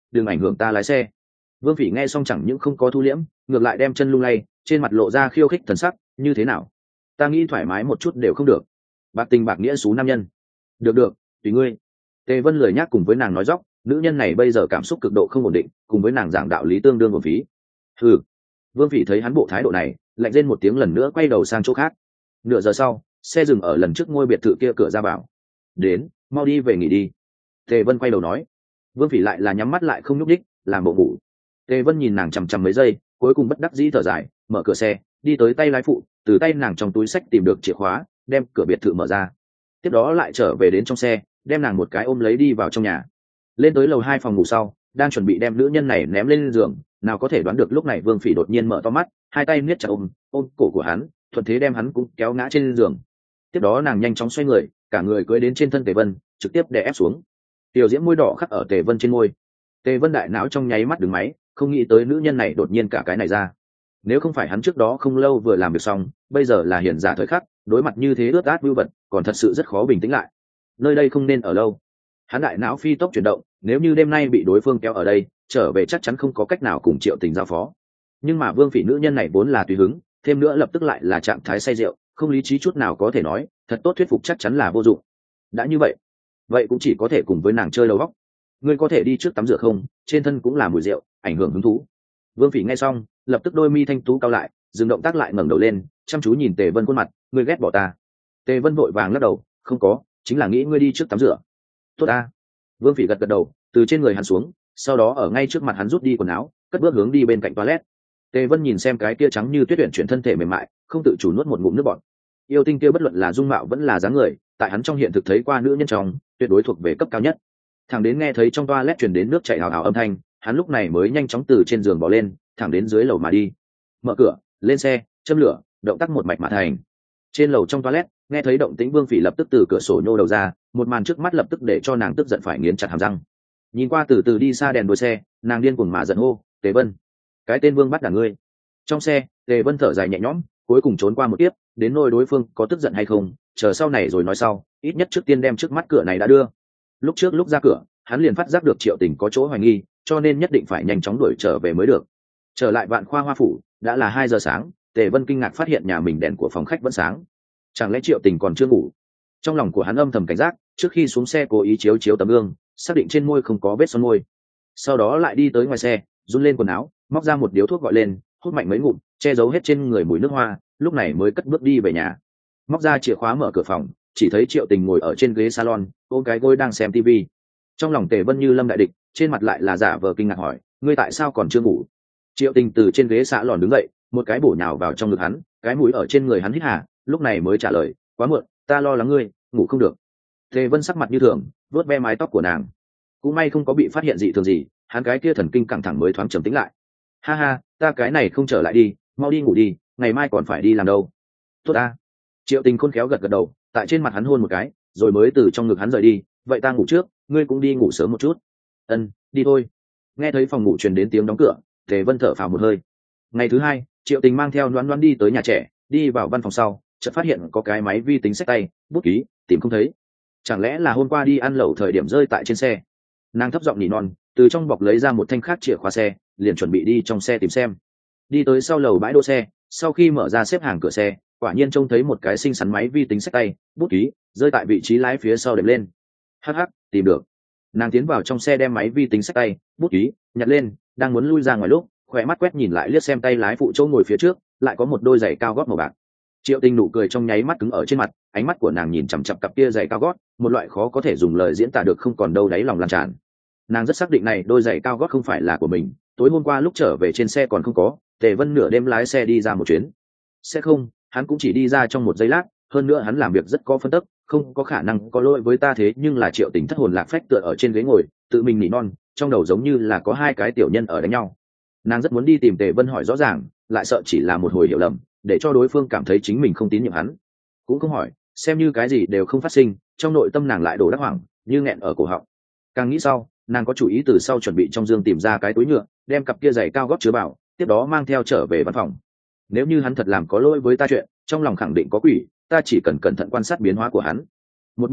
đừng ảnh hưởng ta lái xe. Vương Phỉ nghe xong chẳng những không có thu liễm, ngược lại đem chân lung lay, trên mặt lộ ra khiêu khích thần sắc. Như thế nào, ta nghĩ thoải mái một chút đều không được? Bạc tình bạc nghĩa xú nam nhân. Được được, tùy ngươi. Tề Vân lười nhác cùng với nàng nói dóc, nữ nhân này bây giờ cảm xúc cực độ không ổn định, cùng với nàng giảng đạo lý tương đương một phí. Hừ. Vương Phỉ thấy hắn bộ thái độ này, lạnh lên một tiếng lần nữa quay đầu sang chỗ khác. Nửa giờ sau, xe dừng ở lần trước ngôi biệt thự kia cửa ra vào. Đến, mau đi về nghỉ đi. Tề Vân quay đầu nói. Vương Phỉ lại là nhắm mắt lại không nhúc nhích, làm bộ ngủ. Tề Vân nhìn nàng chằm chằm mấy giây, cuối cùng bất đắc dĩ thở dài, mở cửa xe, đi tới tay lái phụ, từ tay nàng trong túi xách tìm được chìa khóa, đem cửa biệt thự mở ra. Tiếp đó lại trở về đến trong xe, đem nàng một cái ôm lấy đi vào trong nhà. Lên tới lầu 2 phòng ngủ sau, đang chuẩn bị đem nữ nhân này ném lên giường, nào có thể đoán được lúc này Vương Phỉ đột nhiên mở to mắt, hai tay niết chặt ôm cổ của hắn, thuận thế đem hắn cũng kéo ngã trên giường. Tiếp đó nàng nhanh chóng xoay người, cả người cưỡi đến trên thân Tề Vân, trực tiếp đè ép xuống. Tiểu diễm môi đỏ khắc ở Tề Vân trên môi. Tề Vân đại não trong nháy mắt đứng máy, không nghĩ tới nữ nhân này đột nhiên cả cái này ra. Nếu không phải hắn trước đó không lâu vừa làm việc xong, bây giờ là hiển giả thời khắc, đối mặt như thế ướt át vưu vật, còn thật sự rất khó bình tĩnh lại. Nơi đây không nên ở lâu. Hắn đại não phi tốc chuyển động, nếu như đêm nay bị đối phương kéo ở đây, trở về chắc chắn không có cách nào cùng Triệu Tình giao phó. Nhưng mà Vương Phỉ nữ nhân này vốn là tùy hứng, thêm nữa lập tức lại là trạng thái say rượu, không lý trí chút nào có thể nói, thật tốt thuyết phục chắc chắn là vô dụng. Đã như vậy, vậy cũng chỉ có thể cùng với nàng chơi đầu óc. Ngươi có thể đi trước tắm rửa không? Trên thân cũng là mùi rượu, ảnh hưởng hứng thú. Vương Phỉ nghe xong, lập tức đôi mi thanh tú cao lại, dừng động tác lại ngẩng đầu lên, chăm chú nhìn Tề Vân khuôn mặt, ngươi ghét bỏ ta? Tề Vân vội vàng lắc đầu, không có, chính là nghĩ ngươi đi trước tắm rửa. Tốt ta. Vương Phỉ gật gật đầu, từ trên người hắn xuống, sau đó ở ngay trước mặt hắn rút đi quần áo, cất bước hướng đi bên cạnh toilet. Tề Vân nhìn xem cái kia trắng như tuyết tuyển chuyển thân thể mềm mại, không tự chủ nuốt một ngụm nước bọt. Yêu tinh kia bất luận là dung mạo vẫn là dáng người, tại hắn trong hiện thực thấy qua nữ nhân trong, tuyệt đối thuộc về cấp cao nhất. Thẳng đến nghe thấy trong toilet truyền đến nước chảy hào hào âm thanh, hắn lúc này mới nhanh chóng từ trên giường bò lên, thẳng đến dưới lầu mà đi. Mở cửa, lên xe, châm lửa, động tác một mạch mà thành. Trên lầu trong toilet, nghe thấy động tĩnh Vương Phỉ lập tức từ cửa sổ nhô đầu ra, một màn trước mắt lập tức để cho nàng tức giận phải nghiến chặt hàm răng. Nhìn qua từ từ đi xa đèn đuôi xe, nàng điên cuồng mà giận hô, Tề Vân, cái tên Vương bắt đả ngươi. Trong xe, Tề Vân thở dài nhẹ nhõm, cuối cùng trốn qua một tiếp, đến nỗi đối phương có tức giận hay không, chờ sau này rồi nói sau, ít nhất trước tiên đem trước mắt cửa này đã đưa. Lúc trước lúc ra cửa, hắn liền phát giác được Triệu Tình có chỗ hoài nghi, cho nên nhất định phải nhanh chóng đuổi trở về mới được. Trở lại Vạn Khoa Hoa phủ, đã là 2 giờ sáng, Tề Vân kinh ngạc phát hiện nhà mình đèn của phòng khách vẫn sáng. Chẳng lẽ Triệu Tình còn chưa ngủ? Trong lòng của hắn âm thầm cảnh giác, trước khi xuống xe cố ý chiếu tấm gương, xác định trên môi không có vết son môi. Sau đó lại đi tới ngoài xe, run lên quần áo, móc ra một điếu thuốc gọi lên, hút mạnh mấy ngụm, che giấu hết trên người mùi nước hoa, lúc này mới cất bước đi về nhà. Móc ra chìa khóa mở cửa phòng, chỉ thấy Triệu Tình ngồi ở trên ghế salon, ôm cái gối đang xem TV. Trong lòng Tề Vân như lâm đại địch, trên mặt lại là giả vờ kinh ngạc hỏi, ngươi tại sao còn chưa ngủ? Triệu Tình từ trên ghế xạ lòn đứng dậy, một cái bổ nhào vào trong ngực hắn, cái mũi ở trên người hắn hít hà, lúc này mới trả lời, quá muộn, ta lo lắng ngươi ngủ không được. Tề Vân sắc mặt như thường, vuốt ve mái tóc của nàng, cũng may không có bị phát hiện dị thường gì, hắn cái kia thần kinh căng thẳng mới thoáng trầm tĩnh lại. Ha ha, ta cái này không trở lại đi, mau đi ngủ đi, ngày mai còn phải đi làm đâu. Tốt ta. Triệu Tình khôn khéo gật gật đầu, tại trên mặt hắn hôn một cái, rồi mới từ trong ngực hắn rời đi, vậy ta ngủ trước, ngươi cũng đi ngủ sớm một chút. Ân, đi thôi. Nghe thấy phòng ngủ truyền đến tiếng đóng cửa, Tề Vân thở phào một hơi. Ngày thứ 2, Triệu Tình mang theo Loan Loan đi tới nhà trẻ, đi vào văn phòng sau, chợt phát hiện có cái máy vi tính xách tay, bút ký, tìm không thấy. Chẳng lẽ là hôm qua đi ăn lẩu thời điểm rơi tại trên xe? Nàng thấp giọng nỉ non, từ trong bọc lấy ra một thanh khác chìa khóa xe, liền chuẩn bị đi trong xe tìm xem. Đi tới sau lầu bãi đỗ xe, sau khi mở ra xếp hàng cửa xe, quả nhiên trông thấy một cái xinh xắn máy vi tính xách tay, bút ký, rơi tại vị trí lái phía sau đệm lên. Hắc hắc, tìm được. Nàng tiến vào trong xe đem máy vi tính xách tay, bút ký, nhặt lên, đang muốn lui ra ngoài lúc, khỏe mắt quét nhìn lại liếc xem tay lái phụ chỗ ngồi phía trước, lại có một đôi giày cao gót màu bạc. Triệu Tình nụ cười trong nháy mắt cứng ở trên mặt, ánh mắt của nàng nhìn chằm chằm cặp kia giày cao gót, một loại khó có thể dùng lời diễn tả được không còn đâu đáy lòng lan tràn. Nàng rất xác định này đôi giày cao gót không phải là của mình, tối hôm qua lúc trở về trên xe còn không có. Tề Vân nửa đêm lái xe đi ra một chuyến. Sẽ không, hắn cũng chỉ đi ra trong một giây lát, hơn nữa hắn làm việc rất có phân tức, không có khả năng có lỗi với ta. Thế nhưng là Triệu Tình thất hồn lạc phách tựa ở trên ghế ngồi, tự mình nỉ non, trong đầu giống như là có hai cái tiểu nhân ở đánh nhau. Nàng rất muốn đi tìm Tề Vân hỏi rõ ràng, lại sợ chỉ là một hồi hiểu lầm, để cho đối phương cảm thấy chính mình không tín nhiệm hắn. Cũng không hỏi, xem như cái gì đều không phát sinh, trong nội tâm nàng lại đổ đắc hoảng, như nghẹn ở cổ họng. Càng nghĩ sau, nàng có chủ ý từ sau chuẩn bị trong dương tìm ra cái túi nhựa, đem cặp kia giày cao gót chứa vào, tiếp đó mang theo trở về văn phòng. Nếu như hắn thật làm có lỗi với ta chuyện, trong lòng khẳng định có quỷ, ta chỉ cần cẩn thận quan sát biến hóa của hắn. Một bên khác,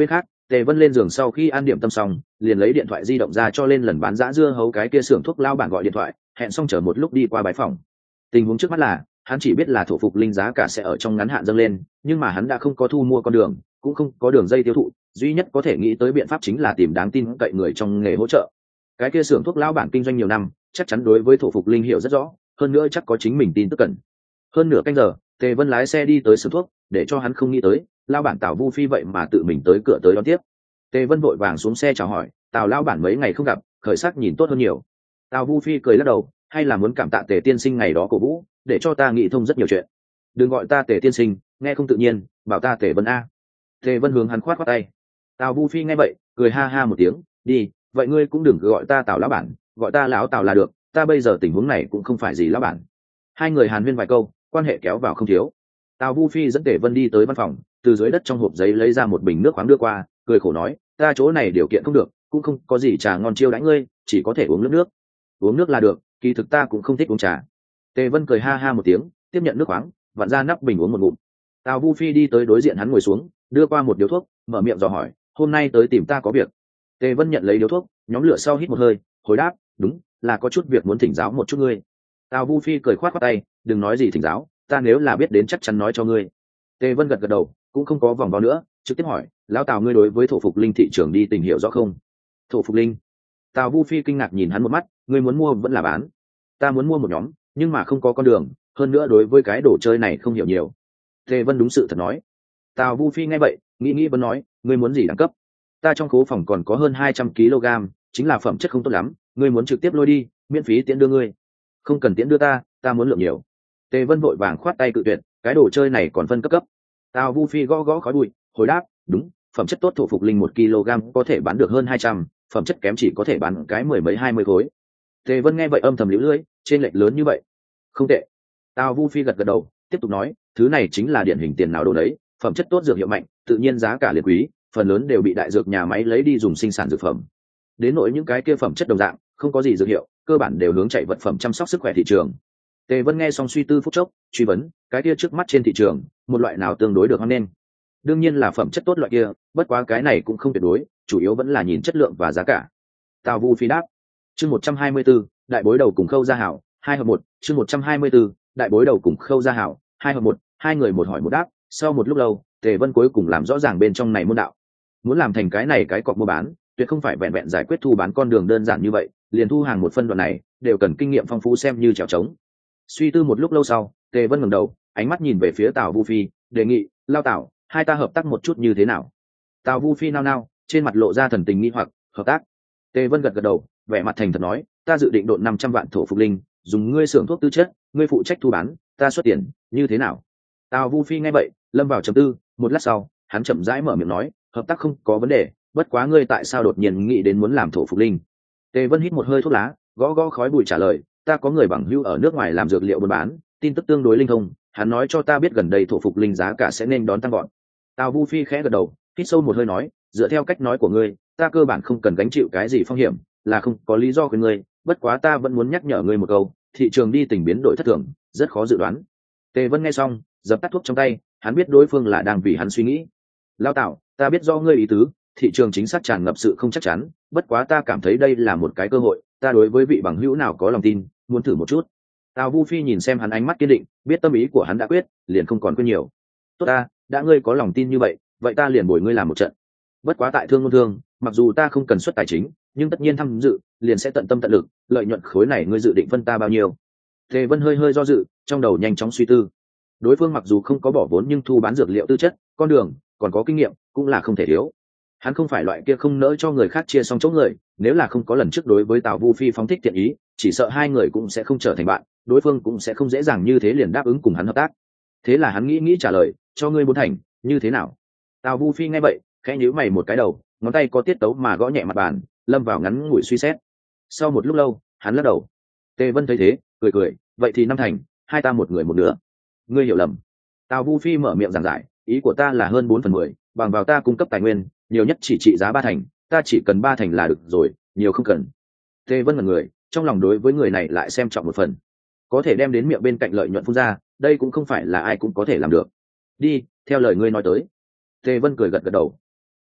Tề Vân lên giường sau khi ăn điểm tâm xong, liền lấy điện thoại di động ra cho lên lần bán dã dưa hấu cái kia xưởng thuốc lao bản gọi điện thoại, hẹn xong chờ một lúc đi qua bái phòng. Tình huống trước mắt là, hắn chỉ biết là thổ phục linh giá cả sẽ ở trong ngắn hạn dâng lên, nhưng mà hắn đã không có thu mua con đường, cũng không có đường dây tiêu thụ, duy nhất có thể nghĩ tới biện pháp chính là tìm đáng tin cậy người trong nghề hỗ trợ. Cái kia xưởng thuốc lao bản kinh doanh nhiều năm, chắc chắn đối với thổ phục linh hiểu rất rõ, hơn nữa chắc có chính mình tin tức cần. Hơn nửa canh giờ, Tề Vân lái xe đi tới xưởng thuốc, để cho hắn không nghĩ tới, lao bản Tào Vu Phi vậy mà tự mình tới cửa tới đón tiếp. Tề Vân vội vàng xuống xe chào hỏi, Tào lao bản mấy ngày không gặp, khởi sắc nhìn tốt hơn nhiều. Tào Vu Phi cười lắc đầu, hay là muốn cảm tạ Tề tiên sinh ngày đó cổ vũ, để cho ta nghĩ thông rất nhiều chuyện. Đừng gọi ta Tề tiên sinh, nghe không tự nhiên, bảo ta Tề Vân a. Tề Vân hướng hắn khoát khoát tay. Tào Vu Phi nghe vậy, cười ha ha một tiếng, đi, vậy ngươi cũng đừng gọi ta Tào lão bản, gọi ta lão Tào là được, ta bây giờ tình huống này cũng không phải gì lão bản. Hai người hàn huyên vài câu, quan hệ kéo vào không thiếu. Tào Vu Phi dẫn Tề Vân đi tới văn phòng, từ dưới đất trong hộp giấy lấy ra một bình nước khoáng đưa qua, cười khổ nói, ta chỗ này điều kiện không được, cũng không có gì trà ngon chiêu đãi ngươi, chỉ có thể uống nước. Uống nước là được, kỳ thực ta cũng không thích uống trà. Tề Vân cười ha ha một tiếng, tiếp nhận nước khoáng, vặn ra nắp bình uống một ngụm. Tào Vu Phi đi tới đối diện hắn ngồi xuống, đưa qua một điếu thuốc, mở miệng dò hỏi, hôm nay tới tìm ta có việc. Tề Vân nhận lấy điếu thuốc, nhóm lửa sau hít một hơi, hồi đáp, đúng, là có chút việc muốn thỉnh giáo một chút ngươi. Tào Vu Phi cười khoát khoát tay, đừng nói gì thỉnh giáo, ta nếu là biết đến chắc chắn nói cho ngươi. Tề Vân gật gật đầu, cũng không có vòng vo nữa, trực tiếp hỏi, lão Tào ngươi đối với thổ phục linh thị trường đi tìm hiểu rõ không? Thổ phục linh? Tào Vu Phi kinh ngạc nhìn hắn một mắt, ngươi muốn mua vẫn là bán? Ta muốn mua một nhóm, nhưng mà không có con đường, hơn nữa đối với cái đồ chơi này không hiểu nhiều. Tề Vân đúng sự thật nói. Tào Vu Phi nghe vậy, nghĩ vẫn nói, ngươi muốn gì đẳng cấp? Ta trong khố phòng còn có hơn 200 kg, chính là phẩm chất không tốt lắm, ngươi muốn trực tiếp lôi đi, miễn phí tiễn đưa ngươi. Không cần tiễn đưa ta muốn lượng nhiều. Tề Vân vội vàng khoát tay cự tuyệt, cái đồ chơi này còn phân cấp. Tào Vu Phi gõ gõ khói bụi, hồi đáp, đúng, phẩm chất tốt thổ phục linh 1 kg có thể bán được hơn 200, phẩm chất kém chỉ có thể bán cái mười mấy 20 khối. Tề Vân nghe vậy âm thầm liễu lưỡi, trên lệch lớn như vậy. Không tệ. Tào Vu Phi gật gật đầu, tiếp tục nói, thứ này chính là điển hình tiền nào đồ đấy, phẩm chất tốt dược hiệu mạnh, tự nhiên giá cả liền quý, phần lớn đều bị đại dược nhà máy lấy đi dùng sinh sản dược phẩm. Đến nỗi những cái kia phẩm chất đồng dạng, không có gì dược hiệu, cơ bản đều hướng chạy vật phẩm chăm sóc sức khỏe thị trường. Tề Vân nghe xong suy tư phút chốc, truy vấn, cái kia trước mắt trên thị trường, một loại nào tương đối được hoan nghênh? Đương nhiên là phẩm chất tốt loại kia, bất quá cái này cũng không tuyệt đối, chủ yếu vẫn là nhìn chất lượng và giá cả. Tào Vu Phi đáp. Chương 124, đại bối đầu cùng Khâu Gia Hảo, 2 hợp 1, chương 124, đại bối đầu cùng Khâu Gia Hảo, 2 hợp 1, hai người một hỏi một đáp, sau một lúc lâu, Tề Vân cuối cùng làm rõ ràng bên trong này môn đạo. Muốn làm thành cái này cái cọc mua bán, tuyệt không phải vẹn vẹn giải quyết thu bán con đường đơn giản như vậy, liền thu hàng một phân đoạn này, đều cần kinh nghiệm phong phú xem như chèo trống. Suy tư một lúc lâu sau, Tề Vân ngẩng đầu, ánh mắt nhìn về phía Tào Vu Phi, đề nghị, lao Tào, hai ta hợp tác một chút như thế nào? Tào Vu Phi nao nao, trên mặt lộ ra thần tình nghi hoặc, hợp tác. Tề Vân gật gật đầu, vẻ mặt thành thật nói, ta dự định độn 500 vạn thổ phục linh, dùng ngươi xưởng thuốc tư chất, ngươi phụ trách thu bán, ta xuất tiền, như thế nào? Tào Vu Phi nghe vậy, lâm vào trầm tư, một lát sau, hắn chậm rãi mở miệng nói, hợp tác không có vấn đề, bất quá ngươi tại sao đột nhiên nghĩ đến muốn làm thổ phục linh? Tề Vân hít một hơi thuốc lá, gõ gõ khói bụi trả lời, ta có người bằng hữu ở nước ngoài làm dược liệu buôn bán, tin tức tương đối linh thông, hắn nói cho ta biết gần đây thổ phục linh giá cả sẽ nên đón tăng gọn. Tào Vu Phi khẽ gật đầu, hít sâu một hơi nói, dựa theo cách nói của ngươi, ta cơ bản không cần gánh chịu cái gì phong hiểm, là không có lý do của ngươi, bất quá ta vẫn muốn nhắc nhở ngươi một câu, thị trường đi tình biến đổi thất thường, rất khó dự đoán. Tề Vân nghe xong, dập tắt thuốc trong tay, hắn biết đối phương là đang vì hắn suy nghĩ. Lao Tào, ta biết do ngươi ý tứ, thị trường chính xác tràn ngập sự không chắc chắn, bất quá ta cảm thấy đây là một cái cơ hội, ta đối với vị bằng hữu nào có lòng tin, muốn thử một chút. Tào Vu Phi nhìn xem hắn ánh mắt kiên định, biết tâm ý của hắn đã quyết, liền không còn quên nhiều. Tốt ta, đã ngươi có lòng tin như vậy, vậy ta liền bồi ngươi làm một trận. Bất quá tại thương ngôn thương, mặc dù ta không cần xuất tài chính, nhưng tất nhiên tham dự, liền sẽ tận tâm tận lực, lợi nhuận khối này ngươi dự định phân ta bao nhiêu? Tề Vân hơi hơi do dự, trong đầu nhanh chóng suy tư. Đối phương mặc dù không có bỏ vốn nhưng thu bán dược liệu tư chất, con đường, còn có kinh nghiệm, cũng là không thể thiếu. Hắn không phải loại kia không nỡ cho người khác chia xong chỗ người, nếu là không có lần trước đối với Tào Vu Phi phóng thích thiện ý, chỉ sợ hai người cũng sẽ không trở thành bạn, đối phương cũng sẽ không dễ dàng như thế liền đáp ứng cùng hắn hợp tác. Thế là hắn nghĩ trả lời, cho ngươi 4 thành, như thế nào? Tào Vu Phi nghe vậy, khẽ nhíu mày một cái đầu, ngón tay có tiết tấu mà gõ nhẹ mặt bàn, lâm vào ngắn ngủi suy xét. Sau một lúc lâu, hắn lắc đầu. Tề Vân thấy thế, cười, vậy thì 5 thành, hai ta một người một nửa. Ngươi hiểu lầm. Tào Vu Phi mở miệng giảng giải, ý của ta là hơn 4/10, bằng vào ta cung cấp tài nguyên, nhiều nhất chỉ trị giá 3 thành, ta chỉ cần 3 thành là được rồi, nhiều không cần. Tề Vân là người, trong lòng đối với người này lại xem trọng một phần, có thể đem đến miệng bên cạnh lợi nhuận phun ra, đây cũng không phải là ai cũng có thể làm được. Đi, theo lời ngươi nói tới. Tề Vân cười gật gật đầu.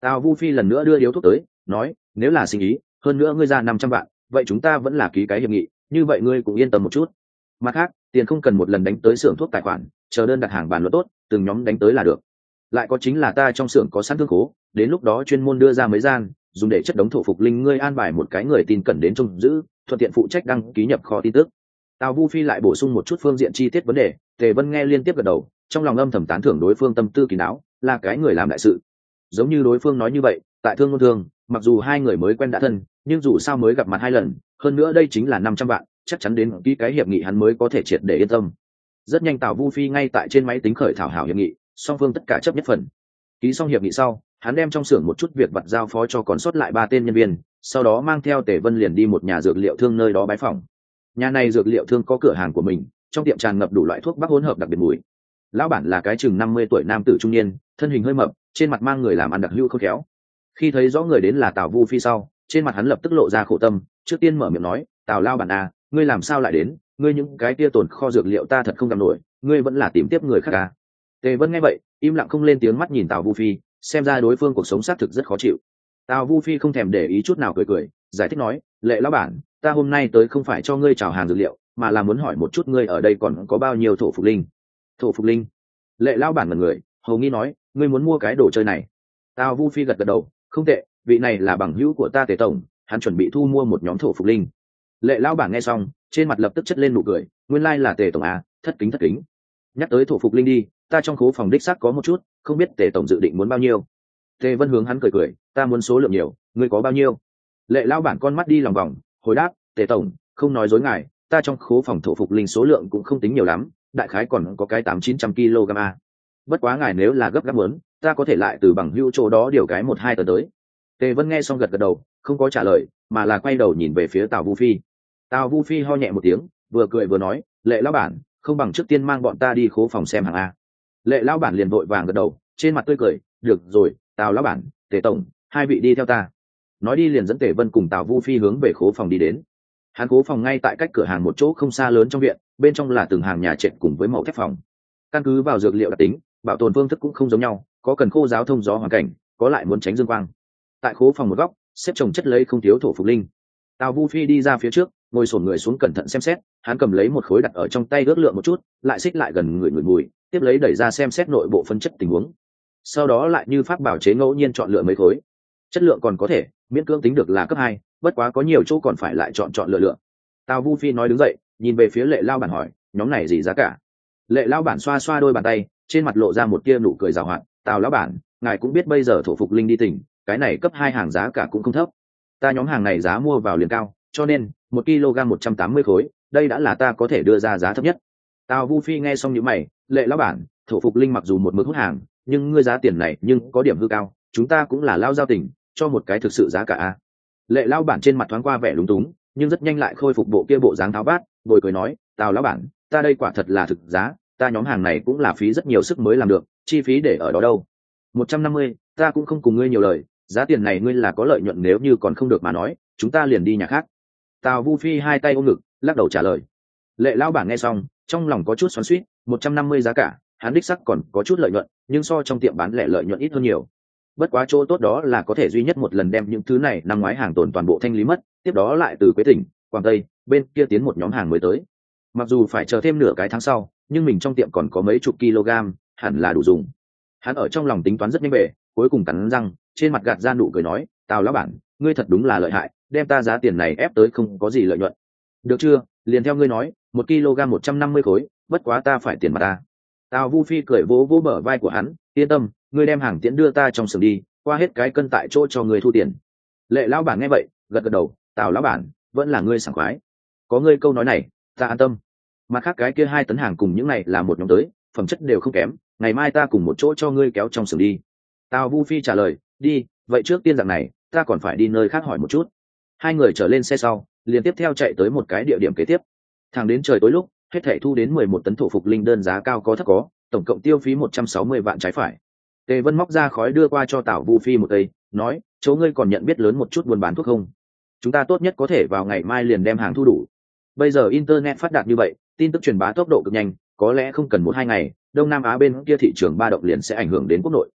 Tào Vu Phi lần nữa đưa điếu thuốc tới, nói, nếu là sinh ý, hơn nữa ngươi ra 500 vạn, vậy chúng ta vẫn là ký cái hiệp nghị, như vậy ngươi cũng yên tâm một chút. Mặt khác, tiền không cần một lần đánh tới xưởng thuốc tài khoản, chờ đơn đặt hàng bàn luận tốt, từng nhóm đánh tới là được. Lại có chính là ta trong xưởng có sẵn thương khố, đến lúc đó chuyên môn đưa ra mấy gian, dùng để chất đống thổ phục linh, ngươi an bài một cái người tin cẩn đến trông giữ, thuận tiện phụ trách đăng ký nhập kho tin tức. Tào Vu Phi lại bổ sung một chút phương diện chi tiết vấn đề, Tề Vân nghe liên tiếp gật đầu, trong lòng âm thầm tán thưởng đối phương tâm tư kín đáo, là cái người làm đại sự. Giống như đối phương nói như vậy, tại Thương Ngôn Thương, mặc dù hai người mới quen đã thân, nhưng dù sao mới gặp mặt 2 lần, hơn nữa đây chính là 500 vạn, chắc chắn đến ký cái hiệp nghị hắn mới có thể triệt để yên tâm. Rất nhanh Tào Vu Phi ngay tại trên máy tính khởi thảo hảo hiệp nghị, song phương tất cả chấp nhất phần. Ký xong hiệp nghị sau, hắn đem trong xưởng một chút việc vặt giao phó cho còn sót lại 3 tên nhân viên, sau đó mang theo Tề Vân liền đi một nhà dược liệu thương nơi đó bái phỏng. Nhà này dược liệu thương có cửa hàng của mình, trong tiệm tràn ngập đủ loại thuốc bắc hỗn hợp đặc biệt mùi. Lão bản là cái chừng 50 tuổi nam tử trung niên, thân hình hơi mập, trên mặt mang người làm ăn đặc hữu khôn khéo. Khi thấy rõ người đến là Tào Vu Phi sau, trên mặt hắn lập tức lộ ra khổ tâm, trước tiên mở miệng nói, "Tào lão bản à, ngươi làm sao lại đến? Ngươi những cái kia tồn kho dược liệu ta thật không đảm nổi, ngươi vẫn là tìm tiếp người khác à?" Tề Vân nghe vậy, im lặng không lên tiếng, mắt nhìn Tào Vu Phi, xem ra đối phương cuộc sống xác thực rất khó chịu. Tào Vu Phi không thèm để ý chút nào, cười cười, giải thích nói, "Lệ lão bản, ta hôm nay tới không phải cho ngươi chào hàng dược liệu, mà là muốn hỏi một chút ngươi ở đây còn có bao nhiêu thổ phục linh." Thổ phục linh? Lệ lão bản ngẩn người, hầu nghi nói, "Ngươi muốn mua cái đồ chơi này?" Tào Vu Phi gật gật đầu, "Không tệ, vị này là bằng hữu của ta Tề tổng, hắn chuẩn bị thu mua một nhóm thổ phục linh." Lệ lão bản nghe xong, trên mặt lập tức chất lên nụ cười, "Nguyên lai là Tề tổng à, thất kính. Nhắc tới thổ phục linh đi, ta trong khố phòng đích xác có một chút, không biết Tề tổng dự định muốn bao nhiêu?" Tề Vân hướng hắn cười, "Ta muốn số lượng nhiều, ngươi có bao nhiêu?" Lệ lão bản con mắt đi lòng vòng, hồi đáp, "Tề tổng, không nói dối ngài, ta trong khố phòng thổ phục linh số lượng cũng không tính nhiều lắm, đại khái còn có cái 800-900 kg a. Bất quá ngài nếu là gấp muốn, ta có thể lại từ bằng hữu chỗ đó điều cái 1-2 tờ tới." Tề Vân nghe xong gật gật đầu, không có trả lời, mà là quay đầu nhìn về phía Tào Vu Phi. Tào Vu Phi ho nhẹ một tiếng, vừa cười vừa nói, "Lệ lão bản, không bằng trước tiên mang bọn ta đi khố phòng xem hàng a." Lệ lão bản liền vội vàng gật đầu, trên mặt tươi cười, "Được rồi, Tào lão bản, Tề tổng, hai vị đi theo ta." Nói đi liền dẫn Tề Vân cùng Tào Vu Phi hướng về khố phòng đi đến. Hắn khố phòng ngay tại cách cửa hàng một chỗ không xa lớn trong viện, bên trong là từng hàng nhà trệt cùng với màu thép phòng. Căn cứ vào dược liệu đặc tính, bảo tồn phương thức cũng không giống nhau, có cần khô ráo thông gió hoàn cảnh, có lại muốn tránh dương quang. Tại khố phòng một góc, xếp chồng chất lấy không thiếu thổ phục linh. Tào Vu Phi đi ra phía trước, ngồi xổm người xuống cẩn thận xem xét, hắn cầm lấy một khối đặt ở trong tay ước lượng một chút, lại xích lại gần người mùi, tiếp lấy đẩy ra xem xét nội bộ phân chất tình huống. Sau đó lại như pháp bảo chế ngẫu nhiên chọn lựa mấy khối. Chất lượng còn có thể, miễn cưỡng tính được là cấp 2, bất quá có nhiều chỗ còn phải lại chọn lựa. Tào Vu Phi nói đứng dậy, nhìn về phía Lệ lão bản hỏi, "Nhóm này gì giá cả?" Lệ lão bản xoa xoa đôi bàn tay, trên mặt lộ ra một tia nụ cười giàu hoạt, "Tào lão bản, ngài cũng biết bây giờ thổ phục linh đi tỉnh, cái này cấp 2 hàng giá cả cũng không thấp. Ta nhóm hàng này giá mua vào liền cao, cho nên 1 kg 180 khối, đây đã là ta có thể đưa ra giá thấp nhất." Tào Vu Phi nghe xong nhíu mày, "Lệ lão bản, thổ phục linh mặc dù một mực hút hàng, nhưng ngươi giá tiền này nhưng có điểm hư cao, chúng ta cũng là lao giao tình, cho một cái thực sự giá cả a." Lệ lão bản trên mặt thoáng qua vẻ lúng túng, nhưng rất nhanh lại khôi phục bộ kia bộ dáng tháo vát, bồi cười nói, "Tào lão bản, ta đây quả thật là thực giá, ta nhóm hàng này cũng là phí rất nhiều sức mới làm được, chi phí để ở đó đâu. 150, ta cũng không cùng ngươi nhiều lời, giá tiền này ngươi là có lợi nhuận, nếu như còn không được mà nói, chúng ta liền đi nhà khác." Tào Vu Phi hai tay ôm ngực, lắc đầu trả lời. Lệ lão bản nghe xong, trong lòng có chút xoắn xuýt, 150 giá cả, hắn đích sắc còn có chút lợi nhuận, nhưng so trong tiệm bán lẻ lợi nhuận ít hơn nhiều. Bất quá chỗ tốt đó là có thể duy nhất một lần đem những thứ này năm ngoái hàng tồn toàn bộ thanh lý mất, tiếp đó lại từ Quế Tỉnh, Quảng Tây bên kia tiến một nhóm hàng mới tới. Mặc dù phải chờ thêm nửa cái tháng sau, nhưng mình trong tiệm còn có mấy chục kg, hẳn là đủ dùng. Hắn ở trong lòng tính toán rất nhanh bề, cuối cùng cắn răng, trên mặt gạt ra nụ cười nói, "Tào lão bản, ngươi thật đúng là lợi hại, đem ta giá tiền này ép tới không có gì lợi nhuận. Được chưa, liền theo ngươi nói, 1 kg 150 khối, bất quá ta phải tiền mà ta." Tào Vu Phi cười vỗ vỗ bờ vai của hắn, "Yên tâm, ngươi đem hàng tiễn đưa ta trong xưởng đi, qua hết cái cân tại chỗ cho ngươi thu tiền." Lệ lão bản nghe vậy, gật gật đầu, "Tào lão bản, vẫn là ngươi sảng khoái. Có ngươi câu nói này, ta an tâm. Mặt khác cái kia 2 tấn hàng cùng những này là một nhóm tới, phẩm chất đều không kém, ngày mai ta cùng một chỗ cho ngươi kéo trong xưởng đi." Tào Vu Phi trả lời, "Đi, vậy trước tiên dạng này, ta còn phải đi nơi khác hỏi một chút." Hai người trở lên xe sau, liền tiếp theo chạy tới một cái địa điểm kế tiếp. Thẳng đến trời tối lúc, hết thảy thu đến 11 tấn thổ phục linh, đơn giá cao có thấp có, tổng cộng tiêu phí 160 vạn trái phải. Tề Vân móc ra khói đưa qua cho Tào Vu Phi một cây, nói, "Chỗ ngươi còn nhận biết lớn một chút buôn bán thuốc không? Chúng ta tốt nhất có thể vào ngày mai liền đem hàng thu đủ. Bây giờ internet phát đạt như vậy, tin tức truyền bá tốc độ cực nhanh, có lẽ không cần 1-2 ngày, Đông Nam Á bên kia thị trường ba động liền sẽ ảnh hưởng đến quốc nội."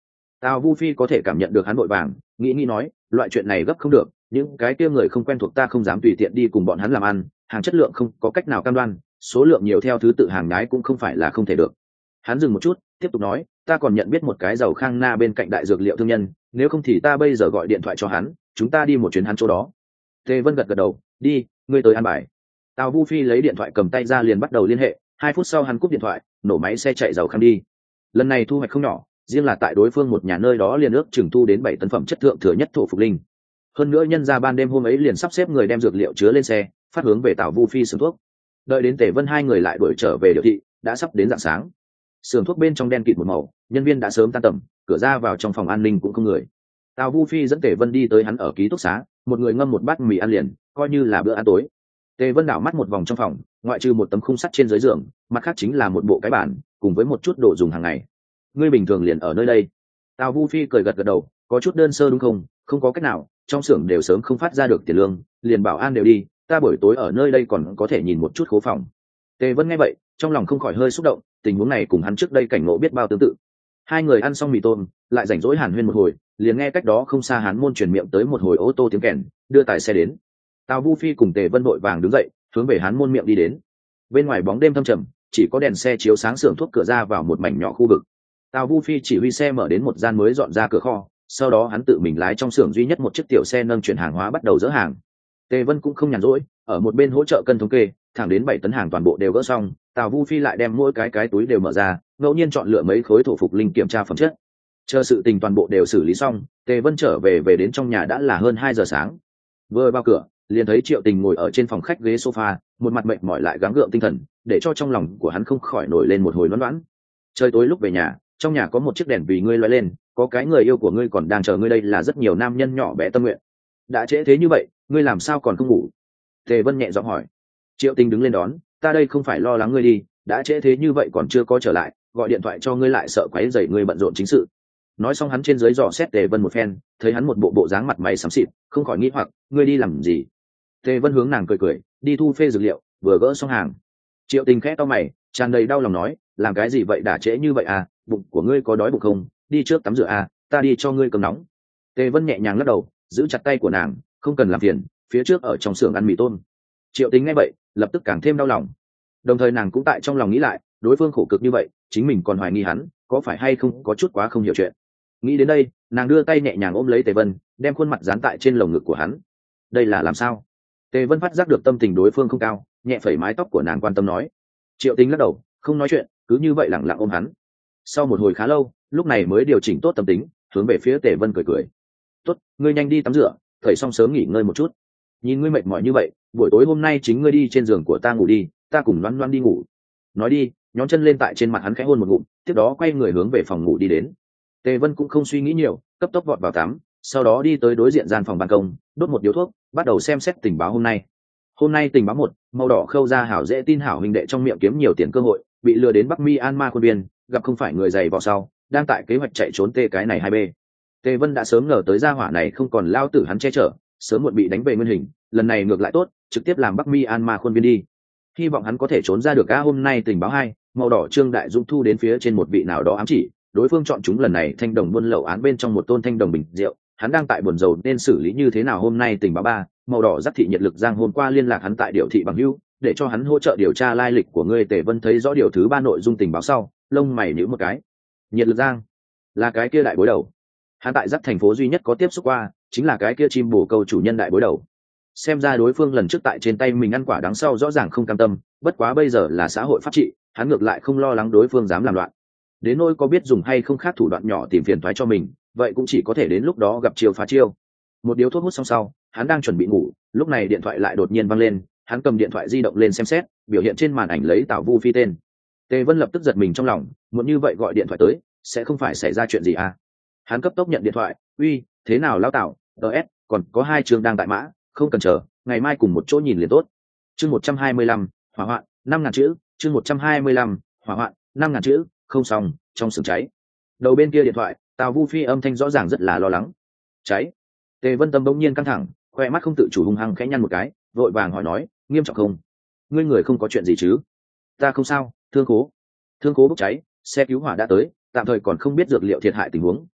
Tào Vu Phi có thể cảm nhận được hắn vội vàng, nghĩ nói, loại chuyện này gấp không được, những cái kia người không quen thuộc ta không dám tùy tiện đi cùng bọn hắn làm ăn, hàng chất lượng không có cách nào cam đoan, số lượng nhiều theo thứ tự hàng nhái cũng không phải là không thể được. Hắn dừng một chút, tiếp tục nói, ta còn nhận biết một cái giàu khang na bên cạnh đại dược liệu thương nhân, nếu không thì ta bây giờ gọi điện thoại cho hắn, chúng ta đi một chuyến hắn chỗ đó. Tề Vân gật đầu, đi, ngươi tới an bài. Tào Vu Phi lấy điện thoại cầm tay ra liền bắt đầu liên hệ, 2 phút sau hắn cúp điện thoại, nổ máy xe chạy giàu khang đi. Lần này thu hoạch không nhỏ, riêng là tại đối phương một nhà nơi đó liền ước chừng thu đến 7 tấn phẩm chất thượng thừa nhất thổ phục linh. Hơn nữa nhân ra ban đêm hôm ấy liền sắp xếp người đem dược liệu chứa lên xe, phát hướng về Tào Vu Phi xưởng thuốc. Đợi đến Tề Vân hai người lại đuổi trở về Điệu thị, đã sắp đến rạng sáng. Xưởng thuốc bên trong đen kịt một màu, nhân viên đã sớm tan tầm, cửa ra vào trong phòng an ninh cũng không người. Tào Vu Phi dẫn Tề Vân đi tới hắn ở ký túc xá, một người ngâm một bát mì ăn liền, coi như là bữa ăn tối. Tề Vân đảo mắt một vòng trong phòng, ngoại trừ một tấm khung sắt trên dưới giường, mặt khác chính là một bộ cái bàn, cùng với một chút đồ dùng hàng ngày. Ngươi bình thường liền ở nơi đây. Tào Vu Phi cười gật đầu, có chút đơn sơ đúng không? Không có cách nào, trong xưởng đều sớm không phát ra được tiền lương, liền bảo an đều đi, ta buổi tối ở nơi đây còn có thể nhìn một chút khố phòng. Tề Vân nghe vậy, trong lòng không khỏi hơi xúc động, tình huống này cùng hắn trước đây cảnh ngộ biết bao tương tự. Hai người ăn xong mì tôm, lại rảnh rỗi hàn huyên một hồi, liền nghe cách đó không xa Hán môn truyền miệng tới một hồi ô tô tiếng kèn, đưa tài xe đến. Tào Vu Phi cùng Tề Vân vội vàng đứng dậy, hướng về Hán môn miệng đi đến. Bên ngoài bóng đêm thâm trầm, chỉ có đèn xe chiếu sáng xưởng thuốc cửa ra vào một mảnh nhỏ khu vực. Tào Vu Phi chỉ huy xe mở đến một gian mới dọn ra cửa kho, sau đó hắn tự mình lái trong xưởng duy nhất một chiếc tiểu xe nâng chuyển hàng hóa bắt đầu dỡ hàng. Tề Vân cũng không nhàn rỗi, ở một bên hỗ trợ cân thống kê, thẳng đến 7 tấn hàng toàn bộ đều gỡ xong, Tào Vu Phi lại đem mỗi cái túi đều mở ra, ngẫu nhiên chọn lựa mấy khối thổ phục linh kiểm tra phẩm chất. Chờ sự tình toàn bộ đều xử lý xong, Tề Vân trở về đến trong nhà đã là hơn 2 giờ sáng. Vừa vào cửa, liền thấy Triệu Tình ngồi ở trên phòng khách ghế sofa, một mặt mệt mỏi lại gắng gượng tinh thần, để cho trong lòng của hắn không khỏi nổi lên một hồi loãng loãng. Trời tối lúc về nhà, trong nhà có một chiếc đèn vì ngươi lóe lên, có cái người yêu của ngươi còn đang chờ ngươi, đây là rất nhiều nam nhân nhỏ bé tâm nguyện. Đã trễ thế như vậy, ngươi làm sao còn không ngủ? Tề Vân nhẹ giọng hỏi. Triệu Tình đứng lên đón, ta đây không phải lo lắng ngươi đi, đã trễ thế như vậy còn chưa có trở lại, gọi điện thoại cho ngươi lại sợ quấy rầy ngươi bận rộn chính sự. Nói xong hắn trên dưới dò xét Tề Vân một phen, thấy hắn một bộ dáng mặt mày xám xịt, không khỏi nghĩ hoặc, ngươi đi làm gì? Tề Vân hướng nàng cười, đi thu phê dược liệu, vừa gỡ xong hàng. Triệu Tình khẽ cau mày, tràn đầy đau lòng nói, làm cái gì vậy, đã trễ như vậy à, bụng của ngươi có đói bụng không? Đi trước tắm rửa à, ta đi cho ngươi cầm nóng. Tề Vân nhẹ nhàng lắc đầu, giữ chặt tay của nàng, không cần làm phiền, phía trước ở trong xưởng ăn mì tôm. Triệu Tình nghe vậy, lập tức càng thêm đau lòng. Đồng thời nàng cũng tại trong lòng nghĩ lại, đối phương khổ cực như vậy, chính mình còn hoài nghi hắn, có phải hay không có chút quá không hiểu chuyện. Nghĩ đến đây, nàng đưa tay nhẹ nhàng ôm lấy Tề Vân, đem khuôn mặt dán tại trên lồng ngực của hắn. Đây là làm sao? Tề Vân phát giác được tâm tình đối phương không cao, nhẹ phẩy mái tóc của nàng quan tâm nói. Triệu Tình lắc đầu, không nói chuyện, cứ như vậy lặng lặng ôm hắn. Sau một hồi khá lâu, lúc này mới điều chỉnh tốt tâm tính, hướng về phía Tề Vân cười. Tốt, ngươi nhanh đi tắm rửa, thầy xong sớm nghỉ ngơi một chút. Nhìn ngươi mệt mỏi như vậy, buổi tối hôm nay chính ngươi đi trên giường của ta ngủ đi, ta cùng Loan Loan đi ngủ. Nói đi, nhón chân lên tại trên mặt hắn khẽ hôn một ngụm, tiếp đó quay người hướng về phòng ngủ đi đến. Tề Vân cũng không suy nghĩ nhiều, cấp tốc vọt vào tắm, sau đó đi tới đối diện gian phòng ban công, đốt một điếu thuốc, bắt đầu xem xét tình báo hôm nay. Hôm nay tình báo 1, màu đỏ khâu ra hảo dễ tin hảo huynh đệ trong miệng kiếm nhiều tiền cơ hội, bị lừa đến Bắc Myanmar khuôn biên, gặp không phải người dày vào sau, đang tại kế hoạch chạy trốn tê cái này 2B. Tề Vân đã sớm ngờ tới gia hỏa này không còn lao tử hắn che chở, sớm muộn bị đánh về nguyên hình, lần này ngược lại tốt, trực tiếp làm Bắc Myanmar khuôn biên đi. Hy vọng hắn có thể trốn ra được. Hôm nay tình báo 2, màu đỏ Trương Đại Dũng thu đến phía trên một vị nào đó ám chỉ, đối phương chọn chúng lần này thanh đồng buôn lậu án bên trong một tôn thanh đồng bình rượu, hắn đang tại buồn rầu nên xử lý như thế nào. Hôm nay tình báo 3, màu đỏ Giác thị nhiệt lực giang hôm qua liên lạc hắn tại Điệu thị bằng hữu, để cho hắn hỗ trợ điều tra lai lịch của ngươi. Tề Vân thấy rõ điều thứ 3 nội dung tình báo sau, lông mày nhíu một cái. Nhiệt lực giang là cái kia đại bối đầu, hắn tại Giác thành phố duy nhất có tiếp xúc qua, chính là cái kia chim bồ câu chủ nhân đại bối đầu. Xem ra đối phương lần trước tại trên tay mình ăn quả đắng sau rõ ràng không cam tâm, bất quá bây giờ là xã hội pháp trị, hắn ngược lại không lo lắng đối phương dám làm loạn. Đến nỗi có biết dùng hay không khác thủ đoạn nhỏ tìm phiền toái cho mình, vậy cũng chỉ có thể đến lúc đó gặp chiêu phá chiêu. Một điếu thuốc hút xong sau, hắn đang chuẩn bị ngủ, lúc này điện thoại lại đột nhiên vang lên, hắn cầm điện thoại di động lên xem xét, biểu hiện trên màn ảnh lấy Tào Vu Phi tên. Tề Vân lập tức giật mình trong lòng, muốn như vậy gọi điện thoại tới, sẽ không phải xảy ra chuyện gì à? Hắn cấp tốc nhận điện thoại, uy, thế nào lão Tào, DS, còn có 2 chương đang tại mã, không cần chờ, ngày mai cùng một chỗ nhìn liền tốt. Chương 125, hỏa hoạn, 5.000 chữ, chương 125, hỏa hoạn, 5.000 chữ, không xong, trong xưởng cháy. Đầu bên kia điện thoại, Tào Vu Phi âm thanh rõ ràng rất là lo lắng. Cháy. Tề Vân tâm bỗng nhiên căng thẳng, khoe mắt không tự chủ hung hăng khẽ nhăn một cái, vội vàng hỏi nói, nghiêm trọng không? Ngươi người không có chuyện gì chứ? Ta không sao, thương khố bốc cháy, xe cứu hỏa đã tới, tạm thời còn không biết dược liệu thiệt hại tình huống,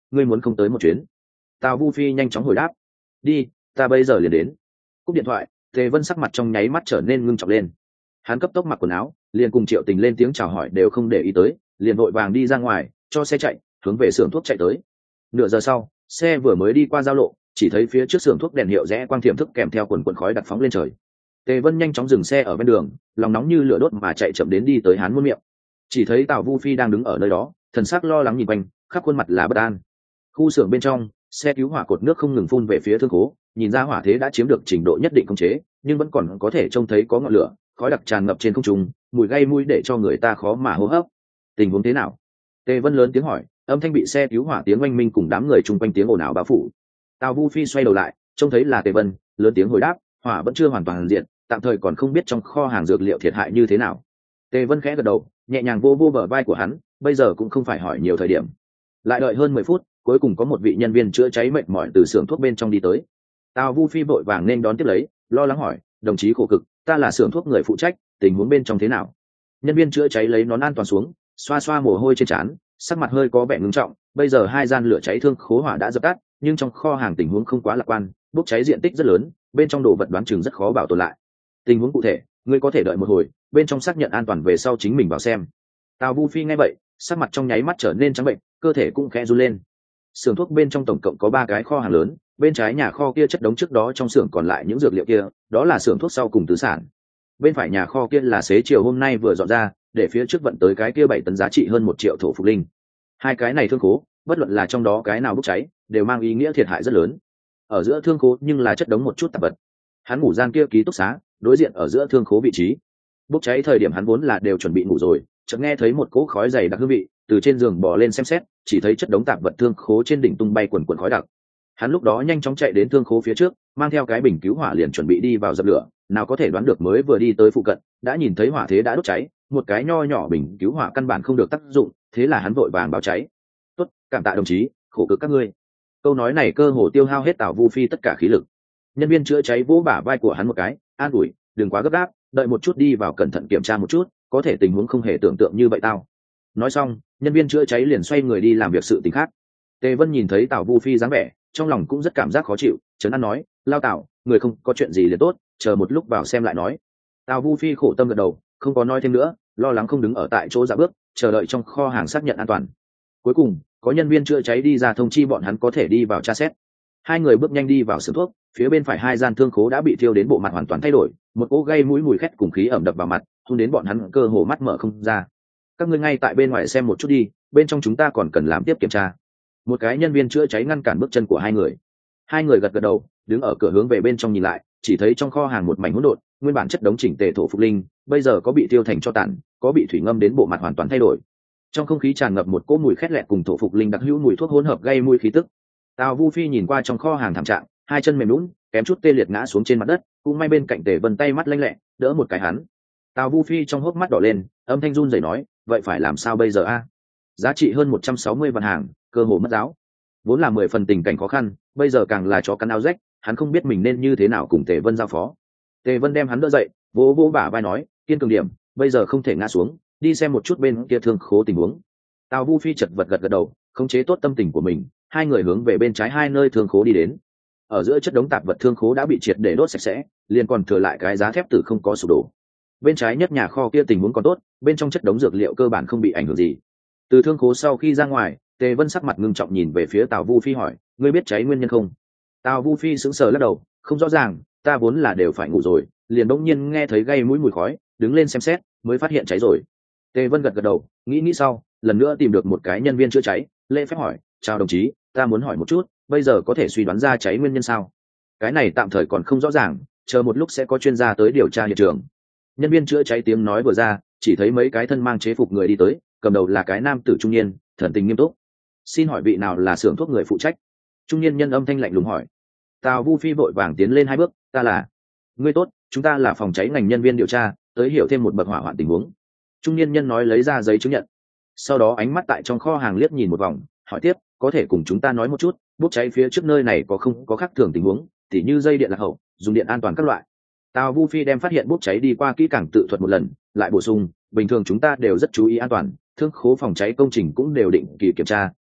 ngươi muốn không tới một chuyến? Tào Vu Phi nhanh chóng hồi đáp. Đi, ta bây giờ liền đến. Cúp điện thoại, Tề Vân sắc mặt trong nháy mắt trở nên ngưng trọng lên. Hắn cấp tốc mặc quần áo, liền cùng Triệu Tình lên tiếng chào hỏi đều không để ý tới, liền vội vàng đi ra ngoài, cho xe chạy, hướng về xưởng thuốc chạy tới. Nửa giờ sau, xe vừa mới đi qua giao lộ, chỉ thấy phía trước xưởng thuốc đèn hiệu rẽ quang thiểm thức kèm theo quần khói đặc phóng lên trời. Tề Vân nhanh chóng dừng xe ở bên đường, lòng nóng như lửa đốt mà chạy chậm đến đi tới Hán Muôn Miệng. Chỉ thấy Tào Vu Phi đang đứng ở nơi đó, thần sắc lo lắng nhìn quanh, khắp khuôn mặt là bất an. Khu xưởng bên trong, xe cứu hỏa cột nước không ngừng phun về phía thương khố, nhìn ra hỏa thế đã chiếm được trình độ nhất định khống chế, nhưng vẫn còn có thể trông thấy có ngọn lửa, khói đặc tràn ngập trên không trung, mùi gây mũi để cho người ta khó mà hô hấp. Tình huống thế nào? Tề Vân lớn tiếng hỏi, âm thanh bị xe cứu hỏa tiếng oanh minh cùng đám người chung quanh tiếng ồn ào bao phủ. Tào Vu Phi xoay đầu lại, trông thấy là Tề Vân, lớn tiếng hồi đáp, hỏa vẫn chưa hoàn toàn diệt, tạm thời còn không biết trong kho hàng dược liệu thiệt hại như thế nào. Tề Vân khẽ gật đầu, nhẹ nhàng vô vô bờ vai của hắn, bây giờ cũng không phải hỏi nhiều thời điểm. Lại đợi hơn 10 phút, cuối cùng có một vị nhân viên chữa cháy mệt mỏi từ xưởng thuốc bên trong đi tới. Tào Vu Phi vội vàng nên đón tiếp lấy, lo lắng hỏi, đồng chí khổ cực, ta là xưởng thuốc người phụ trách, tình huống bên trong thế nào? Nhân viên chữa cháy lấy nón an toàn xuống, xoa xoa mồ hôi trên trán, sắc mặt hơi có vẻ ngưng trọng. Bây giờ hai gian lửa cháy thương khố hỏa đã dập tắt, nhưng trong kho hàng tình huống không quá lạc quan, bốc cháy diện tích rất lớn, bên trong đồ vật đoán chừng rất khó bảo tồn lại. Tình huống cụ thể, ngươi có thể đợi một hồi, bên trong xác nhận an toàn về sau chính mình vào xem. Tào Vu Phi nghe vậy, sắc mặt trong nháy mắt trở nên trắng bệnh, cơ thể cũng khẽ run lên. Xưởng thuốc bên trong tổng cộng có 3 cái kho hàng lớn, bên trái nhà kho kia chất đống trước đó trong xưởng còn lại những dược liệu kia, đó là xưởng thuốc sau cùng tứ sản. Bên phải nhà kho kia là xế chiều hôm nay vừa dọn ra, để phía trước vận tới cái kia 7 tấn giá trị hơn 1 triệu thổ phục linh. Hai cái này thương khố, bất luận là trong đó cái nào bốc cháy, đều mang ý nghĩa thiệt hại rất lớn. Ở giữa thương khố nhưng là chất đống một chút tạp vật. Hắn ngủ gian kia ký túc xá, đối diện ở giữa thương khố vị trí. Bốc cháy thời điểm hắn vốn là đều chuẩn bị ngủ rồi, chợt nghe thấy một cỗ khói dày đặc hương vị, từ trên giường bò lên xem xét, chỉ thấy chất đống tạp vật thương khố trên đỉnh tung bay quần quần khói đặc. Hắn lúc đó nhanh chóng chạy đến thương khố phía trước, mang theo cái bình cứu hỏa liền chuẩn bị đi vào dập lửa, nào có thể đoán được mới vừa đi tới phụ cận, đã nhìn thấy hỏa thế đã đốt cháy, một cái nho nhỏ bình cứu hỏa căn bản không được tác dụng, thế là hắn vội vàng báo cháy. "Tốt, cảm tạ đồng chí, khổ cực các ngươi." Câu nói này cơ hồ tiêu hao hết Tào Vu Phi tất cả khí lực. Nhân viên chữa cháy vỗ bả vai của hắn một cái, an ủi, "Đừng quá gấp gáp, đợi một chút đi vào cẩn thận kiểm tra một chút, có thể tình huống không hề tưởng tượng như vậy tao." Nói xong, nhân viên chữa cháy liền xoay người đi làm việc sự tình khác. Tề Vân nhìn thấy Tào Vu Phi dáng vẻ, trong lòng cũng rất cảm giác khó chịu, trấn an nói, "Lao Tào, người không có chuyện gì liền tốt, chờ một lúc vào xem lại nói." Tào Vu Phi khổ tâm gật đầu, không có nói thêm nữa, lo lắng không đứng ở tại chỗ dạ bước, chờ đợi trong kho hàng xác nhận an toàn. Cuối cùng, có nhân viên chữa cháy đi ra thông chi bọn hắn có thể đi vào tra xét. Hai người bước nhanh đi vào xưởng thuốc, phía bên phải hai gian thương khố đã bị thiêu đến bộ mặt hoàn toàn thay đổi, một cỗ gây mũi mùi khét cùng khí ẩm đập vào mặt, hôn đến bọn hắn cơ hồ mắt mở không ra. "Các ngươi ngay tại bên ngoài xem một chút đi, bên trong chúng ta còn cần làm tiếp kiểm tra." Một cái nhân viên chữa cháy ngăn cản bước chân của hai người. Hai người gật gật đầu, đứng ở cửa hướng về bên trong nhìn lại, chỉ thấy trong kho hàng một mảnh hỗn độn, nguyên bản chất đống chỉnh tề thổ phục linh, bây giờ có bị tiêu thành tro tàn, có bị thủy ngâm đến bộ mặt hoàn toàn thay đổi. Trong không khí tràn ngập một cỗ mùi khét lẹt cùng thổ phục linh đặc hữu mùi thuốc hỗn hợp gây mùi khí tức. Tào Vu Phi nhìn qua trong kho hàng thảm trạng, hai chân mềm nhũn, kém chút tê liệt ngã xuống trên mặt đất, cũng may bên cạnh Tề Vân tay mắt lanh lẹ, đỡ một cái hắn. Tào Vu Phi trong hốc mắt đỏ lên, âm thanh run rẩy nói, "Vậy phải làm sao bây giờ a?" Giá trị hơn 160 vạn hàng, cơ hồ mất giáo. Vốn là 10 phần tình cảnh khó khăn, bây giờ càng là chó cắn áo rách, hắn không biết mình nên như thế nào cùng Tề Vân giao phó. Tề Vân đem hắn đỡ dậy, vỗ vỗ bả vai nói, "Kiên cường điểm, bây giờ không thể ngã xuống, đi xem một chút bên kia thương khố tình huống." Tào Vu Phi chật vật gật gật đầu, khống chế tốt tâm tình của mình, hai người hướng về bên trái hai nơi thương khố đi đến. Ở giữa chất đống tạp vật thương khố đã bị triệt để đốt sạch sẽ, liền còn thừa lại cái giá thép tử không có sụp đổ. Bên trái nhất nhà kho kia tình huống còn tốt, bên trong chất đống dược liệu cơ bản không bị ảnh hưởng gì. Từ thương khố sau khi ra ngoài, Tề Vân sắc mặt ngưng trọng nhìn về phía Tào Vu Phi hỏi, "Ngươi biết cháy nguyên nhân không?" Tào Vu Phi sững sờ lắc đầu, "Không rõ ràng, ta vốn là đều phải ngủ rồi, liền bỗng nhiên nghe thấy gây mũi mùi khói, đứng lên xem xét, mới phát hiện cháy rồi." Tề Vân gật gật đầu, nghĩ sau, lần nữa tìm được một cái nhân viên chữa cháy, lễ phép hỏi, "Chào đồng chí, ta muốn hỏi một chút, bây giờ có thể suy đoán ra cháy nguyên nhân sao?" "Cái này tạm thời còn không rõ ràng, chờ một lúc sẽ có chuyên gia tới điều tra hiện trường." Nhân viên chữa cháy tiếng nói vừa ra, chỉ thấy mấy cái thân mang chế phục người đi tới, cầm đầu là cái nam tử trung niên, thần tình nghiêm túc. "Xin hỏi vị nào là xưởng thuốc người phụ trách?" Trung niên nhân âm thanh lạnh lùng hỏi. Tào Vu Phi vội vàng tiến lên 2 bước, "Ta là." "Ngươi tốt, chúng ta là phòng cháy ngành nhân viên điều tra, tới hiểu thêm một bậc hỏa hoạn tình huống." Trung niên nhân nói lấy ra giấy chứng nhận. Sau đó ánh mắt tại trong kho hàng liếc nhìn một vòng, hỏi tiếp, "Có thể cùng chúng ta nói một chút, bốc cháy phía trước nơi này có không có khác thường tình huống, tỉ như dây điện lạc hậu, dùng điện an toàn các loại?" Tào Vu Phi đem phát hiện bốc cháy đi qua kỹ càng tự thuật một lần, lại bổ sung, "Bình thường chúng ta đều rất chú ý an toàn, thương khố phòng cháy công trình cũng đều định kỳ kiểm tra,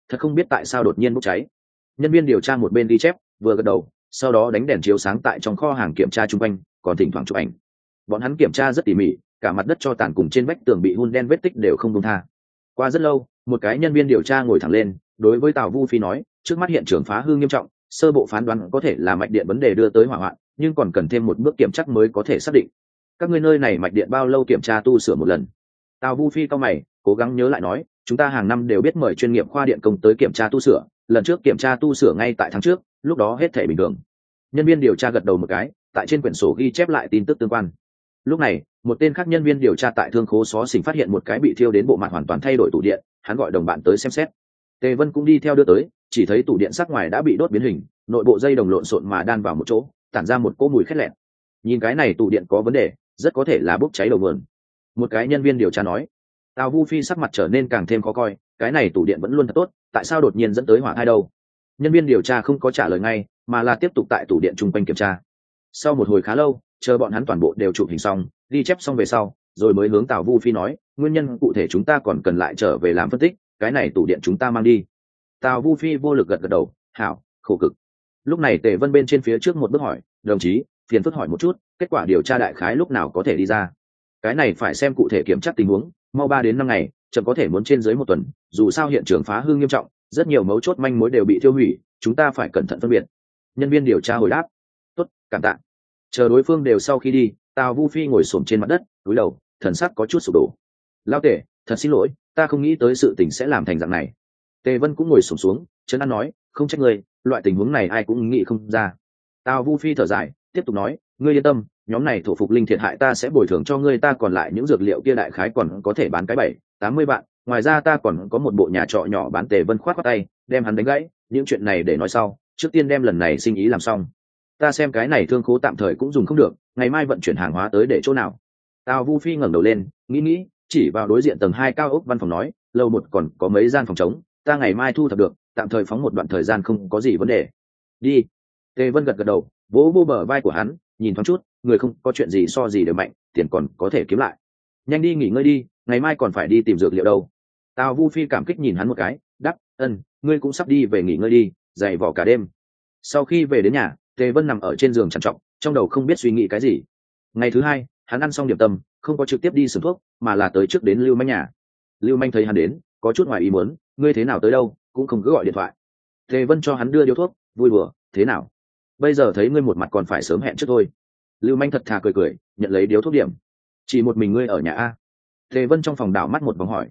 thật không biết tại sao đột nhiên bốc cháy. Nhân viên điều tra một bên ghi chép vừa gật đầu, sau đó đánh đèn chiếu sáng tại trong kho hàng kiểm tra chung quanh, còn thỉnh thoảng chụp ảnh. Bọn hắn kiểm tra rất tỉ mỉ, cả mặt đất cho tàn cùng trên vách tường bị hun đen vết tích đều không buông tha. Qua rất lâu, một cái nhân viên điều tra ngồi thẳng lên, đối với Tào Vu Phi nói, trước mắt hiện trường phá hư nghiêm trọng, sơ bộ phán đoán có thể là mạch điện vấn đề đưa tới hỏa hoạn, nhưng còn cần thêm một bước kiểm tra mới có thể xác định. Các ngươi nơi này mạch điện bao lâu kiểm tra tu sửa một lần? Tào Vu Phi cau mày, cố gắng nhớ lại nói, chúng ta hàng năm đều biết mời chuyên nghiệp khoa điện công tới kiểm tra tu sửa, lần trước kiểm tra tu sửa ngay tại tháng trước, lúc đó hết thảy bình thường. Nhân viên điều tra gật đầu một cái, tại trên quyển sổ ghi chép lại tin tức tương quan. Lúc này, một tên khác nhân viên điều tra tại thương khố xó xỉnh phát hiện một cái bị thiêu đến bộ mặt hoàn toàn thay đổi tủ điện, hắn gọi đồng bạn tới xem xét. Tề Vân cũng đi theo đưa tới, chỉ thấy tủ điện sắc ngoài đã bị đốt biến hình, nội bộ dây đồng lộn xộn mà đan vào một chỗ, tản ra một cỗ mùi khét lẹt. Nhìn cái này tủ điện có vấn đề, rất có thể là bốc cháy đầu nguồn. Một cái nhân viên điều tra nói. Tào Vu Phi sắc mặt trở nên càng thêm khó coi, cái này tủ điện vẫn luôn thật tốt, tại sao đột nhiên dẫn tới hỏa thai đâu? Nhân viên điều tra không có trả lời ngay, mà là tiếp tục tại tủ điện chung quanh kiểm tra. Sau một hồi khá lâu, chờ bọn hắn toàn bộ đều chụp hình xong, ghi chép xong về sau, rồi mới hướng Tào Vu Phi nói, nguyên nhân cụ thể chúng ta còn cần lại trở về làm phân tích, cái này tủ điện chúng ta mang đi. Tào Vu Phi vô lực gật gật đầu, hảo, khổ cực. Lúc này Tề Vân bên trên phía trước một bước hỏi, đồng chí, phiền phức hỏi một chút, kết quả điều tra đại khái lúc nào có thể đi ra? Cái này phải xem cụ thể kiểm tra tình huống, mau 3 đến 5 ngày, chậm có thể muốn trên dưới 1 tuần, dù sao hiện trường phá hư nghiêm trọng, rất nhiều mấu chốt manh mối đều bị tiêu hủy, chúng ta phải cẩn thận phân biệt. Nhân viên điều tra hồi đáp, tốt, cảm tạ. Chờ đối phương đều sau khi đi, Tào Vu Phi ngồi xổm trên mặt đất, cúi đầu, thần sắc có chút sụp đổ. Lão Tề, thật xin lỗi, ta không nghĩ tới sự tình sẽ làm thành dạng này. Tề Vân cũng ngồi xổm xuống, trấn an nói, không trách ngươi, loại tình huống này ai cũng nghĩ không ra. Tào Vu Phi thở dài, tiếp tục nói, ngươi yên tâm, nhóm này thổ phục linh thiệt hại ta sẽ bồi thường cho ngươi, ta còn lại những dược liệu kia đại khái còn có thể bán cái 70-80 vạn, ngoài ra ta còn có một bộ nhà trọ nhỏ bán. Tề Vân khoát khoát tay, đem hắn đánh gãy, những chuyện này để nói sau, trước tiên đem lần này sinh ý làm xong. Ta xem cái này thương khố tạm thời cũng dùng không được, ngày mai vận chuyển hàng hóa tới để chỗ nào? Tào Vu Phi ngẩng đầu lên, nghĩ, chỉ vào đối diện tầng 2 cao ốc văn phòng nói, lầu 1 còn có mấy gian phòng trống, ta ngày mai thu thập được, tạm thời phóng một đoạn thời gian không có gì vấn đề. Đi. Tề Vân gật gật đầu, vỗ vô bờ vai của hắn, nhìn thoáng chút, người không có chuyện gì so gì đều mạnh, tiền còn có thể kiếm lại. Nhanh đi nghỉ ngơi đi, ngày mai còn phải đi tìm dược liệu đâu. Tào Vu Phi cảm kích nhìn hắn một cái, đáp, ngươi cũng sắp đi về nghỉ ngơi đi, dày vò cả đêm. Sau khi về đến nhà, Tề Vân nằm ở trên giường trằn trọc, trong đầu không biết suy nghĩ cái gì. Ngày thứ hai, hắn ăn xong điểm tâm, không có trực tiếp đi xưởng thuốc, mà là tới trước đến Lưu Manh nhà. Lưu Manh thấy hắn đến, có chút ngoài ý muốn, ngươi thế nào tới đâu, cũng không cứ gọi điện thoại. Tề Vân cho hắn đưa điếu thuốc, vui đùa, thế nào? Bây giờ thấy ngươi một mặt còn phải sớm hẹn trước thôi. Lưu Manh thật thà cười, nhận lấy điếu thuốc điểm. Chỉ một mình ngươi ở nhà a? Tề Vân trong phòng đảo mắt một vòng hỏi.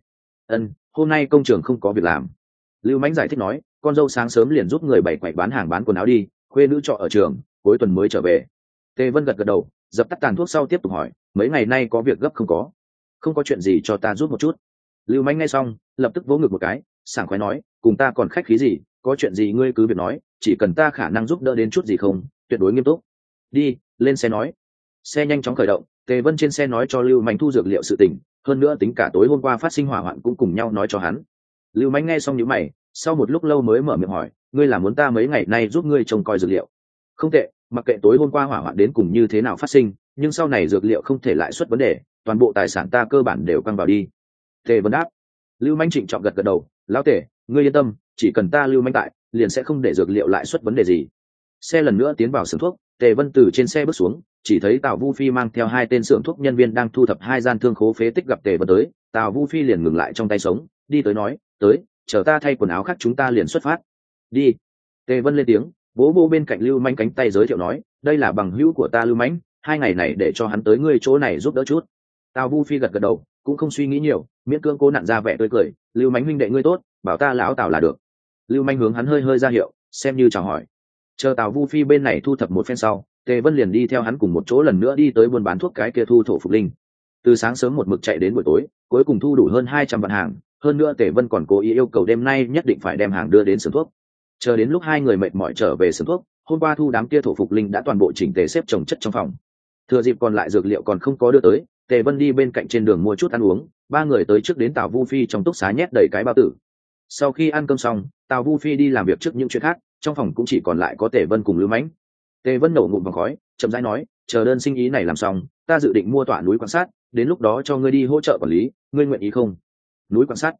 Hôm nay công trường không có việc làm. Lưu Manh giải thích nói, con dâu sáng sớm liền giúp người bày quậy bán hàng bán quần áo đi, khuê nữ trọ ở trường, cuối tuần mới trở về. Tề Vân gật đầu, dập tắt tàn thuốc sau tiếp tục hỏi, mấy ngày nay có việc gấp không có? Không có chuyện gì cho ta giúp một chút. Lưu Manh nghe xong, lập tức vỗ ngực một cái, sảng khoái nói, cùng ta còn khách khí gì, có chuyện gì ngươi cứ việc nói, chỉ cần ta khả năng giúp đỡ đến chút gì không, tuyệt đối nghiêm túc. Đi, lên xe nói. Xe nhanh chóng khởi động, Tề Vân trên xe nói cho Lưu Manh thu dược liệu sự tình, hơn nữa tính cả tối hôm qua phát sinh hỏa hoạn cũng cùng nhau nói cho hắn. Lưu Manh nghe xong nhíu mày, sau một lúc lâu mới mở miệng hỏi, ngươi là muốn ta mấy ngày nay giúp ngươi trông coi dược liệu? Không tệ, mặc kệ tối hôm qua hỏa hoạn đến cùng như thế nào phát sinh, nhưng sau này dược liệu không thể lại xuất vấn đề, toàn bộ tài sản ta cơ bản đều quăng vào đi. Tề Vân đáp. Lưu Manh trịnh trọng gật đầu, lão Tề, ngươi yên tâm, chỉ cần ta Lưu Manh tại, liền sẽ không để dược liệu lại xuất vấn đề gì. Xe lần nữa tiến vào xưởng thuốc, Tề Vân từ trên xe bước xuống, chỉ thấy Tào Vu Phi mang theo 2 tên xưởng thuốc nhân viên đang thu thập 2 gian thương khố phế tích. Gặp Tề Vân tới, Tào Vu Phi liền ngừng lại trong tay sống, đi tới nói, tới, chờ ta thay quần áo khác chúng ta liền xuất phát. Đi. Tề Vân lên tiếng, vỗ vỗ bên cạnh Lưu Manh cánh tay giới thiệu nói, đây là bằng hữu của ta Lưu Manh, 2 ngày này để cho hắn tới ngươi chỗ này giúp đỡ chút. Tào Vu Phi gật đầu, cũng không suy nghĩ nhiều, miễn cưỡng cố nặn ra vẻ tươi cười, Lưu Manh huynh đệ ngươi tốt, bảo ta lão Tào là được. Lưu Manh hướng hắn hơi ra hiệu, xem như chào hỏi. Chờ Tào Vu Phi bên này thu thập một phen sau, Tề Vân liền đi theo hắn cùng một chỗ lần nữa đi tới buôn bán thuốc cái kia thu thổ phục linh. Từ sáng sớm một mực chạy đến buổi tối, cuối cùng thu đủ hơn 200 vạn hàng, hơn nữa Tề Vân còn cố ý yêu cầu đêm nay nhất định phải đem hàng đưa đến xưởng thuốc. Chờ đến lúc 2 người mệt mỏi trở về xưởng thuốc, hôm qua thu đám kia thổ phục linh đã toàn bộ chỉnh tề xếp chồng chất trong phòng. Thừa dịp còn lại dược liệu còn không có đưa tới, Tề Vân đi bên cạnh trên đường mua chút ăn uống, 3 người tới trước đến Tào Vu Phi trong túc xá nhét đầy cái bao tử. Sau khi ăn cơm xong, Tào Vu Phi đi làm việc trước những chuyện khác, trong phòng cũng chỉ còn lại có Tề Vân cùng Lưu Mãnh. Tề Vân nổ ngụm vòng khói, chậm rãi nói, chờ đơn sinh ý này làm xong, ta dự định mua tọa núi quan sát, đến lúc đó cho ngươi đi hỗ trợ quản lý, ngươi nguyện ý không? Núi quan sát?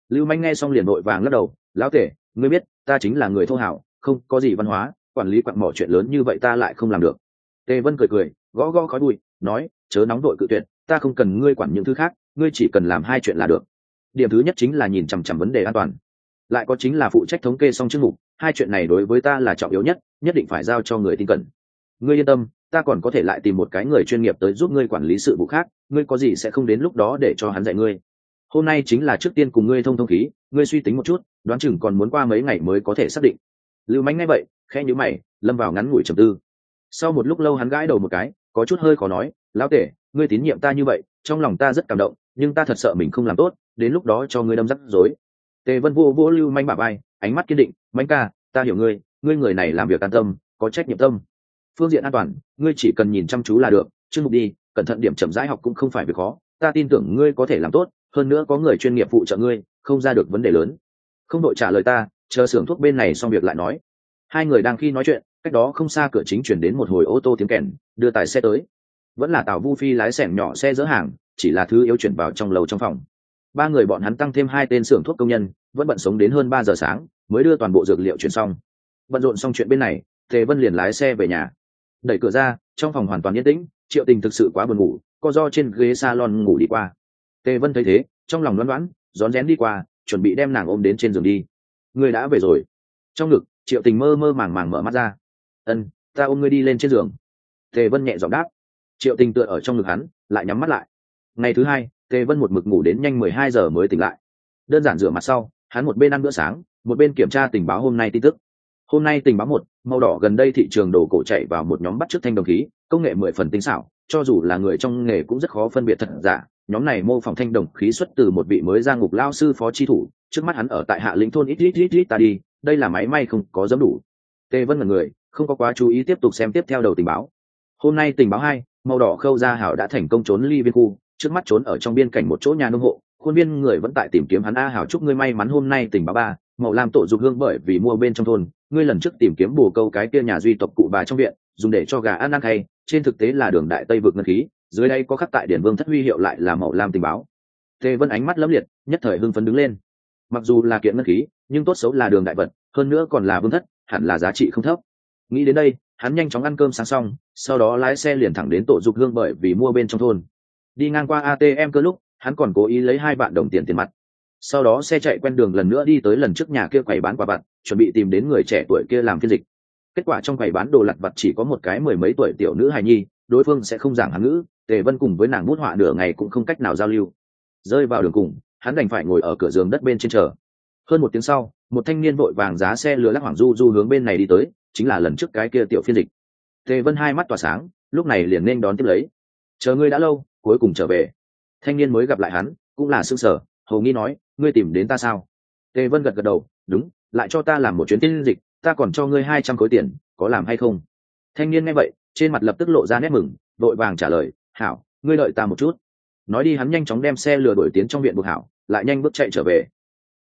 Lưu Manh nghe xong liền vội vàng lắc đầu, lão tể, ngươi biết ta chính là người thô hảo, không có gì văn hóa, quản lý quặng mỏ chuyện lớn như vậy ta lại không làm được. Tề Vân cười cười, gõ gõ khói bụi, nói, chớ nóng đội cự tuyệt, ta không cần ngươi quản những thứ khác, ngươi chỉ cần làm hai chuyện là được. Điểm thứ nhất chính là nhìn chằm chằm vấn đề an toàn, lại có chính là phụ trách thống kê xong chức mục, hai chuyện này đối với ta là trọng yếu nhất, nhất định phải giao cho người tin cẩn. Ngươi yên tâm, ta còn có thể lại tìm một cái người chuyên nghiệp tới giúp ngươi quản lý sự vụ khác, ngươi có gì sẽ không đến lúc đó để cho hắn dạy ngươi. Hôm nay chính là trước tiên cùng ngươi thông thông khí, ngươi suy tính một chút, đoán chừng còn muốn qua mấy ngày mới có thể xác định. Lưu Mánh nghe vậy, khẽ nhíu mày, lâm vào ngắn ngủi trầm tư. Sau một lúc lâu hắn gãi đầu một cái, có chút hơi khó nói, lão tể, ngươi tín nhiệm ta như vậy, trong lòng ta rất cảm động, nhưng ta thật sợ mình không làm tốt, đến lúc đó cho ngươi đâm rắc rối. Tề Vân vô vô Lưu Manh bả vai, ánh mắt kiên định, Mánh ca, ta hiểu ngươi, ngươi người này làm việc an tâm, có trách nhiệm tâm. Phương diện an toàn, ngươi chỉ cần nhìn chăm chú là được, chương mục đi, cẩn thận điểm chậm rãi học cũng không phải việc khó, ta tin tưởng ngươi có thể làm tốt, hơn nữa có người chuyên nghiệp phụ trợ ngươi, không ra được vấn đề lớn. Không đội trả lời ta, chờ xưởng thuốc bên này xong việc lại nói. Hai người đang khi nói chuyện, cách đó không xa cửa chính chuyển đến một hồi ô tô tiếng kèn, đưa tài xe tới. Vẫn là Tào Vu Phi lái xẻng nhỏ xe dỡ hàng, chỉ là thứ yếu chuyển vào trong lầu trong phòng. Ba người bọn hắn tăng thêm hai tên xưởng thuốc công nhân, vẫn bận sống đến hơn 3 giờ sáng, mới đưa toàn bộ dược liệu chuyển xong. Bận rộn xong chuyện bên này, Tề Vân liền lái xe về nhà. Đẩy cửa ra, trong phòng hoàn toàn yên tĩnh, Triệu Tình thực sự quá buồn ngủ, co ro trên ghế salon ngủ đi qua. Tề Vân thấy thế, trong lòng loáng loáng, rón rén đi qua, chuẩn bị đem nàng ôm đến trên giường đi. Ngươi đã về rồi. Trong ngực, Triệu Tình mơ mơ màng màng mở mắt ra. Ân, ta ôm ngươi đi lên trên giường. Tề Vân nhẹ giọng đáp. Triệu Tình tựa ở trong ngực hắn, lại nhắm mắt lại. Ngày thứ hai, Tề Vân một mực ngủ đến nhanh 12 giờ mới tỉnh lại. Đơn giản rửa mặt sau, hắn một bên ăn bữa sáng, một bên kiểm tra tình báo hôm nay tin tức. Hôm nay tình báo 1, màu đỏ gần đây thị trường đồ cổ chạy vào một nhóm bắt chước thanh đồng khí, công nghệ 10 phần tinh xảo, cho dù là người trong nghề cũng rất khó phân biệt thật giả. Nhóm này mô phỏng thanh đồng khí xuất từ một vị mới ra ngục lao sư phó chi thủ, trước mắt hắn ở tại hạ lĩnh thôn ít ta đi, đây là máy may không có dám đủ. Tề Vân là người, không có quá chú ý tiếp tục xem tiếp theo đầu tình báo. Hôm nay tình báo 2, màu đỏ Khâu Gia Hảo đã thành công trốn ly viên khu, trước mắt trốn ở trong biên cảnh một chỗ nhà nông hộ, khuôn viên người vẫn tại tìm kiếm hắn. A Hảo chúc ngươi may mắn. Hôm nay tình báo 3, màu lam tổ dục hương bởi vì mua bên trong thôn, ngươi lần trước tìm kiếm bồ câu cái kia nhà duy tộc cụ bà trong viện, dùng để cho gà ăn ăn hay, trên thực tế là đường đại tây vực ngân khí, dưới đây có khắc tại điển vương thất huy hiệu lại là màu lam tình báo. Tề Vân ánh mắt lấm liệt, nhất thời hưng phấn đứng lên. Mặc dù là kiện ngân khí, nhưng tốt xấu là đường đại vật, hơn nữa còn là vương thất, hẳn là giá trị không thấp. Nghĩ đến đây, hắn nhanh chóng ăn cơm sáng xong, sau đó lái xe liền thẳng đến tổ dục hương bởi vì mua bên trong thôn. Đi ngang qua ATM cơ lúc, hắn còn cố ý lấy 2 vạn đồng tiền mặt. Sau đó xe chạy quen đường lần nữa đi tới lần trước nhà kia quầy bán quà vặt, chuẩn bị tìm đến người trẻ tuổi kia làm phiên dịch. Kết quả trong quầy bán đồ lặt vặt chỉ có một cái 10 mấy tuổi tiểu nữ hài nhi, đối phương sẽ không giảng Hán ngữ, Tề Vân cùng với nàng bút họa nửa ngày cũng không cách nào giao lưu. Rơi vào đường cùng, hắn đành phải ngồi ở cửa giường đất bên trên chờ. Hơn 1 tiếng sau, một thanh niên vội vàng giá xe lừa lắc hoảng du du hướng bên này đi tới, chính là lần trước cái kia tiểu phiên dịch. Tề Vân hai mắt tỏa sáng, lúc này liền nên đón tiếp lấy. Chờ ngươi đã lâu, cuối cùng trở về. Thanh niên mới gặp lại hắn, cũng là sững sờ, hầu nghi nói, ngươi tìm đến ta sao? Tề Vân gật gật đầu, đúng, lại cho ta làm một chuyến phiên dịch, ta còn cho ngươi 200 khối tiền, có làm hay không? Thanh niên nghe vậy, trên mặt lập tức lộ ra nét mừng, vội vàng trả lời, hảo, ngươi đợi ta một chút. Nói đi hắn nhanh chóng đem xe lừa đuổi tiến trong viện buộc hảo, lại nhanh bước chạy trở về.